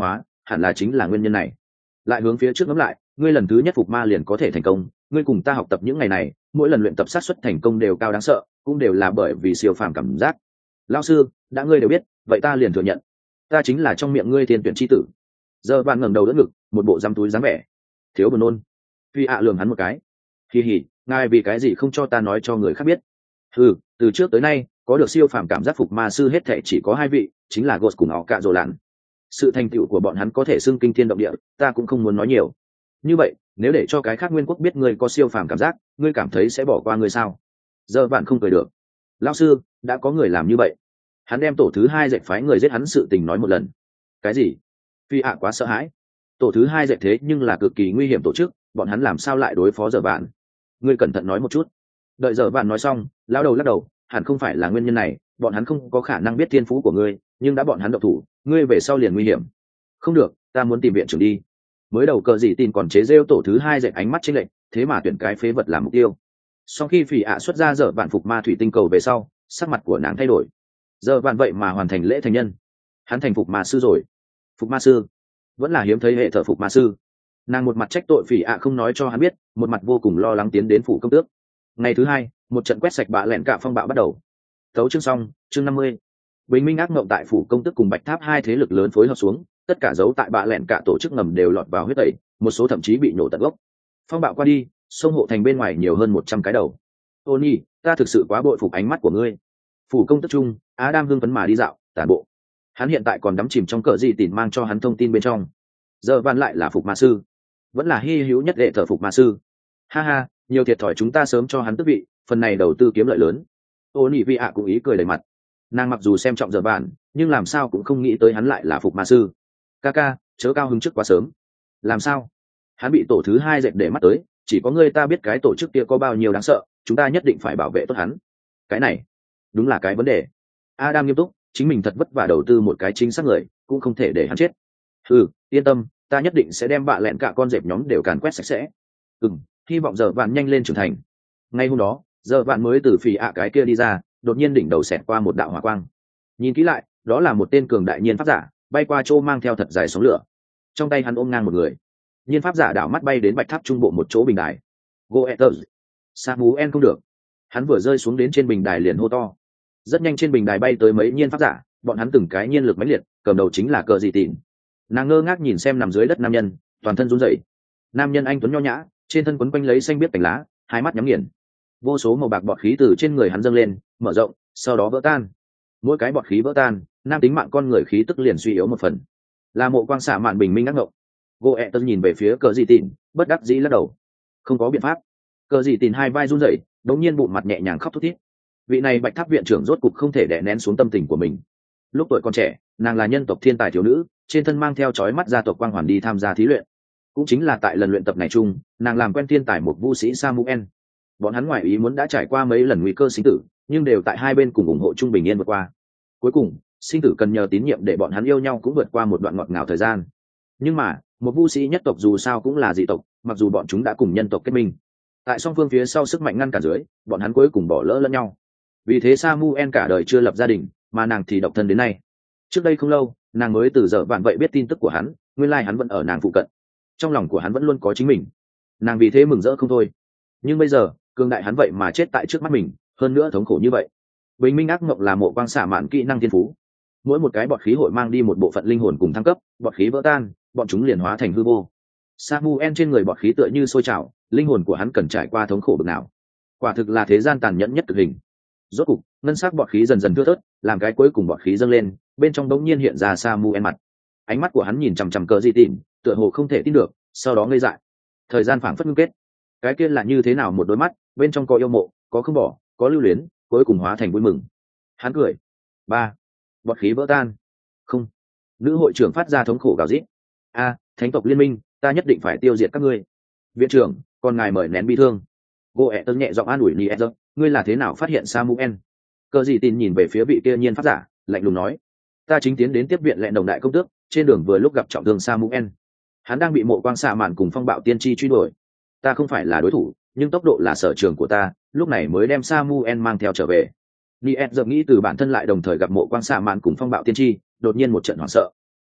hẳn là chính là nguyên nhân này. Lại hướng phía trước ngắm lại, ngươi lần thứ nhất phục ma liền có thể thành công, ngươi cùng ta học tập những ngày này, mỗi lần luyện tập sát suất thành công đều cao đáng sợ, cũng đều là bởi vì siêu phàm cảm giác. Lão sư, đã ngươi đều biết, vậy ta liền thừa nhận, ta chính là trong miệng ngươi thiên tuyển chi tử. Giờ bạn ngẩng đầu đỡ ngực, một bộ răm túi dáng vẻ. Thiếu buồn nôn. Phi ạ lườm hắn một cái. Hi hi, ngài vì cái gì không cho ta nói cho người khác biết? Ừ, từ trước tới nay, có được siêu phàm cảm giác phục ma sư hết thảy chỉ có hai vị, chính là Ghost cùng họ cạ rồ lạn. Sự thành tựu của bọn hắn có thể xưng kinh thiên động địa, ta cũng không muốn nói nhiều. Như vậy, nếu để cho cái khác nguyên quốc biết ngươi có siêu phàm cảm giác, ngươi cảm thấy sẽ bỏ qua ngươi sao? Giờ bạn không cười được. Lão sư, đã có người làm như vậy. Hắn đem tổ thứ hai dạy phái người giết hắn sự tình nói một lần. Cái gì? Phi ạ quá sợ hãi. Tổ thứ hai dạy thế nhưng là cực kỳ nguy hiểm tổ chức, bọn hắn làm sao lại đối phó giờ bạn? Ngươi cẩn thận nói một chút. Đợi giờ bạn nói xong, lão đầu lắc đầu, hẳn không phải là nguyên nhân này, bọn hắn không có khả năng biết thiên phú của ngươi, nhưng đã bọn hắn độc thủ, ngươi về sau liền nguy hiểm. Không được, ta muốn tìm viện trưởng đi. Mới đầu cờ gì tin còn chế rêu tổ thứ hai dạy ánh mắt chênh lệch, thế mà tuyển cái phế vật làm mục tiêu. Sau khi Phỉ ạ xuất ra giờ bạn phục ma thủy tinh cầu về sau, sắc mặt của nàng thay đổi. Giờ bạn vậy mà hoàn thành lễ thành nhân, hắn thành phục ma sư rồi. Phục ma sư vẫn là hiếm thấy hệ thờ phục ma sư. Nàng một mặt trách tội Phỉ ạ không nói cho hắn biết, một mặt vô cùng lo lắng tiến đến phủ công tước. Ngày thứ hai, một trận quét sạch bạ lẹn cả phong bạo bắt đầu. Tấu chương xong, chương năm mươi. Bình minh ác mộng tại phủ công tước cùng bạch tháp hai thế lực lớn phối hợp xuống, tất cả dấu tại bạ lẹn cả tổ chức ngầm đều lọt vào huyết tẩy, một số thậm chí bị nổ tận gốc. Phong bạo qua đi, sông hộ thành bên ngoài nhiều hơn một trăm cái đầu. Tony, ta thực sự quá bội phục ánh mắt của ngươi. Phủ công tước trung, Adam hưng phấn mà đi dạo, tản bộ. Hắn hiện tại còn đắm chìm trong cỡ gì tìm mang cho hắn thông tin bên trong. Giờ van lại là phục ma sư, vẫn là hy hữu nhất đệ thờ phục ma sư. Ha ha, nhiều thiệt thòi chúng ta sớm cho hắn tước vị, phần này đầu tư kiếm lợi lớn. Tony Vi ạ cũng ý cười đầy mặt. Nàng mặc dù xem trọng giờ bạn, nhưng làm sao cũng không nghĩ tới hắn lại là phục ma sư. Kaka, chớ cao hứng trước quá sớm. Làm sao? Hắn bị tổ thứ hai dẹp để mắt tới, chỉ có ngươi ta biết cái tổ chức kia có bao nhiêu đáng sợ, chúng ta nhất định phải bảo vệ tốt hắn. Cái này, đúng là cái vấn đề. Adam nghiêm túc, chính mình thật vất vả đầu tư một cái chính xác người, cũng không thể để hắn chết. Ừ, yên tâm, ta nhất định sẽ đem bạ lẹn cả con dẹp nhóm đều càn quét sạch sẽ. Ừm, hy vọng giờ bạn nhanh lên trưởng thành. Ngay hôm đó, giờ bạn mới từ phì ạ cái kia đi ra, đột nhiên đỉnh đầu xẹt qua một đạo hỏa quang. Nhìn kỹ lại, đó là một tên cường đại nhiên pháp giả, bay qua chỗ mang theo thật dài sóng lửa. Trong tay hắn ôm ngang một người. Nhiên pháp giả đảo mắt bay đến bạch tháp trung bộ một chỗ bình đài. Goethez, Samuel không được. Hắn vừa rơi xuống đến trên bình đài liền hô to. Rất nhanh trên bình đài bay tới mấy nhiên pháp giả, bọn hắn từng cái nhiên lực mãnh liệt, cầm đầu chính là cờ gì tịn. Nàng ngơ ngác nhìn xem nằm dưới đất nam nhân, toàn thân run rẩy. Nam nhân anh tuấn nho nhã, trên thân quấn quanh lấy xanh biếc cành lá, hai mắt nhắm nghiền. Vô số màu bạc bọt khí từ trên người hắn dâng lên, mở rộng, sau đó vỡ tan. Mỗi cái bọt khí vỡ tan, nam tính mạng con người khí tức liền suy yếu một phần. Là mộ quang xạ mạn bình minh ác ngộng. Goethez nhìn về phía cờ gì tịn, bất đắc dĩ lắc đầu. Không có biện pháp. Cờ gì tịn hai vai run rẩy, đống nhiên bụng mặt nhẹ nhàng khóc thút thít. Vị này bạch tháp viện trưởng rốt cục không thể đè nén xuống tâm tình của mình. Lúc tuổi còn trẻ, nàng là nhân tộc thiên tài thiếu nữ, trên thân mang theo chói mắt gia tộc quang hoàn đi tham gia thí luyện. Cũng chính là tại lần luyện tập này chung, nàng làm quen thiên tài một vũ sĩ Samuel. Bọn hắn ngoài ý muốn đã trải qua mấy lần nguy cơ sinh tử, nhưng đều tại hai bên cùng ủng hộ chung bình yên vượt qua. Cuối cùng, sinh tử cần nhờ tín nhiệm để bọn hắn yêu nhau cũng vượt qua một đoạn ngọt ngào thời gian. Nhưng mà, một vũ sĩ nhất tộc dù sao cũng là dị tộc, mặc dù bọn chúng đã cùng nhân tộc kết minh, tại song phương phía sau sức mạnh ngăn cản dưới, bọn hắn cuối cùng bỏ lỡ lẫn nhau. Vì thế Samuel cả đời chưa lập gia đình, mà nàng thì độc thân đến nay. Trước đây không lâu, nàng mới từ giờ bạn vậy biết tin tức của hắn, nguyên lai hắn vẫn ở nàng phụ cận. Trong lòng của hắn vẫn luôn có chính mình. Nàng vì thế mừng rỡ không thôi. Nhưng bây giờ, cường đại hắn vậy mà chết tại trước mắt mình, hơn nữa thống khổ như vậy. Bình minh ác mộng là mộ quang xạ mạn kỹ năng thiên phú. Mỗi một cái bọt khí hội mang đi một bộ phận linh hồn cùng thăng cấp, bọt khí vỡ tan, bọn chúng liền hóa thành hư vô. Samuel trên người bọt khí tựa như sôi trào, linh hồn của hắn cần trải qua thống khổ bực nào. Quả thực là thế gian tàn nhẫn nhất cực hình. Rốt cục, ngân sắc bọt khí dần dần thưa thớt, làm cái cuối cùng bọt khí dâng lên, bên trong đống nhiên hiện ra Samuel mặt. Ánh mắt của hắn nhìn chằm chằm cờ gì tìm, tựa hồ không thể tin được, sau đó ngây dại. Thời gian phảng phất ngưng kết. Cái kia là như thế nào một đôi mắt, bên trong có yêu mộ, có không bỏ, có lưu luyến, cuối cùng hóa thành vui mừng. Hắn cười. Ba. Bọt khí vỡ tan. Không. Nữ hội trưởng phát ra thống khổ gào rít. A, thánh tộc liên minh, ta nhất định phải tiêu diệt các ngươi. Viện trưởng, còn ngài mời nén bi thương. Goethez nhẹ giọng an ủi Nieder, ngươi là thế nào phát hiện Samuel? Cờ gì tin nhìn về phía vị kia nhiên pháp giả, lạnh lùng nói. Ta chính tiến đến tiếp viện lẹn đồng đại công tước, trên đường vừa lúc gặp trọng thương Samuel. Hắn đang bị mộ quang xạ mạn cùng phong bạo tiên tri truy đuổi. Ta không phải là đối thủ, nhưng tốc độ là sở trường của ta, lúc này mới đem Samuel mang theo trở về. Nieder nghĩ từ bản thân lại đồng thời gặp mộ quang xạ mạn cùng phong bạo tiên tri, đột nhiên một trận hoảng sợ.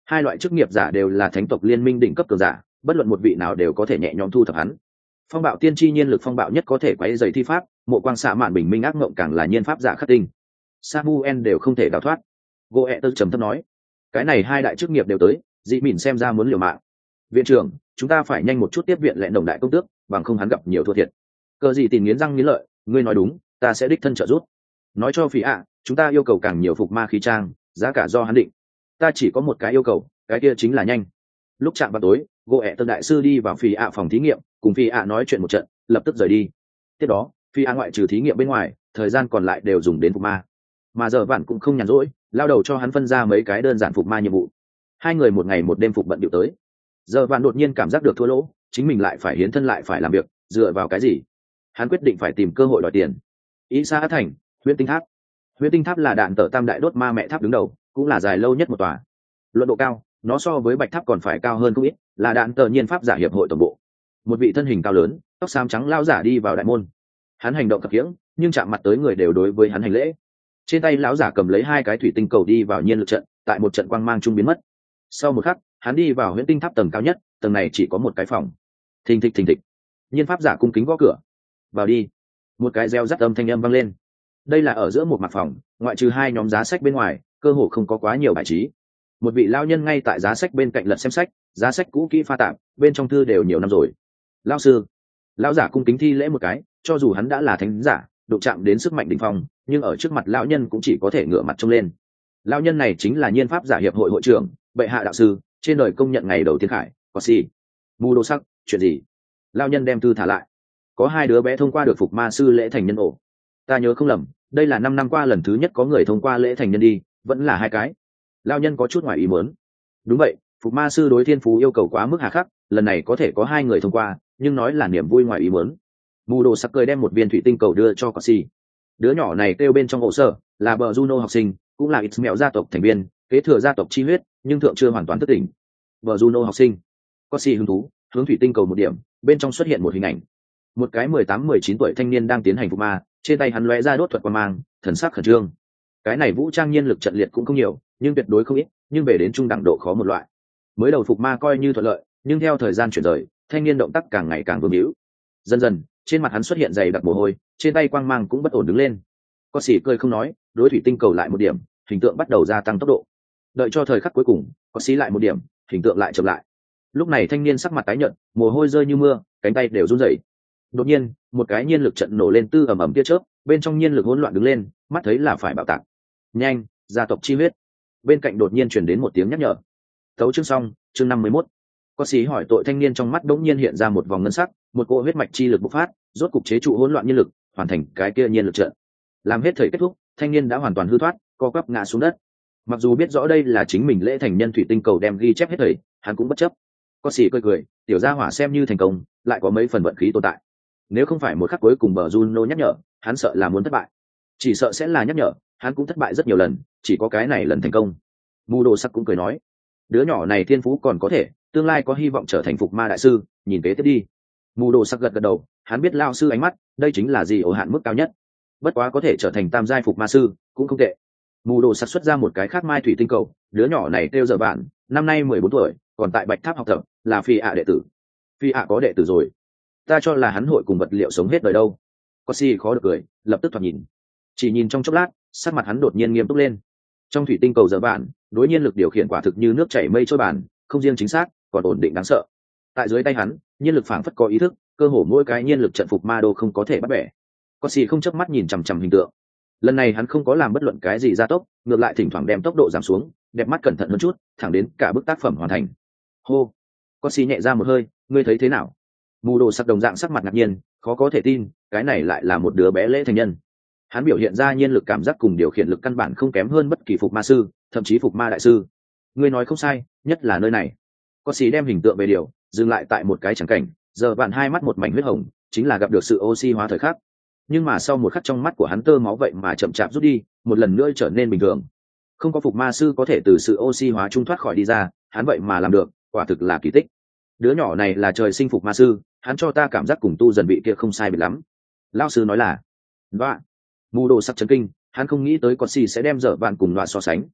Hai loại chức nghiệp giả đều là thánh tộc liên minh đỉnh cấp cường giả, bất luận một vị nào đều có thể nhẹ nhõm thu thập hắn. Phong bạo tiên tri nhiên lực phong bạo nhất có thể quấy dày thi pháp, mộ quang xạ mạn bình minh ác mộng càng là nhiên pháp giả khắc tinh. Samuel đều không thể đào thoát. Goethe trầm thấp nói, cái này hai đại chức nghiệp đều tới, dị mỉn xem ra muốn liều mạng. Viện trưởng, chúng ta phải nhanh một chút tiếp viện lệ đồng đại công tước, bằng không hắn gặp nhiều thua thiệt. Cờ gì tìm nghiến răng nghiến lợi, ngươi nói đúng, ta sẽ đích thân trợ giúp. Nói cho phí ạ, chúng ta yêu cầu càng nhiều phục ma khí trang, giá cả do hắn định. Ta chỉ có một cái yêu cầu, cái kia chính là nhanh. Lúc chạm vào tối, Goethe đại sư đi vào phí ạ phòng thí nghiệm, cùng phí ạ nói chuyện một trận, lập tức rời đi. Tiếp đó, phí ạ ngoại trừ thí nghiệm bên ngoài, thời gian còn lại đều dùng đến phục ma. Mà giờ vạn cũng không nhàn rỗi, lao đầu cho hắn phân ra mấy cái đơn giản phục ma nhiệm vụ. Hai người một ngày một đêm phục bận điệu tới. Giờ vạn đột nhiên cảm giác được thua lỗ, chính mình lại phải hiến thân lại phải làm việc, dựa vào cái gì? Hắn quyết định phải tìm cơ hội đòi tiền. Ý xa thành, Huyễn Tinh Tháp. Huyễn Tinh Tháp là đạn tở tam đại đốt ma mẹ tháp đứng đầu, cũng là dài lâu nhất một tòa. Luận độ cao, nó so với Bạch Tháp còn phải cao hơn không ít, là đạn tở nhiên pháp giả hiệp hội tổng bộ. Một vị thân hình cao lớn, tóc xám trắng lão giả đi vào đại môn. Hắn hành động khập khiễng, nhưng chạm mặt tới người đều đối với hắn hành lễ. Trên tay lão giả cầm lấy hai cái thủy tinh cầu đi vào nhiên lực trận, tại một trận quang mang trung biến mất. Sau một khắc, hắn đi vào Huyễn Tinh Tháp tầng cao nhất, tầng này chỉ có một cái phòng. Thình thịch thình thịch. Nhiên pháp giả cung kính gõ cửa. Vào đi. Một cái reo rắt âm thanh âm vang lên. Đây là ở giữa một mặt phòng, ngoại trừ hai nhóm giá sách bên ngoài, cơ hồ không có quá nhiều bài trí. Một vị lão nhân ngay tại giá sách bên cạnh lật xem sách, giá sách cũ kỹ pha tạp, bên trong thư đều nhiều năm rồi. Lão sư. Lão giả cung kính thi lễ một cái, cho dù hắn đã là thánh giả, đụng chạm đến sức mạnh đỉnh phong, nhưng ở trước mặt lão nhân cũng chỉ có thể ngửa mặt trông lên. Lão nhân này chính là nhiên pháp giả hiệp hội hội trưởng, bệ hạ đạo sư, trên đời công nhận ngày đầu tiên khải, có gì? Mù đồ sắc, chuyện gì? Lão nhân đem thư thả lại. Có hai đứa bé thông qua được phục ma sư lễ thành nhân ổ. Ta nhớ không lầm, đây là năm năm qua lần thứ nhất có người thông qua lễ thành nhân đi, vẫn là hai cái. Lão nhân có chút ngoài ý muốn. Đúng vậy, phục ma sư đối thiên phú yêu cầu quá mức hà khắc, lần này có thể có hai người thông qua, nhưng nói là niềm vui ngoài ý muốn. Mù đồ sắc cười đem một viên thủy tinh cầu đưa cho Cossy. Đứa nhỏ này kêu bên trong hồ sơ là bờ Juno học sinh, cũng là ít mẹo gia tộc thành viên, kế thừa gia tộc chi huyết, nhưng thượng chưa hoàn toàn thức tỉnh. Bờ Juno học sinh. Cossy hứng thú, hướng thủy tinh cầu một điểm, bên trong xuất hiện một hình ảnh. Một cái mười tám mười chín tuổi thanh niên đang tiến hành phục ma, trên tay hắn lóe ra đốt thuật quang mang, thần sắc khẩn trương. Cái này vũ trang nhiên lực trận liệt cũng không nhiều, nhưng tuyệt đối không ít, nhưng về đến trung đẳng độ khó một loại. Mới đầu phục ma coi như thuận lợi, nhưng theo thời gian chuyển rời, thanh niên động tác càng ngày càng vương hữu. Dần dần, trên mặt hắn xuất hiện dày đặc mồ hôi, trên tay quang mang cũng bất ổn đứng lên. Có sĩ cười không nói, đối thủy tinh cầu lại một điểm, hình tượng bắt đầu gia tăng tốc độ. Đợi cho thời khắc cuối cùng, có sĩ lại một điểm, hình tượng lại chậm lại. Lúc này thanh niên sắc mặt tái nhợt, mồ hôi rơi như mưa, cánh tay đều run rẩy. Đột nhiên, một cái nhiên lực trận nổ lên tư ầm ầm tia chớp, bên trong nhiên lực hỗn loạn đứng lên, mắt thấy là phải bạo tạc. Nhanh, gia tộc chi huyết. Bên cạnh đột nhiên truyền đến một tiếng nhắc nhở. Tấu chương xong, chương năm mươi mốt. Có sĩ hỏi tội thanh niên trong mắt đống nhiên hiện ra một vòng ngân sắc, một cỗ huyết mạch chi lực bộc phát, rốt cục chế trụ hỗn loạn nhiên lực, hoàn thành cái kia nhiên lực trận. Làm hết thời kết thúc, thanh niên đã hoàn toàn hư thoát, co quắp ngã xuống đất. Mặc dù biết rõ đây là chính mình lễ thành nhân thủy tinh cầu đem ghi chép hết thời, hắn cũng bất chấp. Có sĩ cười cười, tiểu gia hỏa xem như thành công, lại có mấy phần vận khí tồn tại. Nếu không phải một khắc cuối cùng bờ Juno nhắc nhở, hắn sợ là muốn thất bại. Chỉ sợ sẽ là nhắc nhở, hắn cũng thất bại rất nhiều lần, chỉ có cái này lần thành công. Mù đồ sắc cũng cười nói, đứa nhỏ này thiên phú còn có thể, tương lai có hy vọng trở thành phục ma đại sư, nhìn kế tiếp đi. Mù đồ sắc gật gật đầu, hắn biết lao sư ánh mắt, đây chính là gì ổ hạn mức cao nhất. Bất quá có thể trở thành tam giai phục ma sư, cũng không tệ. Mù đồ sắc xuất ra một cái khác mai thủy tinh cầu, đứa nhỏ này kêu giờ bạn, năm nay mười bốn tuổi, còn tại Bạch Tháp học tập, là phi ạ đệ tử. Phi ạ có đệ tử rồi. Ta cho là hắn hội cùng vật liệu sống hết đời đâu. Cossy khó được cười, lập tức thoạt nhìn. Chỉ nhìn trong chốc lát, sắc mặt hắn đột nhiên nghiêm túc lên. Trong thủy tinh cầu giờ bạn, đối nhiên lực điều khiển quả thực như nước chảy mây trôi bàn, không riêng chính xác, còn ổn định đáng sợ. Tại dưới tay hắn, nhiên lực phảng phất có ý thức, cơ hồ mỗi cái nhiên lực trận phục ma đô không có thể bắt bẻ. Cossy không chớp mắt nhìn chằm chằm hình tượng. Lần này hắn không có làm bất luận cái gì gia tốc, ngược lại thỉnh thoảng đem tốc độ giảm xuống, đẹp mắt cẩn thận hơn chút, thẳng đến cả bức tác phẩm hoàn thành. Hô. Cossy nhẹ ra một hơi, ngươi thấy thế nào? Mù đồ sắc đồng dạng sắc mặt ngạc nhiên, khó có thể tin, cái này lại là một đứa bé lễ thành nhân. Hắn biểu hiện ra nhiên lực cảm giác cùng điều khiển lực căn bản không kém hơn bất kỳ phục ma sư, thậm chí phục ma đại sư. Ngươi nói không sai, nhất là nơi này. Cossy đem hình tượng về điều, dừng lại tại một cái chẳng cảnh, giờ bạn hai mắt một mảnh huyết hồng, chính là gặp được sự oxy hóa thời khắc. Nhưng mà sau một khắc trong mắt của hắn tơ máu vậy mà chậm chạp rút đi, một lần nữa trở nên bình thường. Không có phục ma sư có thể từ sự oxy hóa trung thoát khỏi đi ra, hắn vậy mà làm được, quả thực là kỳ tích. Đứa nhỏ này là trời sinh phục ma sư, hắn cho ta cảm giác cùng tu dần bị kia không sai biệt lắm. Lão sư nói là, "Đoạ." Mù đồ sắc chấn kinh, hắn không nghĩ tới Cossy sẽ đem dở bạn cùng loại so sánh.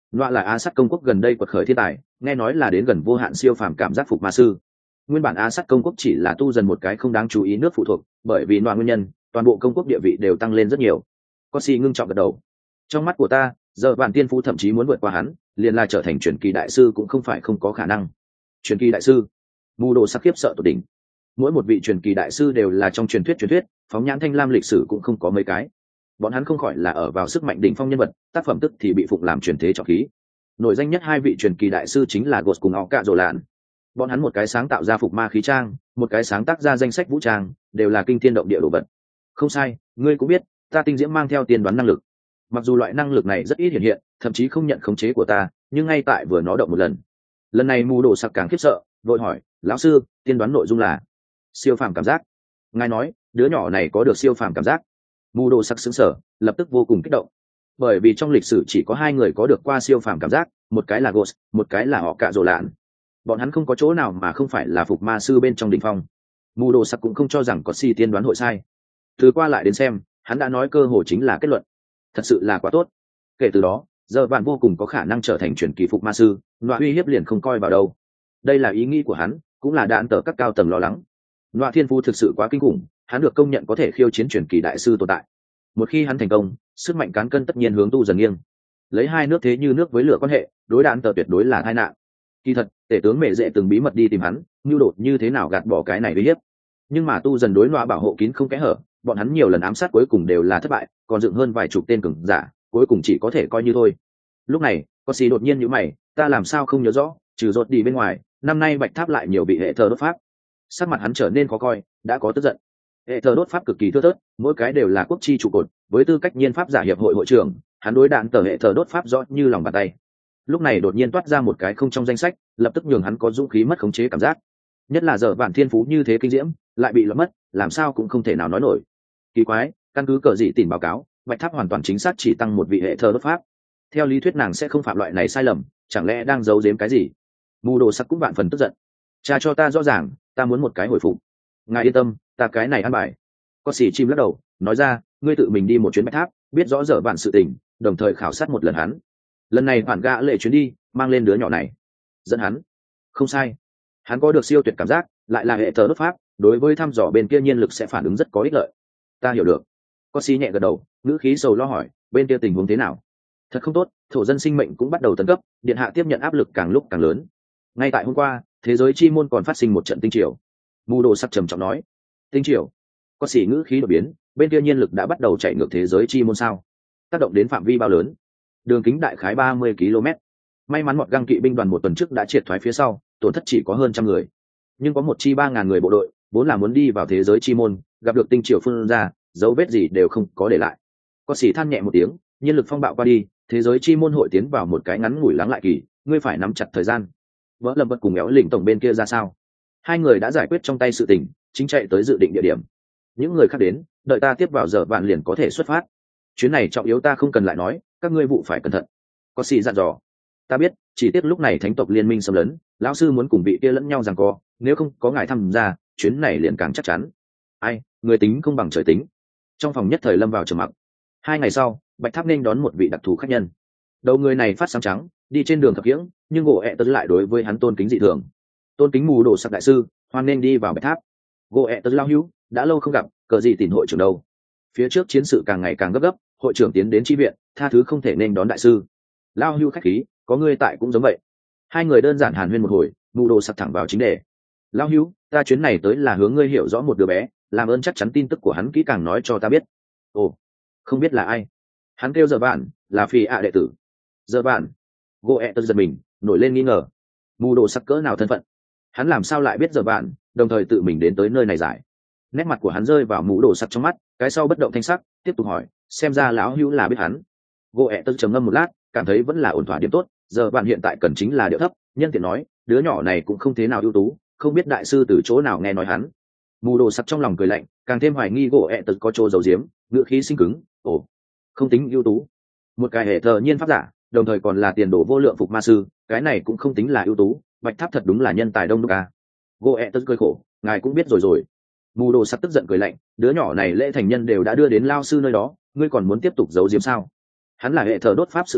Nọa là á sắt công quốc gần đây quật khởi thiên tài, nghe nói là đến gần vô hạn siêu phàm cảm giác phục ma sư. Nguyên bản á sắt công quốc chỉ là tu dần một cái không đáng chú ý nước phụ thuộc, bởi vì nọa nguyên nhân, toàn bộ công quốc địa vị đều tăng lên rất nhiều. Có si ngưng trọng gật đầu. Trong mắt của ta, giờ bản tiên phú thậm chí muốn vượt qua hắn, liền là trở thành truyền kỳ đại sư cũng không phải không có khả năng. Truyền kỳ đại sư? Mù Đồ sắc khiếp sợ tột đỉnh. Mỗi một vị truyền kỳ đại sư đều là trong truyền thuyết truyền thuyết, phóng nhãn thanh lam lịch sử cũng không có mấy cái. Bọn hắn không khỏi là ở vào sức mạnh đỉnh phong nhân vật, tác phẩm tức thì bị phụng làm truyền thế trọng khí. Nổi danh nhất hai vị truyền kỳ đại sư chính là Ghost cùng họ Cạ Dỗ Lạn. Bọn hắn một cái sáng tạo ra phục ma khí trang, một cái sáng tác ra danh sách vũ trang, đều là kinh thiên động địa đồ vật. Không sai, ngươi cũng biết, ta tinh diễm mang theo tiên đoán năng lực. Mặc dù loại năng lực này rất ít hiện hiện, thậm chí không nhận khống chế của ta, nhưng ngay tại vừa nó động một lần. Lần này Mù Đồ sặc càng khiếp sợ, vội hỏi, lão sư, tiên đoán nội dung là siêu phàm cảm giác. Ngài nói, đứa nhỏ này có được siêu phàm cảm giác. Mù Đồ sặc sững sờ, lập tức vô cùng kích động. Bởi vì trong lịch sử chỉ có hai người có được qua siêu phàm cảm giác, một cái là Ghost, một cái là họ Cạ Dỗ Lạn. Bọn hắn không có chỗ nào mà không phải là phục ma sư bên trong đỉnh phong. Mù Đồ sặc cũng không cho rằng có si tiên đoán hội sai. Từ qua lại đến xem, hắn đã nói cơ hồ chính là kết luận. Thật sự là quá tốt. Kể từ đó, giờ bạn vô cùng có khả năng trở thành truyền kỳ phục ma sư, nọa uy hiếp liền không coi vào đâu. Đây là ý nghĩ của hắn, cũng là đạn tờ các cao tầng lo lắng. Nọa thiên phú thực sự quá kinh khủng, hắn được công nhận có thể khiêu chiến truyền kỳ đại sư tồn tại. Một khi hắn thành công, sức mạnh cán cân tất nhiên hướng tu dần nghiêng. Lấy hai nước thế như nước với lửa quan hệ, đối đạn tờ tuyệt đối là tai nạn. Kỳ thật, tể tướng mẹ dễ từng bí mật đi tìm hắn, nưu đột như thế nào gạt bỏ cái này uy hiếp. Nhưng mà tu dần đối nọa bảo hộ kín không kẽ hở, bọn hắn nhiều lần ám sát cuối cùng đều là thất bại, còn dựng hơn vài chục tên cường giả, cuối cùng chỉ có thể coi như thôi. Lúc này, có xì đột nhiên nhíu mày, ta làm sao không nhớ rõ, trừ rốt đi bên ngoài, năm nay bạch tháp lại nhiều bị hệ thờ đốt pháp. Sắc mặt hắn trở nên khó coi, đã có tức giận. Hệ thờ đốt pháp cực kỳ thưa thớt, mỗi cái đều là quốc chi trụ cột, với tư cách nhiên pháp giả hiệp hội hội trưởng, hắn đối đạn tờ hệ thờ đốt pháp rõ như lòng bàn tay. Lúc này đột nhiên toát ra một cái không trong danh sách, lập tức nhường hắn có dũng khí mất khống chế cảm giác. Nhất là giờ bản thiên phú như thế kinh diễm, lại bị lọt mất, làm sao cũng không thể nào nói nổi. Kỳ quái, căn cứ cờ dị tìm báo cáo, bạch tháp hoàn toàn chính xác chỉ tăng một vị hệ thờ đốt pháp. Theo lý thuyết nàng sẽ không phạm loại này sai lầm, chẳng lẽ đang giấu giếm cái gì? Mù Đồ sắc cũng vạn phần tức giận. Cha cho ta rõ ràng, ta muốn một cái hồi phục. Ngài yên tâm, ta cái này ăn bài. Có xì chim lắc đầu, nói ra, ngươi tự mình đi một chuyến bạch tháp, biết rõ dở vạn sự tình, đồng thời khảo sát một lần hắn. Lần này phản gã lệ chuyến đi, mang lên đứa nhỏ này, dẫn hắn. Không sai, hắn có được siêu tuyệt cảm giác, lại là hệ thờ đốt pháp, đối với thăm dò bên kia nhiên lực sẽ phản ứng rất có ích lợi. Ta hiểu được. Có xì nhẹ gật đầu, ngữ khí sầu lo hỏi, bên kia tình huống thế nào? Thật không tốt, thổ dân sinh mệnh cũng bắt đầu tấn cấp, điện hạ tiếp nhận áp lực càng lúc càng lớn. Ngay tại hôm qua, thế giới chi môn còn phát sinh một trận tinh triều. Mù Đồ sắc trầm trọng nói, tinh triều? Có xì ngữ khí đột biến, bên kia nhiên lực đã bắt đầu chạy ngược thế giới chi môn sao? Tác động đến phạm vi bao lớn? Đường kính đại khái ba mươi ki lô mét. May mắn một găng kỵ binh đoàn một tuần trước đã triệt thoái phía sau, tổn thất chỉ có hơn trăm người. Nhưng có một chi ba ngàn người bộ đội, vốn là muốn đi vào thế giới chi môn, gặp được tinh triều phun ra, dấu vết gì đều không có để lại. Có xì than nhẹ một tiếng, nhiên lực phong bạo qua đi, thế giới chi môn hội tiến vào một cái ngắn ngủi lắng lại kỳ, ngươi phải nắm chặt thời gian. Vỡ Lâm Vật cùng Éo Lĩnh tổng bên kia ra sao? Hai người đã giải quyết trong tay sự tình, chính chạy tới dự định địa điểm. Những người khác đến, đợi ta tiếp vào giờ vạn liền có thể xuất phát. Chuyến này trọng yếu ta không cần lại nói, các ngươi vụ phải cẩn thận. Có xì dặn dò. Ta biết, chỉ tiếc lúc này thánh tộc liên minh xâm lấn, lão sư muốn cùng vị kia lẫn nhau giằng co, nếu không có ngài tham gia, chuyến này liền càng chắc chắn. Ai, người tính không bằng trời tính. Trong phòng nhất thời lâm vào trầm mặc. Hai ngày sau, bạch tháp nên đón một vị đặc thù khách nhân. Đầu người này phát sáng trắng, đi trên đường thập kiễng, nhưng gỗ ẹ tớ lại đối với hắn tôn kính dị thường. Tôn kính Mù Đồ sắc đại sư, hoan nên đi vào bạch tháp. Gỗ ẹ tớ lao hữu, đã lâu không gặp, cờ gì tìm hội trưởng đâu? Phía trước chiến sự càng ngày càng gấp gấp, hội trưởng tiến đến chi viện, tha thứ không thể nên đón đại sư. Lao hữu khách khí, có ngươi tại cũng giống vậy. Hai người đơn giản hàn huyên một hồi, Mù Đồ sặc thẳng vào chính đề. Lao hữu, ta chuyến này tới là hướng ngươi hiểu rõ một đứa bé, làm ơn chắc chắn tin tức của hắn kỹ càng nói cho ta biết. Ồ, không biết là ai? Hắn kêu giờ bạn, là phi ạ đệ tử. Giờ bạn? Goe tớ giật mình, nổi lên nghi ngờ. Mù Đồ sắc cỡ nào thân phận? Hắn làm sao lại biết giờ bạn, đồng thời tự mình đến tới nơi này giải? Nét mặt của hắn rơi vào Mù Đồ sắc trong mắt, cái sau bất động thanh sắc, tiếp tục hỏi, xem ra lão hữu là biết hắn. Goe tớ trầm ngâm một lát, cảm thấy vẫn là ổn thỏa điểm tốt. Giờ bạn hiện tại cần chính là điệu thấp, nhân tiện nói, đứa nhỏ này cũng không thế nào ưu tú, không biết đại sư từ chỗ nào nghe nói hắn. Mù Đồ sắc trong lòng cười lạnh, càng thêm hoài nghi Goe tớ có chỗ giấu giếm, ngựa khí sinh cứng. Ồ, không tính ưu tú, một cái hệ thờ nhiên pháp giả, đồng thời còn là tiền đồ vô lượng phục ma sư, cái này cũng không tính là ưu tú. Bạch tháp thật đúng là nhân tài đông đúc à? Goe tớ cười khổ, ngài cũng biết rồi rồi. Mù Đồ sắc tức giận cười lạnh, đứa nhỏ này lễ thành nhân đều đã đưa đến lao sư nơi đó, ngươi còn muốn tiếp tục giấu giếm sao? Hắn là hệ thờ đốt pháp sự tình,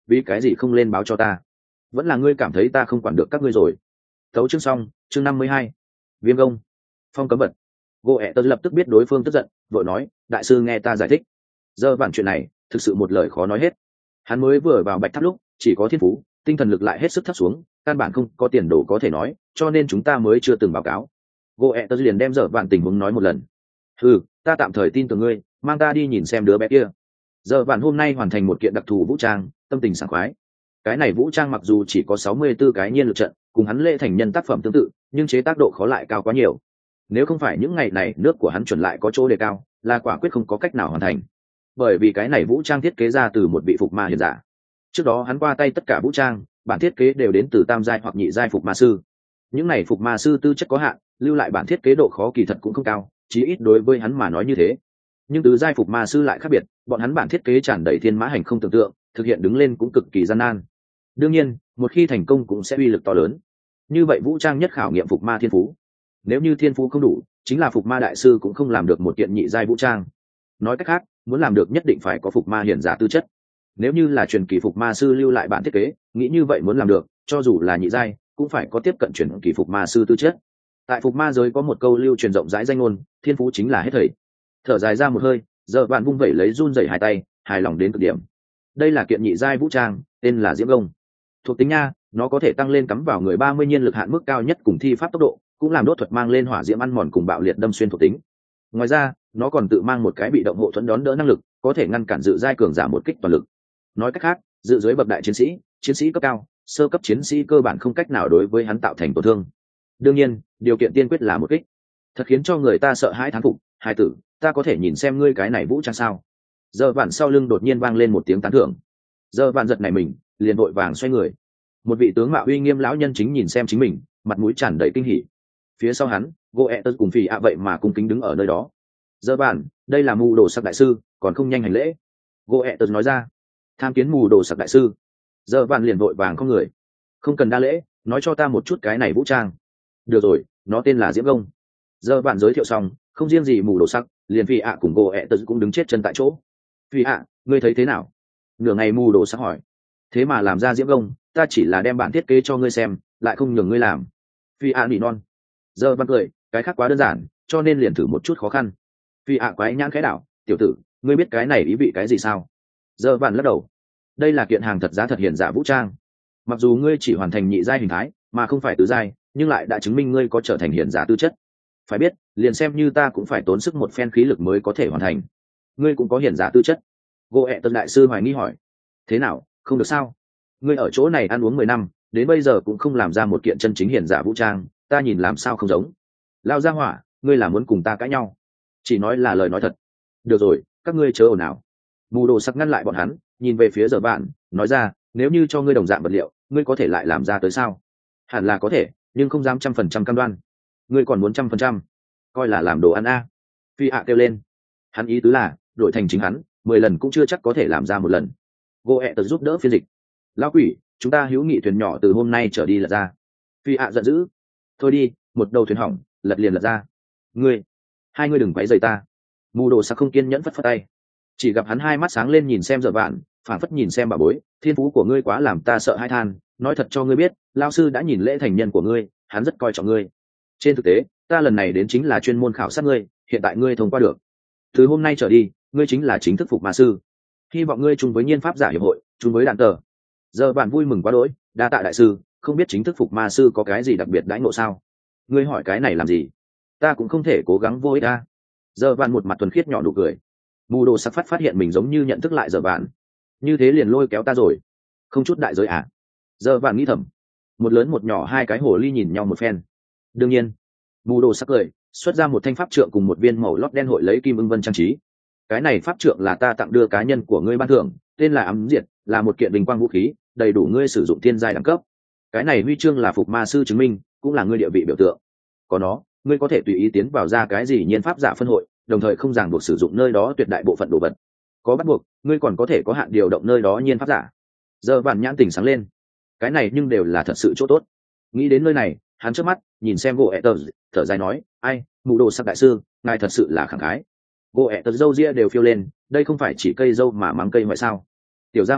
vì cái gì không lên báo cho ta? Vẫn là ngươi cảm thấy ta không quản được các ngươi rồi? Tấu chương xong. Chương năm mươi hai. Viêm công. Phong cấm vật. Gỗ ẹ tớ lập tức biết đối phương tức giận, vội nói, đại sư nghe ta giải thích. Giờ bản chuyện này thực sự một lời khó nói hết. Hắn mới vừa vào bạch tháp lúc chỉ có thiên phú, tinh thần lực lại hết sức thấp xuống, căn bản không có tiền đồ có thể nói, cho nên chúng ta mới chưa từng báo cáo. Gỗ ẹ tớ liền đem dở bản tình huống nói một lần. Ừ, ta tạm thời tin tưởng ngươi, mang ta đi nhìn xem đứa bé kia. Giờ bản hôm nay hoàn thành một kiện đặc thù vũ trang, tâm tình sảng khoái. Cái này vũ trang mặc dù chỉ có sáu mươi tư cái nhiên lực trận, cùng hắn lễ thành nhân tác phẩm tương tự, nhưng chế tác độ khó lại cao quá nhiều. Nếu không phải những ngày này nước của hắn chuẩn lại có chỗ đề cao, là quả quyết không có cách nào hoàn thành. Bởi vì cái này vũ trang thiết kế ra từ một vị phục ma hiền giả. Trước đó hắn qua tay tất cả vũ trang, bản thiết kế đều đến từ tam giai hoặc nhị giai phục ma sư. Những này phục ma sư tư chất có hạn, lưu lại bản thiết kế độ khó kỳ thật cũng không cao, chí ít đối với hắn mà nói như thế. Nhưng tứ giai phục ma sư lại khác biệt, bọn hắn bản thiết kế tràn đầy thiên mã hành không tưởng tượng, thực hiện đứng lên cũng cực kỳ gian nan. Đương nhiên, một khi thành công cũng sẽ uy lực to lớn. Như vậy vũ trang nhất khảo nghiệm phục ma thiên phú. Nếu như thiên phú không đủ, chính là phục ma đại sư cũng không làm được một kiện nhị giai vũ trang. Nói cách khác, muốn làm được nhất định phải có phục ma hiển giả tư chất. Nếu như là truyền kỳ phục ma sư lưu lại bản thiết kế, nghĩ như vậy muốn làm được, cho dù là nhị giai, cũng phải có tiếp cận truyền kỳ phục ma sư tư chất. Tại phục ma giới có một câu lưu truyền rộng rãi danh ngôn, thiên phú chính là hết thảy. Thở dài ra một hơi, giờ bạn vung vẩy lấy run rẩy hai tay, hài lòng đến cực điểm. Đây là kiện nhị giai vũ trang, tên là Diễm Công. Thuộc tính nha, nó có thể tăng lên cắm vào người ba mươi nhiên lực hạn mức cao nhất cùng thi pháp tốc độ, cũng làm đốt thuật mang lên hỏa diễm ăn mòn cùng bạo liệt đâm xuyên thuộc tính. Ngoài ra, nó còn tự mang một cái bị động hộ thuẫn đón đỡ năng lực, có thể ngăn cản dự giai cường giả một kích toàn lực. Nói cách khác, dự dưới bậc đại chiến sĩ, chiến sĩ cấp cao, sơ cấp chiến sĩ cơ bản không cách nào đối với hắn tạo thành tổn thương. Đương nhiên, điều kiện tiên quyết là một kích. Thật khiến cho người ta sợ hãi thán phục, hai tử, ta có thể nhìn xem ngươi cái này vũ trang sao? Giờ vạn sau lưng đột nhiên vang lên một tiếng tán thưởng. Giờ vạn giật nảy mình, liền vội vàng xoay người. Một vị tướng mạo uy nghiêm lão nhân chính nhìn xem chính mình, mặt mũi tràn đầy kinh hỉ. Phía sau hắn, Goethe cùng Phỉ ạ vậy mà cung kính đứng ở nơi đó. Giờ bạn, đây là mù đồ sặc đại sư, còn không nhanh hành lễ. Goethe nói ra. Tham kiến mù đồ sặc đại sư. Giờ bạn liền vội vàng không người. Không cần đa lễ, nói cho ta một chút cái này vũ trang. Được rồi, nó tên là Diễm Công. Giờ bạn giới thiệu xong, không riêng gì mù đồ sắc, liền Phỉ ạ cùng Goethe cũng đứng chết chân tại chỗ. Phỉ ạ, ngươi thấy thế nào? Nửa ngày mù đồ sắc hỏi. Thế mà làm ra Diễm Công, ta chỉ là đem bản thiết kế cho ngươi xem, lại không nhường ngươi làm. Phi ạ nỉ non. Giờ văn cười, cái khác quá đơn giản, cho nên liền thử một chút khó khăn. Phi ạ quái nhãn khẽ đảo, tiểu tử, ngươi biết cái này ý vị cái gì sao? Giờ văn lắc đầu. Đây là kiện hàng thật giá thật hiển giả vũ trang. Mặc dù ngươi chỉ hoàn thành nhị giai hình thái, mà không phải tứ giai, nhưng lại đã chứng minh ngươi có trở thành hiển giả tư chất. Phải biết, liền xem như ta cũng phải tốn sức một phen khí lực mới có thể hoàn thành. Ngươi cũng có hiển giả tư chất. Goethe đại sư hoài nghi hỏi. Thế nào, không được sao? Ngươi ở chỗ này ăn uống mười năm, đến bây giờ cũng không làm ra một kiện chân chính hiển giả vũ trang, ta nhìn làm sao không giống. Lao ra hỏa, ngươi là muốn cùng ta cãi nhau? Chỉ nói là lời nói thật. Được rồi, các ngươi chớ ồn ào. Mù đồ sắc ngăn lại bọn hắn, nhìn về phía giờ bạn, nói ra, nếu như cho ngươi đồng dạng vật liệu, ngươi có thể lại làm ra tới sao? Hẳn là có thể, nhưng không dám trăm phần trăm cam đoan. Ngươi còn muốn trăm phần trăm? Coi là làm đồ ăn a. Phi ạ kêu lên. Hắn ý tứ là, đổi thành chính hắn, mười lần cũng chưa chắc có thể làm ra một lần. Goethe giúp đỡ phiên dịch. Lão quỷ, chúng ta hữu nghị thuyền nhỏ từ hôm nay trở đi lật ra. Phi ạ giận dữ. Thôi đi, một đầu thuyền hỏng, lật liền lật ra. Ngươi, hai ngươi đừng quấy rầy ta. Mù đồ sắc không kiên nhẫn phất phất tay. Chỉ gặp hắn hai mắt sáng lên nhìn xem giờ vạn, phảng phất nhìn xem bà bối, thiên phú của ngươi quá làm ta sợ hãi than. Nói thật cho ngươi biết, lão sư đã nhìn lễ thành nhân của ngươi, hắn rất coi trọng ngươi. Trên thực tế, ta lần này đến chính là chuyên môn khảo sát ngươi, hiện tại ngươi thông qua được. Từ hôm nay trở đi, ngươi chính là chính thức phục ma sư. Hy vọng ngươi chung với nhiên pháp giả hiệp hội, chung với đạn tờ. Giờ bạn vui mừng quá đỗi, đa tạ đại sư, không biết chính thức phục ma sư có cái gì đặc biệt đãi ngộ sao? Ngươi hỏi cái này làm gì? Ta cũng không thể cố gắng vô ích ta. Giờ bạn một mặt thuần khiết nhỏ nụ cười. Mù đồ sắc phát phát hiện mình giống như nhận thức lại giờ bạn. Như thế liền lôi kéo ta rồi. Không chút đại giới à? Giờ bạn nghĩ thầm. Một lớn một nhỏ hai cái hồ ly nhìn nhau một phen. Đương nhiên. Mù đồ sắc cười, xuất ra một thanh pháp trượng cùng một viên màu lót đen hội lấy kim ưng vân trang trí. Cái này pháp trượng là ta tặng đưa cá nhân của ngươi ban thưởng, tên là ấm diệt, là một kiện bình quang vũ khí, đầy đủ ngươi sử dụng thiên giai đẳng cấp. Cái này huy chương là phục ma sư chứng minh, cũng là ngươi địa vị biểu tượng. Có nó, ngươi có thể tùy ý tiến vào ra cái gì nhiên pháp giả phân hội, đồng thời không ràng buộc sử dụng nơi đó tuyệt đại bộ phận đồ vật. Có bắt buộc, ngươi còn có thể có hạn điều động nơi đó nhiên pháp giả. Giờ bản nhãn tỉnh sáng lên. Cái này nhưng đều là thật sự chỗ tốt. Nghĩ đến nơi này, hắn trước mắt nhìn xem Goethe, thở dài nói, ai, mù đồ sắc đại sư, ngài thật sự là khẳng khái. Goethe râu ria đều phiêu lên, đây không phải chỉ cây dâu mà mắng cây ngoại sao? Tiểu gia hỏa,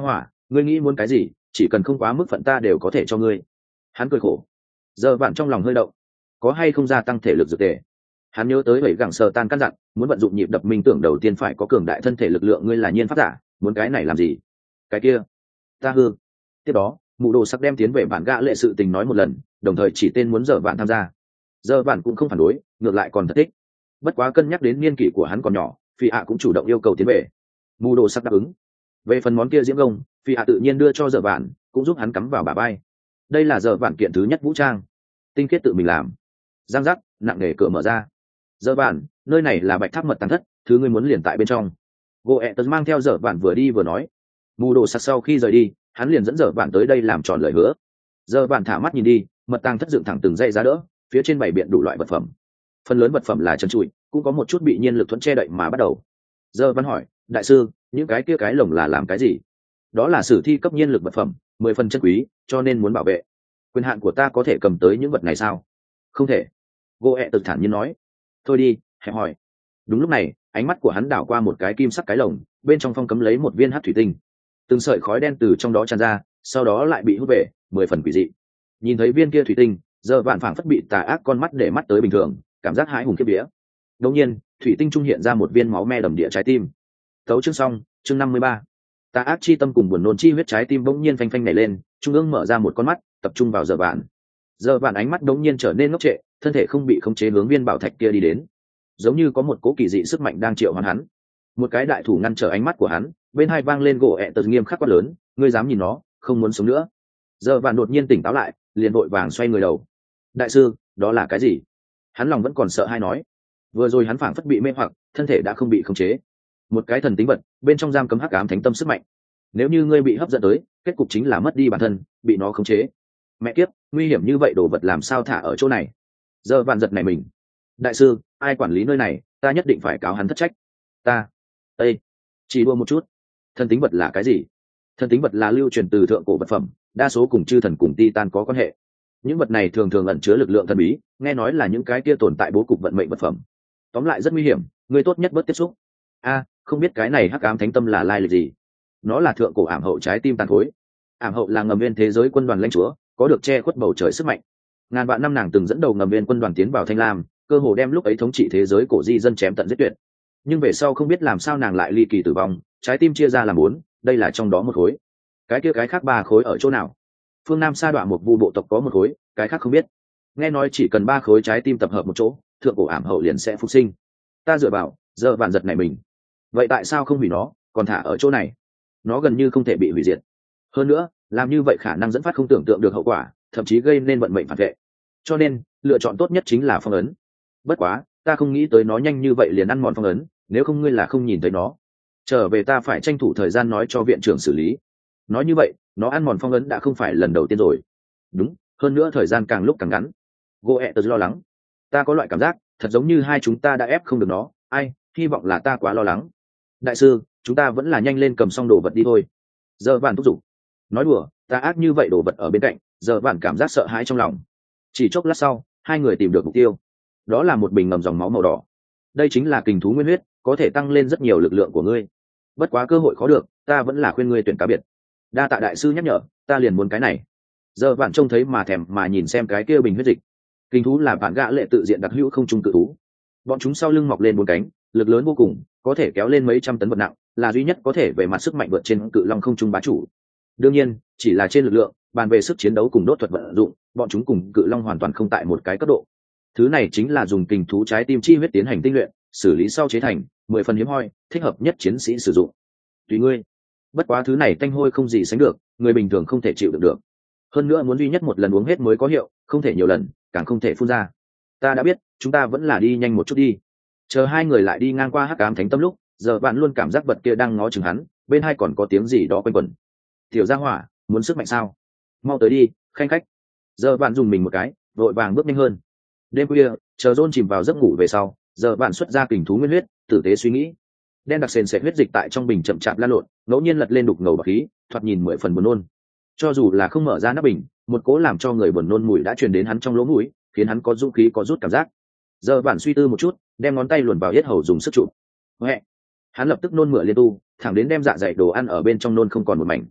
ngươi nghĩ muốn cái gì chỉ cần không quá mức phận ta đều có thể cho ngươi. Hắn cười khổ. Giờ bạn trong lòng hơi động, có hay không gia tăng thể lực dược tề. Hắn nhớ tới bảy gẳng sờ tan căn dặn muốn vận dụng nhịp đập minh tưởng đầu tiên phải có cường đại thân thể lực lượng, ngươi là nhiên pháp giả, muốn cái này làm gì? Cái kia ta hư. Tiếp đó mụ đồ sắc đem tiến về bản gã lệ sự tình nói một lần, đồng thời chỉ tên muốn giờ bạn tham gia. Giờ bạn cũng không phản đối, ngược lại còn thật thích. Bất quá cân nhắc đến niên kỷ của hắn còn nhỏ, phi ạ cũng chủ động yêu cầu tiến về. Mù đồ sắc đáp ứng. Về phần món kia diễm công, phi ạ tự nhiên đưa cho giờ bạn, cũng giúp hắn cắm vào bả vai. Đây là giờ bạn kiện thứ nhất vũ trang, tinh khiết tự mình làm. Giang giác, nặng nề cửa mở ra. Giờ bạn, nơi này là bạch tháp mật tàng thất, thứ ngươi muốn liền tại bên trong. Goethe mang theo giờ bạn vừa đi vừa nói. Mù đồ sắc sau khi rời đi, hắn liền dẫn giờ bạn tới đây làm tròn lời hứa. Giờ bạn thả mắt nhìn đi, mật tàng thất dựng thẳng từng dây giá đỡ, phía trên bày biện đủ loại vật phẩm. Phần lớn vật phẩm là trần trụi, cũng có một chút bị nhiên lực thuẫn che đậy mà bắt đầu. Giờ văn hỏi, đại sư, những cái kia cái lồng là làm cái gì? Đó là sử thi cấp nhiên lực vật phẩm, mười phần chân quý, cho nên muốn bảo vệ. Quyền hạn của ta có thể cầm tới những vật này sao? Không thể. Goe tự thản nhiên nói. Thôi đi, hẹp hỏi. Đúng lúc này, ánh mắt của hắn đảo qua một cái kim sắc cái lồng, bên trong phong cấm lấy một viên hắc thủy tinh. Từng sợi khói đen từ trong đó tràn ra, sau đó lại bị hút về, mười phần quỷ dị. Nhìn thấy viên kia thủy tinh, giờ vạn phảng phất bị tà ác con mắt để mắt tới bình thường, cảm giác hãi hùng khiếp vía. Đột nhiên, thủy tinh trung hiện ra một viên máu me đầm địa trái tim. Tấu chương xong, chương năm mươi ba. Tà ác chi tâm cùng buồn nôn chi huyết, trái tim bỗng nhiên phanh phanh nảy lên, trung ương mở ra một con mắt, tập trung vào giờ vạn. Giờ vạn ánh mắt đống nhiên trở nên ngốc trệ, thân thể không bị khống chế hướng viên bảo thạch kia đi đến, giống như có một cố kỳ dị sức mạnh đang triệu hoán hắn. Một cái đại thủ ngăn trở ánh mắt của hắn, bên hai vang lên gỗ ẹ tật nghiêm khắc quát lớn, ngươi dám nhìn nó, không muốn sống nữa. Giờ vạn đột nhiên tỉnh táo lại, liền vội vàng xoay người đầu. Đại sư, đó là cái gì? Hắn lòng vẫn còn sợ hai nói. Vừa rồi hắn phảng phất bị mê hoặc, thân thể đã không bị khống chế. Một cái thần tính vật, bên trong giam cấm hắc ám thánh tâm sức mạnh. Nếu như ngươi bị hấp dẫn tới, kết cục chính là mất đi bản thân, bị nó khống chế. Mẹ kiếp, nguy hiểm như vậy đồ vật làm sao thả ở chỗ này? Giờ vạn giật này mình. Đại sư, ai quản lý nơi này, ta nhất định phải cáo hắn thất trách. Ta. Ê, chỉ đua một chút. Thần tính vật là cái gì? Thần tính vật là lưu truyền từ thượng cổ vật phẩm, đa số cùng chư thần cùng titan có quan hệ. Những vật này thường thường ẩn chứa lực lượng thần bí, nghe nói là những cái kia tồn tại bố cục vận mệnh vật phẩm. Tóm lại rất nguy hiểm, ngươi tốt nhất bớt tiếp xúc. A, không biết cái này hắc ám thánh tâm là lai lịch gì? Nó là thượng cổ ảm hậu trái tim tàn khối. Ảm hậu là ngầm viên thế giới quân đoàn lãnh chúa, có được che khuất bầu trời sức mạnh. Ngàn vạn năm nàng từng dẫn đầu ngầm viên quân đoàn tiến vào Thanh Lam, cơ hồ đem lúc ấy thống trị thế giới cổ di dân chém tận giết tuyệt. Nhưng về sau không biết làm sao nàng lại ly kỳ tử vong, trái tim chia ra làm bốn, đây là trong đó một khối. Cái kia cái khác ba khối ở chỗ nào? Phương Nam sa đoạn một vu bộ tộc có một khối, cái khác không biết. Nghe nói chỉ cần ba khối trái tim tập hợp một chỗ, thượng cổ ảm hậu liền sẽ phục sinh. Ta dựa vào, giờ vạn giật này mình. Vậy tại sao không hủy nó, còn thả ở chỗ này? Nó gần như không thể bị hủy diệt. Hơn nữa, làm như vậy khả năng dẫn phát không tưởng tượng được hậu quả, thậm chí gây nên vận mệnh phản vệ. Cho nên, lựa chọn tốt nhất chính là phong ấn. Bất quá, ta không nghĩ tới nó nhanh như vậy liền ăn mòn phong ấn, nếu không ngươi là không nhìn thấy nó. Trở về ta phải tranh thủ thời gian nói cho viện trưởng xử lý. Nói như vậy, nó ăn mòn phong ấn đã không phải lần đầu tiên rồi. Đúng, hơn nữa thời gian càng lúc càng ngắn. Goethe lo lắng. Ta có loại cảm giác, thật giống như hai chúng ta đã ép không được nó, ai, hy vọng là ta quá lo lắng. Đại sư, chúng ta vẫn là nhanh lên cầm xong đồ vật đi thôi. Giờ vạn thúc giục. Nói đùa, ta ác như vậy đồ vật ở bên cạnh, giờ vạn cảm giác sợ hãi trong lòng. Chỉ chốc lát sau, hai người tìm được mục tiêu. Đó là một bình ngầm dòng máu màu đỏ. Đây chính là kình thú nguyên huyết, có thể tăng lên rất nhiều lực lượng của ngươi. Bất quá cơ hội khó được, ta vẫn là khuyên ngươi tuyển cá biệt. Đa tạ đại sư nhắc nhở, ta liền muốn cái này. Giờ bạn trông thấy mà thèm mà nhìn xem cái kia bình huyết dịch. Kình thú là bạn gã lệ tự diện đặc hữu không trung cự thú. Bọn chúng sau lưng mọc lên bốn cánh, lực lớn vô cùng, có thể kéo lên mấy trăm tấn vật nặng, là duy nhất có thể về mặt sức mạnh vượt trên cự long không trung bá chủ. Đương nhiên, chỉ là trên lực lượng, bàn về sức chiến đấu cùng đốt thuật vận dụng, bọn chúng cùng cự long hoàn toàn không tại một cái cấp độ. Thứ này chính là dùng kình thú trái tim chi huyết tiến hành tinh luyện, xử lý sau chế thành, mười phần hiếm hoi, thích hợp nhất chiến sĩ sử dụng. Tùy ngươi. Bất quá thứ này tanh hôi không gì sánh được, người bình thường không thể chịu được được. Hơn nữa muốn duy nhất một lần uống hết mới có hiệu, không thể nhiều lần, càng không thể phun ra. Ta đã biết, chúng ta vẫn là đi nhanh một chút đi. Chờ hai người lại đi ngang qua hắc ám thánh tâm lúc, giờ bạn luôn cảm giác vật kia đang ngó chừng hắn, bên hai còn có tiếng gì đó quanh quẩn. Tiểu gia hỏa, muốn sức mạnh sao? Mau tới đi, khanh khách. Giờ bạn dùng mình một cái, vội vàng bước nhanh hơn. Đêm khuya, chờ John chìm vào giấc ngủ về sau, giờ bạn xuất ra kình thú nguyên huyết, tử tế suy nghĩ. Đen đặc sền sệt huyết dịch tại trong bình chậm chạp lan lộn, ngẫu nhiên lật lên đục ngầu bạc khí, thoạt nhìn mười phần buồn nôn. Cho dù là không mở ra nắp bình, một cố làm cho người buồn nôn mùi đã truyền đến hắn trong lỗ mũi, khiến hắn có dũng khí có rút cảm giác. Giờ bạn suy tư một chút, đem ngón tay luồn vào yết hầu dùng sức chụp. Huệ. Hắn lập tức nôn mửa liên tu, thẳng đến đem dạ dày đồ ăn ở bên trong nôn không còn một mảnh.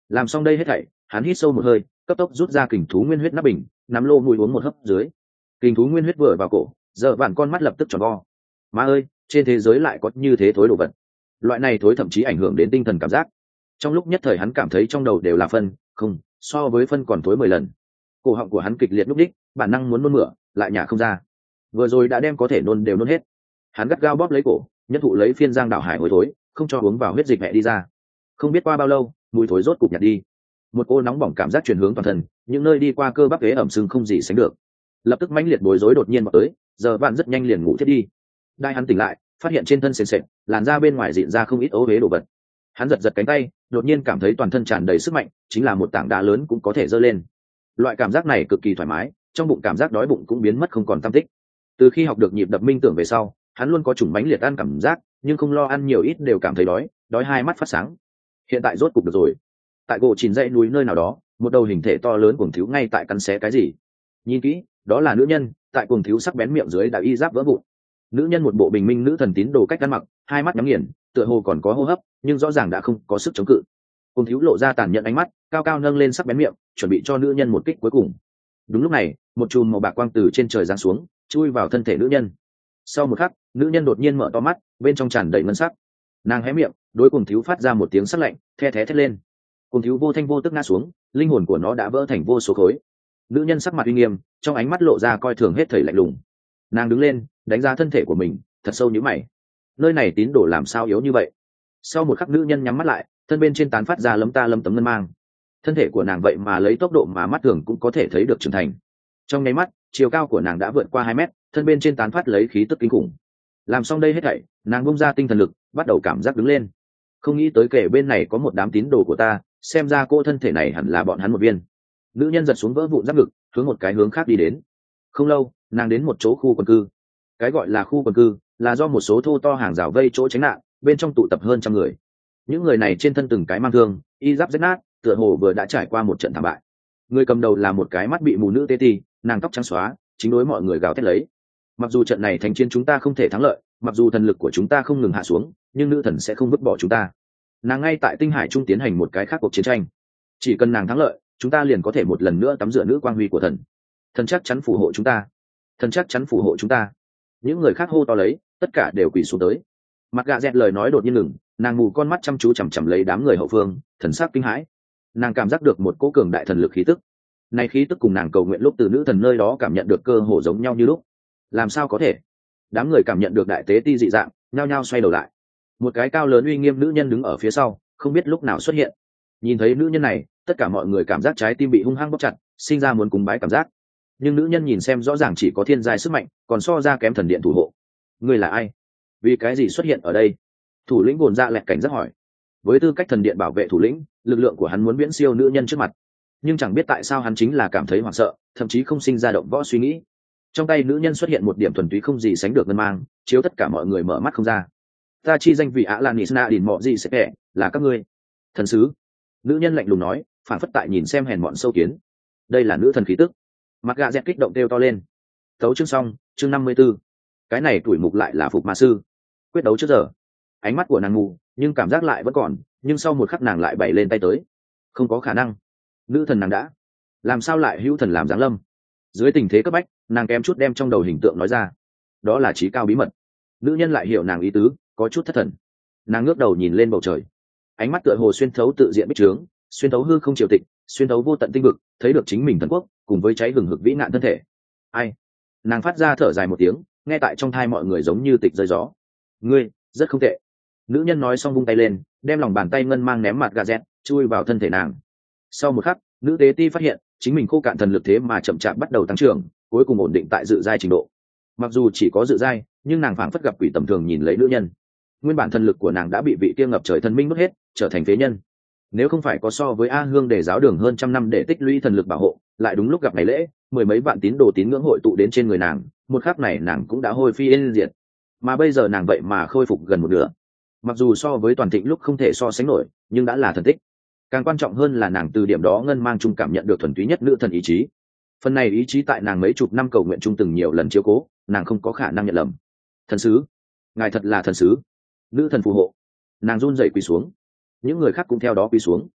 Làm xong đây hết thảy, hắn hít sâu một hơi, cấp tốc rút ra kình thú nguyên huyết nắp bình, nắm lô mùi uống một hớp dưới. Kình thú nguyên huyết vừa vào cổ, giờ vạn con mắt lập tức tròn vo. Má ơi, trên thế giới lại có như thế thối đồ vật. Loại này thối thậm chí ảnh hưởng đến tinh thần cảm giác. Trong lúc nhất thời hắn cảm thấy trong đầu đều là phân, không, so với phân còn thối mười lần. Cổ họng của hắn kịch liệt lúc đích, bản năng muốn nôn mửa, lại nhả không ra. Vừa rồi đã đem có thể nôn đều nôn hết. Hắn gắt gao bóp lấy cổ, nhất thụ lấy phiên giang đảo hải hối thối, không cho uống vào huyết dịch mẹ đi ra. Không biết qua bao lâu, mùi thối rốt cục nhạt đi. Một cô nóng bỏng cảm giác truyền hướng toàn thân, những nơi đi qua cơ bắp ghế ẩm sưng không gì sánh được. Lập tức mãnh liệt bối rối đột nhiên vào tới, giờ bạn rất nhanh liền ngủ thiết đi. Đai hắn tỉnh lại, phát hiện trên thân sền sệt, làn da bên ngoài dịn ra không ít ố huế đồ vật. Hắn giật giật cánh tay, đột nhiên cảm thấy toàn thân tràn đầy sức mạnh, chính là một tảng đá lớn cũng có thể giơ lên. Loại cảm giác này cực kỳ thoải mái, trong bụng cảm giác đói bụng cũng biến mất không còn tăm tích. Từ khi học được nhịp đập minh tưởng về sau, hắn luôn có chủng bánh liệt ăn cảm giác, nhưng không lo ăn nhiều ít đều cảm thấy đói, đói hai mắt phát sáng. Hiện tại rốt cục được rồi. Tại gỗ chìm dãy núi nơi nào đó, một đầu hình thể to lớn cuồng thiếu ngay tại cắn xé cái gì. Nhìn kỹ, đó là nữ nhân, tại cuồng thiếu sắc bén miệng dưới đã y giáp vỡ vụn. Nữ nhân một bộ bình minh nữ thần tín đồ cách ăn mặc, hai mắt nhắm nghiền, tựa hồ còn có hô hấp, nhưng rõ ràng đã không có sức chống cự. Cuồng thiếu lộ ra tàn nhẫn ánh mắt, cao cao nâng lên sắc bén miệng, chuẩn bị cho nữ nhân một kích cuối cùng. Đúng lúc này, một chùm màu bạc quang từ trên trời giáng xuống, chui vào thân thể nữ nhân. Sau một khắc, nữ nhân đột nhiên mở to mắt, bên trong tràn đầy ngân sắc. Nàng hé miệng, đối cuồng thiếu phát ra một tiếng sắc lạnh, the thé thét lên. Cuồng thiếu vô thanh vô tức ngã xuống, linh hồn của nó đã vỡ thành vô số khối. Nữ nhân sắc mặt uy nghiêm, trong ánh mắt lộ ra coi thường hết thảy lạnh lùng. Nàng đứng lên, đánh giá thân thể của mình, thật sâu nhíu mày. Nơi này tín đồ làm sao yếu như vậy? Sau một khắc nữ nhân nhắm mắt lại, thân bên trên tán phát ra lấm ta lấm tấm ngân mang. Thân thể của nàng vậy mà lấy tốc độ mà mắt thường cũng có thể thấy được trưởng thành. Trong nháy mắt, chiều cao của nàng đã vượt qua hai mét, thân bên trên tán phát lấy khí tức kinh khủng. Làm xong đây hết thảy, nàng bung ra tinh thần lực, bắt đầu cảm giác đứng lên. Không nghĩ tới kể bên này có một đám tín đồ của ta, xem ra cô thân thể này hẳn là bọn hắn một viên. Nữ nhân giật xuống vỡ vụn giáp ngực, hướng một cái hướng khác đi đến. Không lâu, nàng đến một chỗ khu quần cư. Cái gọi là khu quần cư là do một số thô to hàng rào vây chỗ tránh nạn, bên trong tụ tập hơn trăm người. Những người này trên thân từng cái mang thương, y giáp rách nát, tựa hồ vừa đã trải qua một trận thảm bại. Người cầm đầu là một cái mắt bị mù nữ tê tì, nàng tóc trắng xóa, chính đối mọi người gào thét lấy. Mặc dù trận này thành chiến chúng ta không thể thắng lợi, mặc dù thần lực của chúng ta không ngừng hạ xuống, nhưng nữ thần sẽ không vứt bỏ chúng ta. Nàng ngay tại tinh hải trung tiến hành một cái khác cuộc chiến tranh. Chỉ cần nàng thắng lợi, chúng ta liền có thể một lần nữa tắm rửa nữ quang huy của thần. Thần chắc chắn phù hộ chúng ta. Thần chắc chắn phù hộ chúng ta. Những người khác hô to lấy, tất cả đều quỳ xuống tới. Mặt gạ dẹt lời nói đột nhiên ngừng, nàng mù con mắt chăm chú chằm chằm lấy đám người hậu phương, thần sắc kinh hãi. Nàng cảm giác được một cỗ cường đại thần lực khí tức. Này khí tức cùng nàng cầu nguyện lúc từ nữ thần nơi đó cảm nhận được cơ hồ giống nhau như lúc. Làm sao có thể? Đám người cảm nhận được đại tế ti dị dạng, nhao nhao xoay đầu lại. Một cái cao lớn uy nghiêm nữ nhân đứng ở phía sau, không biết lúc nào xuất hiện. Nhìn thấy nữ nhân này, tất cả mọi người cảm giác trái tim bị hung hăng bóp chặt, sinh ra muốn cúng bái cảm giác. Nhưng nữ nhân nhìn xem rõ ràng chỉ có thiên giai sức mạnh, còn so ra kém thần điện thủ hộ. Ngươi là ai? Vì cái gì xuất hiện ở đây? Thủ lĩnh Gồn Dạ lẹt cảnh giác hỏi. Với tư cách thần điện bảo vệ thủ lĩnh, lực lượng của hắn muốn viễn siêu nữ nhân trước mặt. Nhưng chẳng biết tại sao hắn chính là cảm thấy hoảng sợ, thậm chí không sinh ra động võ suy nghĩ. Trong tay nữ nhân xuất hiện một điểm thuần túy không gì sánh được ngân mang, chiếu tất cả mọi người mở mắt không ra. Ta chi danh vị ạ là Nisna đỉnh mọ gì sẽ kẻ, là các ngươi. Thần sứ. Nữ nhân lạnh lùng nói, phản phất tại nhìn xem hèn mọn sâu kiến. Đây là nữ thần khí tức. Mặt gạ dẹt kích động kêu to lên. Tấu chương xong, chương năm mươi b ố. Cái này tuổi mục lại là phục ma sư. Quyết đấu trước giờ. Ánh mắt của nàng mù, nhưng cảm giác lại vẫn còn, nhưng sau một khắc nàng lại bày lên tay tới. Không có khả năng. Nữ thần nàng đã. Làm sao lại hữu thần làm giáng lâm? Dưới tình thế cấp bách, nàng kém chút đem trong đầu hình tượng nói ra. Đó là trí cao bí mật. Nữ nhân lại hiểu nàng ý tứ, có chút thất thần. Nàng ngước đầu nhìn lên bầu trời. Ánh mắt tựa hồ xuyên thấu tự diện bích trướng, xuyên thấu hư không triều tịch, xuyên thấu vô tận tinh vực, thấy được chính mình thần quốc cùng với cháy hừng hực vĩ nạn thân thể. Ai? Nàng phát ra thở dài một tiếng, nghe tại trong thai mọi người giống như tịch rơi gió. Ngươi rất không tệ. Nữ nhân nói xong vung tay lên, đem lòng bàn tay ngân mang ném mặt gà dẹt, chui vào thân thể nàng. Sau một khắc, nữ tế ti phát hiện chính mình khô cạn thần lực thế mà chậm chạp bắt đầu tăng trưởng, cuối cùng ổn định tại dự giai trình độ. Mặc dù chỉ có dự giai, nhưng nàng phảng phất gặp quỷ tầm thường nhìn lấy nữ nhân. Nguyên bản thần lực của nàng đã bị vị kia ngập trời thần minh mất hết, trở thành phế nhân. Nếu không phải có so với A Hương để giáo đường hơn trăm năm để tích lũy thần lực bảo hộ, lại đúng lúc gặp ngày lễ, mười mấy vạn tín đồ tín ngưỡng hội tụ đến trên người nàng, một khắc này nàng cũng đã hôi phi yên diệt. Mà bây giờ nàng vậy mà khôi phục gần một nửa. Mặc dù so với toàn thịnh lúc không thể so sánh nổi, nhưng đã là thần tích. Càng quan trọng hơn là nàng từ điểm đó ngân mang chung cảm nhận được thuần túy nhất nữ thần ý chí. Phần này ý chí tại nàng mấy chục năm cầu nguyện chung từng nhiều lần chiếu cố, nàng không có khả năng nhận lầm. Thần sứ, ngài thật là thần sứ. Nữ thần phù hộ. Nàng run rẩy quỳ xuống. Những người khác cũng theo đó quỳ xuống.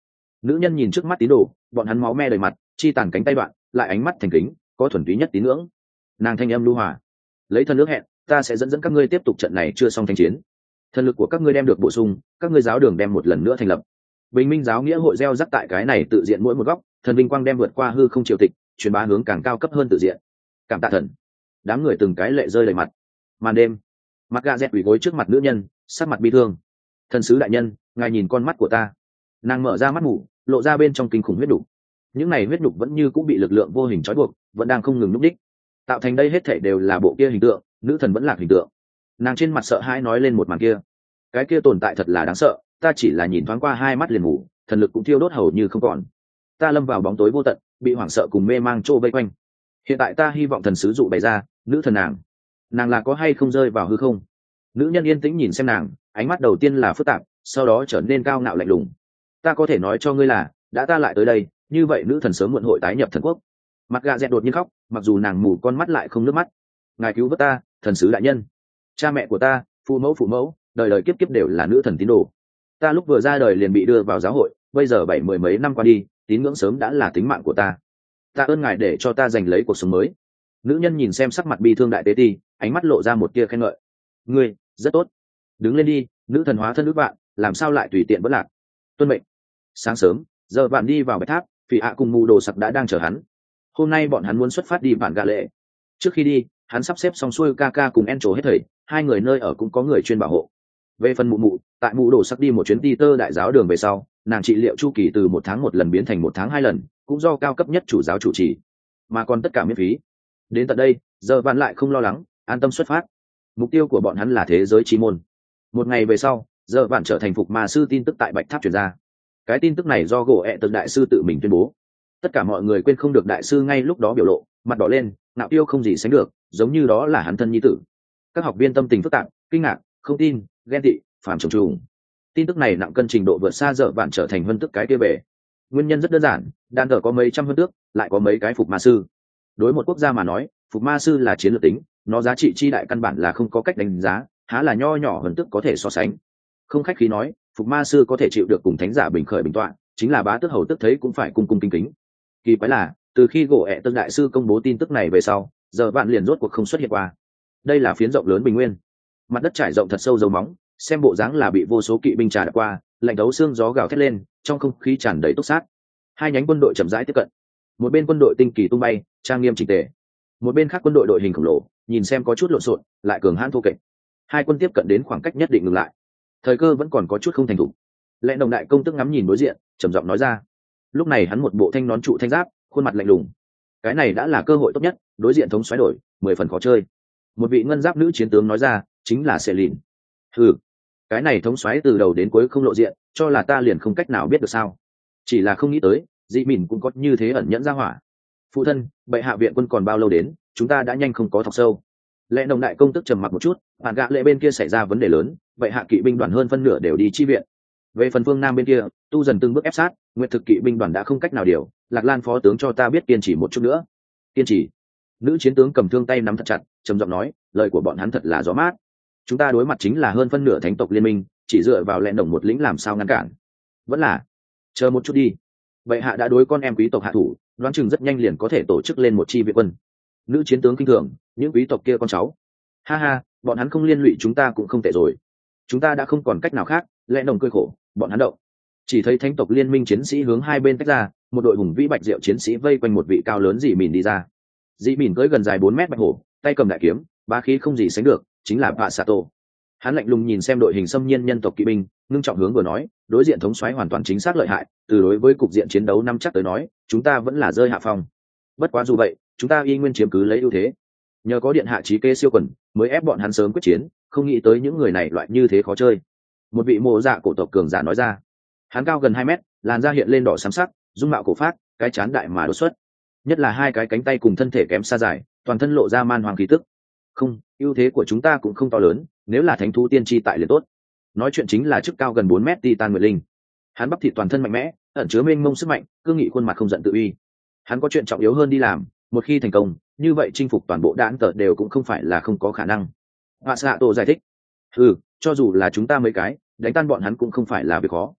Nữ nhân nhìn trước mắt tín đồ, bọn hắn máu me đầy mặt, chi tàn cánh tay đoạn, lại ánh mắt thành kính, có thuần túy nhất tín ngưỡng. Nàng thanh âm lưu hòa, lấy thân ước hẹn, ta sẽ dẫn dẫn các ngươi tiếp tục trận này chưa xong thanh chiến. Thần lực của các ngươi đem được bổ sung, các ngươi giáo đường đem một lần nữa thành lập. Bình minh giáo nghĩa hội gieo rắc tại cái này tự diện mỗi một góc, thần vinh quang đem vượt qua hư không triều tịch, truyền bá hướng càng cao cấp hơn tự diện. Cảm tạ thần. Đám người từng cái lệ rơi đầy mặt. Màn đêm, mặt gà dẹt quỳ gối trước mặt nữ nhân, sắc mặt bi thương. Thần sứ đại nhân, ngài nhìn con mắt của ta. Nàng mở ra mắt mù, lộ ra bên trong kinh khủng huyết đục. Những này huyết đục vẫn như cũng bị lực lượng vô hình trói buộc, vẫn đang không ngừng núp đích. Tạo thành đây hết thảy đều là bộ kia hình tượng, nữ thần vẫn là hình tượng. Nàng trên mặt sợ hãi nói lên một màn kia. Cái kia tồn tại thật là đáng sợ, ta chỉ là nhìn thoáng qua hai mắt liền ngủ, thần lực cũng thiêu đốt hầu như không còn. Ta lâm vào bóng tối vô tận, bị hoảng sợ cùng mê mang trô vây quanh. Hiện tại ta hy vọng thần sứ dụ bày ra, nữ thần nàng, nàng là có hay không rơi vào hư không? Nữ nhân yên tĩnh nhìn xem nàng, ánh mắt đầu tiên là phức tạp, sau đó trở nên cao ngạo lạnh lùng. Ta có thể nói cho ngươi là, đã ta lại tới đây, như vậy nữ thần sớm muộn hội tái nhập thần quốc. Mặt gà dẹt đột nhiên khóc, mặc dù nàng mù con mắt lại không nước mắt. Ngài cứu vớt ta, thần sứ đại nhân. Cha mẹ của ta, phụ mẫu phụ mẫu, đời đời kiếp kiếp đều là nữ thần tín đồ. Ta lúc vừa ra đời liền bị đưa vào giáo hội, bây giờ bảy mười mấy năm qua đi, tín ngưỡng sớm đã là tính mạng của ta. Ta ơn ngài để cho ta giành lấy cuộc sống mới. Nữ nhân nhìn xem sắc mặt bi thương đại tế ti, ánh mắt lộ ra một tia khen ngợi. Ngươi rất tốt, đứng lên đi, nữ thần hóa thân ước bạn, làm sao lại tùy tiện bất lạc. Tuân mệnh. Sáng sớm, giờ bạn đi vào bạch tháp, Phỉ ạ cùng mù đồ sặc đã đang chờ hắn. Hôm nay bọn hắn muốn xuất phát đi bản gà lệ. Trước khi đi, hắn sắp xếp xong xuôi ca ca cùng en trổ hết thầy, hai người nơi ở cũng có người chuyên bảo hộ. Về phần mụ mụ, tại mụ đồ sặc đi một chuyến đi tơ đại giáo đường về sau, nàng trị liệu chu kỳ từ một tháng một lần biến thành một tháng hai lần, cũng do cao cấp nhất chủ giáo chủ trì, mà còn tất cả miễn phí. Đến tận đây, giờ bạn lại không lo lắng, an tâm xuất phát. Mục tiêu của bọn hắn là thế giới chi môn. Một ngày về sau, giờ bạn trở thành phục ma sư tin tức tại bạch tháp truyền ra. Cái tin tức này do gỗ ẹ tật đại sư tự mình tuyên bố. Tất cả mọi người quên không được đại sư ngay lúc đó biểu lộ, mặt đỏ lên, ngạo tiêu không gì sánh được, giống như đó là hắn thân nhi tử. Các học viên tâm tình phức tạp, kinh ngạc, không tin, ghen tị, phàm trùng trùng. Tin tức này nặng cân trình độ vượt xa giờ bạn trở thành vân tức cái kia về. Nguyên nhân rất đơn giản, đan cờ có mấy trăm vân tước, lại có mấy cái phục ma sư. Đối một quốc gia mà nói, phục ma sư là chiến lược tính, nó giá trị chi đại căn bản là không có cách đánh giá, há là nho nhỏ vân tước có thể so sánh. Không khách khí nói, phục ma sư có thể chịu được cùng thánh giả bình khởi bình tọa, chính là bá tước hầu tức thấy cũng phải cung cung kính kính. Kỳ quái là, từ khi gỗ ẹ tân đại sư công bố tin tức này về sau, giờ bạn liền rốt cuộc không xuất hiện qua. Đây là phiến rộng lớn bình nguyên, mặt đất trải rộng thật sâu dấu móng, xem bộ dáng là bị vô số kỵ binh trà đã qua, lạnh thấu xương gió gào thét lên, trong không khí tràn đầy túc sát. Hai nhánh quân đội chậm rãi tiếp cận, một bên quân đội tinh kỳ tung bay, trang nghiêm chỉnh tề, một bên khác quân đội đội hình khổng lồ, nhìn xem có chút lộn xộn, lại cường hãn thô kệch. Hai quân tiếp cận đến khoảng cách nhất định ngừng lại, thời cơ vẫn còn có chút không thành thủ. Lệ đồng đại công tức ngắm nhìn đối diện, trầm giọng nói ra. Lúc này hắn một bộ thanh nón trụ thanh giáp, khuôn mặt lạnh lùng. Cái này đã là cơ hội tốt nhất, đối diện thống xoáy đổi, mười phần khó chơi. Một vị ngân giáp nữ chiến tướng nói ra, chính là Selin. Hừ, cái này thống xoáy từ đầu đến cuối không lộ diện, cho là ta liền không cách nào biết được sao? Chỉ là không nghĩ tới, dị mìn cũng có như thế ẩn nhẫn ra hỏa. Phụ thân, bệ hạ viện quân còn bao lâu đến? Chúng ta đã nhanh không có thọc sâu. Lệ đồng đại công tức trầm mặc một chút, bản gạ lệ bên kia xảy ra vấn đề lớn, bệ hạ kỵ binh đoàn hơn phân nửa đều đi chi viện. Về phần phương nam bên kia, tu dần từng bước ép sát, nguyệt thực kỵ binh đoàn đã không cách nào điều. Lạc Lan phó tướng cho ta biết kiên trì một chút nữa. Kiên trì. Nữ chiến tướng cầm thương tay nắm thật chặt, trầm giọng nói, lời của bọn hắn thật là gió mát. Chúng ta đối mặt chính là hơn phân nửa thánh tộc liên minh, chỉ dựa vào lẹn đồng một lĩnh làm sao ngăn cản? Vẫn là chờ một chút đi. Bệ hạ đã đối con em quý tộc hạ thủ, đoán chừng rất nhanh liền có thể tổ chức lên một chi viện quân. Nữ chiến tướng kinh thường, những quý tộc kia con cháu. Ha ha, bọn hắn không liên lụy chúng ta cũng không tệ rồi. Chúng ta đã không còn cách nào khác, lẹn đồng cười khổ, bọn hắn động. Chỉ thấy thánh tộc liên minh chiến sĩ hướng hai bên tách ra, một đội hùng vĩ bạch diệu chiến sĩ vây quanh một vị cao lớn dị mìn đi ra. Dị mìn cưỡi gần dài bốn mét bạch hổ, tay cầm đại kiếm, bá khí không gì sánh được, chính là Vạ Sato. Hắn lạnh lùng nhìn xem đội hình xâm nhiên nhân tộc kỵ binh, ngưng trọng hướng vừa nói, đối diện thống soái hoàn toàn chính xác lợi hại, từ đối với cục diện chiến đấu năm chắc tới nói, chúng ta vẫn là rơi hạ phong. Bất quá dù vậy, chúng ta y nguyên chiếm cứ lấy ưu thế. Nhờ có điện hạ trí kê siêu quần, mới ép bọn hắn sớm quyết chiến, không nghĩ tới những người này loại như thế khó chơi. Một vị mộ dạ cổ tộc cường giả nói ra. Hắn cao gần hai mét, làn da hiện lên đỏ xám sắc, dung mạo cổ phát, cái chán đại mà đột xuất, nhất là hai cái cánh tay cùng thân thể kém xa dài, toàn thân lộ ra man hoàng khí tức. Không, ưu thế của chúng ta cũng không to lớn, nếu là thánh thú tiên tri tại liền tốt. Nói chuyện chính là chức cao gần bốn mét titan nguyệt linh. Hắn bắp thịt toàn thân mạnh mẽ, ẩn chứa mênh mông sức mạnh, cương nghị khuôn mặt không giận tự uy. Hắn có chuyện trọng yếu hơn đi làm, một khi thành công, như vậy chinh phục toàn bộ đãn tờ đều cũng không phải là không có khả năng. Họa xạ tổ giải thích. Ừ, cho dù là chúng ta mấy cái, đánh tan bọn hắn cũng không phải là việc khó.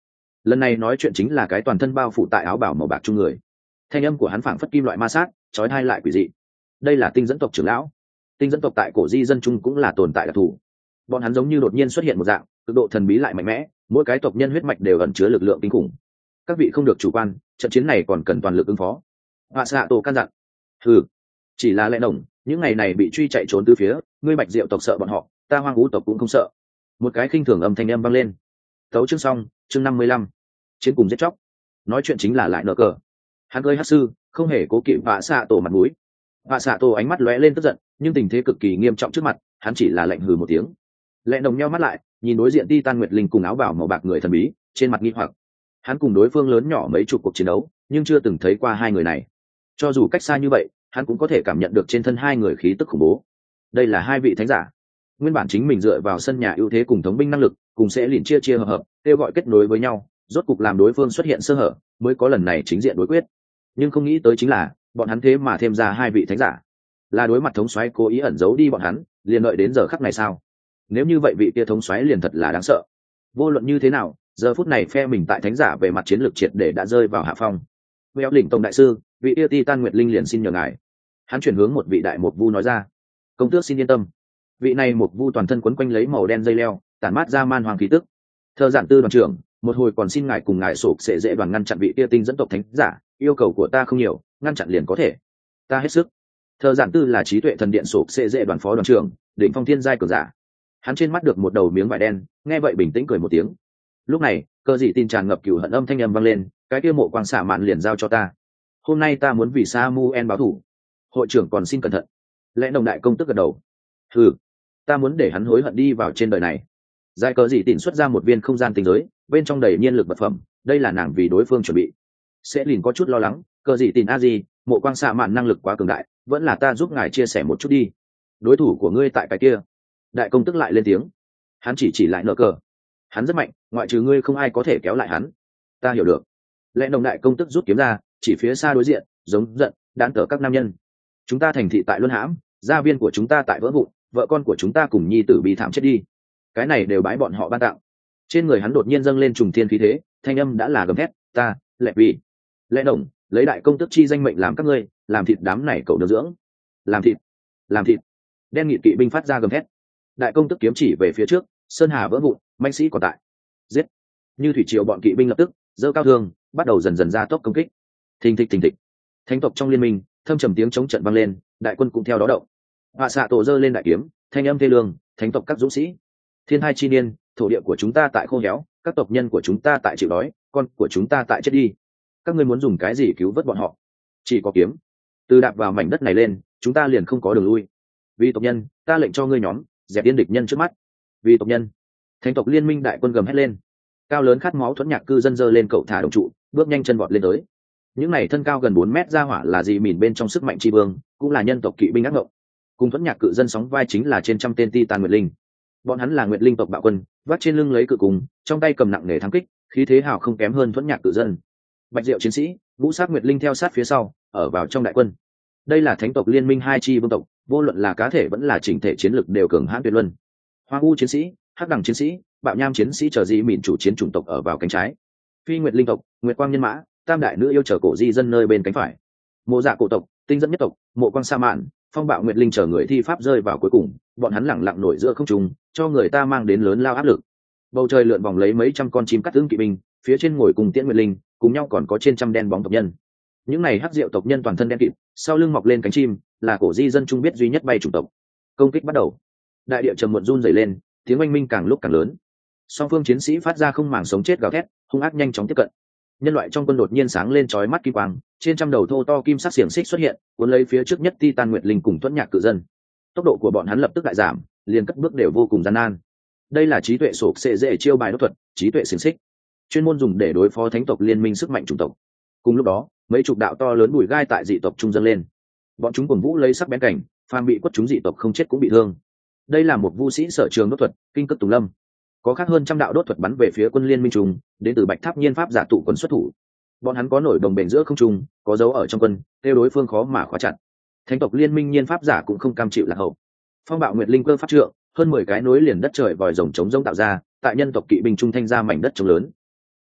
lần này nói chuyện chính là cái toàn thân bao phủ tại áo bảo màu bạc chung người. Thanh âm của hắn phảng phất kim loại ma sát, chói tai lại quỷ dị. Đây là tinh dẫn tộc trưởng lão. Tinh dẫn tộc tại cổ di dân chung cũng là tồn tại đặc thù. Bọn hắn giống như đột nhiên xuất hiện một dạng, cực độ thần bí lại mạnh mẽ, mỗi cái tộc nhân huyết mạch đều ẩn chứa lực lượng kinh khủng. Các vị không được chủ quan, trận chiến này còn cần toàn lực ứng phó. Họa xạ tổ căn dặn. Hừ, chỉ là lẽ đồng, những ngày này bị truy chạy trốn từ phía, ngươi Bạch Diệu tộc sợ bọn họ, ta Hoang Vũ tộc cũng không sợ. Một cái khinh thường âm thanh âm vang lên. Tấu chương xong, chương năm mươi lăm. Chiến cùng giết chóc. Nói chuyện chính là lại nợ cờ. Hắn gây hát sư, không hề cố kỵ vạ xạ tổ mặt mũi. Vạ xạ tổ ánh mắt lóe lên tức giận, nhưng tình thế cực kỳ nghiêm trọng trước mặt, hắn chỉ là lạnh hừ một tiếng. Lẽ đồng nhau mắt lại, nhìn đối diện Titan Nguyệt Linh cùng áo bào màu bạc người thần bí, trên mặt nghi hoặc. Hắn cùng đối phương lớn nhỏ mấy chục cuộc chiến đấu, nhưng chưa từng thấy qua hai người này. Cho dù cách xa như vậy, hắn cũng có thể cảm nhận được trên thân hai người khí tức khủng bố. Đây là hai vị thánh giả. Nguyên bản chính mình dựa vào sân nhà ưu thế cùng thống binh năng lực, cùng sẽ liền chia chia hợp hợp, kêu gọi kết nối với nhau, rốt cục làm đối phương xuất hiện sơ hở, mới có lần này chính diện đối quyết. Nhưng không nghĩ tới chính là, bọn hắn thế mà thêm ra hai vị thánh giả. Là đối mặt thống soái cố ý ẩn giấu đi bọn hắn, liền đợi đến giờ khắc này sao? Nếu như vậy vị kia thống soái liền thật là đáng sợ. Vô luận như thế nào, giờ phút này phe mình tại thánh giả về mặt chiến lược triệt để đã rơi vào hạ phong. Véo đỉnh tổng đại sư, vị yêu Titan Nguyệt Linh liền xin nhờ ngài. Hắn chuyển hướng một vị đại mục vu nói ra. Công tước xin yên tâm. Vị này mục vu toàn thân quấn quanh lấy màu đen dây leo, tản mát ra man hoàng khí tức. Thơ giản tư đoàn trưởng, một hồi còn xin ngài cùng ngài sổ sẽ dễ đoàn ngăn chặn vị kia tinh dẫn tộc thánh giả, yêu cầu của ta không nhiều, ngăn chặn liền có thể. Ta hết sức. Thơ giản tư là trí tuệ thần điện sổ sẽ dễ đoàn phó đoàn trưởng, đỉnh phong thiên giai cường giả. Hắn trên mắt được một đầu miếng vải đen, nghe vậy bình tĩnh cười một tiếng. Lúc này, cơ dị tin tràn ngập cừu hận âm thanh âm vang lên, cái kia mộ quang xả mạn liền giao cho ta. Hôm nay ta muốn vì Samuel báo thù. Hội trưởng còn xin cẩn thận. Lẽ đồng đại công tức gật đầu. Hừ, ta muốn để hắn hối hận đi vào trên đời này. Giải cờ dị tịnh xuất ra một viên không gian tinh giới, bên trong đầy nhiên lực vật phẩm, đây là nàng vì đối phương chuẩn bị. Sẽ liền có chút lo lắng, cờ dị tịnh a gì, mộ quang xạ mạn năng lực quá cường đại, vẫn là ta giúp ngài chia sẻ một chút đi. Đối thủ của ngươi tại cái kia. Đại công tức lại lên tiếng. Hắn chỉ chỉ lại nợ cờ. Hắn rất mạnh, ngoại trừ ngươi không ai có thể kéo lại hắn. Ta hiểu được. Lẽ đồng đại công tức rút kiếm ra, chỉ phía xa đối diện, giống giận, đán cờ các nam nhân. Chúng ta thành thị tại luân hãm, gia viên của chúng ta tại vỡ vụn, vợ con của chúng ta cùng nhi tử bị thảm chết đi. Cái này đều bái bọn họ ban tặng. Trên người hắn đột nhiên dâng lên trùng thiên khí thế, thanh âm đã là gầm thét, ta, lệ vì. Lẽ đồng, lấy đại công tức chi danh mệnh làm các ngươi, làm thịt đám này cậu được dưỡng. Làm thịt, làm thịt. Đen nghị kỵ binh phát ra gầm thét. Đại công tức kiếm chỉ về phía trước, sơn hà vỡ vụn, manh sĩ còn tại. Giết. Như thủy triều bọn kỵ binh lập tức giơ cao thương, bắt đầu dần dần ra tốc công kích. Thình thịch thình thịch. Thánh tộc trong liên minh, thâm trầm tiếng chống trận vang lên, đại quân cũng theo đó động. Họa xạ tổ giơ lên đại kiếm, thanh âm thê lương, thánh tộc các dũng sĩ. Thiên hai chi niên, thổ địa của chúng ta tại khô héo, các tộc nhân của chúng ta tại chịu đói, con của chúng ta tại chết đi. Các ngươi muốn dùng cái gì cứu vớt bọn họ? Chỉ có kiếm. Từ đạp vào mảnh đất này lên, chúng ta liền không có đường lui. Vì tộc nhân, ta lệnh cho ngươi nhóm dẹp yên địch nhân trước mắt. Vì tộc nhân. Thánh tộc liên minh đại quân gầm hét lên. Cao lớn khát máu thuẫn nhạc cư dân dơ lên cậu thả đồng trụ, bước nhanh chân vọt lên tới. Những này thân cao gần bốn mét ra hỏa là gì mìn bên trong sức mạnh tri vương, cũng là nhân tộc kỵ binh ác ngộng. Cùng thuẫn nhạc cự dân sóng vai chính là trên trăm tên Titan Nguyệt Linh. Bọn hắn là Nguyệt Linh tộc bạo quân, vác trên lưng lấy cự cùng, trong tay cầm nặng nề thắng kích, khí thế hào không kém hơn thuẫn nhạc cự dân. Bạch Diệu chiến sĩ, ngũ sát Nguyệt Linh theo sát phía sau, ở vào trong đại quân. Đây là thánh tộc liên minh hai chi vương tộc, vô luận là cá thể vẫn là chỉnh thể chiến lực đều cường hãn tuyệt luân. Hoang U chiến sĩ, Hắc Đằng chiến sĩ, Bạo Nham chiến sĩ chờ dị mìn chủ chiến chủng tộc ở vào cánh trái. Phi Nguyệt Linh tộc, Nguyệt Quang nhân mã, Tam đại nữ yêu chờ cổ di dân nơi bên cánh phải. Mộ Dạ cổ tộc, Tinh dẫn nhất tộc, Mộ Quang sa mạn, Phong Bạo Nguyệt Linh chờ người thi pháp rơi vào cuối cùng, bọn hắn lẳng lặng nổi giữa không trung, cho người ta mang đến lớn lao áp lực. Bầu trời lượn vòng lấy mấy trăm con chim cắt tương kỵ binh, phía trên ngồi cùng Tiễn Nguyệt Linh, cùng nhau còn có trên trăm đen bóng tộc nhân. Những này hắc diệu tộc nhân toàn thân đen kịt, sau lưng mọc lên cánh chim, là cổ di dân trung biết duy nhất bay chủng tộc. Công kích bắt đầu. Đại địa trầm muộn run rẩy lên, tiếng oanh minh càng lúc càng lớn. Song phương chiến sĩ phát ra không màng sống chết gào thét, hung ác nhanh chóng tiếp cận. Nhân loại trong quân đột nhiên sáng lên chói mắt kim quang, trên trăm đầu thô to kim sắc xiềng xích xuất hiện, cuốn lấy phía trước nhất Titan Nguyệt Linh cùng thuẫn nhạc cự dân. Tốc độ của bọn hắn lập tức đại giảm, liền cất bước đều vô cùng gian nan. Đây là trí tuệ sổ xệ dễ chiêu bài đốt thuật, trí tuệ xiềng xích, chuyên môn dùng để đối phó thánh tộc liên minh sức mạnh chủng tộc. Cùng lúc đó, mấy chục đạo to lớn bùi gai tại dị tộc trung dâng lên. Bọn chúng cuồng vũ lấy sắc bén cảnh, phàm bị quất chúng dị tộc không chết cũng bị thương. Đây là một vu sĩ sở trường đốt thuật, kinh cất tùng lâm. Có khác hơn trăm đạo đốt thuật bắn về phía quân liên minh trùng, đến từ Bạch Tháp nhiên pháp giả tụ quân xuất thủ. Bọn hắn có nổi đồng bền giữa không trung, có dấu ở trong quân, tiêu đối phương khó mà khóa chặt. Thánh tộc liên minh nhiên pháp giả cũng không cam chịu lạc hậu. Phong Bạo Nguyệt Linh cơ pháp trượng, hơn mười cái nối liền đất trời vòi rồng chống rông tạo ra, tại nhân tộc kỵ binh trung thanh ra mảnh đất trống lớn.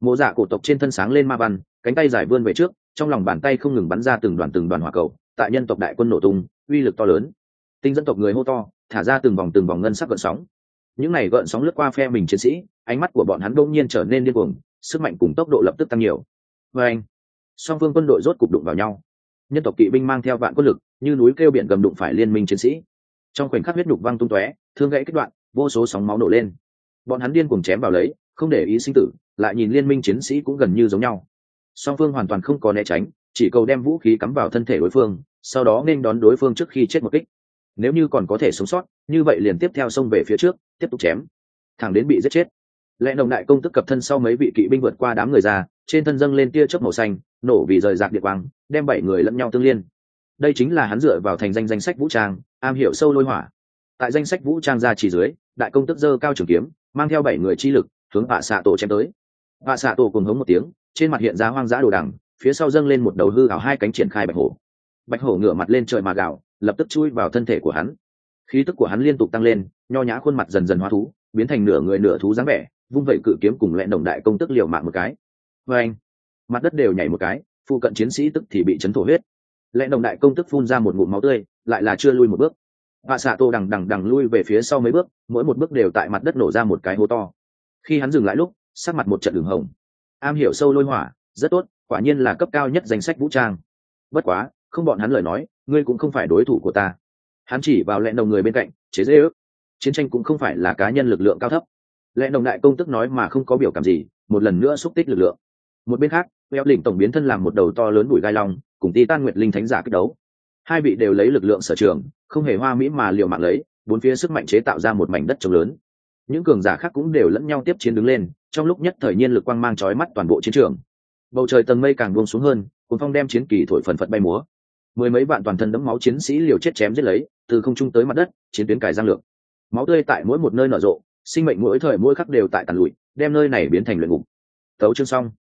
Mộ Dạ cổ tộc trên thân sáng lên ma văn, cánh tay dài vươn về trước, trong lòng bàn tay không ngừng bắn ra từng đoàn từng đoàn hỏa cầu, tại nhân tộc đại quân nổ tung, uy lực to lớn. Tinh dân tộc người hô to, thả ra từng vòng từng vòng ngân sắc gợn sóng. Những này gợn sóng lướt qua phe mình chiến sĩ, ánh mắt của bọn hắn đột nhiên trở nên điên cuồng, sức mạnh cùng tốc độ lập tức tăng nhiều. Và anh, song phương quân đội rốt cục đụng vào nhau. Nhân tộc kỵ binh mang theo vạn quân lực, như núi kêu biển gầm đụng phải liên minh chiến sĩ. Trong khoảnh khắc huyết nhục văng tung tóe, thương gãy kết đoạn, vô số sóng máu nổ lên. Bọn hắn điên cuồng chém vào lấy, không để ý sinh tử, lại nhìn liên minh chiến sĩ cũng gần như giống nhau. Song phương hoàn toàn không có né tránh, chỉ cầu đem vũ khí cắm vào thân thể đối phương, sau đó nên đón đối phương trước khi chết một kích. Nếu như còn có thể sống sót, như vậy liền tiếp theo xông về phía trước, tiếp tục chém, thẳng đến bị giết chết. Lẽ đồng đại công tức cập thân sau mấy vị kỵ binh vượt qua đám người ra, trên thân dâng lên tia chớp màu xanh, nổ vì rời rạc điện quang, đem bảy người lẫn nhau tương liên. Đây chính là hắn dựa vào thành danh danh sách vũ trang, am hiểu sâu lôi hỏa. Tại danh sách vũ trang ra chỉ dưới, đại công tức giơ cao trường kiếm, mang theo bảy người chi lực, hướng Vạ Xạ Tổ chém tới. Vạ Xạ Tổ cùng hống một tiếng, trên mặt hiện ra hoang dã đồ đằng, phía sau dâng lên một đầu hư ảo hai cánh triển khai bạch hổ. Bạch hổ ngửa mặt lên trời mà gào, lập tức chui vào thân thể của hắn. Khí tức của hắn liên tục tăng lên, nho nhã khuôn mặt dần dần hóa thú, biến thành nửa người nửa thú dáng vẻ, vung vậy cự kiếm cùng lẹn đồng đại công tức liều mạng một cái. Và anh, mặt đất đều nhảy một cái, phụ cận chiến sĩ tức thì bị chấn thổ huyết. Lẹn đồng đại công tức phun ra một ngụm máu tươi, lại là chưa lui một bước. Vạ Xạ Tổ đằng đằng đằng lui về phía sau mấy bước, mỗi một bước đều tại mặt đất nổ ra một cái hố to. Khi hắn dừng lại lúc, sắc mặt một trận đường hồng. Am hiểu sâu lôi hỏa, rất tốt, quả nhiên là cấp cao nhất danh sách vũ trang. Bất quá, không bọn hắn lời nói, ngươi cũng không phải đối thủ của ta. Hắn chỉ vào lẹn đồng người bên cạnh, chế giễu. Chiến tranh cũng không phải là cá nhân lực lượng cao thấp. Lẹn đồng đại công tức nói mà không có biểu cảm gì, một lần nữa xúc tích lực lượng. Một bên khác, Beo Lĩnh tổng biến thân làm một đầu to lớn bụi gai long, cùng Titan Nguyệt Linh thánh giả kích đấu. Hai vị đều lấy lực lượng sở trường, không hề hoa mỹ mà liều mạng lấy, bốn phía sức mạnh chế tạo ra một mảnh đất trống lớn. Những cường giả khác cũng đều lẫn nhau tiếp chiến đứng lên, trong lúc nhất thời nhiên lực quang mang chói mắt toàn bộ chiến trường. Bầu trời tầng mây càng buông xuống hơn, cuồng phong đem chiến kỳ thổi phần phật bay múa. Mười mấy vạn toàn thân đẫm máu chiến sĩ liều chết chém giết lấy, từ không trung tới mặt đất, chiến tuyến cài giang lược. Máu tươi tại mỗi một nơi nở rộ, sinh mệnh mỗi thời mỗi khắc đều tại tàn lụi, đem nơi này biến thành luyện ngục. Tấu chương xong.